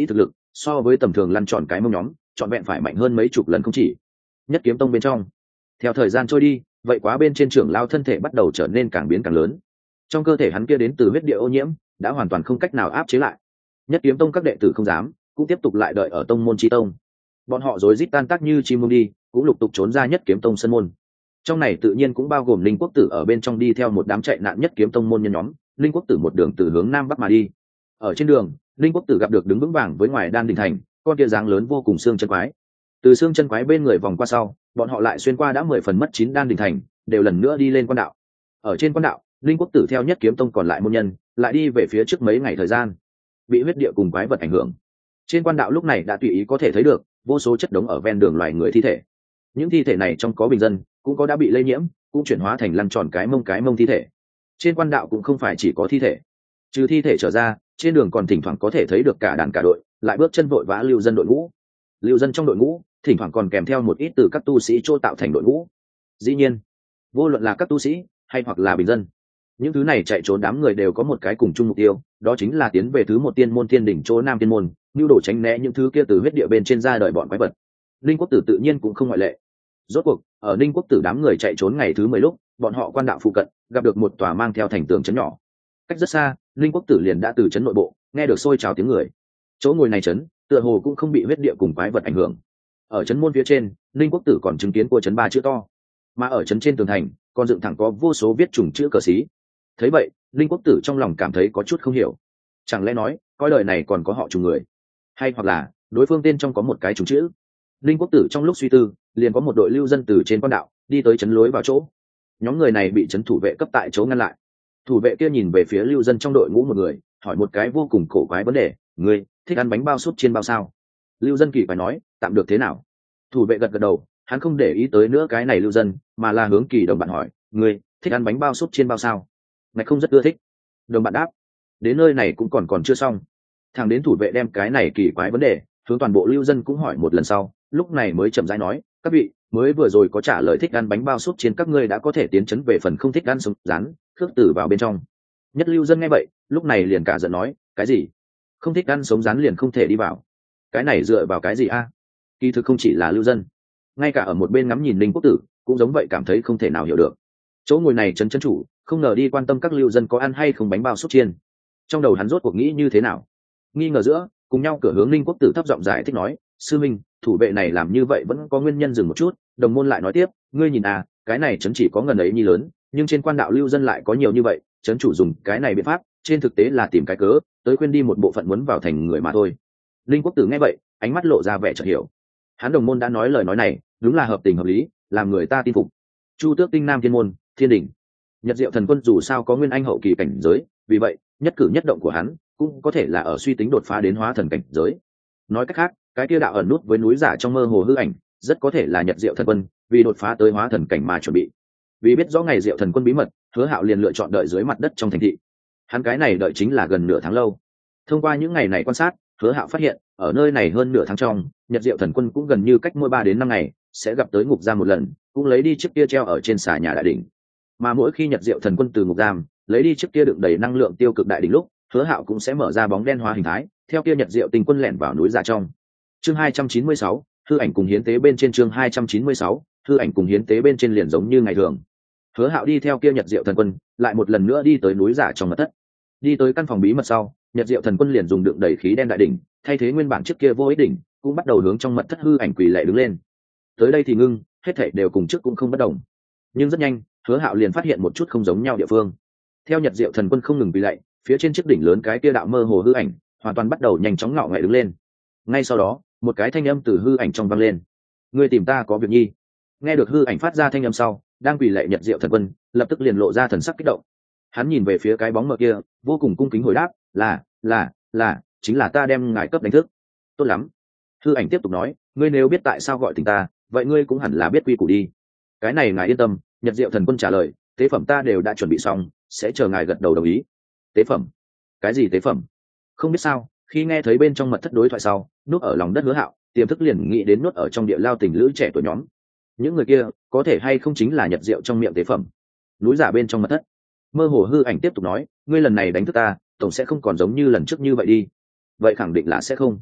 [SPEAKER 1] so với tầm thường lăn tròn cái mông nhóm trọn vẹn phải mạnh hơn mấy chục lần không chỉ. Nhất kiếm tông bên trong, theo thời gian trôi đi, vậy quá bên trên trưởng lao thân thể bắt đầu trở nên càng biến càng lớn. Trong cơ thể hắn kia đến từ huyết địa ô nhiễm đã hoàn toàn không cách nào áp chế lại. Nhất kiếm tông các đệ tử không dám, cũng tiếp tục lại đợi ở tông môn chi tông. Bọn họ rối rít tan tác như chim muông đi, cũng lục tục trốn ra nhất kiếm tông sân môn. Trong này tự nhiên cũng bao gồm Linh Quốc Tử ở bên trong đi theo một đám chạy nạn nhất kiếm tông môn nhân nhóm. Linh Quốc Tử một đường từ hướng nam bắc mà đi. Ở trên đường, Linh Quốc Tử gặp được đứng vững vàng với ngoài đan đình thành, con kia dáng lớn vô cùng xương chân quái. Từ xương chân quái bên người vòng qua sau, bọn họ lại xuyên qua đã 10 phần mất 9 đan đình thành, đều lần nữa đi lên quan đạo. Ở trên quan đạo, Linh Quốc Tử theo nhất kiếm tông còn lại môn nhân, lại đi về phía trước mấy ngày thời gian. Bị huyết địa cùng quái vật ảnh hưởng, trên quan đạo lúc này đã tùy ý có thể thấy được vô số chất đống ở ven đường loài người thi thể. Những thi thể này trong có bình dân, cũng có đã bị lây nhiễm, cũng chuyển hóa thành lăn tròn cái mông thi thể. Trên quan đạo cũng không phải chỉ có thi thể, trừ thi thể trở ra, trên đường còn thỉnh thoảng có thể thấy được cả đàn cả đội lại bước chân vội vã lưu dân đội ngũ. Lưu dân trong đội ngũ thỉnh thoảng còn kèm theo một ít từ các tu sĩ chỗ tạo thành đội ngũ. Dĩ nhiên, vô luận là các tu sĩ hay hoặc là bình dân, những thứ này chạy trốn đám người đều có một cái cùng chung mục tiêu, đó chính là tiến về thứ một tiên môn thiên đỉnh chỗ nam tiên môn, nưu đồ tránh né những thứ kia từ huyết địa bên trên ra đời bọn quái vật. Linh Quốc Tử tự nhiên cũng không ngoại lệ. Rốt cuộc ở Linh Quốc Tử đám người chạy trốn ngày thứ 10 lúc, bọn họ quan đạo phụ cận gặp được một tòa mang theo thành tường trấn nhỏ. Cách rất xa, Linh Quốc Tử liền đã từ trấn nội bộ nghe được xôi trào tiếng người. Chỗ ngồi này trấn tựa hồ cũng không bị huyết địa cùng quái vật ảnh hưởng. Ở trấn môn phía trên, Linh Quốc Tử còn chứng kiến của trấn 3 chữ to, mà ở trấn trên tường thành còn dựng thẳng có vô số viết trùng chữ cờ xí. Thấy vậy, Linh Quốc Tử trong lòng cảm thấy có chút không hiểu. Chẳng lẽ nói coi đời này còn có họ trùng người, hay hoặc là đối phương tên trong có một cái trùng chữ. Linh Quốc Tử trong lúc suy tư, liền có một đội lưu dân từ trên quan đạo đi tới trấn lối vào chỗ. Nhóm người này bị trấn thủ vệ cấp tại chỗ ngăn lại. Thủ vệ kia nhìn về phía lưu dân trong đội ngũ một người, hỏi một cái vô cùng cổ quái vấn đề: "Ngươi thích ăn bánh bao súp chiên bao sao?" Lưu dân kỳ quái nói: "Tạm được thế nào?" Thủ vệ gật gật đầu, hắn không để ý tới nữa cái này lưu dân, mà là hướng Kỳ đồng bạn hỏi: "Ngươi thích ăn bánh bao súp chiên bao sao?" "Ngài không rất ưa thích." Đồng bạn đáp. Đến nơi này cũng còn chưa xong. Thằng đến thủ vệ đem cái này kỳ quái vấn đề hướng toàn bộ lưu dân cũng hỏi một lần sau, lúc này mới chậm rãi nói: "Các vị, mới vừa rồi có trả lời thích ăn bánh bao súp chiên các ngươi đã có thể tiến chấn về phần không thích ăn sống rán, khước tử vào bên trong." Nhất lưu dân nghe vậy, lúc này liền cả giận nói: "Cái gì? Không thích ăn sống rán liền không thể đi vào? Cái này dựa vào cái gì a?" Kỳ thực không chỉ là lưu dân, ngay cả ở một bên ngắm nhìn Linh Quốc Tử cũng giống vậy, cảm thấy không thể nào hiểu được. Chỗ ngồi này trấn chủ không ngờ đi quan tâm các lưu dân có ăn hay không bánh bao súp chiên. Trong đầu hắn rốt cuộc nghĩ như thế nào? Nghi ngờ giữa, cùng nhau cửa hướng Linh Quốc Tử thấp giọng giải thích nói: "Sư minh, thủ vệ này làm như vậy vẫn có nguyên nhân, dừng một chút." Đồng môn lại nói tiếp: "Ngươi nhìn à, cái này trấn chỉ có ngần ấy nhi lớn, nhưng trên quan đạo lưu dân lại có nhiều như vậy, trấn chủ dùng cái này biện pháp trên thực tế là tìm cái cớ tới khuyên đi một bộ phận muốn vào thành người mà thôi." Linh Quốc Tử nghe vậy, ánh mắt lộ ra vẻ chợt hiểu. Hắn đồng môn đã nói lời nói này đúng là hợp tình hợp lý, làm người ta tin phục. Chu Tước tinh nam thiên môn, thiên đỉnh, Nhật Diệu Thần Quân dù sao có nguyên anh hậu kỳ cảnh giới, vì vậy nhất cử nhất động của hắn cũng có thể là ở suy tính đột phá đến hóa thần cảnh giới. Nói cách khác, cái kia đạo ẩn nút với núi giả trong mơ hồ hư ảnh rất có thể là Nhật Diệu Thần Quân vì đột phá tới hóa thần cảnh mà chuẩn bị. Vì biết rõ ngày Diệu Thần Quân bí mật, Hứa Hạo liền lựa chọn đợi dưới mặt đất trong thành thị. Hắn cái này đợi chính là gần nửa tháng lâu. Thông qua những ngày này quan sát, Hứa Hạo phát hiện ở nơi này hơn nửa tháng trong, Nhật Diệu Thần Quân cũng gần như cách mỗi 3 đến 5 ngày sẽ gặp tới ngục giam một lần, cũng lấy đi chiếc kia treo ở trên xà nhà đại đỉnh. Mà mỗi khi Nhật Diệu Thần Quân từ ngục giam lấy đi chiếc kia đựng đầy năng lượng tiêu cực đại đỉnh lúc, Hứa Hạo cũng sẽ mở ra bóng đen hóa hình thái, theo kia Nhật Diệu Tinh Quân lẻn vào núi giả trong. Chương 296, hư ảnh cùng hiến tế bên trên. Chương 296, hư ảnh cùng hiến tế bên trên liền giống như ngày thường. Hứa Hạo đi theo kia Nhật Diệu Thần Quân, lại một lần nữa đi tới núi giả trong mật thất. Đi tới căn phòng bí mật sau, Nhật Diệu Thần Quân liền dùng đựng đầy khí đen đại đỉnh, thay thế nguyên bản trước kia vô ích đỉnh, cũng bắt đầu hướng trong mật thất hư ảnh quỳ lạy đứng lên. Tới đây thì ngưng, hết thảy đều cùng trước cũng không bất đồng. Nhưng rất nhanh, Hứa Hạo liền phát hiện một chút không giống nhau địa phương. Theo Nhật Diệu Thần Quân không ngừng quỳ lạy, phía trên chiếc đỉnh lớn cái kia đạo mơ hồ hư ảnh, hoàn toàn bắt đầu nhanh chóng ngọ ngậy đứng lên. Ngay sau đó, một cái thanh âm từ hư ảnh trong vang lên: "Ngươi tìm ta có việc nhi?" Nghe được hư ảnh phát ra thanh âm sau, đang quỳ lạy Nhật Diệu Thần Quân lập tức liền lộ ra thần sắc kích động. Hắn nhìn về phía cái bóng mờ kia, vô cùng cung kính hồi đáp: là, chính là ta đem ngài cấp đánh thức." "Tốt lắm." Hư ảnh tiếp tục nói: "Ngươi nếu biết tại sao gọi tình ta, vậy ngươi cũng hẳn là biết quy củ đi." "Cái này ngài yên tâm." Nhật Diệu Thần Quân trả lời: "Tế phẩm ta đều đã chuẩn bị xong, sẽ chờ ngài gật đầu đồng ý." "Tế phẩm? Cái gì tế phẩm?" Không biết sao, khi nghe thấy bên trong mật thất đối thoại sau, núp ở lòng đất Hứa Hạo tiềm thức liền nghĩ đến nốt ở trong địa lao tình lữ trẻ tuổi nhóm. Những người kia có thể hay không chính là Nhật Diệu trong miệng tế phẩm? Núi giả bên trong mật thất, mơ hồ hư ảnh tiếp tục nói: "Ngươi lần này đánh thức ta, tổng sẽ không còn giống như lần trước như vậy đi." "Vậy khẳng định là sẽ không."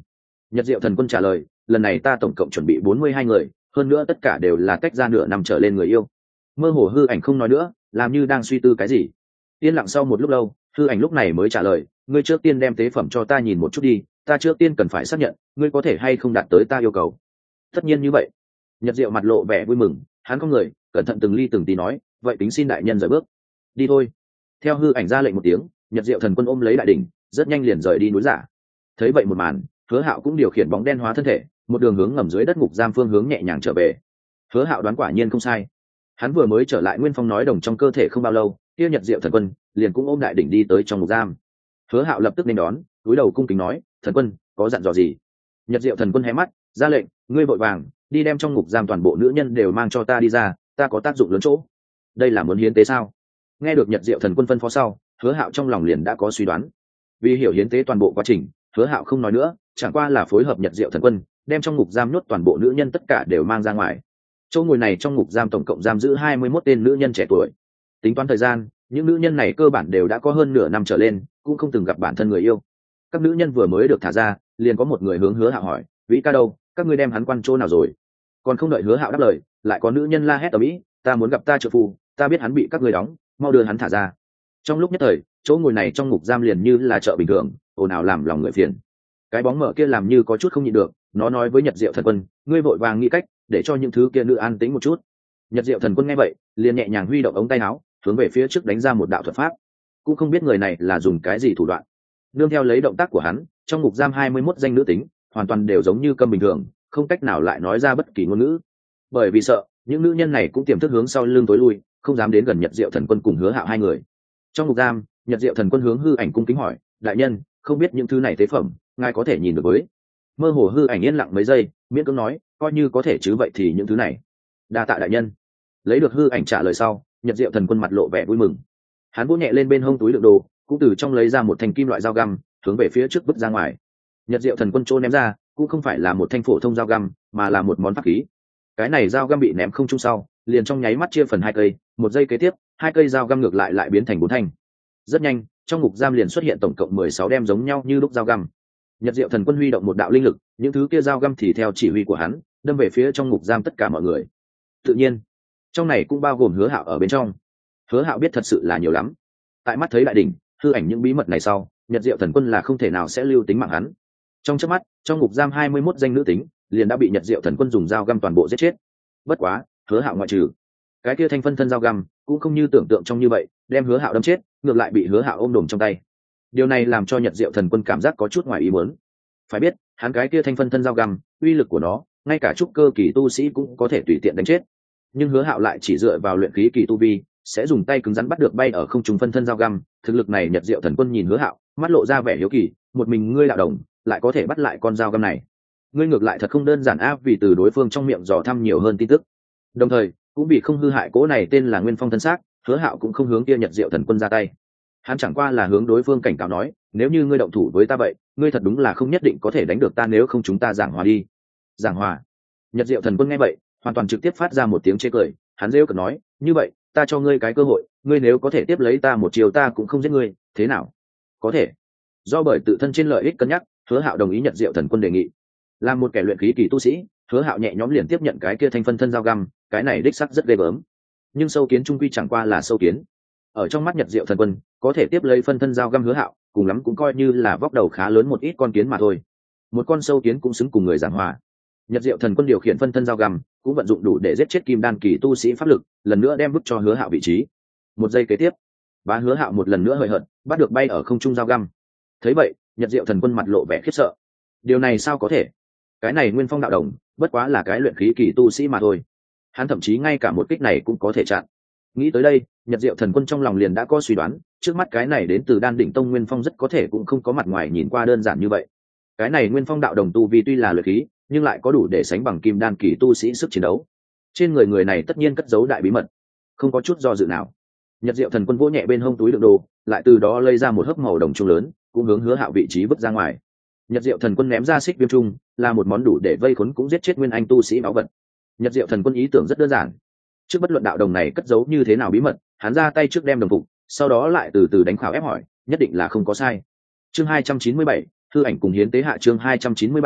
[SPEAKER 1] Nhật Diệu Thần Quân trả lời, lần này ta tổng cộng chuẩn bị 42 người, hơn nữa tất cả đều là tách ra nửa năm trở lên người yêu. Mơ hồ hư ảnh không nói nữa, làm như đang suy tư cái gì. Yên lặng sau một lúc lâu, hư ảnh lúc này mới trả lời, ngươi trước tiên đem tế phẩm cho ta nhìn một chút đi, ta trước tiên cần phải xác nhận ngươi có thể hay không đạt tới ta yêu cầu. Tất nhiên như vậy. Nhật Diệu mặt lộ vẻ vui mừng, hắn không người cẩn thận từng ly từng tí nói, vậy tính xin đại nhân rời bước. Đi thôi. Theo hư ảnh ra lệnh một tiếng, Nhật Diệu Thần Quân ôm lấy đại đỉnh, rất nhanh liền rời đi núi giả. Thấy vậy một màn, Hứa Hạo cũng điều khiển bóng đen hóa thân thể, một đường hướng ngầm dưới đất ngục giam phương hướng nhẹ nhàng trở về. Hứa Hạo đoán quả nhiên không sai. Hắn vừa mới trở lại Nguyên Phong nói đồng trong cơ thể không bao lâu, kia Nhật Diệu Thần Quân liền cũng ôm đại đỉnh đi tới trong ngục giam. Hứa Hạo lập tức nên đón, cúi đầu cung kính nói, "Thần Quân, có dặn dò gì?" Nhật Diệu Thần Quân hé mắt, ra lệnh, "Ngươi vội vàng đi đem trong ngục giam toàn bộ nữ nhân đều mang cho ta đi ra, ta có tác dụng lớn chỗ." Đây là muốn hiến tế sao? Nghe được Nhật Diệu Thần Quân phân phó sau, Hứa Hạo trong lòng liền đã có suy đoán. Vì hiểu hiến tế toàn bộ quá trình, Hứa Hạo không nói nữa, chẳng qua là phối hợp Nhật Diệu Thần Quân, đem trong ngục giam nhốt toàn bộ nữ nhân tất cả đều mang ra ngoài. Chỗ ngồi này trong ngục giam tổng cộng giam giữ 21 tên nữ nhân trẻ tuổi. Tính toán thời gian, những nữ nhân này cơ bản đều đã có hơn nửa năm trở lên, cũng không từng gặp bản thân người yêu. Các nữ nhân vừa mới được thả ra, liền có một người hướng Hứa Hạo hỏi, "Vĩ ca đâu? Các ngươi đem hắn quan chỗ nào rồi?" Còn không đợi Hứa Hạo đáp lời, lại có nữ nhân la hét ầm ĩ, "Ta muốn gặp ta trợ phu, ta biết hắn bị các ngươi đóng, mau đưa hắn thả ra." Trong lúc nhất thời, chỗ ngồi này trong ngục giam liền như là chợ bình thường, ồn ào làm lòng người phiền. Cái bóng mở kia làm như có chút không nhịn được, nó nói với Nhật Diệu Thần Quân, "Ngươi vội vàng nghĩ cách để cho những thứ kia nữ an tĩnh một chút." Nhật Diệu Thần Quân nghe vậy, liền nhẹ nhàng huy động ống tay áo, hướng về phía trước đánh ra một đạo thuật pháp. Cũng không biết người này là dùng cái gì thủ đoạn. Nương theo lấy động tác của hắn, trong ngục giam 21 danh nữ tính, hoàn toàn đều giống như câm bình thường, không cách nào lại nói ra bất kỳ ngôn ngữ. Bởi vì sợ, những nữ nhân này cũng tiềm thức hướng sau lưng tối lui, không dám đến gần Nhật Diệu Thần Quân cùng Hứa Hạo hai người. Trong ngục giam, Nhật Diệu Thần Quân hướng hư ảnh cung kính hỏi, "Đại nhân, không biết những thứ này tế phẩm, ngài có thể nhìn được với?" Mơ hồ hư ảnh yên lặng mấy giây, miễn cưỡng nói, "Coi như có thể chứ vậy thì những thứ này." "Đa tạ đại nhân." Lấy được hư ảnh trả lời sau, Nhật Diệu Thần Quân mặt lộ vẻ vui mừng. Hắn vỗ nhẹ lên bên hông túi đựng đồ, cũng từ trong lấy ra một thanh kim loại dao găm, hướng về phía trước vứt ra ngoài. Nhật Diệu Thần Quân trô ném ra, cũng không phải là một thanh phổ thông dao găm, mà là một món pháp khí. Cái này dao găm bị ném không trung sau, liền trong nháy mắt chia phần hai cây, một giây kế tiếp, hai cây dao găm ngược lại biến thành bốn thanh. Rất nhanh, trong ngục giam liền xuất hiện tổng cộng 16 đem giống nhau như lúc dao găm. Nhật Diệu Thần Quân huy động một đạo linh lực, những thứ kia dao găm thì theo chỉ huy của hắn, đâm về phía trong ngục giam tất cả mọi người. Tự nhiên, trong này cũng bao gồm Hứa Hạo ở bên trong. Hứa Hạo biết thật sự là nhiều lắm. Tại mắt thấy đại đỉnh, hư ảnh những bí mật này sau, Nhật Diệu Thần Quân là không thể nào sẽ lưu tính mạng hắn. Trong chớp mắt, trong ngục giam 21 danh nữ tính, liền đã bị Nhật Diệu Thần Quân dùng dao găm toàn bộ giết chết. Bất quá, Hứa Hạo ngoại trừ. Cái kia thanh phân thân dao găm, cũng không như tưởng tượng trong như vậy, đem Hứa Hạo đâm chết, ngược lại bị Hứa Hạo ôm đồm trong tay. Điều này làm cho Nhật Diệu Thần Quân cảm giác có chút ngoài ý muốn. Phải biết, hắn cái kia thanh phân thân dao găm, uy lực của nó, ngay cả trúc cơ kỳ tu sĩ cũng có thể tùy tiện đánh chết. Nhưng Hứa Hạo lại chỉ dựa vào luyện khí kỳ tu vi, sẽ dùng tay cứng rắn bắt được bay ở không trung phân thân dao găm. Thực lực này Nhật Diệu Thần Quân nhìn Hứa Hạo, mắt lộ ra vẻ hiếu kỳ, một mình ngươi đạo đồng, lại có thể bắt lại con dao găm này. Ngươi ngược lại thật không đơn giản áp, vì từ đối phương trong miệng dò thăm nhiều hơn tin tức. Đồng thời, cũng vì không hư hại cố này tên là Nguyên Phong thân xác, Hứa Hạo cũng không hướng kia Nhật Diệu Thần Quân ra tay. Hắn chẳng qua là hướng đối phương cảnh cáo nói, nếu như ngươi động thủ với ta vậy, ngươi thật đúng là không nhất định có thể đánh được ta, nếu không chúng ta giảng hòa đi. Giảng hòa? Nhật Diệu Thần Quân nghe vậy, hoàn toàn trực tiếp phát ra một tiếng chế cười, hắn rêu cợt nói, như vậy, ta cho ngươi cái cơ hội, ngươi nếu có thể tiếp lấy ta một chiều, ta cũng không giết ngươi, thế nào? Có thể. Do bởi tự thân trên lợi ích cân nhắc, Hứa Hạo đồng ý Nhật Diệu Thần Quân đề nghị. Làm một kẻ luyện khí kỳ tu sĩ, Hứa Hạo nhẹ nhõm liền tiếp nhận cái kia thanh phân thân dao găm, cái này đích xác rất ghê gớm. Nhưng sâu kiến trung quy chẳng qua là sâu kiến. Ở trong mắt Nhật Diệu Thần Quân, có thể tiếp lấy phân thân dao găm Hứa Hạo, cùng lắm cũng coi như là vóc đầu khá lớn một ít con kiến mà thôi. Một con sâu kiến cũng xứng cùng người giảng hòa. Nhật Diệu Thần Quân điều khiển phân thân dao găm, cũng vận dụng đủ để giết chết kim đan kỳ tu sĩ pháp lực, lần nữa đem vứt cho Hứa Hạo vị trí. Một giây kế tiếp, bá Hứa Hạo một lần nữa hời hợt, bắt được bay ở không trung dao găm. Thấy vậy, Nhật Diệu Thần Quân mặt lộ vẻ khiếp sợ. Điều này sao có thể? Cái này Nguyên Phong đạo đồng, bất quá là cái luyện khí kỳ tu sĩ mà thôi. Hắn thậm chí ngay cả một kích này cũng có thể chặn. Nghĩ tới đây, Nhật Diệu Thần Quân trong lòng liền đã có suy đoán, trước mắt cái này đến từ Đan Đỉnh Tông Nguyên Phong rất có thể cũng không có mặt ngoài nhìn qua đơn giản như vậy. Cái này Nguyên Phong đạo đồng tu vi tuy là luyện khí, nhưng lại có đủ để sánh bằng kim đan kỳ tu sĩ sức chiến đấu. Trên người người này tất nhiên cất giấu đại bí mật. Không có chút do dự nào, Nhật Diệu Thần Quân vỗ nhẹ bên hông túi đựng đồ, lại từ đó lấy ra một hớp màu đồng trung lớn, cũng hướng Hứa Hạo vị trí vứt ra ngoài. Nhật Diệu Thần Quân ném ra xích viêm trung, là một món đủ để vây khốn cũng giết chết nguyên anh tu sĩ báu vật. Nhật Diệu Thần Quân ý tưởng rất đơn giản. Trước bất luận đạo đồng này cất giấu như thế nào bí mật, hắn ra tay trước đem đồng phục, sau đó lại từ từ đánh khảo ép hỏi, nhất định là không có sai. Chương 297, hư ảnh cùng hiến tế hạ, chương 297,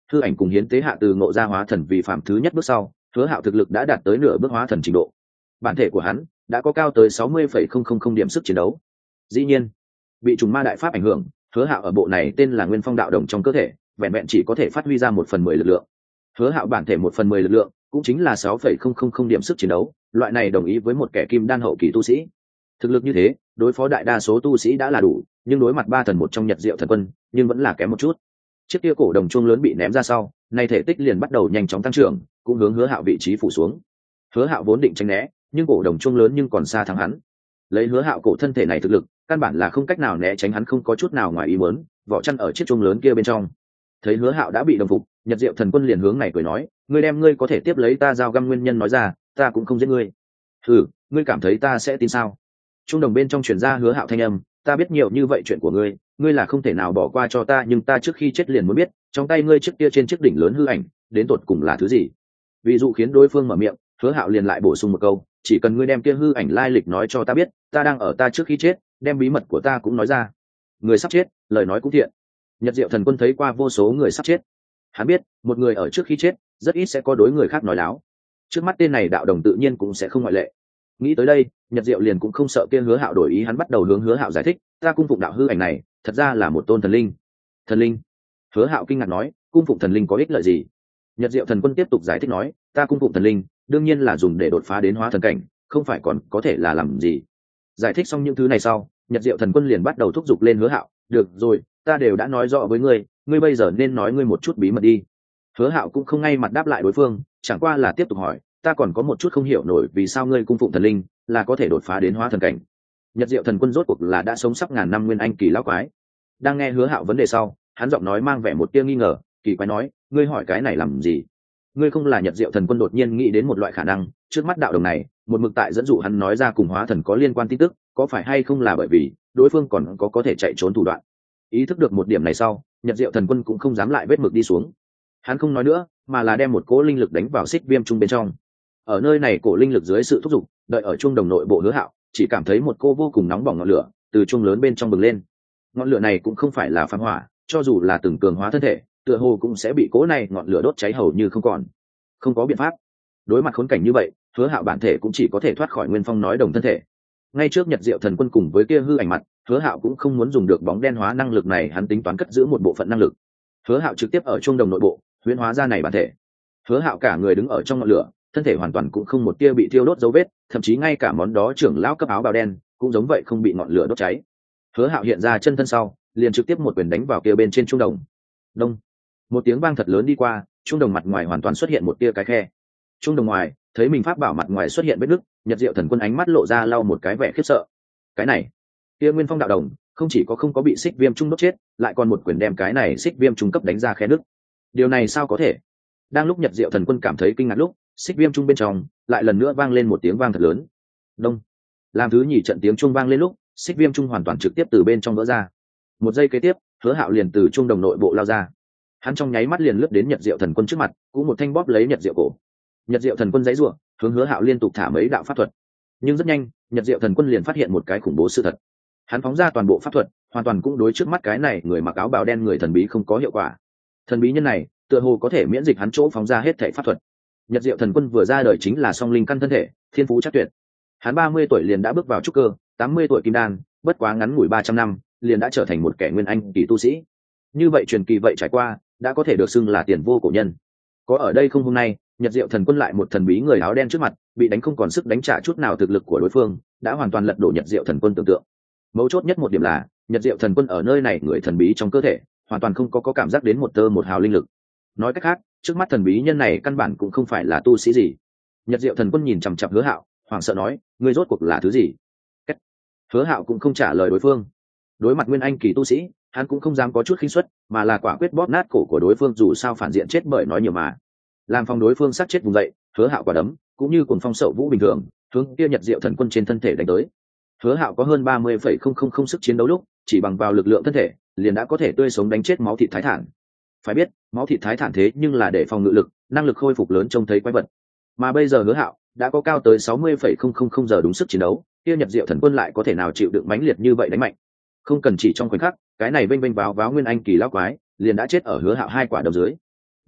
[SPEAKER 1] hư ảnh cùng hiến tế hạ từ ngộ ra hóa thần vì phạm thứ nhất bước sau, Hứa Hạo thực lực đã đạt tới nửa bước hóa thần trình độ. Bản thể của hắn đã có cao tới 60,000 điểm sức chiến đấu. Dĩ nhiên, bị trùng ma đại pháp ảnh hưởng, Hứa Hạo ở bộ này tên là Nguyên Phong đạo đồng trong cơ thể, vẹn vẹn chỉ có thể phát huy ra 1/10 lực lượng. Hứa Hạo bản thể 1/10 lực lượng, cũng chính là 6,000 điểm sức chiến đấu, loại này đồng ý với một kẻ kim đan hậu kỳ tu sĩ. Thực lực như thế, đối phó đại đa số tu sĩ đã là đủ, nhưng đối mặt ba thần một trong Nhật Diệu Thần Quân, nhưng vẫn là kém một chút. Chiếc kia cổ đồng chuông lớn bị ném ra sau, nay thể tích liền bắt đầu nhanh chóng tăng trưởng, cũng hướng Hứa Hạo vị trí phủ xuống. Hứa Hạo vốn định tránh né, nhưng cổ đồng chuông lớn nhưng còn xa thắng hắn. Lấy Hứa Hạo cổ thân thể này thực lực, căn bản là không cách nào né tránh hắn, không có chút nào ngoài ý muốn, vỏ chăn ở chiếc chuông lớn kia bên trong. Thấy Hứa Hạo đã bị đồng phục, Nhật Diệu Thần Quân liền hướng này cười nói, ngươi đem ngươi có thể tiếp lấy ta dao găm nguyên nhân nói ra, ta cũng không giết ngươi. Ngươi cảm thấy ta sẽ tin sao? Trung đồng bên trong truyền ra Hứa Hạo thanh âm, ta biết nhiều như vậy chuyện của ngươi, ngươi là không thể nào bỏ qua cho ta, nhưng ta trước khi chết liền muốn biết, trong tay ngươi trước kia trên chiếc đỉnh lớn hư ảnh, đến tột cùng là thứ gì? Ví dụ khiến đối phương mở miệng, Hứa Hạo liền lại bổ sung một câu, chỉ cần ngươi đem kia hư ảnh lai lịch nói cho ta biết, ta đang ở ta trước khi chết, đem bí mật của ta cũng nói ra. Người sắp chết, lời nói cũng thiện. Nhật Diệu Thần Quân thấy qua vô số người sắp chết, hắn biết, một người ở trước khi chết, rất ít sẽ có đối người khác nói láo. Trước mắt tên này đạo đồng tự nhiên cũng sẽ không ngoại lệ. Nghĩ tới đây, Nhật Diệu liền cũng không sợ kia Hứa Hạo đổi ý, hắn bắt đầu hướng Hứa Hạo giải thích, ta cung phụng đạo hư ảnh này, thật ra là một tôn thần linh. Thần linh? Hứa Hạo kinh ngạc nói, cung phụng thần linh có ích lợi gì? Nhật Diệu Thần Quân tiếp tục giải thích nói, ta cung phụng thần linh, đương nhiên là dùng để đột phá đến hóa thần cảnh, không phải còn có thể là làm gì. Giải thích xong những thứ này sau, Nhật Diệu Thần Quân liền bắt đầu thúc giục lên Hứa Hạo, được rồi, ta đều đã nói rõ với ngươi, ngươi bây giờ nên nói ngươi một chút bí mật đi. Hứa Hạo cũng không ngay mặt đáp lại đối phương, chẳng qua là tiếp tục hỏi, ta còn có một chút không hiểu nổi, vì sao ngươi cung phụng thần linh là có thể đột phá đến hóa thần cảnh? Nhật Diệu Thần Quân rốt cuộc là đã sống sắp ngàn năm nguyên anh kỳ lão quái. Đang nghe Hứa Hạo vấn đề sau, hắn giọng nói mang vẻ một tia nghi ngờ, kỳ quái nói, ngươi hỏi cái này làm gì? Ngươi không là Nhật Diệu Thần Quân đột nhiên nghĩ đến một loại khả năng, trước mắt đạo đồng này, một mực tại dẫn dụ hắn nói ra cùng hóa thần có liên quan tin tức, có phải hay không là bởi vì đối phương còn có thể chạy trốn thủ đoạn? Ý thức được một điểm này sau, Nhật Diệu Thần Quân cũng không dám lại vết mực đi xuống. Hắn không nói nữa, mà là đem một cỗ linh lực đánh vào xích viêm trung bên trong. Ở nơi này cổ linh lực dưới sự thúc giục, đợi ở trung đồng nội bộ Hứa Hạo, chỉ cảm thấy một cô vô cùng nóng bỏng ngọn lửa từ trung lớn bên trong bừng lên. Ngọn lửa này cũng không phải là phàm hỏa, cho dù là từng cường hóa thân thể, tựa hồ cũng sẽ bị cỗ này ngọn lửa đốt cháy hầu như không còn. Không có biện pháp. Đối mặt khốn cảnh như vậy, Hứa Hạo bản thể cũng chỉ có thể thoát khỏi Nguyên Phong nói đồng thân thể. Ngay trước Nhật Diệu Thần Quân cùng với kia hư ảnh mặt, Hứa Hạo cũng không muốn dùng được bóng đen hóa năng lực này, hắn tính toán cất giữ một bộ phận năng lực. Hứa Hạo trực tiếp ở trung đồng nội bộ huyễn hóa ra này bản thể. Hứa Hạo cả người đứng ở trong ngọn lửa, thân thể hoàn toàn cũng không một tia bị thiêu đốt dấu vết, thậm chí ngay cả món đó trưởng lão cấp áo bào đen cũng giống vậy không bị ngọn lửa đốt cháy. Hứa Hạo hiện ra chân thân sau, liền trực tiếp một quyền đánh vào kia bên trên trung đồng. Đông, một tiếng vang thật lớn đi qua, trung đồng mặt ngoài hoàn toàn xuất hiện một tia cái khe. Trung đồng ngoài, thấy mình pháp bảo mặt ngoài xuất hiện vết nứt, Nhật Diệu Thần Quân ánh mắt lộ ra lau một cái vẻ khiếp sợ. Cái này, kia Nguyên Phong đạo đồng, không chỉ có không có bị xích viêm trung đốt chết, lại còn một quyền đem cái này xích viêm trung cấp đánh ra khe nứt. Điều này sao có thể? Đang lúc Nhật Diệu Thần Quân cảm thấy kinh ngạc lúc, xích viêm trung bên trong lại lần nữa vang lên một tiếng vang thật lớn. Đông, làm thứ nhì trận tiếng trung vang lên lúc, xích viêm trung hoàn toàn trực tiếp từ bên trong vỡ ra. Một giây kế tiếp, Hứa Hạo liền từ trung đồng nội bộ lao ra. Hắn trong nháy mắt liền lướt đến Nhật Diệu Thần Quân trước mặt, cũng một thanh bóp lấy Nhật Diệu cổ. Nhật Diệu Thần Quân giãy giụa, hướng Hứa Hạo liên tục thả mấy đạo pháp thuật. Nhưng rất nhanh, Nhật Diệu Thần Quân liền phát hiện một cái khủng bố sự thật. Hắn phóng ra toàn bộ pháp thuật, hoàn toàn cũng đối trước mắt cái này người mặc áo bào đen người thần bí không có hiệu quả. Thần bí nhân này, tựa hồ có thể miễn dịch hắn chỗ phóng ra hết thảy pháp thuật. Nhật Diệu Thần Quân vừa ra đời chính là song linh căn thân thể, thiên phú chắc tuyệt. Hắn 30 tuổi liền đã bước vào trúc cơ, 80 tuổi kim đan, bất quá ngắn ngủi 300 năm, liền đã trở thành một kẻ nguyên anh kỳ tu sĩ. Như vậy truyền kỳ vậy trải qua, đã có thể được xưng là tiền vô cổ nhân. Có ở đây không hôm nay, Nhật Diệu Thần Quân lại một thần bí người áo đen trước mặt, bị đánh không còn sức đánh trả chút nào, thực lực của đối phương đã hoàn toàn lật đổ Nhật Diệu Thần Quân tưởng tượng. Mấu chốt nhất một điểm là, Nhật Diệu Thần Quân ở nơi này người thần bí trong cơ thể, hoàn toàn không có cảm giác đến một tơ một hào linh lực. Nói cách khác, trước mắt thần bí nhân này căn bản cũng không phải là tu sĩ gì. Nhật Diệu Thần Quân nhìn chằm chằm Hứa Hạo, hoảng sợ nói, ngươi rốt cuộc là thứ gì? Hứa Hạo cũng không trả lời đối phương. Đối mặt nguyên anh kỳ tu sĩ, hắn cũng không dám có chút khinh suất, mà là quả quyết bóp nát cổ của đối phương, dù sao phản diện chết bởi nói nhiều mà. Làm phòng đối phương sát chết vùng dậy, Hứa Hạo quả đấm cũng như cuồng phong sậu vũ bình thường, hướng kia Nhật Diệu Thần Quân trên thân thể đánh tới. Hứa Hạo có hơn 30,000 sức chiến đấu lúc, chỉ bằng vào lực lượng thân thể, liền đã có thể tươi sống đánh chết máu thịt thái thản. Phải biết, máu thịt thái thản thế nhưng là để phòng ngự lực, năng lực khôi phục lớn trông thấy quái vật. Mà bây giờ Hứa Hạo đã có cao tới 60,000 giờ đúng sức chiến đấu, kia Nhật Diệu Thần Quân lại có thể nào chịu đựng mãnh liệt như vậy đánh mạnh. Không cần chỉ trong khoảnh khắc, cái này vênh vênh váo váo nguyên anh kỳ lão quái liền đã chết ở Hứa Hạo hai quả đầu dưới.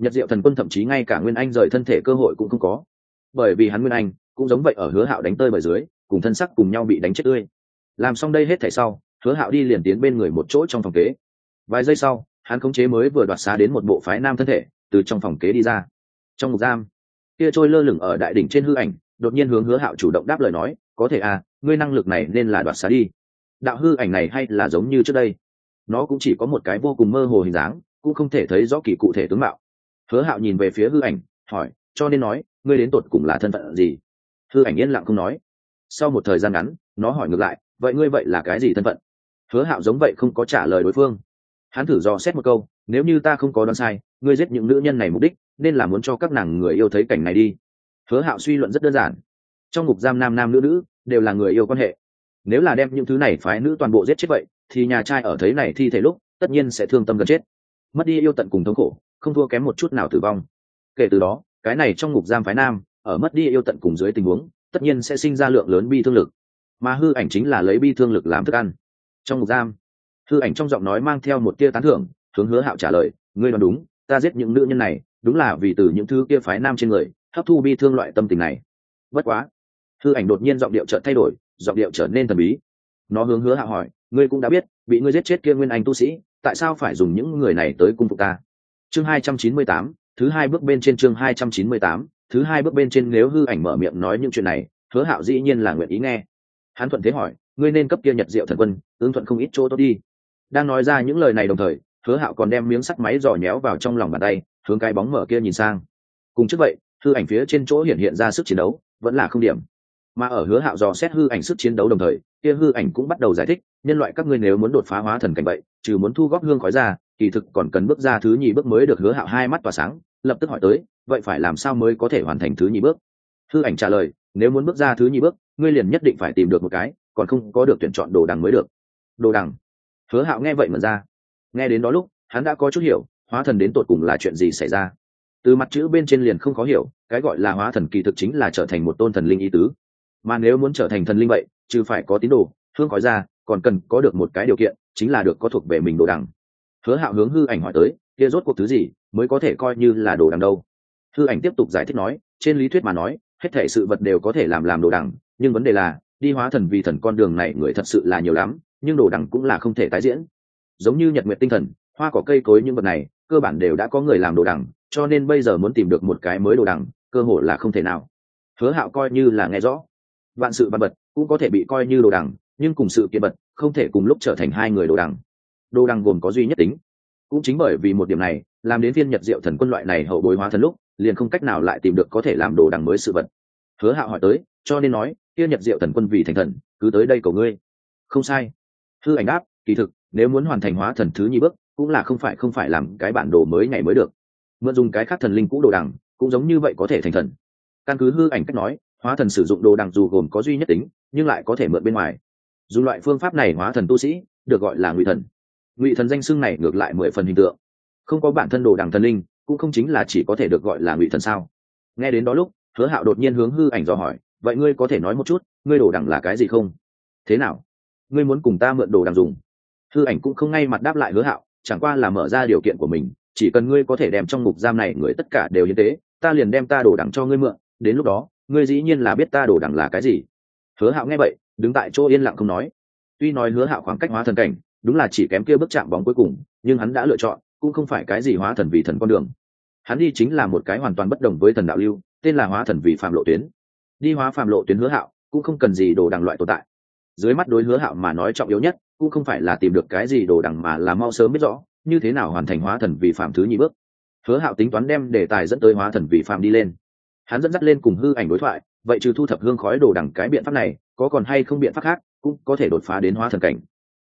[SPEAKER 1] Nhật Diệu Thần Quân thậm chí ngay cả Nguyên Anh rời thân thể cơ hội cũng không có, bởi vì hắn Nguyên Anh cũng giống vậy ở Hứa Hạo đánh tơi bởi dưới, cùng thân sắc cùng nhau bị đánh chết tươi. Làm xong đây hết thảy sau, Hứa Hạo đi liền tiến bên người một chỗ trong phòng kế. Vài giây sau, hắn khống chế mới vừa đoạt xá đến một bộ phái nam thân thể, từ trong phòng kế đi ra. Trong ngục giam, kia trôi lơ lửng ở đại đỉnh trên hư ảnh, đột nhiên hướng Hứa Hạo chủ động đáp lời nói, "Có thể à, ngươi năng lực này nên là đoạt xá đi." Đạo hư ảnh này hay là giống như trước đây, nó cũng chỉ có một cái vô cùng mơ hồ hình dáng, cũng không thể thấy rõ kỳ cụ thể tướng mạo. Hứa Hạo nhìn về phía hư ảnh, hỏi, "Cho nên nói, ngươi đến tột cùng là thân phận gì?" Hư ảnh yên lặng không nói. Sau một thời gian ngắn, nó hỏi ngược lại, "Vậy ngươi vậy là cái gì thân phận?" Hứa Hạo giống vậy không có trả lời đối phương. Hắn thử dò xét một câu, "Nếu như ta không có đoán sai, ngươi giết những nữ nhân này mục đích nên là muốn cho các nàng người yêu thấy cảnh này đi." Hứa Hạo suy luận rất đơn giản, trong ngục giam nam nam nữ nữ đều là người yêu quan hệ, nếu là đem những thứ này phái nữ toàn bộ giết chết vậy thì nhà trai ở thấy này thi thể lúc tất nhiên sẽ thương tâm gần chết, mất đi yêu tận cùng thống khổ, không thua kém một chút nào tử vong. Kể từ đó cái này trong ngục giam phái nam ở mất đi yêu tận cùng dưới tình huống tất nhiên sẽ sinh ra lượng lớn bi thương lực, mà hư ảnh chính là lấy bi thương lực làm thức ăn. Trong ngục giam, hư ảnh trong giọng nói mang theo một tia tán thưởng, hướng Hứa Hạo trả lời, "Ngươi đoán đúng, ta giết những nữ nhân này đúng là vì từ những thứ kia phái nam trên người hấp thu bi thương loại tâm tình này." Bất quá, hư ảnh đột nhiên giọng điệu chợt thay đổi, giọng điệu trở nên thần bí. Nó hướng Hứa Hạo hỏi, "Ngươi cũng đã biết, bị ngươi giết chết kia nguyên anh tu sĩ, tại sao phải dùng những người này tới cung phục ta?" Chương 298, thứ hai bước bên trên. Chương 298, thứ hai bước bên trên. Nếu hư ảnh mở miệng nói những chuyện này, Hứa Hạo dĩ nhiên là nguyện ý nghe. Hắn thuận thế hỏi, "Ngươi nên cấp kia Nhật Diệu Thần Quân ứng thuận không ít chỗ tốt đi." Đang nói ra những lời này đồng thời, Hứa Hạo còn đem miếng sắt máy giò nhéo vào trong lòng bàn tay, hướng cái bóng mở kia nhìn sang. Cùng trước vậy, hư ảnh phía trên chỗ hiện ra sức chiến đấu vẫn là không điểm, mà ở Hứa Hạo dò xét hư ảnh sức chiến đấu đồng thời, kia hư ảnh cũng bắt đầu giải thích, "Nhân loại các ngươi nếu muốn đột phá hóa thần cảnh vậy, trừ muốn thu góp hương khói ra, kỳ thực còn cần bước ra thứ nhì bước mới được." Hứa Hạo hai mắt tỏa sáng, lập tức hỏi tới, "Vậy phải làm sao mới có thể hoàn thành thứ nhì bước?" Hư ảnh trả lời, "Nếu muốn bước ra thứ nhì bước, ngươi liền nhất định phải tìm được một cái, còn không có được tuyển chọn đồ đằng mới được." Đồ đằng? Hứa Hạo nghe vậy mà ra. Nghe đến đó lúc, hắn đã có chút hiểu, hóa thần đến tột cùng là chuyện gì xảy ra. Từ mặt chữ bên trên liền không khó hiểu, cái gọi là hóa thần kỳ thực chính là trở thành một tôn thần linh ý tứ. Mà nếu muốn trở thành thần linh vậy, trừ phải có tín đồ, hương khói ra, còn cần có được một cái điều kiện, chính là được có thuộc về mình đồ đằng. Hứa Hạo hướng hư ảnh hỏi tới, kia rốt cuộc thứ gì mới có thể coi như là đồ đằng đâu? Hư ảnh tiếp tục giải thích nói, trên lý thuyết mà nói, hết thảy sự vật đều có thể làm đồ đằng, nhưng vấn đề là, đi hóa thần vì thần con đường này người thật sự là nhiều lắm, nhưng đồ đằng cũng là không thể tái diễn. Giống như nhật nguyệt tinh thần, hoa cỏ cây cối những vật này, cơ bản đều đã có người làm đồ đằng, cho nên bây giờ muốn tìm được một cái mới đồ đằng, cơ hội là không thể nào. Hứa Hạo coi như là nghe rõ. Vạn sự vạn vật cũng có thể bị coi như đồ đằng, nhưng cùng sự kiện vật không thể cùng lúc trở thành hai người đồ đằng. Đồ đằng gồm có duy nhất tính. Cũng chính bởi vì một điểm này, làm đến Thiên Nhật Diệu Thần Quân loại này hậu bối hóa thần lúc, liền không cách nào lại tìm được có thể làm đồ đằng mới sự vật. Hứa Hạo hỏi tới, "Cho nên nói, Thiên Nhật Diệu Thần Quân vì thành thần, cứ tới đây cầu ngươi." Không sai. Hư ảnh đáp, "Kỳ thực, nếu muốn hoàn thành hóa thần thứ nhì bước, cũng là không phải làm cái bản đồ mới ngày mới được. Mượn dùng cái khác thần linh cũ đồ đằng, cũng giống như vậy có thể thành thần." Căn cứ hư ảnh cách nói, hóa thần sử dụng đồ đằng dù gồm có duy nhất tính, nhưng lại có thể mượn bên ngoài. Dùng loại phương pháp này hóa thần tu sĩ được gọi là ngụy thần. Ngụy thần danh xưng này ngược lại 10 phần hình tượng. Không có bản thân đồ đằng thần linh, cũng không chính là chỉ có thể được gọi là ngụy thần sao? Nghe đến đó lúc, Hứa Hạo đột nhiên hướng hư ảnh dò hỏi, "Vậy ngươi có thể nói một chút, ngươi đồ đằng là cái gì không? Thế nào? Ngươi muốn cùng ta mượn đồ đằng dùng?" Hư ảnh cũng không ngay mặt đáp lại Hứa Hạo, chẳng qua là mở ra điều kiện của mình, "Chỉ cần ngươi có thể đem trong ngục giam này người tất cả đều hiến tế, ta liền đem ta đồ đằng cho ngươi mượn, đến lúc đó ngươi dĩ nhiên là biết ta đồ đằng là cái gì." Hứa Hạo nghe vậy, đứng tại chỗ yên lặng không nói. Tuy nói Hứa Hạo khoảng cách hóa thần cảnh đúng là chỉ kém kia bước chạm bóng cuối cùng, nhưng hắn đã lựa chọn cũng không phải cái gì hóa thần vì thần con đường. Hắn đi chính là một cái hoàn toàn bất đồng với thần đạo lưu, tên là hóa thần vì phàm lộ tuyến. Đi hóa phàm lộ tuyến Hứa Hạo cũng không cần gì đồ đằng loại tồn tại. Dưới mắt đối Hứa Hạo mà nói trọng yếu nhất cũng không phải là tìm được cái gì đồ đằng, mà là mau sớm biết rõ như thế nào hoàn thành hóa thần vì phàm thứ nhì bước. Hứa Hạo tính toán đem đề tài dẫn tới hóa thần vì phàm đi lên. Hắn dẫn dắt lên cùng hư ảnh đối thoại, vậy trừ thu thập hương khói đồ đằng cái biện pháp này, có còn hay không biện pháp khác cũng có thể đột phá đến hóa thần cảnh.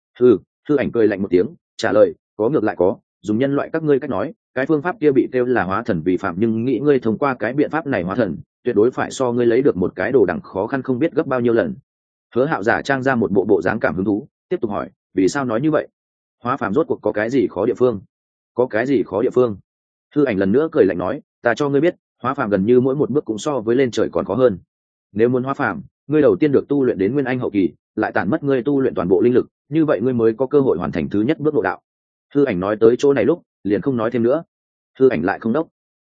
[SPEAKER 1] Hư ảnh cười lạnh một tiếng, trả lời, "Có ngược lại có, dùng nhân loại các ngươi cách nói, cái phương pháp kia bị kêu là hóa thần vì phạm, nhưng nghĩ ngươi thông qua cái biện pháp này hóa thần, tuyệt đối phải so ngươi lấy được một cái đồ đằng khó khăn không biết gấp bao nhiêu lần." Hứa Hạo giả trang ra một bộ dáng cảm hứng thú, tiếp tục hỏi, "Vì sao nói như vậy? Hóa phàm rốt cuộc có cái gì khó địa phương?" "Có cái gì khó địa phương?" Hư ảnh lần nữa cười lạnh nói, "Ta cho ngươi biết, hóa phàm gần như mỗi một bước cũng so với lên trời còn khó hơn. Nếu muốn hóa phàm, ngươi đầu tiên được tu luyện đến nguyên anh hậu kỳ, lại tản mất ngươi tu luyện toàn bộ linh lực, như vậy ngươi mới có cơ hội hoàn thành thứ nhất bước nội đạo." Hư ảnh nói tới chỗ này lúc, liền không nói thêm nữa. Hư ảnh lại không đốc.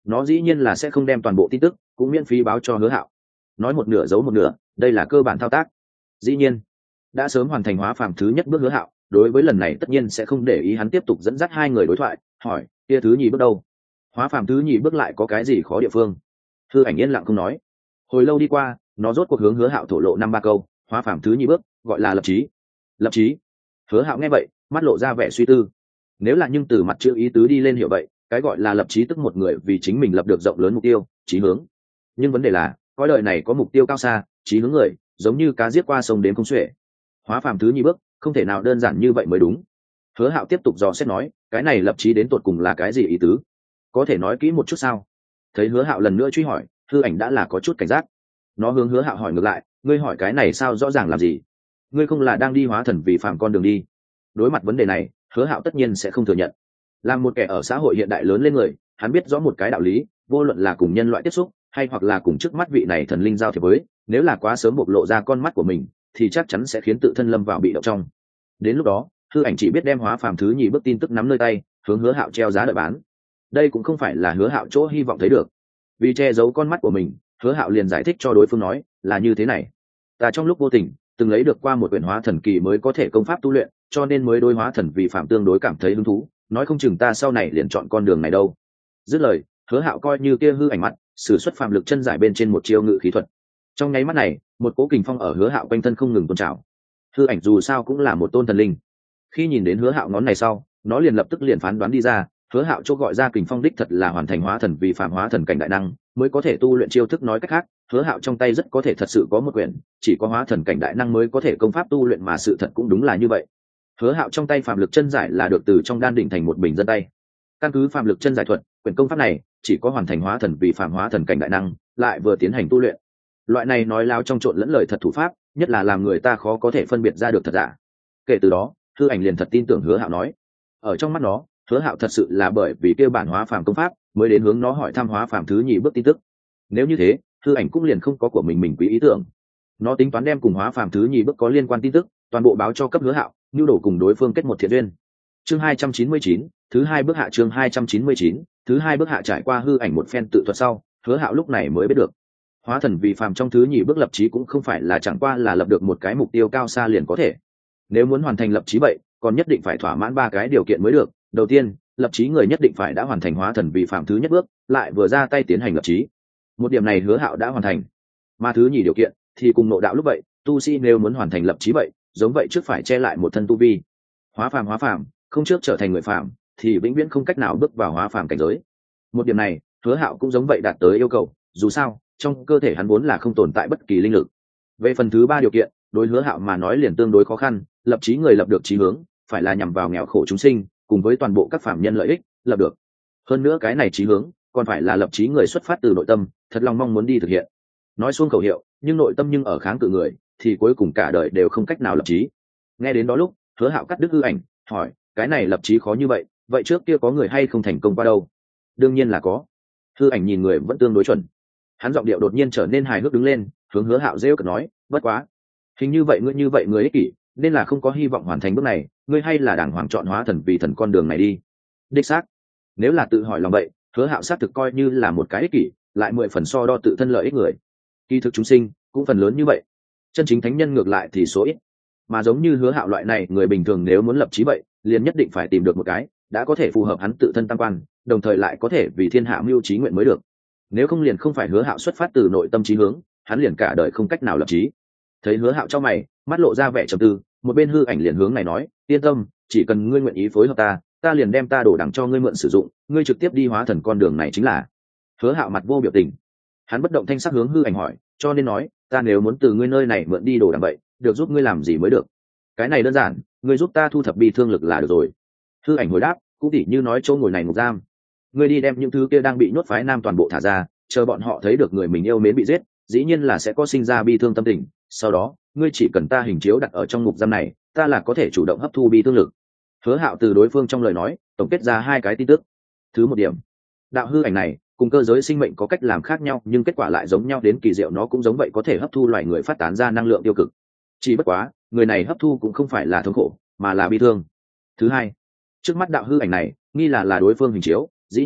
[SPEAKER 1] nó dĩ nhiên là sẽ không đem toàn bộ tin tức cũng miễn phí báo cho Hứa Hạo. Nói một nửa giấu một nửa, đây là cơ bản thao tác. Dĩ nhiên, đã sớm hoàn thành hóa phàm thứ nhất bước Hứa Hạo, đối với lần này tất nhiên sẽ không để ý hắn tiếp tục dẫn dắt hai người đối thoại, hỏi, kia thứ nhì bước đâu? Hóa phàm thứ nhì bước lại có cái gì khó địa phương? Hư Ảnh yên lặng không nói. Hồi lâu đi qua, nó rốt cuộc hướng Hứa Hạo thổ lộ năm ba câu, hóa phàm thứ nhì bước gọi là lập chí. Lập chí? Hứa Hạo nghe vậy, mắt lộ ra vẻ suy tư. Nếu là nhưng từ mặt chữ ý tứ đi lên hiểu vậy, cái gọi là lập chí tức một người vì chính mình lập được rộng lớn mục tiêu, chí hướng. Nhưng vấn đề là, cõi đời này có mục tiêu cao xa, chí hướng người, giống như cá giết qua sông đến không xuể. Hóa phàm thứ nhì bước, không thể nào đơn giản như vậy mới đúng. Hứa Hạo tiếp tục dò xét nói, cái này lập chí đến tột cùng là cái gì ý tứ? Có thể nói kỹ một chút sao? Thấy Hứa Hạo lần nữa truy hỏi, Hư Ảnh đã là có chút cảnh giác. Nó hướng Hứa Hạo hỏi ngược lại, ngươi hỏi cái này sao rõ ràng làm gì? Ngươi không là đang đi hóa thần vì phàm con đường đi? Đối mặt vấn đề này, Hứa Hạo tất nhiên sẽ không thừa nhận. Làm một kẻ ở xã hội hiện đại lớn lên người, hắn biết rõ một cái đạo lý, vô luận là cùng nhân loại tiếp xúc, hay hoặc là cùng trước mắt vị này thần linh giao thiệp với, nếu là quá sớm bộc lộ ra con mắt của mình, thì chắc chắn sẽ khiến tự thân lâm vào bị động trong. Đến lúc đó, Hư Ảnh chỉ biết đem hóa phàm thứ nhì bước tin tức nắm nơi tay, hướng Hứa Hạo treo giá đợi bán. Đây cũng không phải là Hứa Hạo chỗ hy vọng thấy được. Vì che giấu con mắt của mình, Hứa Hạo liền giải thích cho đối phương nói, là như thế này. Ta trong lúc vô tình, từng lấy được qua một quyển hóa thần kỳ mới có thể công pháp tu luyện, cho nên mới đối hóa thần vì phạm tương đối cảm thấy hứng thú, nói không chừng ta sau này liền chọn con đường này đâu. Dứt lời, Hứa Hạo coi như kia Hư Ảnh mắt, sử xuất phàm lực chân giải bên trên một chiêu ngự khí thuật. Trong nháy mắt này, một cỗ kình phong ở Hứa Hạo quanh thân không ngừng tôn trào. Hư Ảnh dù sao cũng là một tôn thần linh, khi nhìn đến Hứa Hạo ngón này sau, nó liền lập tức liền phán đoán đi ra, Hứa Hạo chỗ gọi ra kình phong đích thật là hoàn thành hóa thần vì phạm hóa thần cảnh đại năng mới có thể tu luyện chiêu thức, nói cách khác, Hứa Hạo trong tay rất có thể thật sự có một quyển chỉ có hóa thần cảnh đại năng mới có thể công pháp tu luyện, mà sự thật cũng đúng là như vậy. Hứa Hạo trong tay phàm lực chân giải là được từ trong đan định thành một bình dân tay. Căn cứ phàm lực chân giải thuật, quyển công pháp này chỉ có hoàn thành hóa thần vì phạm hóa thần cảnh đại năng lại vừa tiến hành tu luyện. Loại này nói láo trong trộn lẫn lời thật thủ pháp, nhất là làm người ta khó có thể phân biệt ra được thật giả. Kể từ đó, Hư Ảnh liền thật tin tưởng Hứa Hạo nói. Ở trong mắt nó, Hứa Hạo thật sự là bởi vì kêu bản hóa phàm công pháp mới đến hướng nó hỏi thăm hóa phàm thứ nhì bước tin tức. Nếu như thế, Hư Ảnh cũng liền không có của mình quý ý tưởng. Nó tính toán đem cùng hóa phàm thứ nhì bước có liên quan tin tức toàn bộ báo cho cấp Hứa Hạo, nhu đồ cùng đối phương kết một thiện duyên. Chương 299, thứ hai bước hạ. Chương 299, thứ hai bước hạ. Trải qua Hư Ảnh một phen tự thuật sau, Hứa Hạo lúc này mới biết được, hóa thần vì phàm trong thứ nhì bước lập chí cũng không phải là chẳng qua là lập được một cái mục tiêu cao xa liền có thể. Nếu muốn hoàn thành lập chí vậy, còn nhất định phải thỏa mãn ba cái điều kiện mới được. Đầu tiên, lập chí người nhất định phải đã hoàn thành hóa thần vì phạm thứ nhất bước, lại vừa ra tay tiến hành lập chí. Một điểm này Hứa Hạo đã hoàn thành. Mà thứ nhì điều kiện thì cùng nội đạo lúc vậy, tu sĩ nếu muốn hoàn thành lập chí vậy, giống vậy trước phải che lại một thân tu vi. Hóa phàm, không trước trở thành người phàm, thì vĩnh viễn không cách nào bước vào hóa phàm cảnh giới. Một điểm này, Hứa Hạo cũng giống vậy đạt tới yêu cầu, dù sao, trong cơ thể hắn vốn là không tồn tại bất kỳ linh lực. Về phần thứ ba điều kiện, đối Hứa Hạo mà nói liền tương đối khó khăn, lập chí người lập được chí hướng, phải là nhằm vào nghèo khổ chúng sinh, cùng với toàn bộ các phạm nhân lợi ích, lập được. Hơn nữa cái này chí hướng, còn phải là lập chí người xuất phát từ nội tâm, thật lòng mong muốn đi thực hiện. Nói xuông khẩu hiệu, nhưng nội tâm nhưng ở kháng cự người, thì cuối cùng cả đời đều không cách nào lập chí. Nghe đến đó lúc, Hứa Hạo cắt đứt Hư Ảnh, hỏi, cái này lập chí khó như vậy, vậy trước kia có người hay không thành công qua đâu? Đương nhiên là có. Hư Ảnh nhìn người vẫn tương đối chuẩn. Hắn giọng điệu đột nhiên trở nên hài hước đứng lên, hướng Hứa Hạo rêu cợt nói, bất quá, hình như vậy người ích kỷ, nên là không có hy vọng hoàn thành bước này, ngươi hay là đàng hoàng chọn hóa thần vì thần con đường này đi. Đích xác, nếu là tự hỏi lòng vậy, Hứa Hạo xác thực coi như là một cái ích kỷ, lại 10 phần so đo tự thân lợi ích người. Kỳ thực chúng sinh cũng phần lớn như vậy, chân chính thánh nhân ngược lại thì số ít. Mà giống như Hứa Hạo loại này người bình thường nếu muốn lập chí vậy, liền nhất định phải tìm được một cái đã có thể phù hợp hắn tự thân tam quan, đồng thời lại có thể vì thiên hạ mưu chí nguyện mới được. Nếu không liền không phải Hứa Hạo xuất phát từ nội tâm chí hướng, hắn liền cả đời không cách nào lập chí. Thấy Hứa Hạo trong mày, mắt lộ ra vẻ trầm tư, một bên Hư Ảnh liền hướng này nói, yên tâm, chỉ cần ngươi nguyện ý phối hợp ta liền đem ta đồ đằng cho ngươi mượn sử dụng, ngươi trực tiếp đi hóa thần con đường này chính là. Hứa Hạo mặt vô biểu tình, hắn bất động thanh sắc hướng Hư Ảnh hỏi, cho nên nói, ta nếu muốn từ ngươi nơi này mượn đi đồ đằng vậy, được giúp ngươi làm gì mới được? Cái này đơn giản, ngươi giúp ta thu thập bi thương lực là được rồi. Hư Ảnh hồi đáp, cũng tỉ như nói chỗ ngồi này ngục giam, ngươi đi đem những thứ kia đang bị nhốt phái nam toàn bộ thả ra, chờ bọn họ thấy được người mình yêu mến bị giết, dĩ nhiên là sẽ có sinh ra bi thương tâm tình, sau đó ngươi chỉ cần ta hình chiếu đặt ở trong ngục giam này, ta là có thể chủ động hấp thu bi thương lực. Hứa Hạo từ đối phương trong lời nói tổng kết ra hai cái tin tức. Thứ một điểm, đạo hư ảnh này cùng cơ giới sinh mệnh có cách làm khác nhau, nhưng kết quả lại giống nhau đến kỳ diệu, nó cũng giống vậy có thể hấp thu loài người phát tán ra năng lượng tiêu cực. Chỉ bất quá, người này hấp thu cũng không phải là thống khổ, mà là bi thương. Thứ hai, trước mắt đạo hư ảnh này nghi là đối phương hình chiếu, dĩ nhiên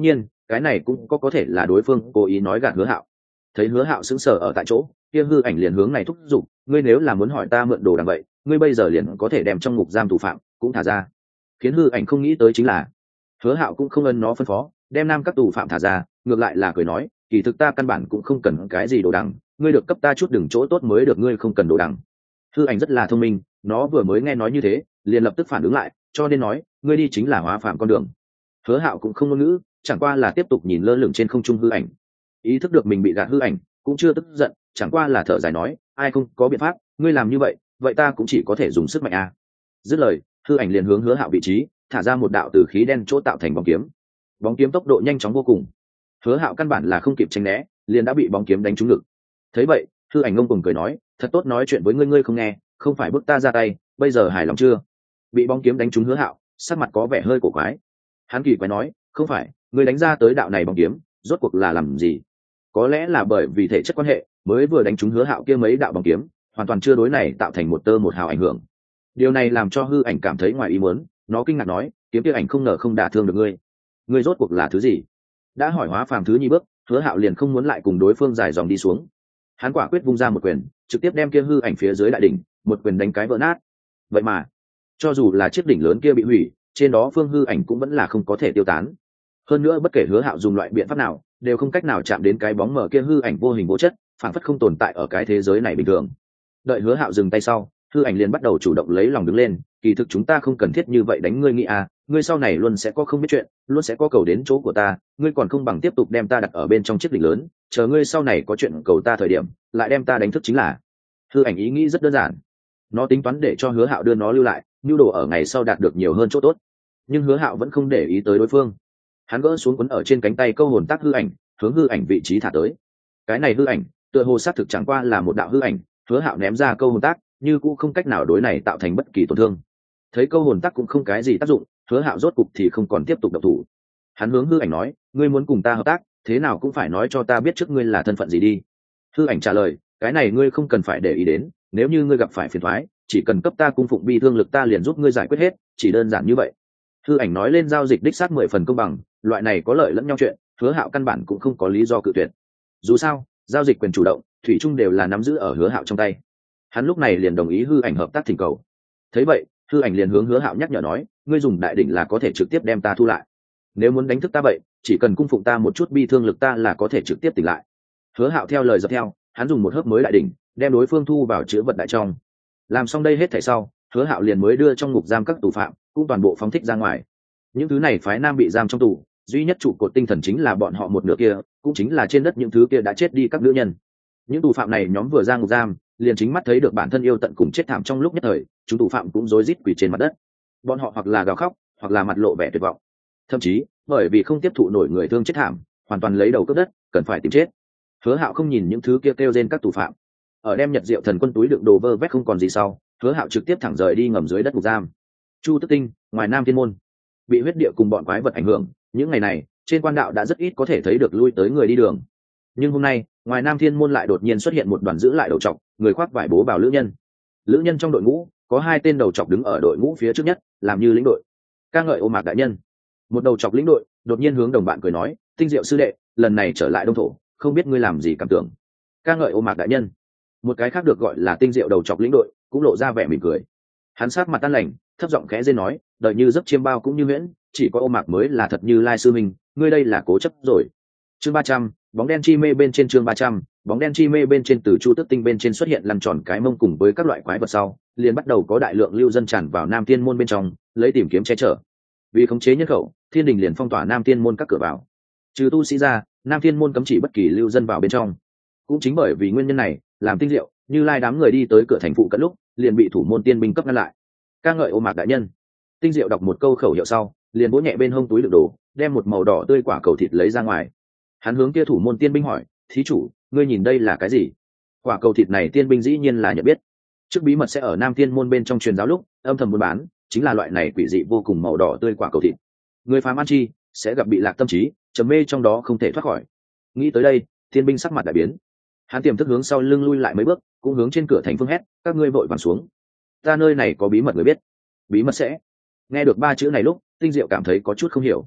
[SPEAKER 1] cái này cũng có thể là đối phương cố ý nói gạt Hứa Hạo. Thấy Hứa Hạo sững sờ ở tại chỗ, kia hư ảnh liền hướng này thúc giục, ngươi nếu là muốn hỏi ta mượn đồ đằng vậy, ngươi bây giờ liền có thể đem trong ngục giam thủ phạm cũng thả ra. Khiến hư ảnh không nghĩ tới chính là Hứa Hạo cũng không ân nó phân phó đem nam các tù phạm thả ra, ngược lại là cười nói, kỳ thực ta căn bản cũng không cần cái gì đồ đằng, ngươi được cấp ta chút đừng chỗ tốt mới được, ngươi không cần đồ đằng. Hư ảnh rất là thông minh, nó vừa mới nghe nói như thế liền lập tức phản ứng lại, cho nên nói, ngươi đi chính là hóa phạm con đường. Hứa Hạo cũng không ngôn ngữ, chẳng qua là tiếp tục nhìn lơ lửng trên không trung hư ảnh. Ý thức được mình bị gạt hư ảnh cũng chưa tức giận, chẳng qua là thở dài nói, ai không có biện pháp, ngươi làm như vậy vậy ta cũng chỉ có thể dùng sức mạnh a. Dứt lời, hư ảnh liền hướng Hứa Hạo vị trí thả ra một đạo từ khí đen chỗ tạo thành bóng kiếm. Bóng kiếm tốc độ nhanh chóng vô cùng, Hứa Hạo căn bản là không kịp tránh né, liền đã bị bóng kiếm đánh trúng ngực. Thấy vậy, hư ảnh ngông cuồng cười nói, thật tốt nói chuyện với ngươi, ngươi không nghe, không phải bức ta ra tay, bây giờ hài lòng chưa? Bị bóng kiếm đánh trúng Hứa Hạo sắc mặt có vẻ hơi cổ quái. Hắn kỳ quái nói, không phải, ngươi đánh ra tới đạo này bóng kiếm rốt cuộc là làm gì? Có lẽ là bởi vì thể chất quan hệ, mới vừa đánh trúng Hứa Hạo kia mấy đạo bóng kiếm hoàn toàn chưa đối này tạo thành một tơ một hào ảnh hưởng. Điều này làm cho hư ảnh cảm thấy ngoài ý muốn, nó kinh ngạc nói, kiếm kia ảnh không ngờ không đả thương được ngươi, ngươi rốt cuộc là thứ gì? Đã hỏi hóa phàm thứ nhi bước, Hứa Hạo liền không muốn lại cùng đối phương dài dòng đi xuống. Hắn quả quyết vung ra một quyền, trực tiếp đem kia hư ảnh phía dưới đại đỉnh một quyền đánh cái vỡ nát. Vậy mà cho dù là chiếc đỉnh lớn kia bị hủy, trên đó phương hư ảnh cũng vẫn là không có thể tiêu tán. Hơn nữa bất kể Hứa Hạo dùng loại biện pháp nào đều không cách nào chạm đến cái bóng mờ kia hư ảnh vô hình vô chất, phản phất không tồn tại ở cái thế giới này bình thường. Đợi Hứa Hạo dừng tay sau, hư ảnh liền bắt đầu chủ động lấy lòng đứng lên, kỳ thực chúng ta không cần thiết như vậy đánh ngươi, nghĩ à, ngươi sau này luôn sẽ có không biết chuyện, luôn sẽ có cầu đến chỗ của ta, ngươi còn không bằng tiếp tục đem ta đặt ở bên trong chiếc đỉnh lớn, chờ ngươi sau này có chuyện cầu ta thời điểm lại đem ta đánh thức chính là. Hư ảnh ý nghĩ rất đơn giản, nó tính toán để cho Hứa Hạo đưa nó lưu lại, nhu đồ ở ngày sau đạt được nhiều hơn chỗ tốt. Nhưng Hứa Hạo vẫn không để ý tới đối phương, hắn gỡ xuống quấn ở trên cánh tay câu hồn tác hư ảnh, hướng hư ảnh vị trí thả tới. Cái này hư ảnh tựa hồ xác thực chẳng qua là một đạo hư ảnh, Hứa Hạo ném ra câu hồn tác như cũng không cách nào đối này tạo thành bất kỳ tổn thương. Thấy câu hồn tác cũng không cái gì tác dụng, Hứa Hạo rốt cục thì không còn tiếp tục động thủ. Hắn hướng hư ảnh nói, ngươi muốn cùng ta hợp tác, thế nào cũng phải nói cho ta biết trước ngươi là thân phận gì đi. Hư ảnh trả lời, cái này ngươi không cần phải để ý đến, nếu như ngươi gặp phải phiền toái, chỉ cần cấp ta cung phụng bi thương lực ta liền giúp ngươi giải quyết hết, chỉ đơn giản như vậy. Hư ảnh nói lên giao dịch đích xác 10 phần công bằng, loại này có lợi lẫn nhau chuyện, Hứa Hạo căn bản cũng không có lý do cự tuyệt. Dù sao, giao dịch quyền chủ động, thủy chung đều là nắm giữ ở Hứa Hạo trong tay. Hắn lúc này liền đồng ý hư ảnh hợp tác thỉnh cầu. Thấy vậy, hư ảnh liền hướng Hứa Hạo nhắc nhở nói, ngươi dùng đại đỉnh là có thể trực tiếp đem ta thu lại. Nếu muốn đánh thức ta vậy, chỉ cần cung phụng ta một chút bi thương lực ta là có thể trực tiếp tỉnh lại. Hứa Hạo theo lời dập theo, hắn dùng một hớp mới đại đỉnh, đem đối phương thu vào chứa vật đại trong. Làm xong đây hết thảy sau, Hứa Hạo liền mới đưa trong ngục giam các tù phạm cũng toàn bộ phóng thích ra ngoài. Những thứ này phái nam bị giam trong tù, duy nhất trụ cột tinh thần chính là bọn họ một nửa kia, cũng chính là trên đất những thứ kia đã chết đi các nữ nhân. Những tù phạm này nhóm vừa ra ngục giam, liền chính mắt thấy được bản thân yêu tận cùng chết thảm trong lúc nhất thời, chúng tù phạm cũng rối rít quỳ trên mặt đất. Bọn họ hoặc là gào khóc, hoặc là mặt lộ vẻ tuyệt vọng. Thậm chí, bởi vì không tiếp thụ nổi người thương chết thảm, hoàn toàn lấy đầu cướp đất, cần phải tìm chết. Hứa Hạo không nhìn những thứ kia kêu rên các tù phạm, ở đem Nhật Diệu Thần Quân túi đựng đồ vơ vét không còn gì sau, Hứa Hạo trực tiếp thẳng rời đi ngầm dưới đất ngục giam. Chu Tức Tinh, ngoài Nam Thiên Môn, bị huyết địa cùng bọn quái vật ảnh hưởng, những ngày này trên quan đạo đã rất ít có thể thấy được lui tới người đi đường. Nhưng hôm nay, ngoài Nam Thiên Môn lại đột nhiên xuất hiện một đoàn giữ lại đầu trọc, người khoác vải bố bào lữ nhân. Lữ nhân trong đội ngũ có 2 tên đầu trọc đứng ở đội ngũ phía trước nhất, làm như lĩnh đội. Ca ngợi Ô Mạc đại nhân. Một đầu trọc lĩnh đội đột nhiên hướng đồng bạn cười nói, Tinh Diệu sư đệ, lần này trở lại Đông Thổ, không biết ngươi làm gì cảm tưởng. Ca ngợi Ô Mạc đại nhân. Một cái khác được gọi là Tinh Diệu đầu trọc lĩnh đội cũng lộ ra vẻ mỉm cười. Hắn sát mặt tan lành, thấp giọng khẽ rên nói, đời như giấc chiêm bao cũng như huyễn, chỉ có Ô Mạc mới là thật Như Lai sư minh, ngươi đây là cố chấp rồi. Chương 300, bóng đen chi mê bên trên. Chương 300, bóng đen chi mê bên trên. Từ Chu Tức Tinh bên trên xuất hiện lăn tròn cái mông cùng với các loại quái vật sau, liền bắt đầu có đại lượng lưu dân tràn vào Nam Thiên Môn bên trong, lấy tìm kiếm che chở. Vì khống chế nhân khẩu, Thiên Đình liền phong tỏa Nam Thiên Môn các cửa vào. Trừ tu sĩ ra, Nam Thiên Môn cấm chỉ bất kỳ lưu dân vào bên trong. Cũng chính bởi vì nguyên nhân này, làm Tinh Diệu, Như Lai đám người đi tới cửa thành phụ cận lúc, liền bị thủ môn tiên binh cấp ngăn lại. Ca ngợi Ô Mạc đại nhân. Tinh Diệu đọc một câu khẩu hiệu sau, liền vỗ nhẹ bên hông túi đựng đồ, đem một màu đỏ tươi quả cầu thịt lấy ra ngoài. Hắn hướng kia thủ môn tiên binh hỏi, thí chủ, ngươi nhìn đây là cái gì? Quả cầu thịt này tiên binh dĩ nhiên là nhận biết. Trước bí mật sẽ ở Nam Thiên Môn bên trong truyền giáo lúc, âm thầm buôn bán, chính là loại này quỷ dị vô cùng màu đỏ tươi quả cầu thịt. Người phàm ăn chi, sẽ gặp bị lạc tâm trí, trầm mê trong đó không thể thoát khỏi. Nghĩ tới đây, tiên binh sắc mặt đại biến. Hắn tiềm thức hướng sau lưng lui lại mấy bước, cũng hướng trên cửa thành phương hét, các ngươi vội vàng xuống. Ta nơi này có bí mật người biết. Bí mật sẽ. Nghe được 3 chữ này lúc, Tinh Diệu cảm thấy có chút không hiểu.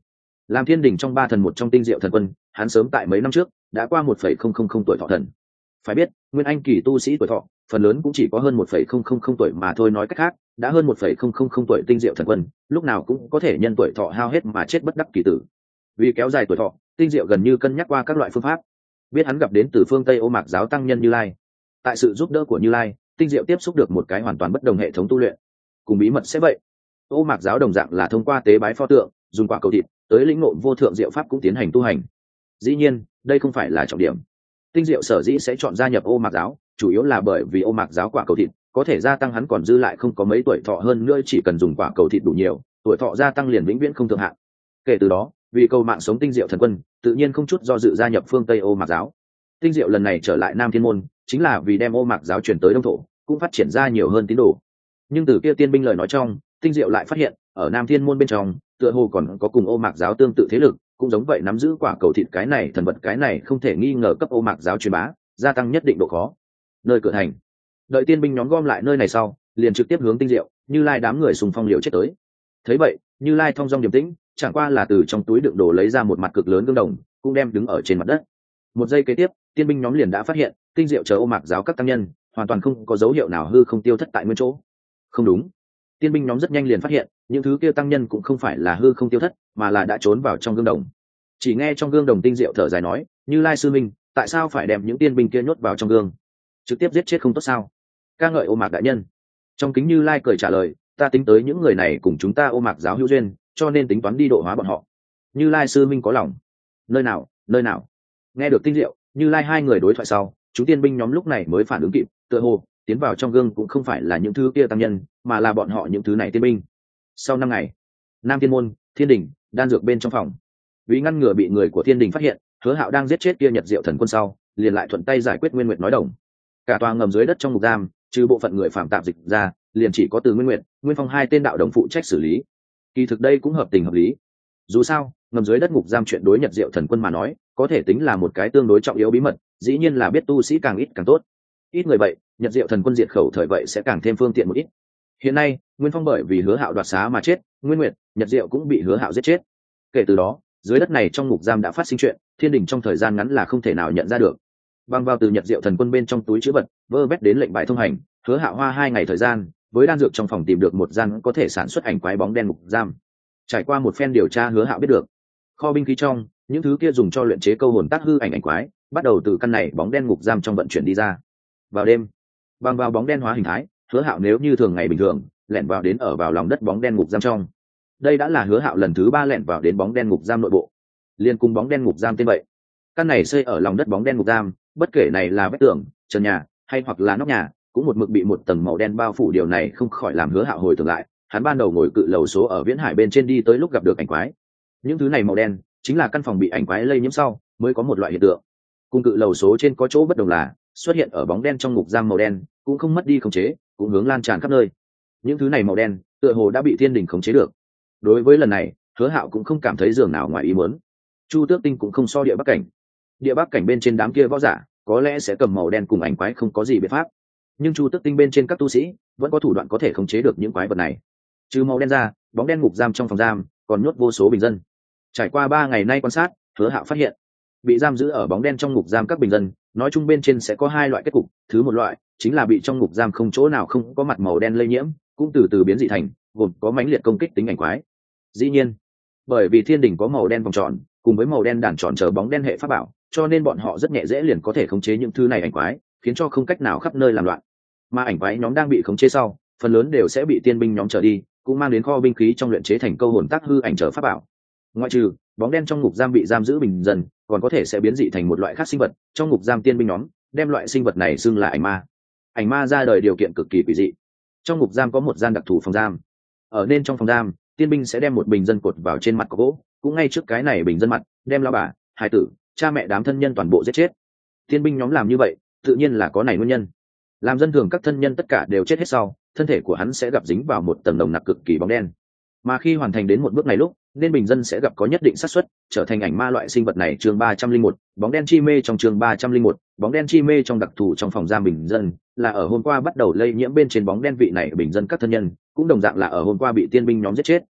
[SPEAKER 1] Làm thiên đình trong ba thần một trong tinh diệu thần quân, hắn sớm tại mấy năm trước đã qua 1,000 tuổi thọ thần. Phải biết, nguyên anh kỳ tu sĩ tuổi thọ phần lớn cũng chỉ có hơn 1,000 tuổi mà thôi, nói cách khác, đã hơn 1,000 tuổi tinh diệu thần quân, lúc nào cũng có thể nhân tuổi thọ hao hết mà chết bất đắc kỳ tử. Vì kéo dài tuổi thọ, tinh diệu gần như cân nhắc qua các loại phương pháp. Biết hắn gặp đến từ phương Tây Ô Mạc giáo tăng nhân Như Lai. Tại sự giúp đỡ của Như Lai, tinh diệu tiếp xúc được một cái hoàn toàn bất đồng hệ thống tu luyện. Cùng bí mật sẽ vậy, Ô Mạc giáo đồng dạng là thông qua tế bái pho tượng, dùng quả cầu thịt, tới lĩnh ngộ vô thượng diệu pháp cũng tiến hành tu hành. Dĩ nhiên, đây không phải là trọng điểm. Tinh diệu sở dĩ sẽ chọn gia nhập Ô Mạc giáo, chủ yếu là bởi vì Ô Mạc giáo quả cầu thịt có thể gia tăng hắn còn dư lại không có mấy tuổi thọ, hơn nữa chỉ cần dùng quả cầu thịt đủ nhiều, tuổi thọ gia tăng liền vĩnh viễn không thượng hạn. Kể từ đó, vì cầu mạng sống tinh diệu thần quân, tự nhiên không chút do dự gia nhập phương Tây Ô Mạc giáo. Tinh diệu lần này trở lại Nam Thiên môn, chính là vì đem Ô Mạc giáo truyền tới Đông thổ, cũng phát triển ra nhiều hơn tín đồ. Nhưng từ kia tiên binh lời nói trong, tinh diệu lại phát hiện, ở Nam Thiên môn bên trong, tựa hồ còn có cùng Ô Mạc giáo tương tự thế lực, cũng giống vậy nắm giữ quả cầu thịt cái này thần vật, cái này không thể nghi ngờ cấp Ô Mạc giáo truyền bá, gia tăng nhất định độ khó. Nơi cửa thành, đợi tiên binh nhóm gom lại nơi này sau, liền trực tiếp hướng tinh diệu, Như Lai đám người xung phong liều chết tới. Thấy vậy, Như Lai thong dong điềm tĩnh, chẳng qua là từ trong túi đựng đồ lấy ra một mặt cực lớn gương đồng, cũng đem đứng ở trên mặt đất. Một giây kế tiếp, tiên binh nhóm liền đã phát hiện, tinh diệu chờ Ô Mạc giáo các tăng nhân hoàn toàn không có dấu hiệu nào hư không tiêu thất tại nguyên chỗ. Không đúng, tiên binh nhóm rất nhanh liền phát hiện, những thứ kia tăng nhân cũng không phải là hư không tiêu thất, mà là đã trốn vào trong gương đồng. Chỉ nghe trong gương đồng tinh diệu thở dài nói, Như Lai sư minh, tại sao phải đem những tiên binh kia nhốt vào trong gương? Trực tiếp giết chết không tốt sao? Ca ngợi Ô Mạc đại nhân. Trong kính Như Lai cười trả lời, ta tính tới những người này cùng chúng ta Ô Mạc giáo hữu duyên, cho nên tính toán đi độ hóa bọn họ. Như Lai sư minh có lòng. Nơi nào, nơi nào? Nghe được tinh diệu, Như Lai hai người đối thoại sau, chúng tiên binh nhóm lúc này mới phản ứng kịp, tựa hồ tiến vào trong gương cũng không phải là những thứ kia tăng nhân, mà là bọn họ những thứ này tiên binh. Sau 5 ngày, Nam Thiên môn, Thiên đình, đan dược bên trong phòng. Vì ngăn ngừa bị người của Thiên đình phát hiện, Hứa Hạo đang giết chết kia Nhật Diệu thần quân sau, liền lại thuận tay giải quyết Nguyên Nguyệt nói đồng. Cả tòa ngầm dưới đất trong ngục giam, trừ bộ phận người phạm tạm dịch ra, liền chỉ có từ Nguyên Nguyệt, Nguyên Phong hai tên đạo đồng phụ trách xử lý. Kỳ thực đây cũng hợp tình hợp lý. Dù sao, ngầm dưới đất ngục giam chuyện đối Nhật Diệu thần quân mà nói, có thể tính là một cái tương đối trọng yếu bí mật, dĩ nhiên là biết tu sĩ càng ít càng tốt. Ít người vậy, Nhật Diệu thần quân diệt khẩu thời vậy sẽ càng thêm phương tiện một ít. Hiện nay, Nguyên Phong bởi vì Hứa Hạo đoạt xá mà chết, Nguyên Nguyệt, Nhật Diệu cũng bị Hứa Hạo giết chết. Kể từ đó, dưới đất này trong ngục giam đã phát sinh chuyện, Thiên đình trong thời gian ngắn là không thể nào nhận ra được. Bằng vào từ Nhật Diệu thần quân bên trong túi trữ vật, vơ vét đến lệnh bài thông hành, Hứa Hạo hoa 2 ngày thời gian, với đan dược trong phòng tìm được một gian có thể sản xuất ảnh quái bóng đen ngục giam. Trải qua một phen điều tra, Hứa Hạo biết được, kho binh khí trong, những thứ kia dùng cho luyện chế câu hồn tác hư ảnh quái, bắt đầu từ căn này bóng đen ngục giam trong vận chuyển đi ra. Vào đêm, bằng vào bóng đen hóa hình thái, Hứa Hạo nếu như thường ngày bình thường, lẻn vào đến ở vào lòng đất bóng đen ngục giam trong. Đây đã là Hứa Hạo lần thứ 3 lẻn vào đến bóng đen ngục giam nội bộ. Liên cùng bóng đen ngục giam tên vậy. Căn này xây ở lòng đất bóng đen ngục giam, bất kể này là vách tường, trần nhà hay hoặc là nóc nhà, cũng một mực bị một tầng màu đen bao phủ, điều này không khỏi làm Hứa Hạo hồi tưởng lại, hắn ban đầu ngồi cự lầu số ở Viễn Hải bên trên đi tới lúc gặp được ảnh quái. Những thứ này màu đen, chính là căn phòng bị ảnh quái lây nhiễm sau mới có một loại hiện tượng. Cùng cự lầu số trên có chỗ bất đồng là, xuất hiện ở bóng đen trong ngục giam màu đen, cũng không mất đi khống chế, cũng hướng lan tràn khắp nơi. Những thứ này màu đen, tựa hồ đã bị Thiên đình khống chế được. Đối với lần này, Hứa Hạo cũng không cảm thấy dường nào ngoài ý muốn. Chu Tước Tinh cũng không so địa bắc cảnh. Địa bắc cảnh bên trên đám kia võ giả, có lẽ sẽ cầm màu đen cùng ảnh quái không có gì biện pháp. Nhưng Chu Tước Tinh bên trên các tu sĩ, vẫn có thủ đoạn có thể khống chế được những quái vật này. Trừ màu đen ra, bóng đen ngục giam trong phòng giam, còn nhốt vô số bình dân. Trải qua 3 ngày nay quan sát, Hứa Hạo phát hiện, bị giam giữ ở bóng đen trong ngục giam các bình dân, nói chung bên trên sẽ có 2 loại kết cục. Thứ một loại, chính là bị trong ngục giam không chỗ nào không có mặt màu đen lây nhiễm, cũng từ từ biến dị thành, gồm có mãnh liệt công kích tính ảnh quái. Dĩ nhiên, bởi vì Thiên đình có màu đen vòng tròn, cùng với màu đen đàn tròn chờ bóng đen hệ pháp bảo, cho nên bọn họ rất nhẹ dễ liền có thể khống chế những thứ này ảnh quái, khiến cho không cách nào khắp nơi làm loạn. Mà ảnh quái nhóm đang bị khống chế sau, phần lớn đều sẽ bị tiên binh nhóm trở đi, cũng mang đến kho binh khí trong luyện chế thành câu hồn tác hư ảnh trở pháp bảo. Ngoại trừ bóng đen trong ngục giam bị giam giữ bình dân, còn có thể sẽ biến dị thành một loại khác sinh vật. Trong ngục giam tiên binh nhóm đem loại sinh vật này xưng là ảnh ma. Ảnh ma ra đời điều kiện cực kỳ quỷ dị. Trong ngục giam có một gian đặc thù phòng giam, ở nên trong phòng giam, tiên binh sẽ đem một bình dân cột vào trên mặt có gỗ, cũng ngay trước cái này bình dân mặt, đem lão bà, hài tử, cha mẹ đám thân nhân toàn bộ giết chết. Tiên binh nhóm làm như vậy, tự nhiên là có này nguyên nhân. Làm dân thường các thân nhân tất cả đều chết hết sau, thân thể của hắn sẽ gặp dính vào một tầng nồng nặc cực kỳ bóng đen. Mà khi hoàn thành đến một bước này lúc, nên bình dân sẽ gặp có nhất định xác suất trở thành ảnh ma loại sinh vật này. Chương 301, bóng đen chi mê. Trong chương 301, bóng đen chi mê trong đặc thù trong phòng giam bình dân, là ở hôm qua bắt đầu lây nhiễm bên trên bóng đen vị này bình dân các thân nhân, cũng đồng dạng là ở hôm qua bị tiên binh nhóm giết chết.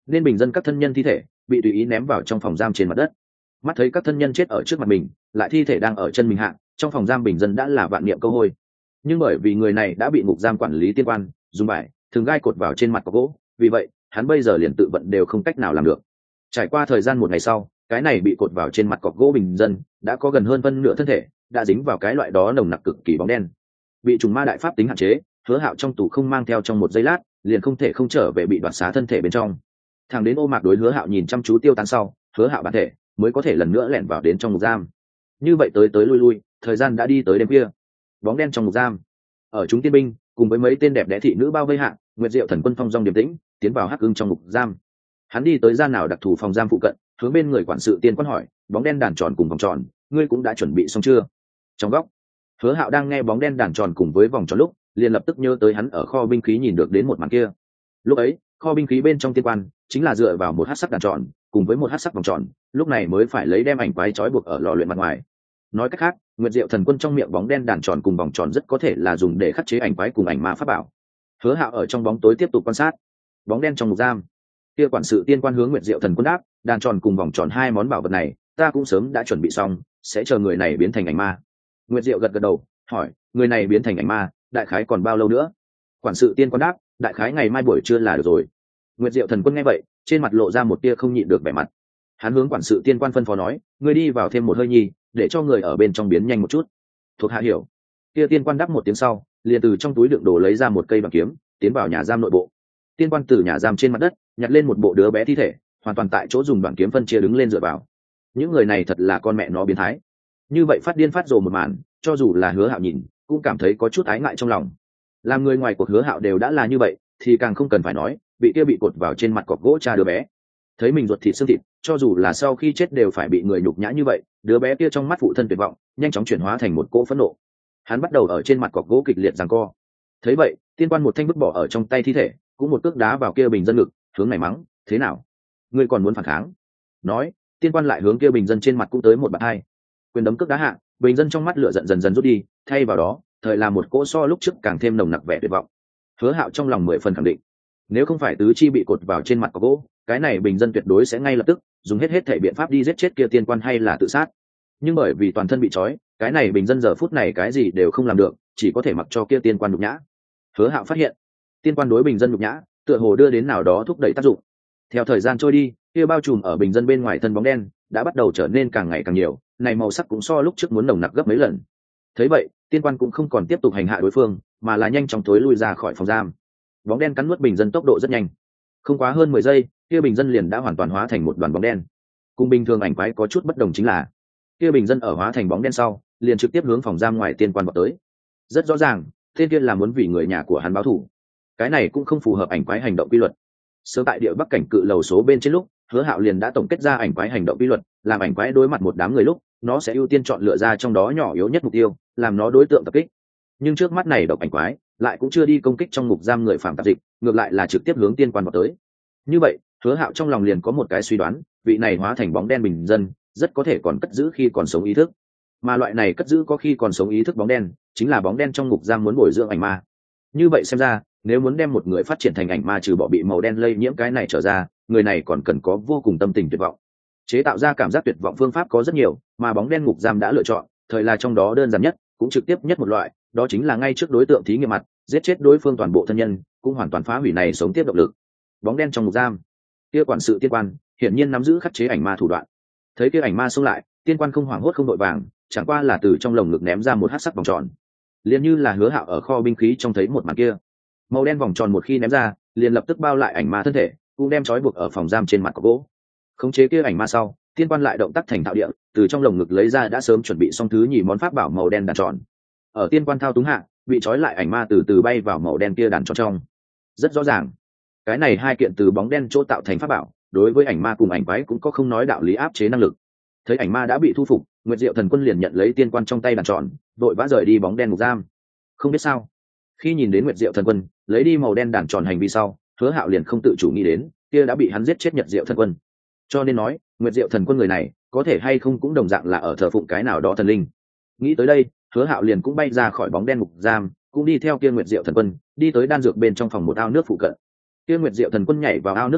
[SPEAKER 1] nên bình dân các thân nhân thi thể bị tùy ý ném vào trong phòng giam trên mặt đất. Mắt thấy các thân nhân chết ở trước mặt mình, lại thi thể đang ở chân mình hạ, trong phòng giam bình dân đã là vạn niệm câu hôi. Nhưng bởi vì người này đã bị ngục giam quản lý tiên quan dùng vải thường gai cột vào trên mặt có gỗ, vì vậy hắn bây giờ liền tự vận đều không cách nào làm được. Trải qua thời gian một ngày sau, cái này bị cột vào trên mặt cọc gỗ bình dân đã có gần hơn phân nửa thân thể đã dính vào cái loại đó nồng nặc cực kỳ bóng đen. Bị trùng ma đại pháp tính hạn chế, Hứa Hạo trong tù không mang theo trong một giây lát, liền không thể không trở về bị đoạt xá thân thể bên trong. Thằng đến Ô Mạc đối Hứa Hạo nhìn chăm chú tiêu tán sau, Hứa Hạo bản thể mới có thể lần nữa lẻn vào đến trong ngục giam. Như vậy tới tới lui lui, thời gian đã đi tới đêm khuya. Bóng đen trong ngục giam, ở chúng tiên binh cùng với mấy tên đẹp đẽ thị nữ bao vây hạ, Nguyệt Diệu Thần Quân phong dong điềm tĩnh tiến vào Hắc Ưng trong ngục giam. Hắn đi tới gian nào đặc thù phòng giam phụ cận, hướng bên người quản sự tiên quan hỏi, bóng đen đàn tròn cùng vòng tròn, ngươi cũng đã chuẩn bị xong chưa? Trong góc, Hứa Hạo đang nghe bóng đen đàn tròn cùng với vòng tròn lúc, liền lập tức nhớ tới hắn ở kho binh khí nhìn được đến một màn kia. Lúc ấy, kho binh khí bên trong tiên quan chính là dựa vào một hắc sắc đàn tròn cùng với một hắc sắc vòng tròn, lúc này mới phải lấy đem ảnh quái trói buộc ở lò luyện mặt ngoài. Nói cách khác, Nguyệt Diệu Thần Quân trong miệng bóng đen đàn tròn cùng vòng tròn rất có thể là dùng để khắc chế ảnh quái cùng ảnh ma pháp bảo. Hứa Hạo ở trong bóng tối tiếp tục quan sát bóng đen trong ngục giam. Kia quản sự tiên quan hướng Nguyệt Diệu Thần Quân đáp, đàn tròn cùng vòng tròn hai món bảo vật này ta cũng sớm đã chuẩn bị xong, sẽ chờ người này biến thành ảnh ma. Nguyệt Diệu gật gật đầu, hỏi, người này biến thành ảnh ma đại khái còn bao lâu nữa? Quản sự tiên quan đáp, đại khái ngày mai buổi trưa là được rồi. Nguyệt Diệu Thần Quân nghe vậy, trên mặt lộ ra một tia không nhịn được vẻ mặt. Hắn hướng quản sự tiên quan phân phó nói, ngươi đi vào thêm một hơi nhi, để cho người ở bên trong biến nhanh một chút. Thuộc hạ hiểu. Kia tiên quan đáp một tiếng sau, liền từ trong túi đựng đồ lấy ra một cây bằng kiếm, tiến vào nhà giam nội bộ. Tiên quan từ nhà giam trên mặt đất nhặt lên một bộ đứa bé thi thể, hoàn toàn tại chỗ dùng đoạn kiếm phân chia đứng lên dựa vào. Những người này thật là con mẹ nó biến thái. Như vậy phát điên phát rồ một màn, cho dù là Hứa Hạo nhìn, cũng cảm thấy có chút ái ngại trong lòng. Làm người ngoài cuộc Hứa Hạo đều đã là như vậy, thì càng không cần phải nói, bị kia bị cột vào trên mặt cọc gỗ cha đứa bé. Thấy mình ruột thịt xương thịt, cho dù là sau khi chết đều phải bị người nhục nhã như vậy, đứa bé kia trong mắt phụ thân tuyệt vọng, nhanh chóng chuyển hóa thành một cỗ phẫn nộ. Hắn bắt đầu ở trên mặt cọc gỗ kịch liệt giằng co. Thấy vậy, tiên quan một thanh vứt bỏ ở trong tay thi thể, cũng một cước đá vào kia bình dân ngực, hướng này mắng, thế nào? Ngươi còn muốn phản kháng? Nói, tiên quan lại hướng kia bình dân trên mặt cũng tới một bạt hai. Quyền đấm cước đá hạ, bình dân trong mắt lửa giận dần dần rút đi, thay vào đó, thời là một cỗ so lúc trước càng thêm nồng nặc vẻ tuyệt vọng. Hứa Hạo trong lòng 10 phần khẳng định, nếu không phải tứ chi bị cột vào trên mặt cọc gỗ, cái này bình dân tuyệt đối sẽ ngay lập tức dùng hết thể biện pháp đi giết chết kia tiên quan hay là tự sát. Nhưng bởi vì toàn thân bị trói, cái này bình dân giờ phút này cái gì đều không làm được, chỉ có thể mặc cho kia tiên quan nhục nhã. Hứa Hạo phát hiện, tiên quan đối bình dân nhục nhã, tựa hồ đưa đến nào đó thúc đẩy tác dụng. Theo thời gian trôi đi, kia bao trùm ở bình dân bên ngoài thân bóng đen đã bắt đầu trở nên càng ngày càng nhiều, này màu sắc cũng so lúc trước muốn nồng nặc gấp mấy lần. Thấy vậy, tiên quan cũng không còn tiếp tục hành hạ đối phương, mà là nhanh chóng thối lui ra khỏi phòng giam. Bóng đen cắn nuốt bình dân tốc độ rất nhanh, không quá hơn 10 giây, kia bình dân liền đã hoàn toàn hóa thành một đoàn bóng đen. Cùng bình thường ảnh quái có chút bất đồng chính là, kia bình dân ở hóa thành bóng đen sau, liền trực tiếp hướng phòng giam ngoài tiên quan vọt tới. Rất rõ ràng, tên kia là muốn vì người nhà của hắn báo thù. Cái này cũng không phù hợp ảnh quái hành động quy luật. Sớm tại địa bắc cảnh cự lầu số bên trên lúc, Hứa Hạo liền đã tổng kết ra ảnh quái hành động quy luật, làm ảnh quái đối mặt một đám người lúc, nó sẽ ưu tiên chọn lựa ra trong đó nhỏ yếu nhất mục tiêu, làm nó đối tượng tập kích. Nhưng trước mắt này độc ảnh quái lại cũng chưa đi công kích trong ngục giam người phạm tạp dịch, ngược lại là trực tiếp hướng tiên quan vọt tới. Như vậy, Hứa Hạo trong lòng liền có một cái suy đoán, vị này hóa thành bóng đen bình dân, rất có thể còn cất giữ khi còn sống ý thức. Mà loại này cất giữ có khi còn sống ý thức bóng đen, chính là bóng đen trong ngục giam muốn bồi dưỡng ảnh ma. Như vậy xem ra, nếu muốn đem một người phát triển thành ảnh ma trừ bỏ bị màu đen lây nhiễm cái này trở ra, người này còn cần có vô cùng tâm tình tuyệt vọng. Chế tạo ra cảm giác tuyệt vọng phương pháp có rất nhiều, mà bóng đen ngục giam đã lựa chọn, thời là trong đó đơn giản nhất, cũng trực tiếp nhất một loại, đó chính là ngay trước đối tượng thí nghiệm mặt, giết chết đối phương toàn bộ thân nhân, cũng hoàn toàn phá hủy này sống tiếp động lực. Bóng đen trong ngục giam, kia quản sự tiên quan hiển nhiên nắm giữ khắc chế ảnh ma thủ đoạn. Thấy kia ảnh ma xông lại, tiên quan không hoảng hốt không đội vàng, chẳng qua là từ trong lồng ngực ném ra một hắc sắc vòng tròn, liền như là Hứa Hạo ở kho binh khí trong thấy một màn kia. Màu đen vòng tròn một khi ném ra, liền lập tức bao lại ảnh ma thân thể, cũng đem trói buộc ở phòng giam trên mặt cọc gỗ. Khống chế kia ảnh ma sau, tiên quan lại động tác thành thạo địa, từ trong lồng ngực lấy ra đã sớm chuẩn bị xong thứ nhì món pháp bảo màu đen đàn tròn. Ở tiên quan thao túng hạ, bị trói lại ảnh ma từ từ bay vào màu đen kia đàn tròn trong. Rất rõ ràng, cái này hai kiện từ bóng đen chỗ tạo thành pháp bảo, đối với ảnh ma cùng ảnh quái cũng có không nói đạo lý áp chế năng lực. Thấy ảnh ma đã bị thu phục, Nguyệt Diệu Thần Quân liền nhận lấy tiên quan trong tay đàn tròn, vội vã rời đi bóng đen ngục giam. Không biết sao, khi nhìn đến Nguyệt Diệu Thần Quân lấy đi màu đen đàn tròn hành vi sau, Hứa Hạo liền không tự chủ nghĩ đến, kia đã bị hắn giết chết Nhật Diệu Thần Quân. Cho nên nói, Nguyệt Diệu Thần Quân người này, có thể hay không cũng đồng dạng là ở thờ phụng cái nào đó thần linh. Nghĩ tới đây, Hứa Hạo liền cũng bay ra khỏi bóng đen ngục giam, cũng đi theo kia Nguyệt Diệu Thần Quân, đi tới đan dược bên trong phòng một ao nước phụ cận. Kia Nguyệt Diệu Thần Quân nhảy vào ao nước sau,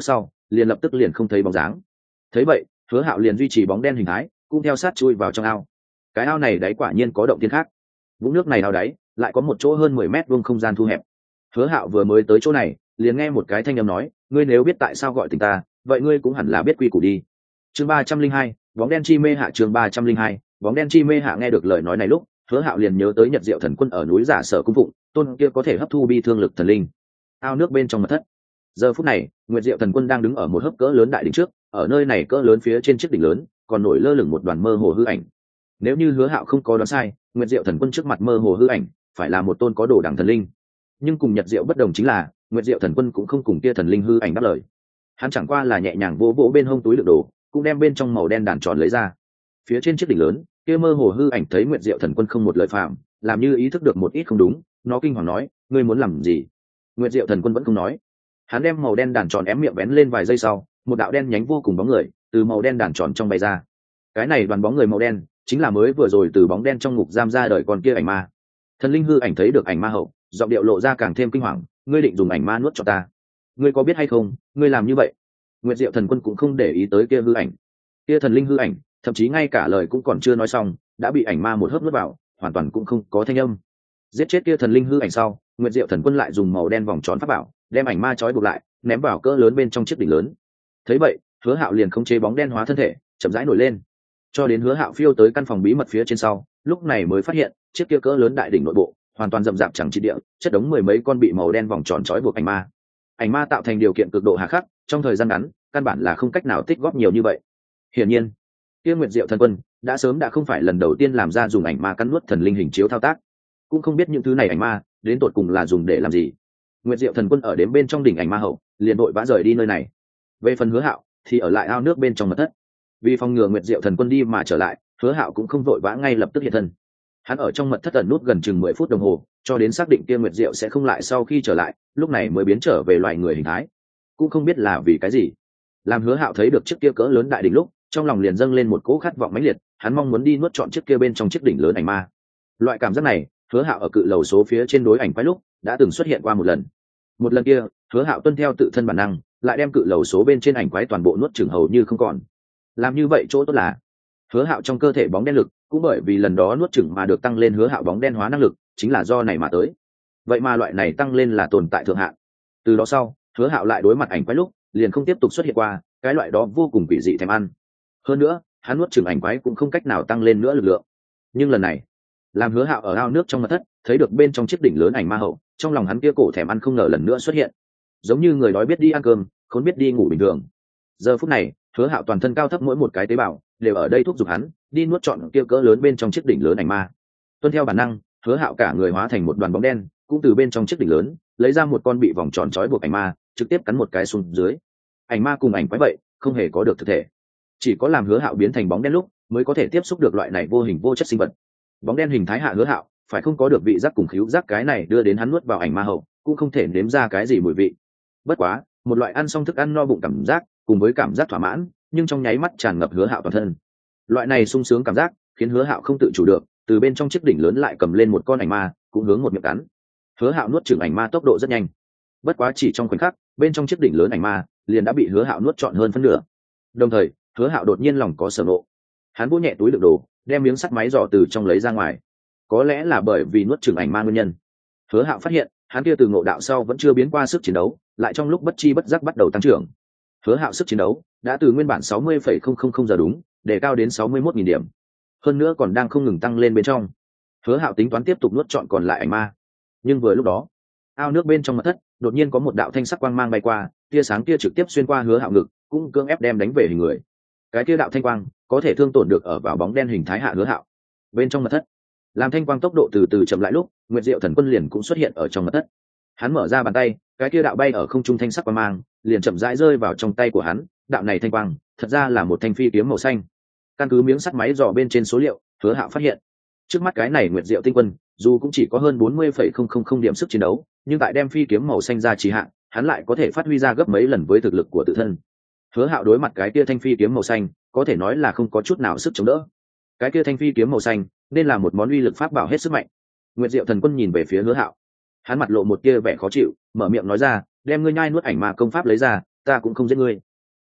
[SPEAKER 1] liền lập tức liền không thấy bóng dáng. Thấy vậy, Hứa Hạo liền duy trì bóng đen hình thái, cũng theo sát chui vào trong ao. Cái ao này đáy quả nhiên có động thiên khác. Vũng nước này ao đáy lại có một chỗ hơn 10 mét vuông không gian thu hẹp. Hứa Hạo vừa mới tới chỗ này, liền nghe một cái thanh âm nói, ngươi nếu biết tại sao gọi tình ta, vậy ngươi cũng hẳn là biết quy củ đi. Chương 302, bóng đen chi mê hạ. Chương 302, bóng đen chi mê hạ. Nghe được lời nói này lúc, Hứa Hạo liền nhớ tới Nhật Diệu Thần Quân ở núi Giả Sở cung phụng, tôn kia có thể hấp thu bi thương lực thần linh. Ao nước bên trong mật thất. Giờ phút này, Nguyệt Diệu Thần Quân đang đứng ở một hớp cỡ lớn đại đỉnh trước, ở nơi này cỡ lớn phía trên chiếc đỉnh lớn, còn nổi lơ lửng một đoàn mơ hồ hư ảnh. Nếu như Hứa Hạo không có đoán sai, Nguyệt Diệu Thần Quân trước mặt mơ hồ hư ảnh, phải là một tôn có đồ đẳng thần linh. Nhưng cùng Nhật Diệu bất đồng chính là, Nguyệt Diệu Thần Quân cũng không cùng kia thần linh hư ảnh đáp lời. Hắn chẳng qua là nhẹ nhàng vỗ vỗ bên hông túi đựng đồ, cũng đem bên trong màu đen đàn tròn lấy ra. Phía trên chiếc đỉnh lớn, kia mơ hồ hư ảnh thấy Nguyệt Diệu Thần Quân không một lời phạm, làm như ý thức được một ít không đúng, nó kinh hoàng nói, ngươi muốn làm gì? Nguyệt Diệu Thần Quân vẫn không nói. Hắn đem màu đen đàn tròn ém miệng vén lên vài giây sau, một đạo đen nhánh vô cùng bóng người từ màu đen đàn tròn trong bay ra. Cái này đoàn bóng người màu đen chính là mới vừa rồi từ bóng đen trong ngục giam ra đời con kia ảnh ma. Thần linh hư ảnh thấy được ảnh ma hậu, giọng điệu lộ ra càng thêm kinh hoàng, ngươi định dùng ảnh ma nuốt cho ta? Ngươi có biết hay không, ngươi làm như vậy? Nguyệt Diệu Thần Quân cũng không để ý tới kia hư ảnh. Kia thần linh hư ảnh, thậm chí ngay cả lời cũng còn chưa nói xong, đã bị ảnh ma một hớp nuốt vào, hoàn toàn cũng không có thanh âm. Giết chết kia thần linh hư ảnh sau, Nguyệt Diệu Thần Quân lại dùng màu đen vòng tròn pháp bảo, đem ảnh ma trói buộc lại, ném vào cỡ lớn bên trong chiếc đỉnh lớn. Thấy vậy, Hứa Hạo liền khống chế bóng đen hóa thân thể, chậm rãi nổi lên. Cho đến Hứa Hạo phiêu tới căn phòng bí mật phía trên sau, lúc này mới phát hiện, chiếc kia cỡ lớn đại đỉnh nội bộ, hoàn toàn rậm rạp chẳng chịt địa, chất đống mười mấy con bị màu đen vòng tròn trói buộc ảnh ma. Ảnh ma tạo thành điều kiện cực độ hà khắc, trong thời gian ngắn, căn bản là không cách nào tích góp nhiều như vậy. Hiển nhiên, kia Nguyệt Diệu Thần Quân đã sớm đã không phải lần đầu tiên làm ra dùng ảnh ma cắn nuốt thần linh hình chiếu thao tác, cũng không biết những thứ này ảnh ma đến tột cùng là dùng để làm gì. Nguyệt Diệu Thần Quân ở đến bên trong đỉnh ảnh ma hậu, liền đội vã rời đi nơi này. Về phần Hứa Hạo thì ở lại ao nước bên trong mật thất. Vì phòng ngừa Nguyệt Diệu Thần Quân đi mà trở lại, Hứa Hạo cũng không vội vã ngay lập tức hiện thân. Hắn ở trong mật thất ẩn nút gần chừng 10 phút đồng hồ, cho đến xác định kia Nguyệt Diệu sẽ không lại sau khi trở lại, lúc này mới biến trở về loài người hình thái. Cũng không biết là vì cái gì, làm Hứa Hạo thấy được chiếc kia cỡ lớn đại đỉnh lúc, trong lòng liền dâng lên một cỗ khát vọng mãnh liệt, hắn mong muốn đi nuốt trọn chiếc kia bên trong chiếc đỉnh lớn ảnh ma. Loại cảm giác này, Hứa Hạo ở cự lầu số phía trên đối ảnh quái lúc đã từng xuất hiện qua một lần. Một lần kia, Hứa Hạo tuân theo tự thân bản năng, lại đem cự lầu số bên trên ảnh quái toàn bộ nuốt chửng hầu như không còn. Làm như vậy chỗ tốt là, Hứa Hạo trong cơ thể bóng đen lực cũng bởi vì lần đó nuốt chửng mà được tăng lên. Hứa Hạo bóng đen hóa năng lực chính là do này mà tới. Vậy mà loại này tăng lên là tồn tại thượng hạn. Từ đó sau, Hứa Hạo lại đối mặt ảnh quái lúc, liền không tiếp tục xuất hiện qua, cái loại đó vô cùng quỷ dị thèm ăn. Hơn nữa, hắn nuốt chửng ảnh quái cũng không cách nào tăng lên nữa lực lượng. Nhưng lần này, làm Hứa Hạo ở ao nước trong mật thất, thấy được bên trong chiếc đỉnh lớn ảnh ma hậu, trong lòng hắn kia cổ thèm ăn không ngờ lần nữa xuất hiện. Giống như người đói biết đi ăn cơm, khốn biết đi ngủ bình thường. Giờ phút này, Hứa Hạo toàn thân cao thấp mỗi một cái tế bào đều ở đây thúc giục hắn đi nuốt trọn kia cỡ lớn bên trong chiếc đỉnh lớn ảnh ma. Tuân theo bản năng, Hứa Hạo cả người hóa thành một đoàn bóng đen, cũng từ bên trong chiếc đỉnh lớn lấy ra một con bị vòng tròn trói buộc ảnh ma, trực tiếp cắn một cái xuống dưới. Ảnh ma cùng ảnh quái vậy, không hề có được thực thể. Chỉ có làm Hứa Hạo biến thành bóng đen lúc, mới có thể tiếp xúc được loại này vô hình vô chất sinh vật. Bóng đen hình thái hạ Hứa Hạo phải không có được vị giác cùng khứu giác, cái này đưa đến hắn nuốt vào ảnh ma hậu, cũng không thể nếm ra cái gì mùi vị. Bất quá, một loại ăn xong thức ăn no bụng cảm giác, cùng với cảm giác thỏa mãn, nhưng trong nháy mắt tràn ngập Hứa Hạo toàn thân. Loại này sung sướng cảm giác khiến Hứa Hạo không tự chủ được, từ bên trong chiếc đỉnh lớn lại cầm lên một con ảnh ma, cũng hướng một miệng cắn. Hứa Hạo nuốt chửng ảnh ma tốc độ rất nhanh. Bất quá chỉ trong khoảnh khắc, bên trong chiếc đỉnh lớn ảnh ma liền đã bị Hứa Hạo nuốt trọn hơn phân nửa. Đồng thời, Hứa Hạo đột nhiên lòng có sở ngộ. Hắn vỗ nhẹ túi đựng đồ, đem miếng sắt máy dò từ trong lấy ra ngoài. Có lẽ là bởi vì nuốt chửng ảnh ma nguyên nhân, Hứa Hạo phát hiện, hắn kia từ ngộ đạo sau vẫn chưa biến qua sức chiến đấu, lại trong lúc bất chi bất giác bắt đầu tăng trưởng. Hứa Hạo sức chiến đấu đã từ nguyên bản 60,000 giờ đúng, đề cao đến 61.000 điểm. Hơn nữa còn đang không ngừng tăng lên bên trong. Hứa Hạo tính toán tiếp tục nuốt trọn còn lại ảnh ma. Nhưng vừa lúc đó, ao nước bên trong mật thất, đột nhiên có một đạo thanh sắc quang mang bay qua, tia sáng kia trực tiếp xuyên qua Hứa Hạo ngực, cũng cưỡng ép đem đánh về hình người. Cái kia đạo thanh quang có thể thương tổn được ở vào bóng đen hình thái hạ Hứa Hạo. Bên trong mật thất, làm thanh quang tốc độ từ từ chậm lại lúc, Nguyệt Diệu Thần Quân liền cũng xuất hiện ở trong mật thất. Hắn mở ra bàn tay, cái kia đạo bay ở không trung thanh sắc quang mang liền chậm rãi rơi vào trong tay của hắn. Đạo này thanh quang thật ra là một thanh phi kiếm màu xanh. Căn cứ miếng sắt máy dò bên trên số liệu, Hứa Hạo phát hiện trước mắt cái này Nguyệt Diệu Tinh Quân dù cũng chỉ có hơn 40,000 điểm sức chiến đấu, nhưng tại đem phi kiếm màu xanh ra trì hạn, hắn lại có thể phát huy ra gấp mấy lần với thực lực của tự thân. Hứa Hạo đối mặt cái kia thanh phi kiếm màu xanh, có thể nói là không có chút nào sức chống đỡ. Cái kia thanh phi kiếm màu xanh nên là một món uy lực pháp bảo hết sức mạnh. Nguyệt Diệu Thần Quân nhìn về phía Hứa Hạo, hắn mặt lộ một tia vẻ khó chịu, mở miệng nói ra, đem ngươi nhai nuốt ảnh ma công pháp lấy ra, ta cũng không giết ngươi.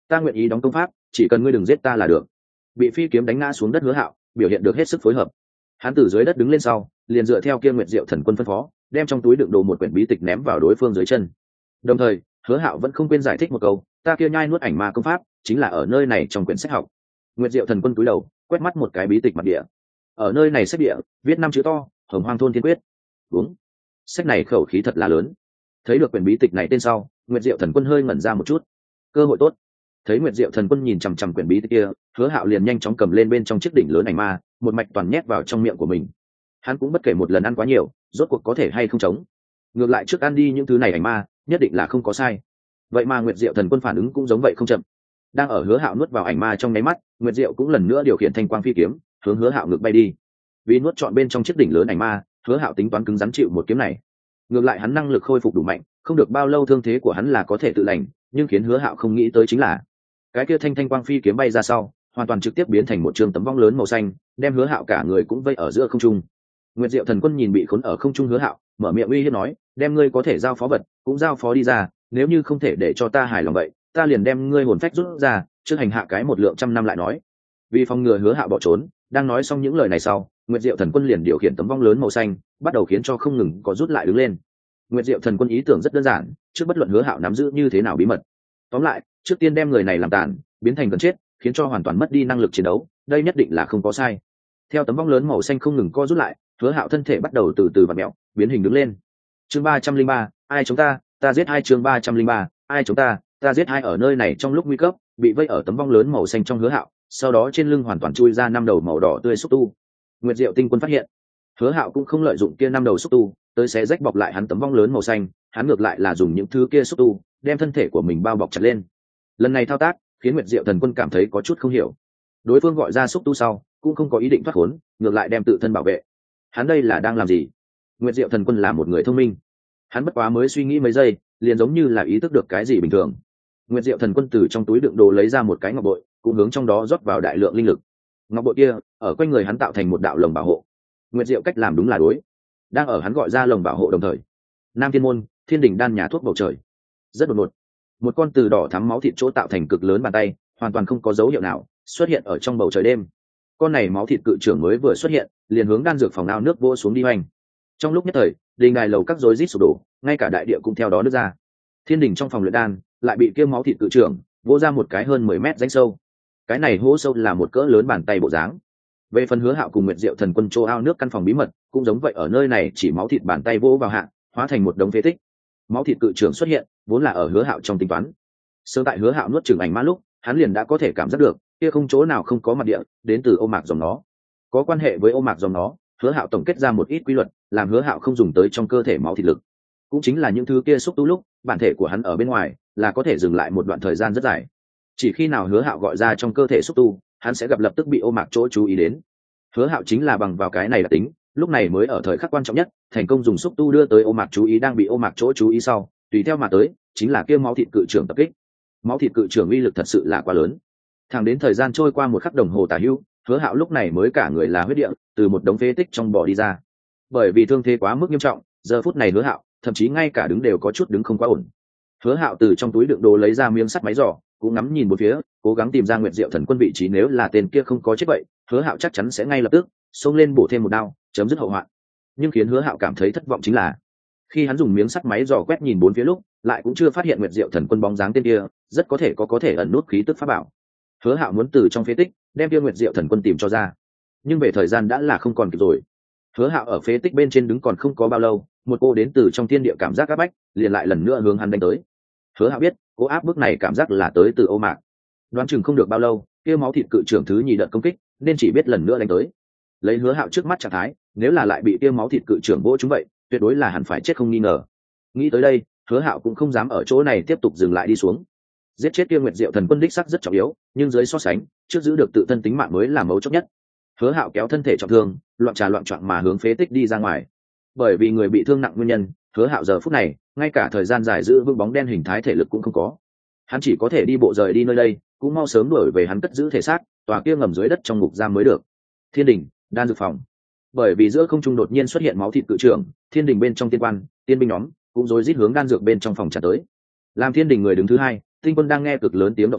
[SPEAKER 1] ta nguyện ý đóng công pháp, chỉ cần ngươi đừng giết ta là được. Bị phi kiếm đánh ngã xuống đất Hứa Hạo biểu hiện được hết sức phối hợp. Hắn từ dưới đất đứng lên sau, liền dựa theo kia Nguyệt Diệu Thần Quân phân phó, đem trong túi đựng đồ một quyển bí tịch ném vào đối phương dưới chân. Đồng thời, Hứa Hạo vẫn không quên giải thích một câu, ta kia nhai nuốt ảnh ma công pháp, chính là ở nơi này trong quyển sách học. Nguyệt Diệu Thần Quân cúi đầu, quét mắt một cái bí tịch mặt địa. Ở nơi này sách địa, viết 5 chữ to, Hồng Hoang thôn thiên quyết. Đúng. Sách này khẩu khí thật là lớn. Thấy được quyển bí tịch này tên sau, Nguyệt Diệu Thần Quân hơi ngẩn ra một chút. Cơ hội tốt. Thấy Nguyệt Diệu Thần Quân nhìn chằm chằm quyển bí tịch kia, Hứa Hạo liền nhanh chóng cầm lên bên trong chiếc đỉnh lớn ảnh ma, một mạch toàn nhét vào trong miệng của mình. Hắn cũng bất kể một lần ăn quá nhiều, rốt cuộc có thể hay không chống. Ngược lại trước ăn đi những thứ này ảnh ma, nhất định là không có sai. Vậy mà Nguyệt Diệu Thần Quân phản ứng cũng giống vậy không chậm. Đang ở Hứa Hạo nuốt vào ảnh ma trong nháy mắt, Nguyệt Diệu cũng lần nữa điều khiển thanh quang phi kiếm, hướng Hứa Hạo ngược bay đi. Vì nuốt trọn bên trong chiếc đỉnh lớn ảnh ma, Hứa Hạo tính toán cứng rắn chịu một kiếm này. Ngược lại hắn năng lực khôi phục đủ mạnh, không được bao lâu thương thế của hắn là có thể tự lành, nhưng khiến Hứa Hạo không nghĩ tới chính là, cái kia thanh quang phi kiếm bay ra sau, hoàn toàn trực tiếp biến thành một trường tấm vong lớn màu xanh, đem Hứa Hạo cả người cũng vây ở giữa không trung. Nguyệt Diệu Thần Quân nhìn bị khốn ở không trung Hứa Hạo, mở miệng uy hiếp nói, đem ngươi có thể giao phó vật, cũng giao phó đi ra, nếu như không thể để cho ta hài lòng vậy, ta liền đem ngươi hồn phách rút ra, trước hành hạ cái 100 năm lại nói. Vì phòng ngừa Hứa Hạo bỏ trốn, đang nói xong những lời này sau, Nguyệt Diệu Thần Quân liền điều khiển tấm vong lớn màu xanh, bắt đầu khiến cho không ngừng có rút lại đứng lên. Nguyệt Diệu Thần Quân ý tưởng rất đơn giản, trước bất luận Hứa Hạo nắm giữ như thế nào bí mật, tóm lại, trước tiên đem người này làm tàn, biến thành gần chết, khiến cho hoàn toàn mất đi năng lực chiến đấu, đây nhất định là không có sai. Theo tấm vong lớn màu xanh không ngừng co rút lại, Hứa Hạo thân thể bắt đầu từ từ vặn mèo, biến hình đứng lên. Chương 303, ai chống ta, ta giết hai. Chương 303, ai chống ta, ta giết hai. Ở nơi này trong lúc nguy cấp, bị vây ở tấm vong lớn màu xanh trong Hứa Hạo, sau đó trên lưng hoàn toàn chui ra 5 đầu màu đỏ tươi xúc tu. Nguyệt Diệu Tinh Quân phát hiện, Hứa Hạo cũng không lợi dụng kia 5 đầu xúc tu, tới xé rách bọc lại hắn tấm vong lớn màu xanh, hắn ngược lại là dùng những thứ kia xúc tu, đem thân thể của mình bao bọc chặt lên. Lần này thao tác, khiến Nguyệt Diệu Thần Quân cảm thấy có chút không hiểu. Đối phương gọi ra xúc tu sau, cũng không có ý định thoát khốn, ngược lại đem tự thân bảo vệ. Hắn đây là đang làm gì? Nguyệt Diệu Thần Quân là một người thông minh, hắn bất quá mới suy nghĩ mấy giây, liền giống như là ý thức được cái gì bình thường. Nguyệt Diệu Thần Quân từ trong túi đựng đồ lấy ra một cái ngọc bội, cũng hướng trong đó rót vào đại lượng linh lực. Ngọc bội kia ở quanh người hắn tạo thành một đạo lồng bảo hộ. Nguyệt Diệu cách làm đúng là đối. Đang ở hắn gọi ra lồng bảo hộ đồng thời, Nam Thiên Môn, Thiên Đình đan nhà thuốc bầu trời, rất đột ngột, một con từ đỏ thắm máu thịt chỗ tạo thành cực lớn bàn tay, hoàn toàn không có dấu hiệu nào xuất hiện ở trong bầu trời đêm. Con này máu thịt cự trưởng mới vừa xuất hiện, liền hướng đan dược phòng ao nước vô xuống đi hoành. Trong lúc nhất thời, đình đài lầu các rối rít sụp đổ, ngay cả đại địa cũng theo đó nứt ra. Thiên Đình trong phòng luyện đan lại bị kia máu thịt cự trưởng vô ra một cái hơn 10 mét rãnh sâu. Cái này hố sâu là một cỡ lớn bàn tay bộ dáng. Về phần Hứa Hạo cùng Nguyệt Diệu Thần Quân chỗ ao nước căn phòng bí mật, cũng giống vậy, ở nơi này chỉ máu thịt bàn tay vỗ vào hạ, hóa thành một đống phế tích. Máu thịt cự trưởng xuất hiện, vốn là ở Hứa Hạo trong tính toán. Sớm tại Hứa Hạo nuốt chửng ảnh ma lúc, hắn liền đã có thể cảm giác được, kia không chỗ nào không có mặt địa, đến từ ô mạc dòng nó. Có quan hệ với ô mạc dòng nó, Hứa Hạo tổng kết ra một ít quy luật, làm Hứa Hạo không dùng tới trong cơ thể máu thịt lực. Cũng chính là những thứ kia xúc tu lúc, bản thể của hắn ở bên ngoài, là có thể dừng lại một đoạn thời gian rất dài. Chỉ khi nào Hứa Hạo gọi ra trong cơ thể xúc tu, hắn sẽ gặp lập tức bị ô mạc chỗ chú ý đến. Hứa Hạo chính là bằng vào cái này là tính, lúc này mới ở thời khắc quan trọng nhất, thành công dùng xúc tu đưa tới ô mạc chú ý đang bị ô mạc chỗ chú ý sau, tùy theo mà tới, chính là kia máu thịt cự trưởng tập kích. Máu thịt cự trưởng uy lực thật sự là quá lớn. Thẳng đến thời gian trôi qua một khắc đồng hồ tả hữu, Hứa Hạo lúc này mới cả người là huyết địa, từ một đống phế tích trong bò đi ra. Bởi vì thương thế quá mức nghiêm trọng, giờ phút này Hứa Hạo thậm chí ngay cả đứng đều có chút đứng không quá ổn. Hứa Hạo từ trong túi đựng đồ lấy ra miếng sắt máy giỏ, cũng ngắm nhìn bốn phía, cố gắng tìm ra Nguyệt Diệu Thần Quân vị trí, nếu là tên kia không có chết vậy, Hứa Hạo chắc chắn sẽ ngay lập tức xông lên bổ thêm một đao, chấm dứt hậu hoạn. Nhưng khiến Hứa Hạo cảm thấy thất vọng chính là, khi hắn dùng miếng sắt máy giỏ quét nhìn bốn phía lúc, lại cũng chưa phát hiện Nguyệt Diệu Thần Quân bóng dáng tên kia, rất có thể ẩn nút khí tức pháp bảo. Hứa Hạo muốn từ trong phế tích đem kia Nguyệt Diệu Thần Quân tìm cho ra, nhưng về thời gian đã là không còn kịp rồi. Hứa Hạo ở phế tích bên trên đứng còn không có bao lâu, một cô đến từ trong thiên địa cảm giác áp bách liền lại lần nữa hướng hắn đánh tới. Hứa Hạo biết, cô áp bức này cảm giác là tới từ ô mạc. Đoán chừng không được bao lâu, kia máu thịt cự trưởng thứ nhì đợt công kích, nên chỉ biết lần nữa đánh tới. Lấy Hứa Hạo trước mắt trạng thái, nếu là lại bị kia máu thịt cự trưởng vỗ trúng vậy, tuyệt đối là hẳn phải chết không nghi ngờ. Nghĩ tới đây, Hứa Hạo cũng không dám ở chỗ này tiếp tục dừng lại đi xuống. Giết chết kia Nguyệt Diệu Thần Quân đích sắc rất trọng yếu, nhưng dưới so sánh, trước giữ được tự thân tính mạng mới là mấu chốt nhất. Hứa Hạo kéo thân thể trọng thương, loạn choạng mà hướng phế tích đi ra ngoài. Bởi vì người bị thương nặng nguyên nhân, Hứa Hạo giờ phút này, ngay cả thời gian dài giữ vững bóng đen hình thái thể lực cũng không có. Hắn chỉ có thể đi bộ rời đi nơi đây, cũng mau sớm đuổi về hắn cất giữ thể xác, tòa kia ngầm dưới đất trong ngục giam mới được. Thiên Đình, đan dược phòng. Bởi vì giữa không trung đột nhiên xuất hiện máu thịt cự trưởng, Thiên Đình bên trong tiên quan, tiên binh nhóm cũng rối rít hướng đan dược bên trong phòng tràn tới. Làm Thiên Đình người đứng thứ hai, Tinh Quân đang nghe cực lớn tiếng động sau,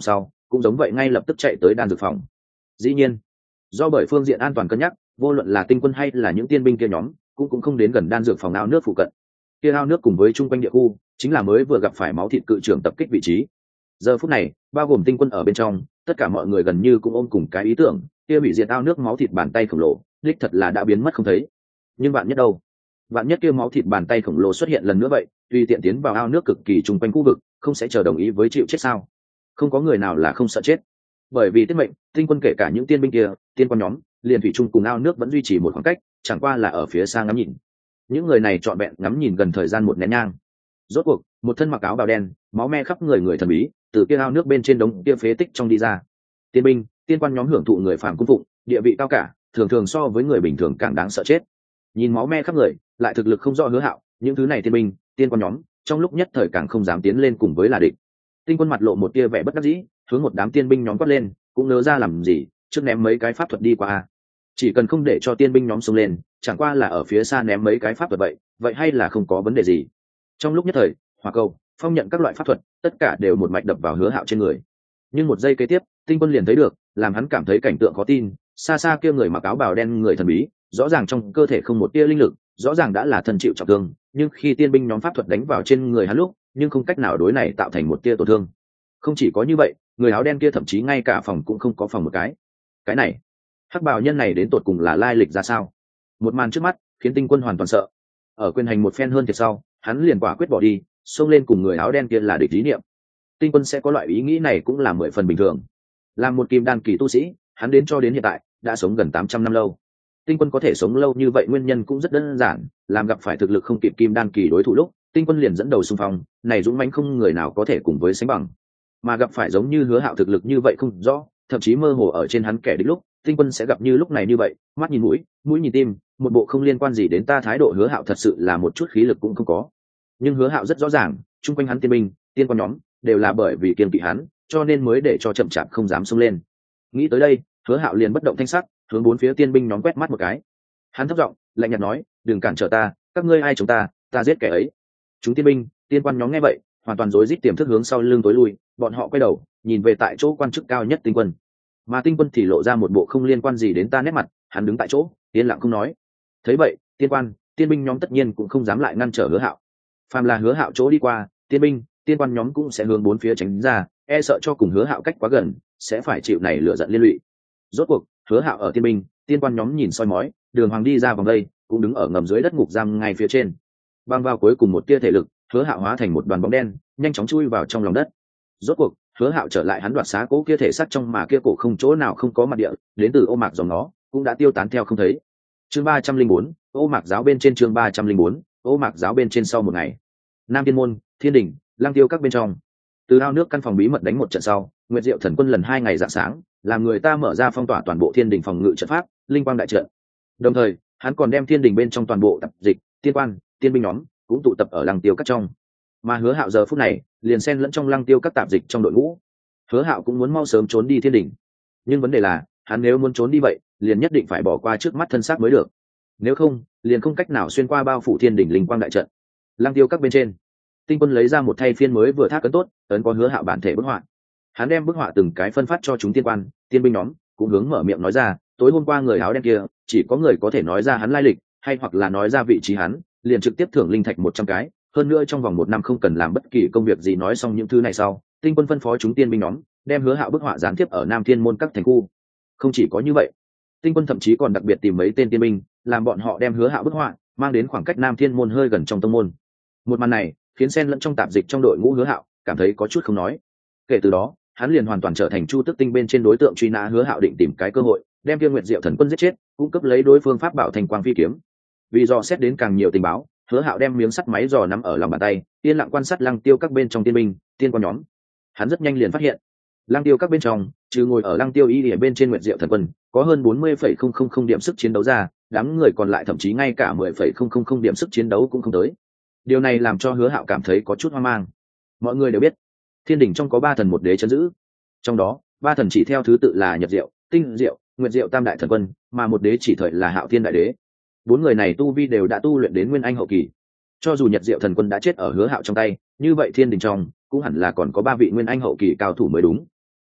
[SPEAKER 1] cũng giống vậy ngay lập tức chạy tới đan dược phòng. Dĩ nhiên, do bởi phương diện an toàn cân nhắc, vô luận là tinh quân hay là những tiên binh kia nhóm cũng không đến gần đan dược phòng ao nước phụ cận. Kia ao nước cùng với chung quanh địa khu chính là mới vừa gặp phải máu thịt cự trưởng tập kích vị trí. Giờ phút này, bao gồm tinh quân ở bên trong, tất cả mọi người gần như cũng ôm cùng cái ý tưởng, kia bị diệt ao nước máu thịt bàn tay khổng lồ, đích thật là đã biến mất không thấy. Nhưng bạn nhất đâu? Bạn nhất kia máu thịt bàn tay khổng lồ xuất hiện lần nữa vậy, tùy tiện tiến vào ao nước cực kỳ chung quanh khu vực, không sẽ chờ đồng ý với chịu chết sao? Không có người nào là không sợ chết. Bởi vì tiết mệnh, tinh quân kể cả những tiên binh kia, tiên quan nhóm, liền thủy chung cùng ao nước vẫn duy trì một khoảng cách, chẳng qua là ở phía xa ngắm nhìn. Những người này trọn vẹn ngắm nhìn gần thời gian một nén nhang. Rốt cuộc, một thân mặc áo bào đen, máu me khắp người người thần bí, từ kia ao nước bên trên đống kia phế tích trong đi ra. Tiên binh, tiên quan nhóm hưởng thụ người phàm cung phụng, địa vị cao cả, thường thường so với người bình thường càng đáng sợ chết. Nhìn máu me khắp người, lại thực lực không rõ Hứa Hạo, những thứ này tiên binh, tiên quan nhóm, trong lúc nhất thời càng không dám tiến lên cùng với là địch. Tinh quân mặt lộ một tia vẻ bất đắc dĩ, hướng một đám tiên binh nhóm quát lên, cũng nỡ ra làm gì, trước ném mấy cái pháp thuật đi qua. Chỉ cần không để cho tiên binh nhóm xông lên, chẳng qua là ở phía xa ném mấy cái pháp thuật vậy hay là không có vấn đề gì. Trong lúc nhất thời, hỏa cầu, phong nhận các loại pháp thuật, tất cả đều một mạch đập vào Hứa Hạo trên người. Nhưng một giây kế tiếp, tinh quân liền thấy được, làm hắn cảm thấy cảnh tượng khó tin, xa xa kia người mặc áo bào đen người thần bí, rõ ràng trong cơ thể không một tia linh lực, rõ ràng đã là thân chịu trọng thương, nhưng khi tiên binh nhóm pháp thuật đánh vào trên người hắn lúc, nhưng không cách nào đối này tạo thành một tia tổn thương. Không chỉ có như vậy, người áo đen kia thậm chí ngay cả phòng cũng không có phòng một cái. Cái này, hắc bào nhân này đến tột cùng là lai lịch ra sao? Một màn trước mắt khiến tinh quân hoàn toàn sợ. Ở quyền hành một phen hơn thiệt sau, hắn liền quả quyết bỏ đi, xông lên cùng người áo đen kia là địch lý niệm. Tinh quân sẽ có loại ý nghĩ này cũng là 10 phần bình thường. Làm một kim đan kỳ tu sĩ, hắn đến cho đến hiện tại đã sống gần 800 năm lâu. Tinh quân có thể sống lâu như vậy nguyên nhân cũng rất đơn giản, làm gặp phải thực lực không kịp kim đan kỳ đối thủ lúc, tinh quân liền dẫn đầu xung phong, này dũng mãnh không người nào có thể cùng với sánh bằng. Mà gặp phải giống như Hứa Hạo thực lực như vậy không rõ, thậm chí mơ hồ ở trên hắn kẻ địch lúc, tinh quân sẽ gặp như lúc này như vậy, mắt nhìn mũi, mũi nhìn tim, một bộ không liên quan gì đến ta thái độ. Hứa Hạo thật sự là một chút khí lực cũng không có. Nhưng Hứa Hạo rất rõ ràng, chung quanh hắn tiên binh, tiên quan nhóm đều là bởi vì kiêng kỵ hắn, cho nên mới để cho chậm chạp không dám xông lên. Nghĩ tới đây, Hứa Hạo liền bất động thanh sắc, hướng bốn phía tiên binh nhóm quét mắt một cái. Hắn thấp giọng, lạnh nhạt nói, đừng cản trở ta, các ngươi ai chống ta giết kẻ ấy. Chúng tiên binh, tiên quan nhóm nghe vậy, hoàn toàn rối rít tiềm thức hướng sau lưng tối lui, bọn họ quay đầu, nhìn về tại chỗ quan chức cao nhất tinh quân. Mà tinh quân thì lộ ra một bộ không liên quan gì đến ta nét mặt, hắn đứng tại chỗ, yên lặng không nói. Thấy vậy, tiên quan, tiên binh nhóm tất nhiên cũng không dám lại ngăn trở Hứa Hạo. Phàm là Hứa Hạo chỗ đi qua, tiên binh, tiên quan nhóm cũng sẽ hướng bốn phía tránh ra, e sợ cho cùng Hứa Hạo cách quá gần, sẽ phải chịu này lửa giận liên lụy. Rốt cuộc, Hứa Hạo ở tiên binh, tiên quan nhóm nhìn soi mói, đường hoàng đi ra vòng đây, cũng đứng ở ngầm dưới đất ngục giam ngay phía trên. Băng vào cuối cùng một tia thể lực, Hứa Hạo hóa thành một đoàn bóng đen, nhanh chóng chui vào trong lòng đất. Rốt cuộc, Hứa Hạo trở lại hắn đoạt xá cố kia thể xác trong mà kia cổ không chỗ nào không có mặt địa, đến từ ô mạc dòng nó, cũng đã tiêu tán theo không thấy. Chương 304, ô mạc giáo bên trên. Chương 304, ô mạc giáo bên trên. Sau một ngày, Nam Thiên Môn, Thiên Đình, Lăng Tiêu các bên trong, từ ao nước căn phòng bí mật đánh một trận sau, Nguyệt Diệu Thần Quân lần 2 ngày rạng sáng, làm người ta mở ra phong tỏa toàn bộ Thiên Đình phòng ngự trận pháp, linh quang đại trận. Đồng thời, hắn còn đem Thiên Đình bên trong toàn bộ tập dịch, tiên quan, tiên binh nhóm cũng tụ tập ở Lăng Tiêu các trong. Mà Hứa Hạo giờ phút này liền xen lẫn trong Lăng Tiêu các tạp dịch trong đội ngũ. Hứa Hạo cũng muốn mau sớm trốn đi Thiên Đình, nhưng vấn đề là, hắn nếu muốn trốn đi vậy, liền nhất định phải bỏ qua trước mắt thân xác mới được. Nếu không, liền không cách nào xuyên qua bao phủ Thiên Đình linh quang đại trận. Lăng Tiêu các bên trên, Tinh Quân lấy ra một thay phiên mới vừa thác ấn tốt, ấn có Hứa Hạo bản thể bức họa. Hắn đem bức họa từng cái phân phát cho chúng tiên quan, tiên binh nhóm, cũng hướng mở miệng nói ra, tối hôm qua người áo đen kia, chỉ có người có thể nói ra hắn lai lịch, hay hoặc là nói ra vị trí hắn, liền trực tiếp thưởng linh thạch 100 cái, hơn nữa trong vòng 1 năm không cần làm bất kỳ công việc gì. Nói xong những thứ này sau, Tinh Quân phân phó chúng tiên binh nhóm, đem Hứa Hạo bức họa gián tiếp ở Nam Thiên Môn các thành khu. Không chỉ có như vậy, Tinh Quân thậm chí còn đặc biệt tìm mấy tên tiên binh, làm bọn họ đem Hứa Hạo bức họa mang đến khoảng cách Nam Thiên Môn hơi gần trong tông môn. Một màn này khiến xen lẫn trong tạp dịch trong đội ngũ Hứa Hạo cảm thấy có chút không nói. Kể từ đó, hắn liền hoàn toàn trở thành Chu Tước Tinh bên trên đối tượng truy nã. Hứa Hạo định tìm cái cơ hội đem Kia Nguyệt Diệu Thần Quân giết chết, cung cấp lấy đối phương pháp bảo Thành Quang Phi kiếm. Vì dò xét đến càng nhiều tình báo, Hứa Hạo đem miếng sắt máy dò nắm ở lòng bàn tay, yên lặng quan sát Lăng Tiêu các bên trong tiên binh, tiên quan nhóm. Hắn rất nhanh liền phát hiện, Lăng Tiêu các bên trong, trừ ngồi ở Lăng Tiêu y ở bên trên Nguyệt Diệu Thần Quân, có hơn 40,000 điểm sức chiến đấu ra, đám người còn lại thậm chí ngay cả 10,000 điểm sức chiến đấu cũng không tới. Điều này làm cho Hứa Hạo cảm thấy có chút hoang mang. Mọi người đều biết, Thiên Đình trong có 3 thần một đế trấn giữ, trong đó 3 thần chỉ theo thứ tự là Nhật Diệu, Tinh Diệu, Nguyệt Diệu tam đại thần quân, mà một đế chỉ thời là Hạo Thiên đại đế. 4 người này tu vi đều đã tu luyện đến Nguyên Anh hậu kỳ. Cho dù Nhật Diệu thần quân đã chết ở Hứa Hạo trong tay, như vậy Thiên Đình trong cũng hẳn là còn có 3 vị Nguyên Anh hậu kỳ cao thủ mới đúng.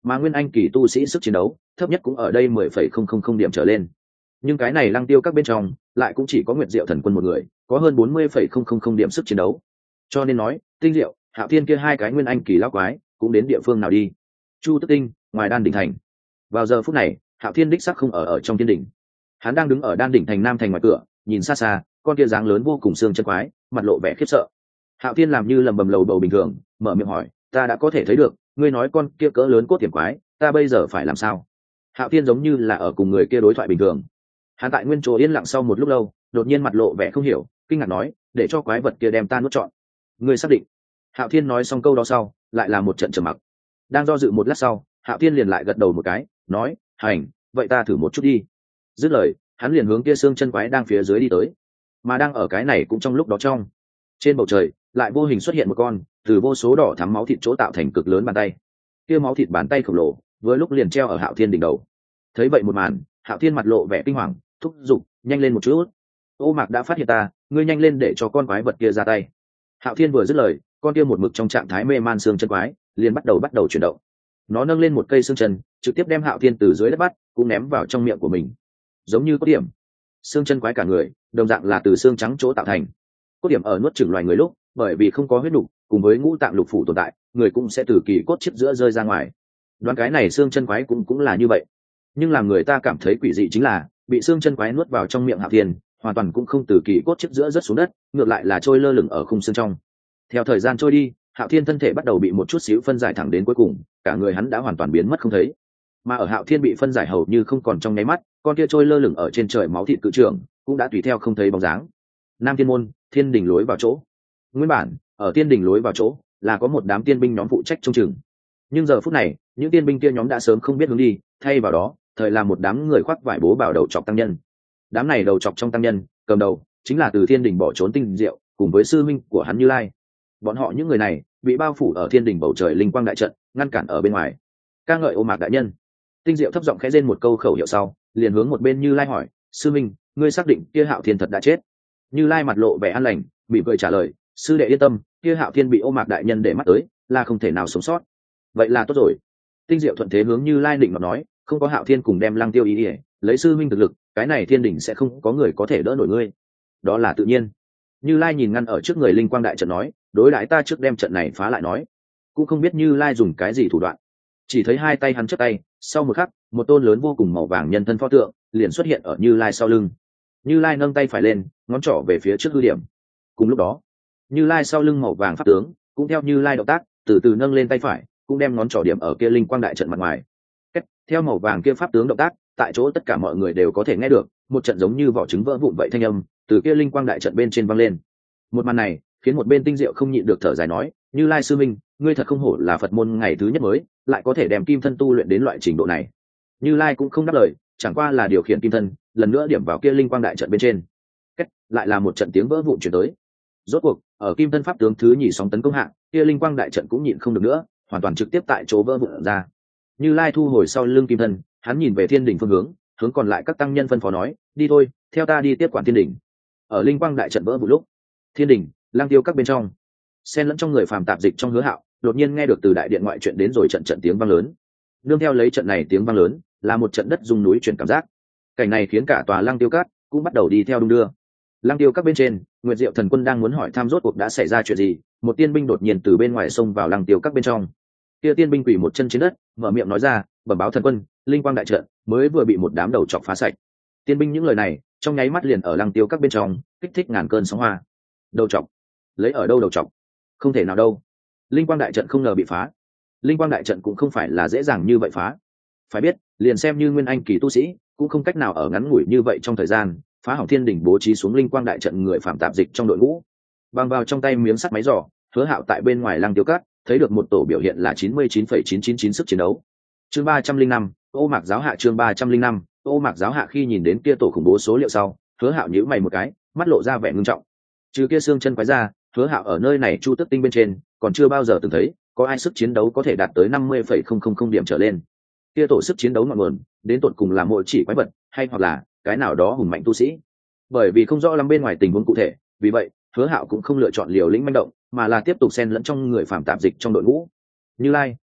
[SPEAKER 1] mà nguyên anh kỳ tu sĩ sức chiến đấu thấp nhất cũng ở đây 10,000 điểm trở lên. Nhưng cái này lăng tiêu các bên trong lại cũng chỉ có Nguyệt Diệu thần quân một người có hơn 40,000 điểm sức chiến đấu. Cho nên nói Tinh Diệu, Hạo Thiên kia hai cái nguyên anh kỳ lão quái cũng đến địa phương nào đi. Chu Tức Tinh, ngoài Đan đỉnh thành. Vào giờ phút này, Hạo Thiên đích xác không ở trong Thiên đỉnh. Hắn đang đứng ở Đan đỉnh thành nam thành ngoài cửa, nhìn xa xa, con kia dáng lớn vô cùng xương chân quái, mặt lộ vẻ khiếp sợ. Hạo Thiên làm như lầm bầm lầu bầu bình thường, mở miệng hỏi, ta đã có thể thấy được, ngươi nói con kia cỡ lớn cốt tiềm quái, ta bây giờ phải làm sao? Hạo Thiên giống như là ở cùng người kia đối thoại bình thường. Hắn tại nguyên chỗ yên lặng sau một lúc lâu, đột nhiên mặt lộ vẻ không hiểu, kinh ngạc nói, để cho quái vật kia đem ta nuốt trọn. Ngươi xác định? Hạo Thiên nói xong câu đó sau, lại là một trận trầm mặc. Đang do dự một lát sau, Hạo Thiên liền lại gật đầu một cái, nói, hành, vậy ta thử một chút đi. Dứt lời, hắn liền hướng kia xương chân quái đang phía dưới đi tới. Mà đang ở cái này cũng trong lúc đó trong trên bầu trời lại vô hình xuất hiện một con từ vô số đỏ thắm máu thịt chỗ tạo thành cực lớn bàn tay. Kia máu thịt bàn tay khổng lồ với lúc liền treo ở Hạo Thiên đỉnh đầu. Thấy vậy một màn, Hạo Thiên mặt lộ vẻ kinh hoàng, thúc giục, nhanh lên một chút. Ô Mạc đã phát hiện ta, ngươi nhanh lên để cho con quái vật kia ra tay. Hạo Thiên vừa dứt lời, con kia một mực trong trạng thái mê man xương chân quái liền bắt đầu chuyển động. Nó nâng lên một cây xương chân, trực tiếp đem Hạo Thiên từ dưới đất bắt, cũng ném vào trong miệng của mình. Giống như có điểm, xương chân quái cả người đồng dạng là từ xương trắng chỗ tạo thành. Cốt điểm ở nuốt chửng loài người lúc, bởi vì không có huyết nục cùng với ngũ tạng lục phủ tồn tại, người cũng sẽ từ kỳ cốt chiếc giữa rơi ra ngoài. Đoán cái này xương chân quái cũng là như vậy. Nhưng làm người ta cảm thấy quỷ dị chính là, bị xương chân quái nuốt vào trong miệng Hạo Thiên, hoàn toàn cũng không từ kỳ cốt chiếc giữa rớt xuống đất, ngược lại là trôi lơ lửng ở khung xương trong. Theo thời gian trôi đi, Hạo Thiên thân thể bắt đầu bị một chút xíu phân giải thẳng đến cuối cùng, cả người hắn đã hoàn toàn biến mất không thấy. Mà ở Hạo Thiên bị phân giải hầu như không còn trong nháy mắt, con kia trôi lơ lửng ở trên trời máu thịt cự trưởng cũng đã tùy theo không thấy bóng dáng. Nam Thiên môn, Thiên đình lối vào chỗ. Nguyên bản ở Thiên đình lối vào chỗ là có một đám tiên binh nhóm phụ trách trông chừng, nhưng giờ phút này những tiên binh kia nhóm đã sớm không biết hướng đi, thay vào đó thời là một đám người khoác vải bố bảo đầu chọc tăng nhân. Đám này đầu chọc trong tăng nhân cầm đầu chính là từ Thiên đình bỏ trốn Tinh Diệu cùng với sư minh của hắn Như Lai. Bọn họ những người này bị bao phủ ở Thiên đình bầu trời linh quang đại trận, ngăn cản ở bên ngoài. Ca ngợi Ô Mạc đại nhân. Tinh Diệu thấp giọng khẽ rên một câu khẩu hiệu sau, liền hướng một bên Như Lai hỏi, sư minh, ngươi xác định kia Hạo Thiên thật đã chết? Như Lai mặt lộ vẻ an lành, mỉm cười trả lời, sư đệ yên tâm, kia Hạo Thiên bị Ô Mạc đại nhân để mắt tới, là không thể nào sống sót. Vậy là tốt rồi. Tinh Diệu thuận thế hướng Như Lai định mà nói, không có Hạo Thiên cùng đem Lăng Tiêu ý, lấy sư minh thực lực, cái này Thiên đình sẽ không có người có thể đỡ nổi ngươi. Đó là tự nhiên. Như Lai nhìn ngăn ở trước người linh quang đại trận nói, đối đãi ta trước đem trận này phá lại nói. Cũng không biết Như Lai dùng cái gì thủ đoạn, chỉ thấy hai tay hắn chắp tay, sau một khắc một tôn lớn vô cùng màu vàng nhân thân pho tượng liền xuất hiện ở Như Lai sau lưng. Như Lai nâng tay phải lên, ngón trỏ về phía trước hư điểm. Cùng lúc đó, Như Lai sau lưng màu vàng pháp tướng cũng theo Như Lai động tác từ từ nâng lên tay phải, cũng đem ngón trỏ điểm ở kia linh quang đại trận mặt ngoài. Theo màu vàng kia pháp tướng động tác, tại chỗ tất cả mọi người đều có thể nghe được một trận giống như vỏ trứng vỡ vụn vậy thanh âm từ kia linh quang đại trận bên trên vang lên. Một màn này khiến một bên Tinh Diệu không nhịn được thở dài nói, Như Lai sư minh, ngươi thật không hổ là Phật môn ngày thứ nhất mới lại có thể đem kim thân tu luyện đến loại trình độ này. Như Lai cũng không đáp lời, chẳng qua là điều khiển kim thân lần nữa điểm vào kia linh quang đại trận bên trên. Lại là một trận tiếng vỡ vụn chuyển tới. Rốt cuộc ở kim thân pháp tướng thứ nhì sóng tấn công hạng, kia linh quang đại trận cũng nhịn không được nữa, hoàn toàn trực tiếp tại chỗ vỡ vụn ra. Như Lai thu hồi sau lưng kim thân, hắn nhìn về Thiên đình phương hướng, hướng còn lại các tăng nhân phân phó nói, đi thôi, theo ta đi tiếp quản Thiên đình. Ở linh quang đại trận vỡ vụn lúc, Thiên đình, Lang Tiêu các bên trong, xen lẫn trong người phàm tạp dịch trong Hứa Hạo, đột nhiên nghe được từ đại điện ngoại chuyện đến rồi trận tiếng vang lớn. Nương theo lấy trận này tiếng vang lớn, là một trận đất rung núi chuyển cảm giác. Cảnh này khiến cả tòa Lang Tiêu các cũng bắt đầu đi theo đung đưa. Lang Tiêu các bên trên, Nguyệt Diệu thần quân đang muốn hỏi thăm rốt cuộc đã xảy ra chuyện gì, một tiên binh đột nhiên từ bên ngoài xông vào Lang Tiêu các bên trong. Kia tiên binh quỳ một chân trên đất, mở miệng nói ra, bẩm báo thần quân, linh quang đại trận mới vừa bị một đám đầu chọc phá sạch. Tiên binh những lời này trong nháy mắt liền ở Lang Tiêu các bên trong kích thích ngàn cơn sóng hoa. Đầu chọc? Lấy ở đâu đầu chọc? Không thể nào đâu. Linh quang đại trận không ngờ bị phá. Linh quang đại trận cũng không phải là dễ dàng như vậy phá. Phải biết, liền xem như nguyên anh kỳ tu sĩ cũng không cách nào ở ngắn ngủi như vậy trong thời gian phá hỏng Thiên đình bố trí xuống linh quang đại trận người phạm tạp dịch trong đội ngũ. Bằng vào trong tay miếng sắt máy giò, Hứa Hạo tại bên ngoài Lăng Tiêu Các thấy được một tổ biểu hiện là 99,999 sức chiến đấu. Chương 305, Ô Mạc giáo hạ. Chương 305, Ô Mạc giáo hạ. Khi nhìn đến kia tổ khủng bố số liệu sau, Hứa Hạo nhíu mày một cái, mắt lộ ra vẻ ngưng trọng. Trừ kia xương chân quái ra, Hứa Hạo ở nơi này Chu Tức Tinh bên trên còn chưa bao giờ từng thấy có ai sức chiến đấu có thể đạt tới 50,000 điểm trở lên. Kia tổ sức chiến đấu ngọn nguồn đến tột cùng là mỗi chỉ quái vật hay hoặc là cái nào đó hùng mạnh tu sĩ. Bởi vì không rõ lắm bên ngoài tình huống cụ thể, vì vậy Hứa Hạo cũng không lựa chọn liều lĩnh manh động, mà là tiếp tục xen lẫn trong người phàm tạp dịch trong đội ngũ. Như Lai,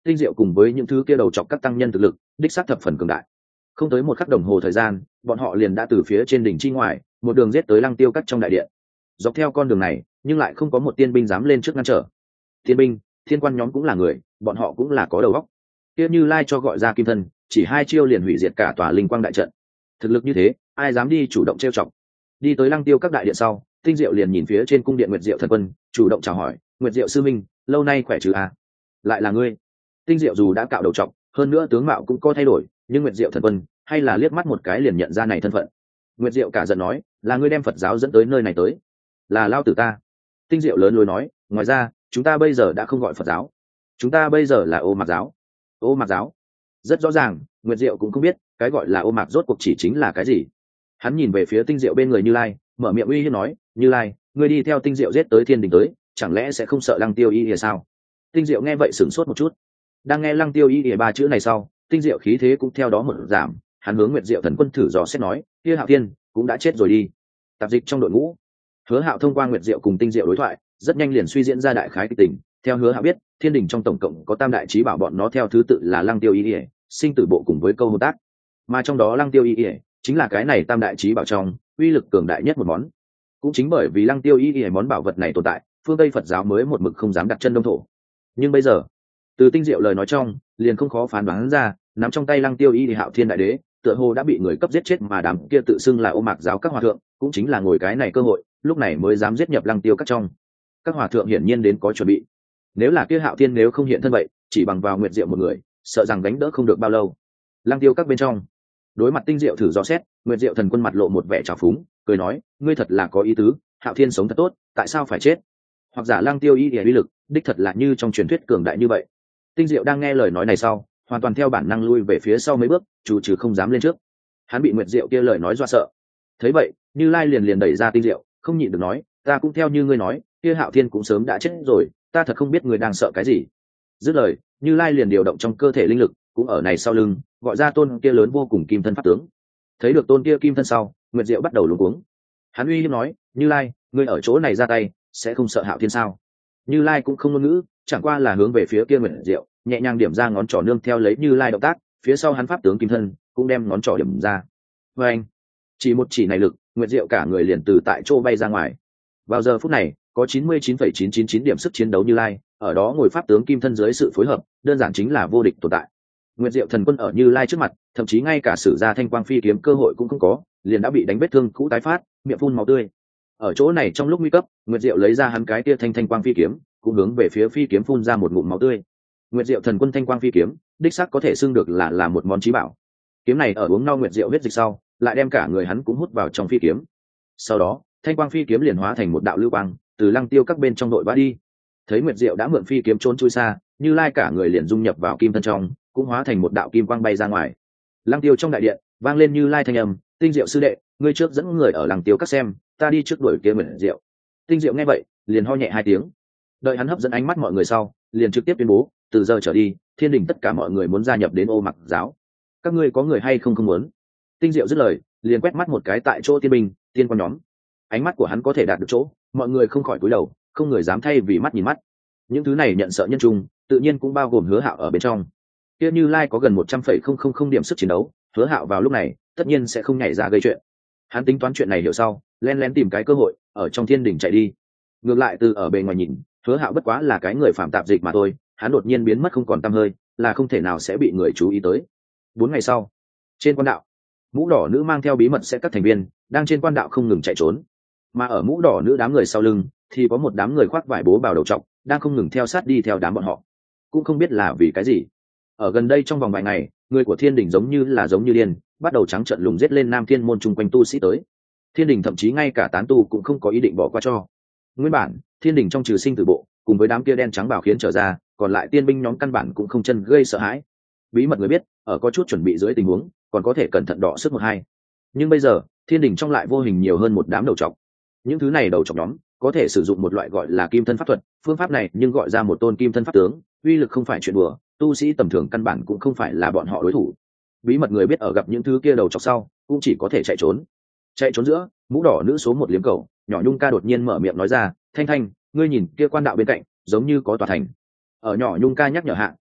[SPEAKER 1] Tinh Diệu cùng với những thứ kia đầu chọc các tăng nhân thực lực đích xác thập phần cường đại. Không tới một khắc đồng hồ thời gian, bọn họ liền đã từ phía trên đỉnh chi ngoài một đường giết tới Lăng Tiêu Các trong đại điện. Dọc theo con đường này, nhưng lại không có một tiên binh dám lên trước ngăn trở. Tiên binh, thiên quan nhóm cũng là người, bọn họ cũng là có đầu óc. Kia Như Lai cho gọi ra kim thân, chỉ 2 chiêu liền hủy diệt cả tòa linh quang đại trận. Thực lực như thế, ai dám đi chủ động trêu chọc. Đi tới Lăng Tiêu Các đại điện sau, Tinh Diệu liền nhìn phía trên cung điện Nguyệt Diệu thần quân, chủ động chào hỏi, "Nguyệt Diệu sư minh, lâu nay khỏe chứ à? Lại là ngươi?" Tinh Diệu dù đã cạo đầu trọc, hơn nữa tướng mạo cũng có thay đổi, nhưng Nguyệt Diệu thần quân hay là liếc mắt một cái liền nhận ra này thân phận. Nguyệt Diệu cả giận nói, "Là ngươi đem Phật giáo dẫn tới nơi này tới?" "Là lao tử ta." Tinh Diệu lớn lối nói, "Ngoài ra, chúng ta bây giờ đã không gọi Phật giáo, chúng ta bây giờ là Ô Mạc giáo." Ô Mạc giáo? Rất rõ ràng, Nguyệt Diệu cũng không biết cái gọi là Ô Mạc rốt cuộc chỉ chính là cái gì. Hắn nhìn về phía Tinh Diệu bên người Như Lai, mở miệng uy hiếp nói, "Như Lai, ngươi đi theo Tinh Diệu giết tới thiên đình tới, chẳng lẽ sẽ không sợ Lăng Tiêu Y Ỉa sao?" Tinh Diệu nghe vậy sửng sốt một chút. Đang nghe Lăng Tiêu Y Ỉa 3 chữ này sau, Tinh Diệu khí thế cũng theo đó một giảm, hắn hướng Nguyệt Diệu thần quân thử dò xét nói, "Kia Hạo Thiên cũng đã chết rồi đi." Tạp dịch trong đội ngũ, Hứa Hạo thông qua Nguyệt Diệu cùng Tinh Diệu đối thoại, rất nhanh liền suy diễn ra đại khái kịch tình. Theo Hứa Hạo biết, thiên đình trong tổng cộng có tam đại chí bảo, bọn nó theo thứ tự là Lăng Tiêu Y Ỉa, Sinh Tử Bộ cùng với Câu Hồn Tác. Mà trong đó Lăng Tiêu Y Ỉa chính là cái này tam đại chí bảo trong uy lực cường đại nhất một món. Cũng chính bởi vì Lăng Tiêu Y Ỉa món bảo vật này tồn tại, phương Tây Phật giáo mới một mực không dám đặt chân đông thổ. Nhưng bây giờ, từ Tinh Diệu lời nói trong, liền không khó phán đoán ra, nắm trong tay Lăng Tiêu Y Ỉa Hạo Thiên đại đế, tựa hồ đã bị người cấp giết chết, mà đám kia tự xưng là Ô Mạc giáo các hòa thượng, cũng chính là ngồi cái này cơ hội, lúc này mới dám giết nhập Lăng Tiêu Các trong. Các hòa thượng hiển nhiên đến có chuẩn bị. Nếu là kia Hạo Thiên nếu không hiện thân vậy, chỉ bằng vào Nguyệt Diệu một người, sợ rằng đánh đỡ không được bao lâu. Lăng Tiêu Các bên trong, đối mặt Tinh Diệu thử dò xét, Nguyệt Diệu thần quân mặt lộ một vẻ trào phúng, cười nói, "Ngươi thật là có ý tứ, Hạo Thiên sống thật tốt, tại sao phải chết?" Hoặc giả Lăng Tiêu Y Ỉa uy lực đích thật là như trong truyền thuyết cường đại như vậy. Tinh Diệu đang nghe lời nói này sau, hoàn toàn theo bản năng lui về phía sau mấy bước, chủ trừ không dám lên trước. Hắn bị Nguyệt Diệu kia lời nói dọa sợ. Thấy vậy, Như Lai liền đẩy ra Tinh Diệu, không nhịn được nói, "Ta cũng theo như ngươi nói, kia Hạo Thiên cũng sớm đã chết rồi, ta thật không biết người đang sợ cái gì." Dứt lời, Như Lai liền điều động trong cơ thể linh lực, cũng ở này sau lưng, gọi ra tôn kia lớn vô cùng kim thân pháp tướng. Thấy được tôn kia kim thân sau, Nguyệt Diệu bắt đầu luống cuống. Hắn uy hiếp nói, "Như Lai, ngươi ở chỗ này ra tay, sẽ không sợ Hạo Thiên sao?" Như Lai cũng không ngôn ngữ, chẳng qua là hướng về phía kia Nguyệt Diệu, nhẹ nhàng điểm ra ngón trỏ nương theo lấy Như Lai động tác, phía sau hắn pháp tướng kim thân cũng đem ngón trỏ điểm ra. Và anh, chỉ một chỉ này lực, Nguyệt Diệu cả người liền từ tại chỗ bay ra ngoài. Vào giờ phút này, có 99,999 điểm sức chiến đấu Như Lai, ở đó ngồi pháp tướng kim thân dưới sự phối hợp, đơn giản chính là vô địch tồn tại. Nguyệt Diệu thần quân ở Như Lai trước mặt, thậm chí ngay cả sử ra thanh quang phi kiếm cơ hội cũng không có, liền đã bị đánh vết thương cũ tái phát, miệng phun máu tươi. Ở chỗ này trong lúc nguy cấp, Nguyệt Diệu lấy ra hắn cái kia thanh quang phi kiếm, cũng hướng về phía phi kiếm phun ra một ngụm máu tươi. Nguyệt Diệu thần quân thanh quang phi kiếm, đích xác có thể xưng được là một món chí bảo. Kiếm này ở uống no Nguyệt Diệu huyết dịch sau, lại đem cả người hắn cũng hút vào trong phi kiếm. Sau đó, thanh quang phi kiếm liền hóa thành một đạo lưu quang, từ Lăng Tiêu Các bên trong đội bá đi. Thấy Nguyệt Diệu đã mượn phi kiếm trốn chui xa, Như Lai cả người liền dung nhập vào kim thân trong, cũng hóa thành một đạo kim quang bay ra ngoài. Lăng Tiêu trong đại điện vang lên Như Lai thanh âm, "Tinh Diệu sư đệ, ngươi trước dẫn người ở Lăng Tiêu Các xem, ta đi trước đuổi kia Nguyệt Diệu." Tinh Diệu nghe vậy, liền ho nhẹ 2 tiếng. Đợi hắn hấp dẫn ánh mắt mọi người sau, liền trực tiếp tuyên bố, "Từ giờ trở đi, thiên đình tất cả mọi người muốn gia nhập đến Ô Mạc giáo. Các ngươi có người hay không muốn?" Tinh Diệu dứt lời, liền quét mắt một cái tại chỗ tiên binh, tiên quan nhóm. Ánh mắt của hắn có thể đạt được chỗ, mọi người không khỏi cúi đầu, không người dám thay vì mắt nhìn mắt. Những thứ này nhận sợ nhân trung, tự nhiên cũng bao gồm Hứa Hạo ở bên trong. Kia Như Lai có gần 100,000 điểm sức chiến đấu, Hứa Hạo vào lúc này tất nhiên sẽ không nhảy ra gây chuyện. Hắn tính toán chuyện này hiểu sau, lén lén tìm cái cơ hội ở trong thiên đình chạy đi. Ngược lại từ ở bề ngoài nhìn, Hứa Hạo bất quá là cái người phạm tạp dịch mà thôi, hắn đột nhiên biến mất không còn tăm hơi, là không thể nào sẽ bị người chú ý tới. 4 ngày sau, trên quan đạo, mũ đỏ nữ mang theo bí mật sẽ các thành viên đang trên quan đạo không ngừng chạy trốn, mà ở mũ đỏ nữ đám người sau lưng thì có một đám người khoác vải bố bào đầu trọc đang không ngừng theo sát đi theo đám bọn họ, cũng không biết là vì cái gì. Ở gần đây trong vòng vài ngày, người của thiên đình giống như điên, bắt đầu trắng trợn lùng giết lên Nam Thiên môn chung quanh tu sĩ tới. Thiên đình thậm chí ngay cả tán tu cũng không có ý định bỏ qua cho. Nguyên bản thiên đình trong trừ Sinh Tử Bộ cùng với đám kia đen trắng bảo khiến trở ra, còn lại tiên binh nhóm căn bản cũng không chân gây sợ hãi. Bí mật người biết, ở có chút chuẩn bị dưới tình huống, còn có thể cẩn thận đọ sức một hai. Nhưng bây giờ, thiên đình trong lại vô hình nhiều hơn một đám đầu trọc. Những thứ này đầu trọc nhóm có thể sử dụng một loại gọi là kim thân pháp thuật, phương pháp này nhưng gọi ra một tôn kim thân pháp tướng, uy lực không phải chuyện đùa, tu sĩ tầm thường căn bản cũng không phải là bọn họ đối thủ. Bí mật người biết ở gặp những thứ kia đầu trọc sau, cũng chỉ có thể chạy trốn. Chạy trốn giữa, mũ đỏ nữ số 1 liếm cầu, nhỏ Nhung ca đột nhiên mở miệng nói ra, "Thanh Thanh, ngươi nhìn kia quan đạo bên cạnh, giống như có tòa thành." Ở nhỏ Nhung ca nhắc nhở hạ,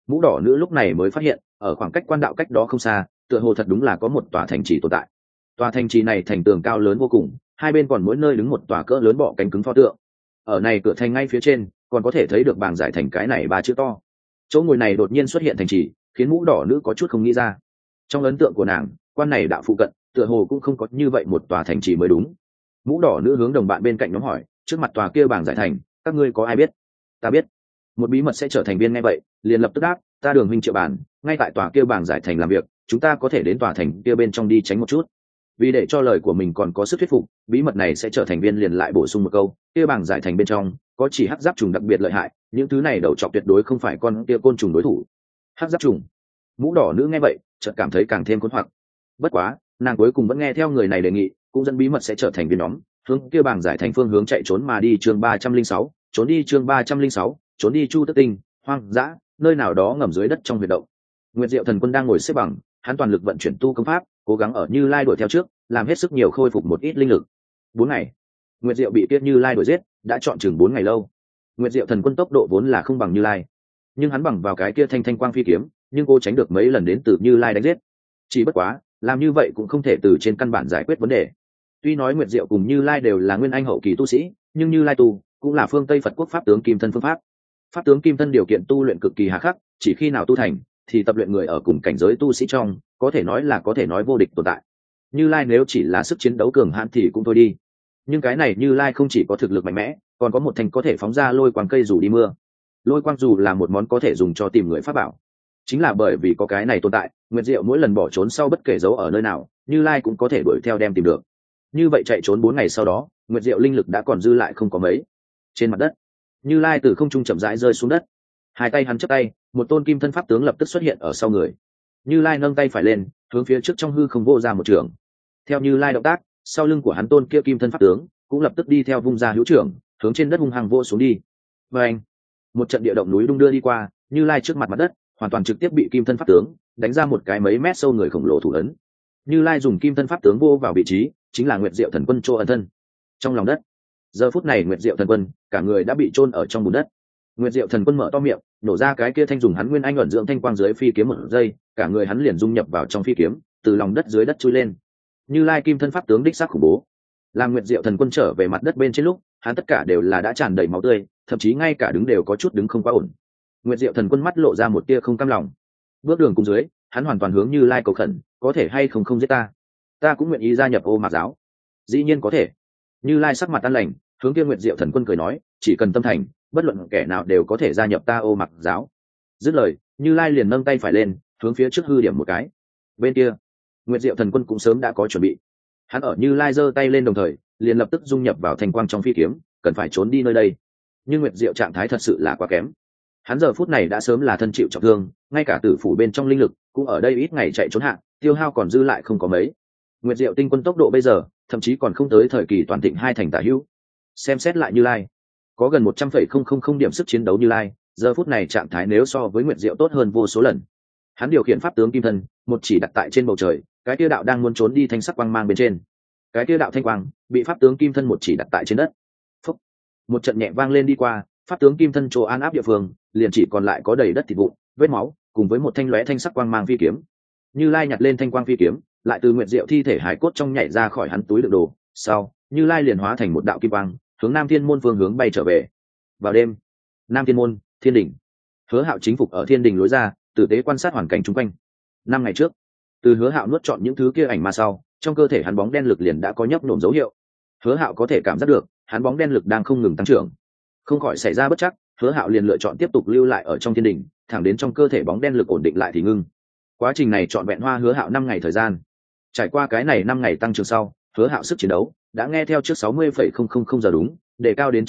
[SPEAKER 1] Mũ đỏ nữ lúc này mới phát hiện ở khoảng cách quan đạo cách đó không xa, tựa hồ thật đúng là có một tòa thành trì tồn tại. Tòa thành trì này thành tường cao lớn vô cùng, hai bên còn mỗi nơi đứng một tòa cỡ lớn bọ cánh cứng pho tượng. Ở này cửa thành ngay phía trên còn có thể thấy được bảng giải thành cái này ba chữ to. Chỗ ngồi này đột nhiên xuất hiện thành trì, khiến mũ đỏ nữ có chút không nghĩ ra. Trong ấn tượng của nàng, quan này đạo phụ cận tựa hồ cũng không có như vậy một tòa thành trì mới đúng. Mũ đỏ nữ hướng đồng bạn bên cạnh nhóm hỏi, trước mặt tòa kia bảng giải thành, các ngươi có ai biết? Ta biết. Một bí mật sẽ trở thành viên nghe vậy, liền lập tức đáp, ta Đường huynh Triệu Bản, ngay tại tòa kia bảng giải thành làm việc, chúng ta có thể đến tòa thành kia bên trong đi tránh một chút. Vì để cho lời của mình còn có sức thuyết phục, bí mật này sẽ trở thành viên liền lại bổ sung một câu, kia bảng giải thành bên trong có chỉ hắc giáp trùng đặc biệt lợi hại, những thứ này đầu trọc tuyệt đối không phải con kia côn trùng đối thủ. Hắc giáp trùng. Mũ đỏ nữ nghe vậy, chợt cảm thấy càng thêm cuốn hoặc. Bất quá, nàng cuối cùng vẫn nghe theo người này đề nghị, cũng dẫn bí mật sẽ trở thành viên nhóm, hướng kia bảng giải thành phương hướng chạy trốn mà đi. Chương 306, trốn đi. Chương 306, trốn đi. Chu Tức Tinh, hoang dã, nơi nào đó ngầm dưới đất trong huyệt động. Nguyệt Diệu Thần Quân đang ngồi xếp bằng, hắn toàn lực vận chuyển tu công pháp, cố gắng ở Như Lai đuổi theo trước, làm hết sức nhiều khôi phục một ít linh lực. 4 ngày, Nguyệt Diệu bị Tiết Như Lai đuổi giết, đã trọn chừng 4 ngày lâu. Nguyệt Diệu Thần Quân tốc độ vốn là không bằng Như Lai, nhưng hắn bằng vào cái kia thanh thanh quang phi kiếm, nhưng cô tránh được mấy lần đến từ Như Lai đánh giết. Chỉ bất quá, làm như vậy cũng không thể từ trên căn bản giải quyết vấn đề. Tuy nói Nguyệt Diệu cùng Như Lai đều là nguyên anh hậu kỳ tu sĩ, nhưng Như Lai tu cũng là phương Tây Phật quốc pháp tướng kim thân phương pháp. Pháp tướng kim thân điều kiện tu luyện cực kỳ hà khắc, chỉ khi nào tu thành thì tập luyện người ở cùng cảnh giới tu sĩ trong, có thể nói vô địch tồn tại. Như Lai nếu chỉ là sức chiến đấu cường hãn thì cũng thôi đi, nhưng cái này Như Lai không chỉ có thực lực mạnh mẽ, còn có một thanh có thể phóng ra lôi quang cây dù đi mưa. Lôi quang dù là một món có thể dùng cho tìm người pháp bảo. Chính là bởi vì có cái này tồn tại, Nguyệt Diệu mỗi lần bỏ trốn sau bất kể giấu ở nơi nào, Như Lai cũng có thể đuổi theo đem tìm được. Như vậy chạy trốn 4 ngày sau đó, Nguyệt Diệu linh lực đã còn dư lại không có mấy. Trên mặt đất, Như Lai từ không trung chậm rãi rơi xuống đất. Hai tay hắn chắp tay, một tôn kim thân pháp tướng lập tức xuất hiện ở sau người. Như Lai nâng tay phải lên, hướng phía trước trong hư không vô ra một trường. Theo Như Lai động tác, sau lưng của hắn tôn kia kim thân pháp tướng cũng lập tức đi theo vung ra hữu trưởng, hướng trên đất hung hăng vô xuống đi. Và anh, một trận địa động núi đung đưa đi qua, Như Lai trước mặt đất hoàn toàn trực tiếp bị kim thân pháp tướng đánh ra một cái mấy mét sâu người khổng lồ thủ ấn. Như Lai dùng kim thân pháp tướng vô vào vị trí, chính là Nguyệt Diệu Thần Quân chỗ ẩn thân. Trong lòng đất, giờ phút này Nguyệt Diệu Thần Quân cả người đã bị chôn ở trong bùn đất. Nguyệt Diệu Thần Quân mở to miệng, nổ ra cái kia thanh dùng hắn nguyên anh ẩn dưỡng thanh quang dưới phi kiếm một giây, cả người hắn liền dung nhập vào trong phi kiếm, từ lòng đất dưới đất chui lên. Như Lai kim thân pháp tướng đích xác khủng bố. Làm Nguyệt Diệu Thần Quân trở về mặt đất bên trên lúc, hắn tất cả đều là đã tràn đầy máu tươi, thậm chí ngay cả đứng đều có chút đứng không quá ổn. Nguyệt Diệu Thần Quân mắt lộ ra một tia không cam lòng. Bước đường cùng dưới, hắn hoàn toàn hướng Như Lai cầu khẩn, có thể hay không giết ta? Ta cũng nguyện ý gia nhập Ô Mạc giáo. Dĩ nhiên có thể. Như Lai sắc mặt an lành, hướng kia Nguyệt Diệu Thần Quân cười nói, chỉ cần tâm thành, bất luận kẻ nào đều có thể gia nhập ta Ô Mạc giáo. Dứt lời, Như Lai liền nâng tay phải lên, hướng phía trước hư điểm một cái. Bên kia, Nguyệt Diệu Thần Quân cũng sớm đã có chuẩn bị. Hắn ở Như Lai giơ tay lên đồng thời, liền lập tức dung nhập vào thành quang trong phi kiếm, cần phải trốn đi nơi đây. Nhưng Nguyệt Diệu trạng thái thật sự là quá kém. Hắn giờ phút này đã sớm là thân chịu trọng thương, ngay cả tử phủ bên trong linh lực cũng ở đây ít ngày chạy trốn hạn, tiêu hao còn dư lại không có mấy. Nguyệt Diệu tinh quân tốc độ bây giờ thậm chí còn không tới thời kỳ toàn thịnh 2 thành tả hữu. Xem xét lại Như Lai, có gần 100,000 điểm sức chiến đấu Như Lai, giờ phút này trạng thái nếu so với Nguyệt Diệu tốt hơn vô số lần. Hắn điều khiển pháp tướng kim thân, một chỉ đặt tại trên bầu trời, cái kia đạo đang muốn trốn đi thanh sắc quang mang bên trên. Cái kia đạo thanh quang bị pháp tướng kim thân một chỉ đặt tại trên đất. Phúc. Một trận nhẹ vang lên đi qua, pháp tướng kim thân chỗ an áp địa phương, liền chỉ còn lại có đầy đất thịt vụn, vết máu, cùng với một thanh lóe thanh sắc quang mang phi kiếm. Như Lai nhặt lên thanh quang phi kiếm, lại từ Nguyệt Diệu thi thể hải cốt trong nhảy ra khỏi hắn túi đựng đồ, sau, Như Lai liền hóa thành một đạo kim quang, hướng Nam Thiên môn phương hướng bay trở về. Vào đêm, Nam Thiên môn, Thiên đỉnh. Hứa Hạo chính phục ở Thiên đỉnh lối ra, tử tế quan sát hoàn cảnh xung quanh. 5 ngày trước, từ Hứa Hạo nuốt trọn những thứ kia ảnh ma sau, trong cơ thể hắn bóng đen lực liền đã có nhấp nhổm dấu hiệu. Hứa Hạo có thể cảm giác được, hắn bóng đen lực đang không ngừng tăng trưởng. Không khỏi xảy ra bất chắc, Hứa Hạo liền lựa chọn tiếp tục lưu lại ở trong Thiên đỉnh, thẳng đến trong cơ thể bóng đen lực ổn định lại thì ngưng. Quá trình này trọn vẹn hoa Hứa Hạo 5 ngày thời gian. Trải qua cái này 5 ngày tăng trưởng sau, Hứa Hạo sức chiến đấu đã nghe theo trước 60,000 giờ đúng, để cao đến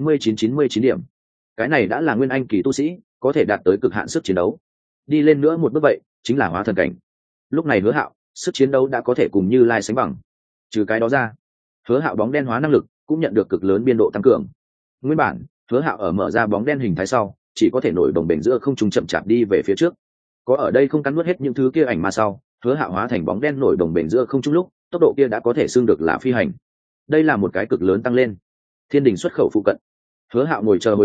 [SPEAKER 1] 999 điểm. Cái này đã là nguyên anh kỳ tu sĩ, có thể đạt tới cực hạn sức chiến đấu. Đi lên nữa một bước vậy, chính là hóa thần cảnh. Lúc này Hứa Hạo, sức chiến đấu đã có thể cùng Như Lai sánh bằng. Trừ cái đó ra, Hứa Hạo bóng đen hóa năng lực cũng nhận được cực lớn biên độ tăng cường. Nguyên bản, Hứa Hạo ở mở ra bóng đen hình thái sau, chỉ có thể nổi đồng bền giữa không trung chậm chạp đi về phía trước. Có ở đây không cắn nuốt hết những thứ kia ảnh mà sau, Hứa Hạo hóa thành bóng đen nổi đồng bền giữa không trung lúc, tốc độ kia đã có thể xưng được là phi hành. Đây là một cái cực lớn tăng lên. Thiên đỉnh xuất khẩu phụ cận, Hứa Hạo ngồi chờ hồi lâu,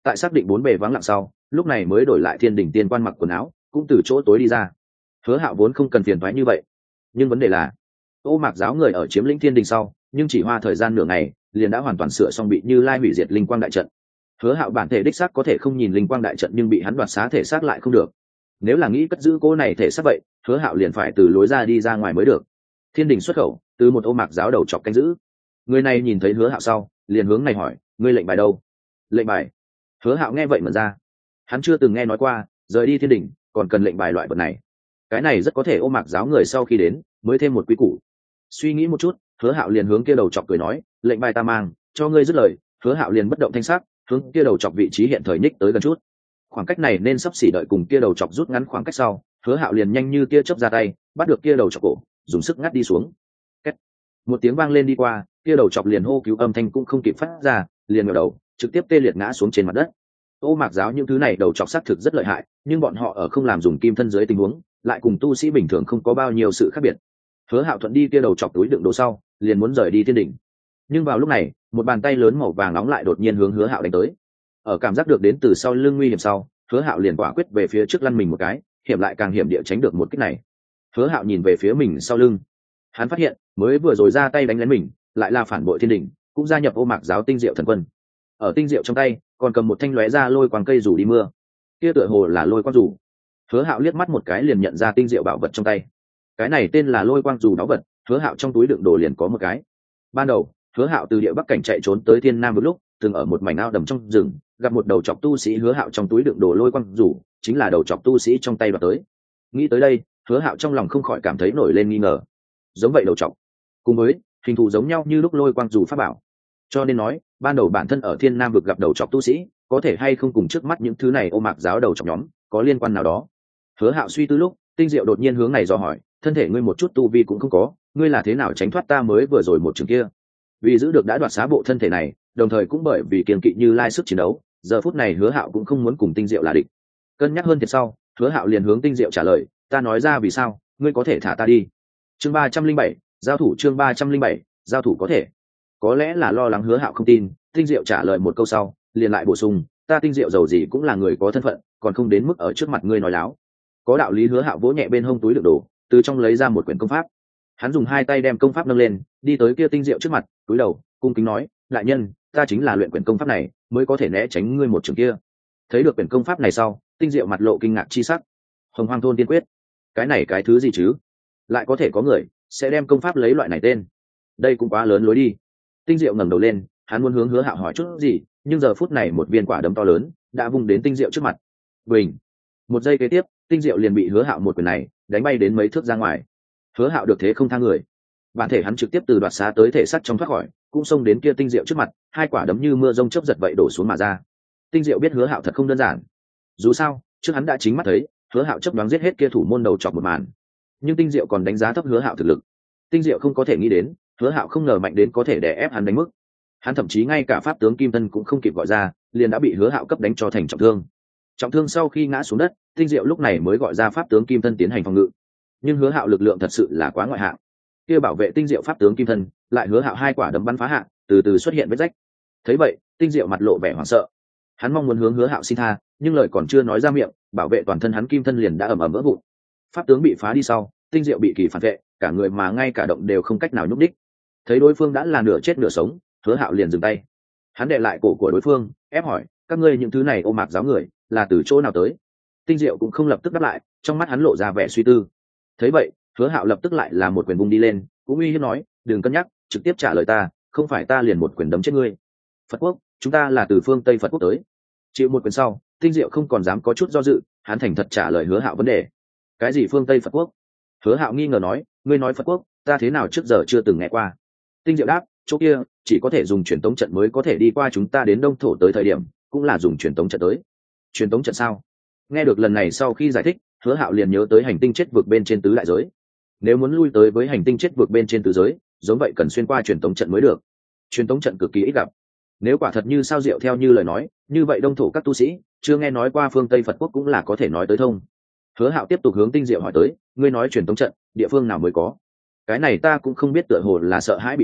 [SPEAKER 1] tại xác định bốn bề vắng lặng sau, lúc này mới đổi lại thiên đình tiên quan mặc quần áo, cũng từ chỗ tối đi ra. Hứa Hạo vốn không cần phiền toái như vậy, nhưng vấn đề là Ô Mạc giáo người ở chiếm lĩnh thiên đình sau, nhưng chỉ hoa thời gian nửa ngày liền đã hoàn toàn sửa xong bị Như Lai hủy diệt linh quang đại trận. Hứa Hạo bản thể đích xác có thể không nhìn linh quang đại trận, nhưng bị hắn đoạt xá thể xác lại không được. Nếu là nghĩ cất giữ cô này thể xác vậy, Hứa Hạo liền phải từ lối ra đi ra ngoài mới được. Thiên đình xuất khẩu, từ một Ô Mạc giáo đầu chọc canh giữ. Người này nhìn thấy Hứa Hạo sau, liền hướng này hỏi, ngươi lệnh bài đâu? Lệnh bài? Hứa Hạo nghe vậy mở ra, hắn chưa từng nghe nói qua rời đi thiên đình còn cần lệnh bài loại vật này. Cái này rất có thể Ô Mạc giáo người sau khi đến mới thêm một quy củ. Suy nghĩ một chút, Hứa Hạo liền hướng kia đầu chọc cười nói, lệnh bài ta mang, cho ngươi dứt lời. Hứa Hạo liền bất động thanh sắc, hướng kia đầu chọc vị trí hiện thời nhích tới gần chút. Khoảng cách này nên sắp xỉ, đợi cùng kia đầu chọc rút ngắn khoảng cách sau, Hứa Hạo liền nhanh như tia chớp ra tay, bắt được kia đầu chọc cổ, dùng sức ngắt đi xuống. Két. Một tiếng vang lên đi qua, kia đầu chọc liền hô cứu âm thanh cũng không kịp phát ra, liền ngửa đầu, trực tiếp tê liệt ngã xuống trên mặt đất. Ô Mạc giáo những thứ này đầu chọc xác thực rất lợi hại, nhưng bọn họ ở không làm dùng kim thân dưới tình huống, lại cùng tu sĩ bình thường không có bao nhiêu sự khác biệt. Hứa Hạo thuận đi kia đầu chọc túi đựng đồ sau, liền muốn rời đi thiên đỉnh. Nhưng vào lúc này, một bàn tay lớn màu vàng nóng lại đột nhiên hướng Hứa Hạo đánh tới. Ở cảm giác được đến từ sau lưng nguy hiểm sau, Hứa Hạo liền quả quyết về phía trước lăn mình một cái, hiểm lại càng hiểm địa tránh được một kích này. Hứa Hạo nhìn về phía mình sau lưng, hắn phát hiện mới vừa rồi ra tay đánh lén mình, lại là phản bội thiên đỉnh, cũng gia nhập Ô Mạc giáo tinh diệu thần quân. Ở tinh diệu trong tay còn cầm một thanh lóe ra lôi quang cây rủ đi mưa, kia tựa hồ là lôi quang rủ. Hứa Hạo liếc mắt một cái liền nhận ra tinh diệu bảo vật trong tay, cái này tên là lôi quang rủ báu vật. Hứa Hạo trong túi đựng đồ liền có một cái. Ban đầu Hứa Hạo từ địa bắc cảnh chạy trốn tới thiên nam một lúc, từng ở một mảnh ao đầm trong rừng gặp một đầu trọc tu sĩ. Hứa Hạo trong túi đựng đồ lôi quang rủ chính là đầu trọc tu sĩ trong tay đoạt tới. Nghĩ tới đây, Hứa Hạo trong lòng không khỏi cảm thấy nổi lên nghi ngờ. Giống vậy đầu trọc, cùng với hình thù giống nhau như lúc lôi quang rủ pháp bảo, cho nên nói ban đầu bản thân ở thiên nam vực gặp đầu trọc tu sĩ, có thể hay không cùng trước mắt những thứ này Ô Mạc giáo đầu trọc nhóm có liên quan nào đó. Hứa Hạo suy tư lúc, tinh diệu đột nhiên hướng này dò hỏi, thân thể ngươi một chút tu vi cũng không có, ngươi là thế nào tránh thoát ta mới vừa rồi một trường kia? Vì giữ được đã đoạt xá bộ thân thể này, đồng thời cũng bởi vì kiêng kỵ Như Lai sức chiến đấu, giờ phút này Hứa Hạo cũng không muốn cùng tinh diệu là địch. Cân nhắc hơn thiệt sau, Hứa Hạo liền hướng tinh diệu trả lời, ta nói ra vì sao, ngươi có thể thả ta đi. Chương 307, giao thủ. Chương 307, giao thủ có thể. Có lẽ là lo lắng Hứa Hạo không tin, tinh diệu trả lời một câu sau, liền lại bổ sung, ta tinh diệu dầu gì cũng là người có thân phận, còn không đến mức ở trước mặt ngươi nói láo. Có đạo lý. Hứa Hạo vỗ nhẹ bên hông túi đựng đồ, từ trong lấy ra một quyển công pháp. Hắn dùng hai tay đem công pháp nâng lên, đi tới kia tinh diệu trước mặt, cúi đầu cung kính nói, đại nhân, ta chính là luyện quyển công pháp này mới có thể né tránh ngươi một trường kia. Thấy được quyển công pháp này sau, tinh diệu mặt lộ kinh ngạc chi sắc. Hồng Hoang thôn tiên quyết, cái này cái thứ gì chứ? Lại có thể có người sẽ đem công pháp lấy loại này tên? Đây cũng quá lớn lối đi. Tinh diệu ngẩng đầu lên, hắn muốn hướng Hứa Hạo hỏi chút gì, nhưng giờ phút này một viên quả đấm to lớn đã vung đến tinh diệu trước mặt. Bình. Một giây kế tiếp, tinh diệu liền bị Hứa Hạo một quyền này đánh bay đến mấy thước ra ngoài. Hứa Hạo được thế không tha người, bản thể hắn trực tiếp từ đoạt xá tới thể sắt trong thoát khỏi, cũng xông đến kia tinh diệu trước mặt, hai quả đấm như mưa rông chớp giật vậy đổ xuống mà ra. Tinh diệu biết Hứa Hạo thật không đơn giản, dù sao trước hắn đã chính mắt thấy Hứa Hạo chấp đoán giết hết kia thủ môn đầu chọc một màn, nhưng tinh diệu còn đánh giá thấp Hứa Hạo thực lực. Tinh diệu không có thể nghĩ đến Hứa Hạo không ngờ mạnh đến có thể đè ép hắn đánh mức. Hắn thậm chí ngay cả pháp tướng kim thân cũng không kịp gọi ra, liền đã bị Hứa Hạo cấp đánh cho thành trọng thương. Trọng thương sau khi ngã xuống đất, tinh diệu lúc này mới gọi ra pháp tướng kim thân tiến hành phòng ngự. Nhưng Hứa Hạo lực lượng thật sự là quá ngoại hạng, kia bảo vệ tinh diệu pháp tướng kim thân lại Hứa Hạo hai quả đấm bắn phá hạ, từ từ xuất hiện vết rách. Thấy vậy, tinh diệu mặt lộ vẻ hoảng sợ, hắn mong muốn hướng Hứa Hạo xin tha, nhưng lời còn chưa nói ra miệng, bảo vệ toàn thân hắn kim thân liền đã ầm ầm vỡ vụn. Pháp tướng bị phá đi sau, tinh diệu bị kỳ phản vệ, cả người mà ngay cả động đều không cách nào nhúc đích. Thấy đối phương đã là nửa chết nửa sống, Hứa Hạo liền dừng tay. Hắn đè lại cổ của đối phương, ép hỏi, các ngươi những thứ này Ô Mạc giáo người là từ chỗ nào tới? Tinh diệu cũng không lập tức đáp lại, trong mắt hắn lộ ra vẻ suy tư. Thấy vậy, Hứa Hạo lập tức lại là một quyền vung đi lên, cũng uy hiếp nói, đừng cân nhắc, trực tiếp trả lời ta, không phải ta liền một quyền đấm chết ngươi. Phật quốc, chúng ta là từ phương Tây Phật quốc tới. Chịu một quyền sau, tinh diệu không còn dám có chút do dự, hắn thành thật trả lời Hứa Hạo vấn đề. Cái gì phương Tây Phật quốc? Hứa Hạo nghi ngờ nói, ngươi nói Phật quốc, ta thế nào trước giờ chưa từng nghe qua. Tinh diệu đáp, chỗ kia chỉ có thể dùng truyền tống trận mới có thể đi qua, chúng ta đến đông thổ tới thời điểm cũng là dùng truyền tống trận tới. Truyền tống trận sao? Nghe được lần này sau khi giải thích, Hứa Hạo liền nhớ tới hành tinh chết vực bên trên tứ đại giới. Nếu muốn lui tới với hành tinh chết vực bên trên tứ giới, giống vậy cần xuyên qua truyền tống trận mới được. Truyền tống trận cực kỳ ít gặp. Nếu quả thật như sao diệu theo như lời nói, như vậy đông thổ các tu sĩ chưa nghe nói qua phương Tây Phật quốc cũng là có thể nói tới thông. Hứa Hạo tiếp tục hướng tinh diệu hỏi tới, ngươi nói truyền tống trận địa phương nào mới có? Cái này ta cũng không biết, tựa hồ là sợ hãi bị đánh,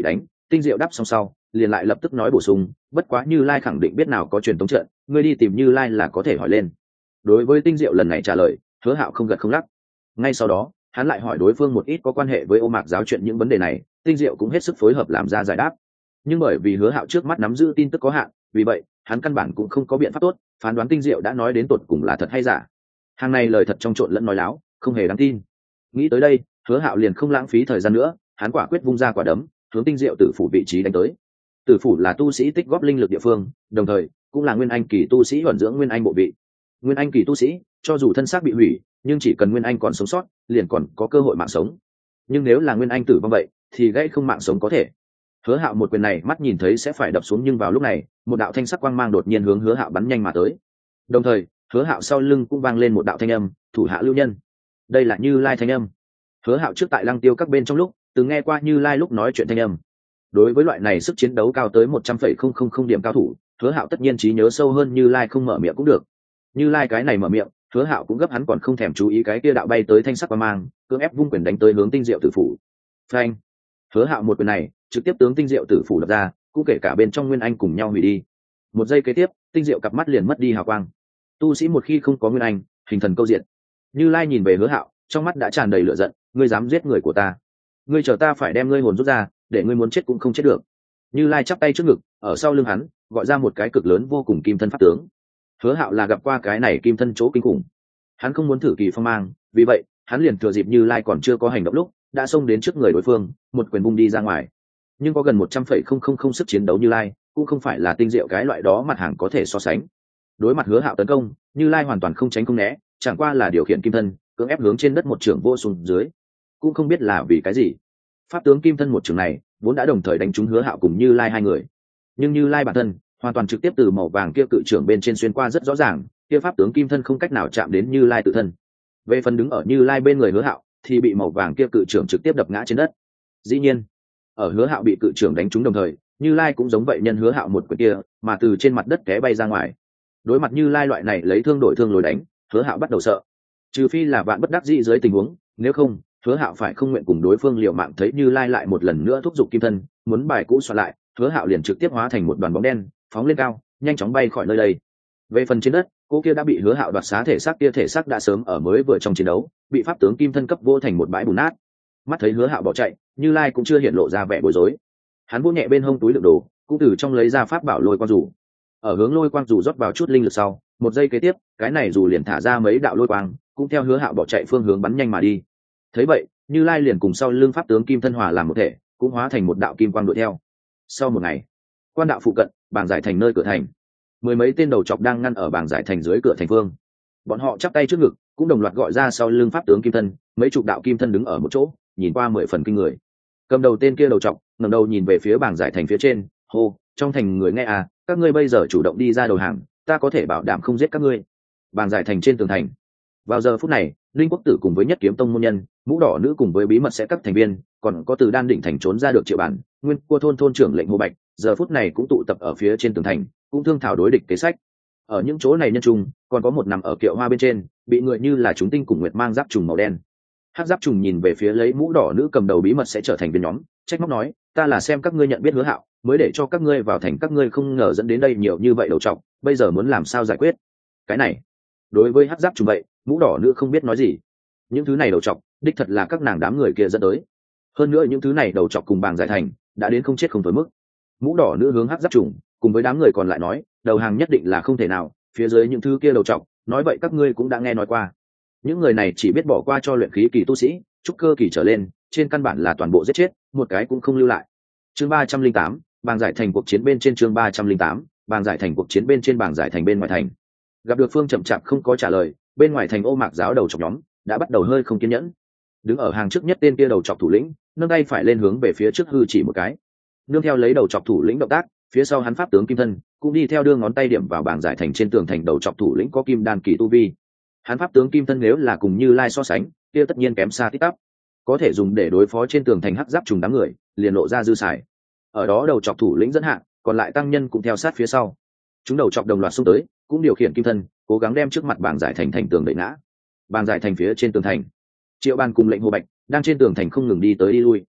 [SPEAKER 1] Tinh Diệu đáp xong sau liền lại lập tức nói bổ sung, bất quá Như Lai khẳng định biết nào có truyền tống trận, ngươi đi tìm Như Lai là có thể hỏi lên. Đối với Tinh Diệu lần này trả lời, Hứa Hạo không gật không lắc. Ngay sau đó hắn lại hỏi đối phương một ít có quan hệ với Ô Mạc giáo chuyện những vấn đề này, Tinh Diệu cũng hết sức phối hợp làm ra giải đáp. Nhưng bởi vì Hứa Hạo trước mắt nắm giữ tin tức có hạn, vì vậy hắn căn bản cũng không có biện pháp tốt phán đoán Tinh Diệu đã nói đến tột cùng là thật hay giả. Hàng này lời thật trong trộn lẫn nói láo, không hề đáng tin. Nghĩ tới đây, Hứa Hạo liền không lãng phí thời gian nữa, hắn quả quyết vung ra quả đấm, hướng Tinh Diệu tử phủ vị trí đánh tới. Tử phủ là tu sĩ tích góp linh lực địa phương, đồng thời cũng là nguyên anh kỳ tu sĩ ẩn dưỡng nguyên anh bộ vị. Nguyên anh kỳ tu sĩ, cho dù thân xác bị hủy, nhưng chỉ cần nguyên anh còn sống sót, liền còn có cơ hội mạng sống. Nhưng nếu là nguyên anh tử vong vậy, thì gãy không mạng sống có thể. Hứa Hạo một quyền này mắt nhìn thấy sẽ phải đập xuống, nhưng vào lúc này, một đạo thanh sắc quang mang đột nhiên hướng Hứa Hạo bắn nhanh mà tới. Đồng thời, Hứa Hạo sau lưng cũng vang lên một đạo thanh âm, thủ hạ lưu nhân. Đây là Như Lai thanh âm. Hứa Hạo trước tại Lăng Tiêu các bên trong lúc, từng nghe qua Như Lai lúc nói chuyện thanh âm. Đối với loại này sức chiến đấu cao tới 100,000 điểm cao thủ, Hứa Hạo tất nhiên trí nhớ sâu hơn Như Lai không mở miệng cũng được. Như Lai cái này mở miệng, Hứa Hạo cũng gấp, hắn còn không thèm chú ý cái kia đạo bay tới thanh sắc quang mang, cưỡng ép vung quyền đánh tới hướng Tinh Diệu tử phủ. Phanh! Hứa Hạo một quyền này trực tiếp tướng Tinh Diệu tử phủ đập ra, cũng kể cả bên trong nguyên anh cùng nhau hủy đi. Một giây kế tiếp, Tinh Diệu cặp mắt liền mất đi hào quang. Tu sĩ một khi không có nguyên anh, hình thần câu diện. Như Lai nhìn về Hứa Hạo, trong mắt đã tràn đầy lửa giận, ngươi dám giết người của ta, ngươi chờ ta phải đem ngươi hồn rút ra, để ngươi muốn chết cũng không chết được. Như Lai chắp tay trước ngực, ở sau lưng hắn gọi ra một cái cực lớn vô cùng kim thân pháp tướng. Hứa Hạo là gặp qua cái này kim thân chỗ kinh khủng, hắn không muốn thử kỳ phong mang, vì vậy hắn liền thừa dịp Như Lai còn chưa có hành động lúc, đã xông đến trước người đối phương, một quyền bung đi ra ngoài. Nhưng có gần 100,000 sức chiến đấu Như Lai, cũng không phải là tinh diệu cái loại đó mặt hàng có thể so sánh. Đối mặt Hứa Hạo tấn công, Như Lai hoàn toàn không tránh không né, chẳng qua là điều khiển kim thân cưỡng ép hướng trên đất một trưởng vô xuống dưới. Cũng không biết là vì cái gì, pháp tướng kim thân một trường này vốn đã đồng thời đánh trúng Hứa Hạo cùng Như Lai hai người, nhưng Như Lai bản thân hoàn toàn trực tiếp từ màu vàng kia cự trưởng bên trên xuyên qua rất rõ ràng, kia pháp tướng kim thân không cách nào chạm đến Như Lai tự thân. Về phần đứng ở Như Lai bên người Hứa Hạo thì bị màu vàng kia cự trưởng trực tiếp đập ngã trên đất. Dĩ nhiên, ở Hứa Hạo bị cự trưởng đánh trúng đồng thời, Như Lai cũng giống vậy nhân Hứa Hạo một quyền kia mà từ trên mặt đất té bay ra ngoài. Đối mặt Như Lai loại này lấy thương đổi thương lối đánh, Hứa Hạo bắt đầu sợ. Trừ phi là vạn bất đắc dĩ dưới tình huống, nếu không, Hứa Hạo phải không nguyện cùng đối phương liều mạng. Thấy Như Lai lại một lần nữa thúc giục kim thân, muốn bài cũ soạn lại, Hứa Hạo liền trực tiếp hóa thành một đoàn bóng đen, phóng lên cao, nhanh chóng bay khỏi nơi đây. Về phần trên đất, cô kia đã bị Hứa Hạo đoạt xá thể xác, kia thể xác đã sớm ở mới vừa trong chiến đấu, bị pháp tướng kim thân cấp vô thành một bãi bùn nát. Mắt thấy Hứa Hạo bỏ chạy, Như Lai cũng chưa hiện lộ ra vẻ bối rối. Hắn vỗ nhẹ bên hông túi đựng đồ, cũng từ trong lấy ra pháp bảo lôi quang dù. Ở hướng lôi quang dù rót vào chút linh lực sau, một giây kế tiếp, cái này dù liền thả ra mấy đạo lôi quang, cũng theo Hứa Hạo bỏ chạy phương hướng bắn nhanh mà đi. Thấy vậy, Như Lai liền cùng sau lưng pháp tướng kim thân hòa làm một thể, cũng hóa thành một đạo kim quang đuổi theo. Sau một ngày, quan đạo phụ cận, Bàng Giải Thành nơi cửa thành, mười mấy tên đầu chọc đang ngăn ở Bàng Giải Thành dưới cửa thành phương. Bọn họ chắp tay trước ngực, cũng đồng loạt gọi ra sau lưng pháp tướng kim thân, mấy chục đạo kim thân đứng ở một chỗ, nhìn qua 10 phần kinh người. Cầm đầu tên kia đầu chọc ngẩng đầu nhìn về phía Bàng Giải Thành phía trên, hô, trong thành người nghe à, các ngươi bây giờ chủ động đi ra đầu hàng, ta có thể bảo đảm không giết các ngươi. Bàng Giải Thành trên tường thành. Vào giờ phút này, Linh Quốc Tử cùng với Nhất Kiếm Tông môn nhân, Mũ Đỏ nữ cùng với bí mật sẽ các thành viên, còn có từ Đan Định thành trốn ra được Triệu Bản, Nguyên Cua thôn trưởng lệnh Hồ Bạch, giờ phút này cũng tụ tập ở phía trên tường thành, cũng thương thảo đối địch kế sách. Ở những chỗ này nhân trung, còn có một nằm ở kiệu hoa bên trên, bị người như là chúng tinh cùng nguyệt mang giáp trùng màu đen. Hắc giáp trùng nhìn về phía lấy Mũ Đỏ nữ cầm đầu bí mật sẽ trở thành viên nhóm, trách móc nói, ta là xem các ngươi nhận biết Hứa Hạo, mới để cho các ngươi vào thành, các ngươi không ngờ dẫn đến đây nhiều như vậy đầu trọc, bây giờ muốn làm sao giải quyết? Cái này, đối với Hắc giáp trùng vậy, Mũ Đỏ nữ không biết nói gì. Những thứ này đầu trọc, đích thật là các nàng đám người kia dẫn tới. Hơn nữa những thứ này đầu trọc cùng Bàng Giải Thành, đã đến không chết không tối mức. Mũ Đỏ nữ hướng Hắc giáp trùng cùng với đám người còn lại nói, đầu hàng nhất định là không thể nào, phía dưới những thứ kia đầu trọc, nói vậy các ngươi cũng đã nghe nói qua. Những người này chỉ biết bỏ qua cho luyện khí kỳ tu sĩ, trúc cơ kỳ trở lên, trên căn bản là toàn bộ giết chết, một cái cũng không lưu lại. Chương 308, Bàng Giải Thành cuộc chiến bên trên. Chương 308, Bàng Giải Thành cuộc chiến bên trên. Bàng Giải Thành bên ngoài thành. Gặp được Phương chậm chạp không có trả lời, bên ngoài thành Ô Mạc giáo đầu chọc nhóm đã bắt đầu hơi không kiên nhẫn. Đứng ở hàng trước nhất tên kia đầu chọc thủ lĩnh, nâng tay phải lên hướng về phía trước hư chỉ một cái. Nương theo lấy đầu chọc thủ lĩnh động tác, phía sau hắn pháp tướng kim thân cũng đi theo đưa ngón tay điểm vào Bàng Giải Thành trên tường thành. Đầu chọc thủ lĩnh có kim đan kỳ tu vi, hắn pháp tướng kim thân nếu là cùng Như Lai so sánh, kia tất nhiên kém xa tít tắp, có thể dùng để đối phó trên tường thành Hắc giáp trùng đám người, liền lộ ra dư xài. Ở đó đầu chọc thủ lĩnh dẫn hạng, còn lại tăng nhân cũng theo sát phía sau. Chúng đầu chọc đồng loạt xung tới, cũng điều khiển kim thân, cố gắng đem trước mặt Bàng Giải Thành thành tường đẩy ngã. Bàng Giải Thành phía trên tường thành, Triệu Ban cùng lệnh Hồ Bạch đang trên tường thành không ngừng đi tới đi lui.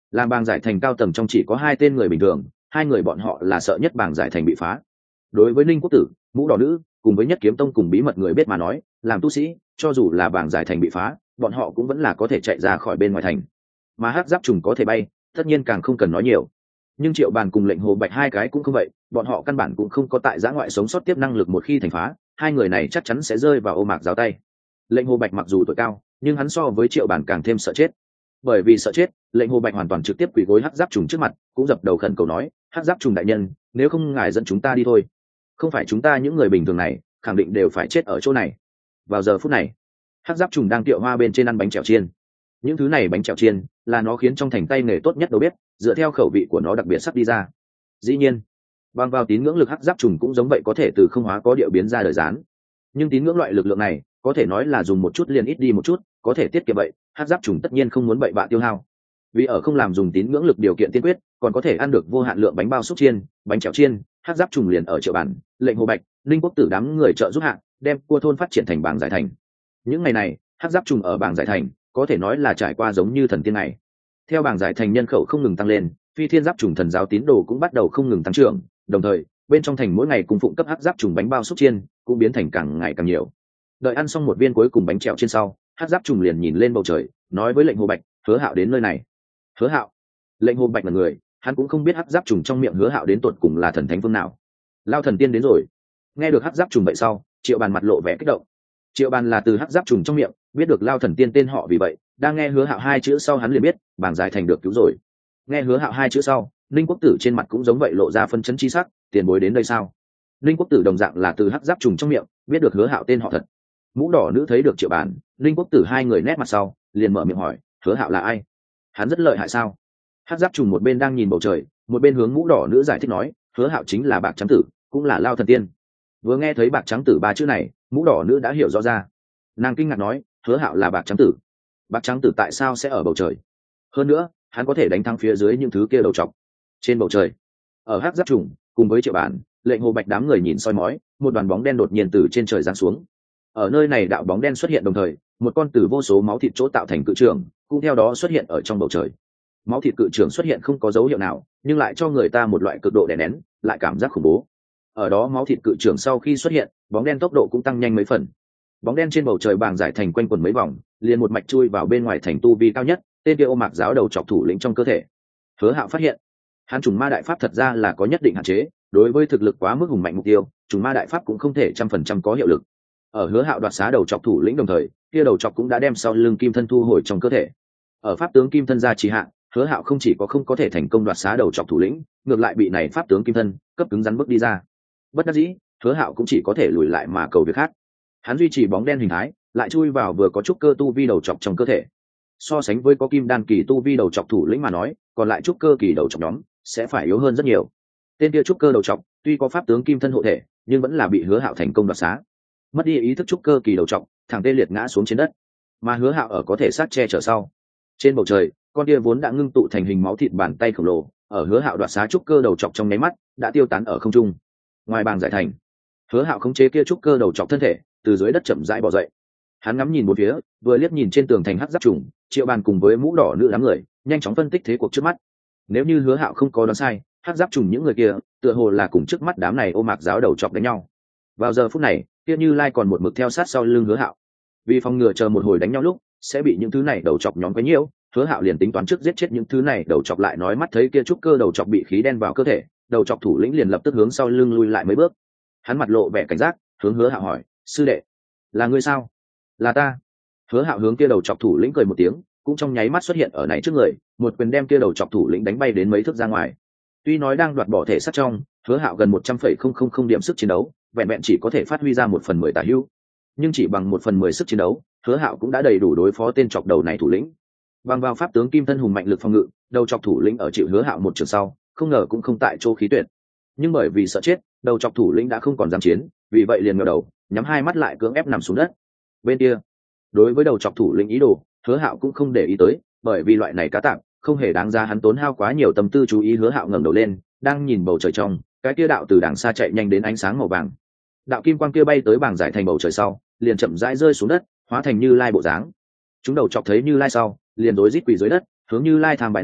[SPEAKER 1] làm bàng giải thành cao tầng trong chỉ có 2 tên người bình thường, 2 người bọn họ là sợ nhất bàng giải thành bị phá. Đối với Ninh Quốc Tử, Mũ Đỏ Nữ cùng với Nhất Kiếm Tông cùng bí mật người biết mà nói, làm tu sĩ cho dù là bàng giải thành bị phá, bọn họ cũng vẫn là có thể chạy ra khỏi bên ngoài thành. Mà Hắc Giáp Trùng có thể bay, tất nhiên càng không cần nói nhiều. Nhưng Triệu Bàn cùng Lệnh Hồ Bạch 2 cái cũng không vậy, bọn họ căn bản cũng không có tại giã ngoại sống sót tiếp năng lực, một khi thành phá, 2 người này chắc chắn sẽ rơi vào ô mạc giáo tay. Lệnh Hồ Bạch mặc dù tuổi cao, nhưng hắn so với Triệu Bàn càng thêm sợ chết. Bởi vì sợ chết, Lệnh Hồ Bạch hoàn toàn trực tiếp quỳ gối Hắc Giáp Trùng trước mặt, cũng dập đầu khẩn cầu nói: "Hắc Giáp Trùng đại nhân, nếu không ngài dẫn chúng ta đi thôi. Không phải chúng ta những người bình thường này, khẳng định đều phải chết ở chỗ này." Vào giờ phút này, Hắc Giáp Trùng đang tiệu hoa bên trên ăn bánh chèo chiên. Những thứ này bánh chèo chiên là nó khiến trong thành tay nghề tốt nhất đâu biết, dựa theo khẩu vị của nó đặc biệt sắp đi ra. Dĩ nhiên, bằng vào tín ngưỡng lực, Hắc Giáp Trùng cũng giống vậy có thể từ không hóa có điệu biến ra đời rán. Nhưng tín ngưỡng loại lực lượng này, có thể nói là dùng một chút liền ít đi một chút, có thể tiết kiệm vậy, Hắc Giáp Trùng tất nhiên không muốn bậy bạ tiêu hao. Vì ở không làm dùng tín ngưỡng lực điều kiện tiên quyết, còn có thể ăn được vô hạn lượng bánh bao xúc chiên, bánh chèo chiên, Hắc Giáp Trùng liền ở Triệu Bản, Lệnh Hồ Bạch, Linh Quốc Tử đám người trợ giúp hạ, đem cua thôn phát triển thành Bàng Giải Thành. Những ngày này, Hắc Giáp Trùng ở Bàng Giải Thành có thể nói là trải qua giống như thần tiên này. Theo Bàng Giải Thành nhân khẩu không ngừng tăng lên, Phi Thiên Giáp Trùng thần giáo tín đồ cũng bắt đầu không ngừng tăng trưởng, đồng thời bên trong thành mỗi ngày cung phụng cấp Hắc Giáp Trùng bánh bao xúc chiên cũng biến thành càng ngày càng nhiều. Đợi ăn xong một viên cuối cùng bánh chèo trên sau, Hắc Giáp Trùng liền nhìn lên bầu trời, nói với Lệnh Hồ Bạch: "Hứa Hạo đến nơi này." Hứa Hạo? Lệnh Hồ Bạch là người, hắn cũng không biết Hắc Giáp Trùng trong miệng Hứa Hạo đến tột cùng là thần thánh phương nào. Lao thần tiên đến rồi. Nghe được Hắc Giáp Trùng vậy sau, Triệu Bàn mặt lộ vẻ kích động. Triệu Bàn là từ Hắc Giáp Trùng trong miệng biết được Lao thần tiên tên họ, vì vậy đang nghe Hứa Hạo 2 chữ sau hắn liền biết Bàng Giải Thành được cứu rồi. Nghe Hứa Hạo 2 chữ sau, Linh Quốc Tử trên mặt cũng giống vậy lộ ra phân chấn chi sắc, tiền bối đến đây sao? Linh Quốc Tử đồng dạng là từ Hắc Giáp Trùng trong miệng biết được Hứa Hạo tên họ thật. Mũ Đỏ Nữ thấy được Triệu Bàn, Linh Quốc Tử 2 người nét mặt sau, liền mở miệng hỏi: "Hứa Hạo là ai? Hắn rất lợi hại sao?" Hắc Giáp Trùng một bên đang nhìn bầu trời, một bên hướng Mũ Đỏ Nữ giải thích nói: "Hứa Hạo chính là Bạc Trắng Tử, cũng là Lao thần tiên." Vừa nghe thấy Bạc Trắng Tử 3 chữ này, Mũ Đỏ Nữ đã hiểu rõ ra. Nàng kinh ngạc nói: "Hứa Hạo là Bạc Trắng Tử? Bạc Trắng Tử tại sao sẽ ở bầu trời? Hơn nữa, hắn có thể đánh thắng phía dưới những thứ kia đầu trọc." Trên bầu trời, ở Hắc Giáp Trùng cùng với Triệu Bản, Lệnh Hồ Bạch đám người nhìn soi mói, một đoàn bóng đen đột nhiên từ trên trời giáng xuống. Ở nơi này đạo bóng đen xuất hiện đồng thời, một con từ vô số máu thịt chỗ tạo thành cự trưởng cũng theo đó xuất hiện ở trong bầu trời. Máu thịt cự trưởng xuất hiện không có dấu hiệu nào, nhưng lại cho người ta một loại cực độ đè nén, lại cảm giác khủng bố. Ở đó máu thịt cự trưởng sau khi xuất hiện, bóng đen tốc độ cũng tăng nhanh mấy phần. Bóng đen trên bầu trời Bàng Giải Thành quanh quẩn mấy vòng, liền một mạch chui vào bên ngoài thành tu vi cao nhất, tên kia Ô Mạc giáo đầu chọc thủ lĩnh trong cơ thể. Hứa Hạo phát hiện, hắn trùng ma đại pháp thật ra là có nhất định hạn chế, đối với thực lực quá mức hùng mạnh mục tiêu, trùng ma đại pháp cũng không thể 100% có hiệu lực. Ở Hứa Hạo đoạt xá đầu chọc thủ lĩnh đồng thời, kia đầu chọc cũng đã đem sau lưng kim thân thu hồi trong cơ thể. Ở pháp tướng kim thân gia trì hạ, Hứa Hạo không chỉ có thể thành công đoạt xá đầu chọc thủ lĩnh, ngược lại bị này pháp tướng kim thân cấp cứng rắn bước đi ra. Bất đắc dĩ, Hứa Hạo cũng chỉ có thể lùi lại mà cầu việc khác. Hắn duy trì bóng đen hình thái, lại chui vào vừa có trúc cơ tu vi đầu chọc trong cơ thể. So sánh với có kim đan kỳ tu vi đầu chọc thủ lĩnh mà nói, còn lại trúc cơ kỳ đầu chọc nhóm sẽ phải yếu hơn rất nhiều. Tên kia trúc cơ đầu chọc tuy có pháp tướng kim thân hộ thể, nhưng vẫn là bị Hứa Hạo thành công đoạt xá. Mất đi ý thức trúc cơ kỳ đầu chọc, thẳng tê liệt ngã xuống trên đất. Mà Hứa Hạo ở có thể sát che chở sau. Trên bầu trời, con kia vốn đã ngưng tụ thành hình máu thịt bàn tay khổng lồ, ở Hứa Hạo đoạt xá trúc cơ đầu chọc trong nháy mắt, đã tiêu tán ở không trung. Ngoài Bàng Giải Thành, Hứa Hạo khống chế kia trúc cơ đầu chọc thân thể, từ dưới đất chậm rãi bò dậy. Hắn ngắm nhìn bốn phía, vừa liếc nhìn trên tường thành Hắc Giáp Trùng, Triệu Bàn cùng với Mũ Đỏ Nữ đám người, nhanh chóng phân tích thế cuộc trước mắt. Nếu như Hứa Hạo không có đoán sai, Hắc Giáp Trùng những người kia, tựa hồ là cùng trước mắt đám này Ô Mạc giáo đầu chọc đánh nhau. Vào giờ phút này, kia Như Lai còn một mực theo sát sau lưng Hứa Hạo. Vì phòng ngừa chờ một hồi đánh nhau lúc sẽ bị những thứ này đầu chọc nhóm quấy nhiễu, Hứa Hạo liền tính toán trước giết chết những thứ này đầu chọc, lại nói mắt thấy kia trúc cơ đầu chọc bị khí đen vào cơ thể, đầu chọc thủ lĩnh liền lập tức hướng sau lưng lui lại mấy bước. Hắn mặt lộ vẻ cảnh giác, hướng Hứa Hạo hỏi: "Sư đệ, là ngươi sao?" "Là ta." Hứa Hạo hướng kia đầu chọc thủ lĩnh cười một tiếng, cũng trong nháy mắt xuất hiện ở này trước người, một quyền đem kia đầu chọc thủ lĩnh đánh bay đến mấy thước ra ngoài. Tuy nói đang đoạt bỏ thể sát trong, Hứa Hạo gần 100,000 điểm sức chiến đấu, vẹn vẹn chỉ có thể phát huy ra 1/10 tả hữu, nhưng chỉ bằng 1/10 sức chiến đấu, Hứa Hạo cũng đã đầy đủ đối phó tên chọc đầu này thủ lĩnh. Bằng vào pháp tướng kim thân hùng mạnh lực phòng ngự, đầu chọc thủ lĩnh ở chịu Hứa Hạo một trường sau, không ngờ cũng không tại chỗ khí tuyệt. Nhưng bởi vì sợ chết, đầu chọc thủ lĩnh đã không còn dám chiến, vì vậy liền ngửa đầu, nhắm hai mắt lại cưỡng ép nằm xuống đất. Bên kia, đối với đầu chọc thủ lĩnh ý đồ, Hứa Hạo cũng không để ý tới, bởi vì loại này cá tạm, không hề đáng giá hắn tốn hao quá nhiều tâm tư chú ý. Hứa Hạo ngẩng đầu lên, đang nhìn bầu trời trong, cái kia đạo từ đằng xa chạy nhanh đến ánh sáng màu vàng. Đạo kim quang kia bay tới Bàng Giải Thành bầu trời sau, liền chậm rãi rơi xuống đất, hóa thành Như Lai bộ dáng. Chúng đầu chọc thấy Như Lai sau, liền rối rít quỳ dưới đất, hướng Như Lai tham bài nói: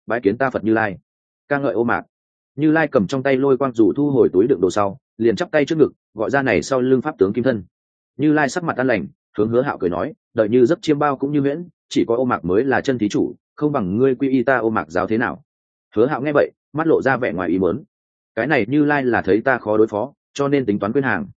[SPEAKER 1] bái kiến ta Phật Như Lai. Ca ngợi Ô Mạc. Như Lai cầm trong tay lôi quang dù thu hồi túi đựng đồ sau, liền chắp tay trước ngực, gọi ra này sau lưng pháp tướng kim thân. Như Lai sắc mặt an lành, hướng Hứa Hạo cười nói, đợi như giấc chiêm bao cũng như huyễn, chỉ có Ô Mạc mới là chân thí chủ, không bằng ngươi quy y ta Ô Mạc giáo thế nào. Hứa Hạo nghe vậy, mắt lộ ra vẻ ngoài ý muốn. Cái này Như Lai là thấy ta khó đối phó, cho nên tính toán quyên hàng.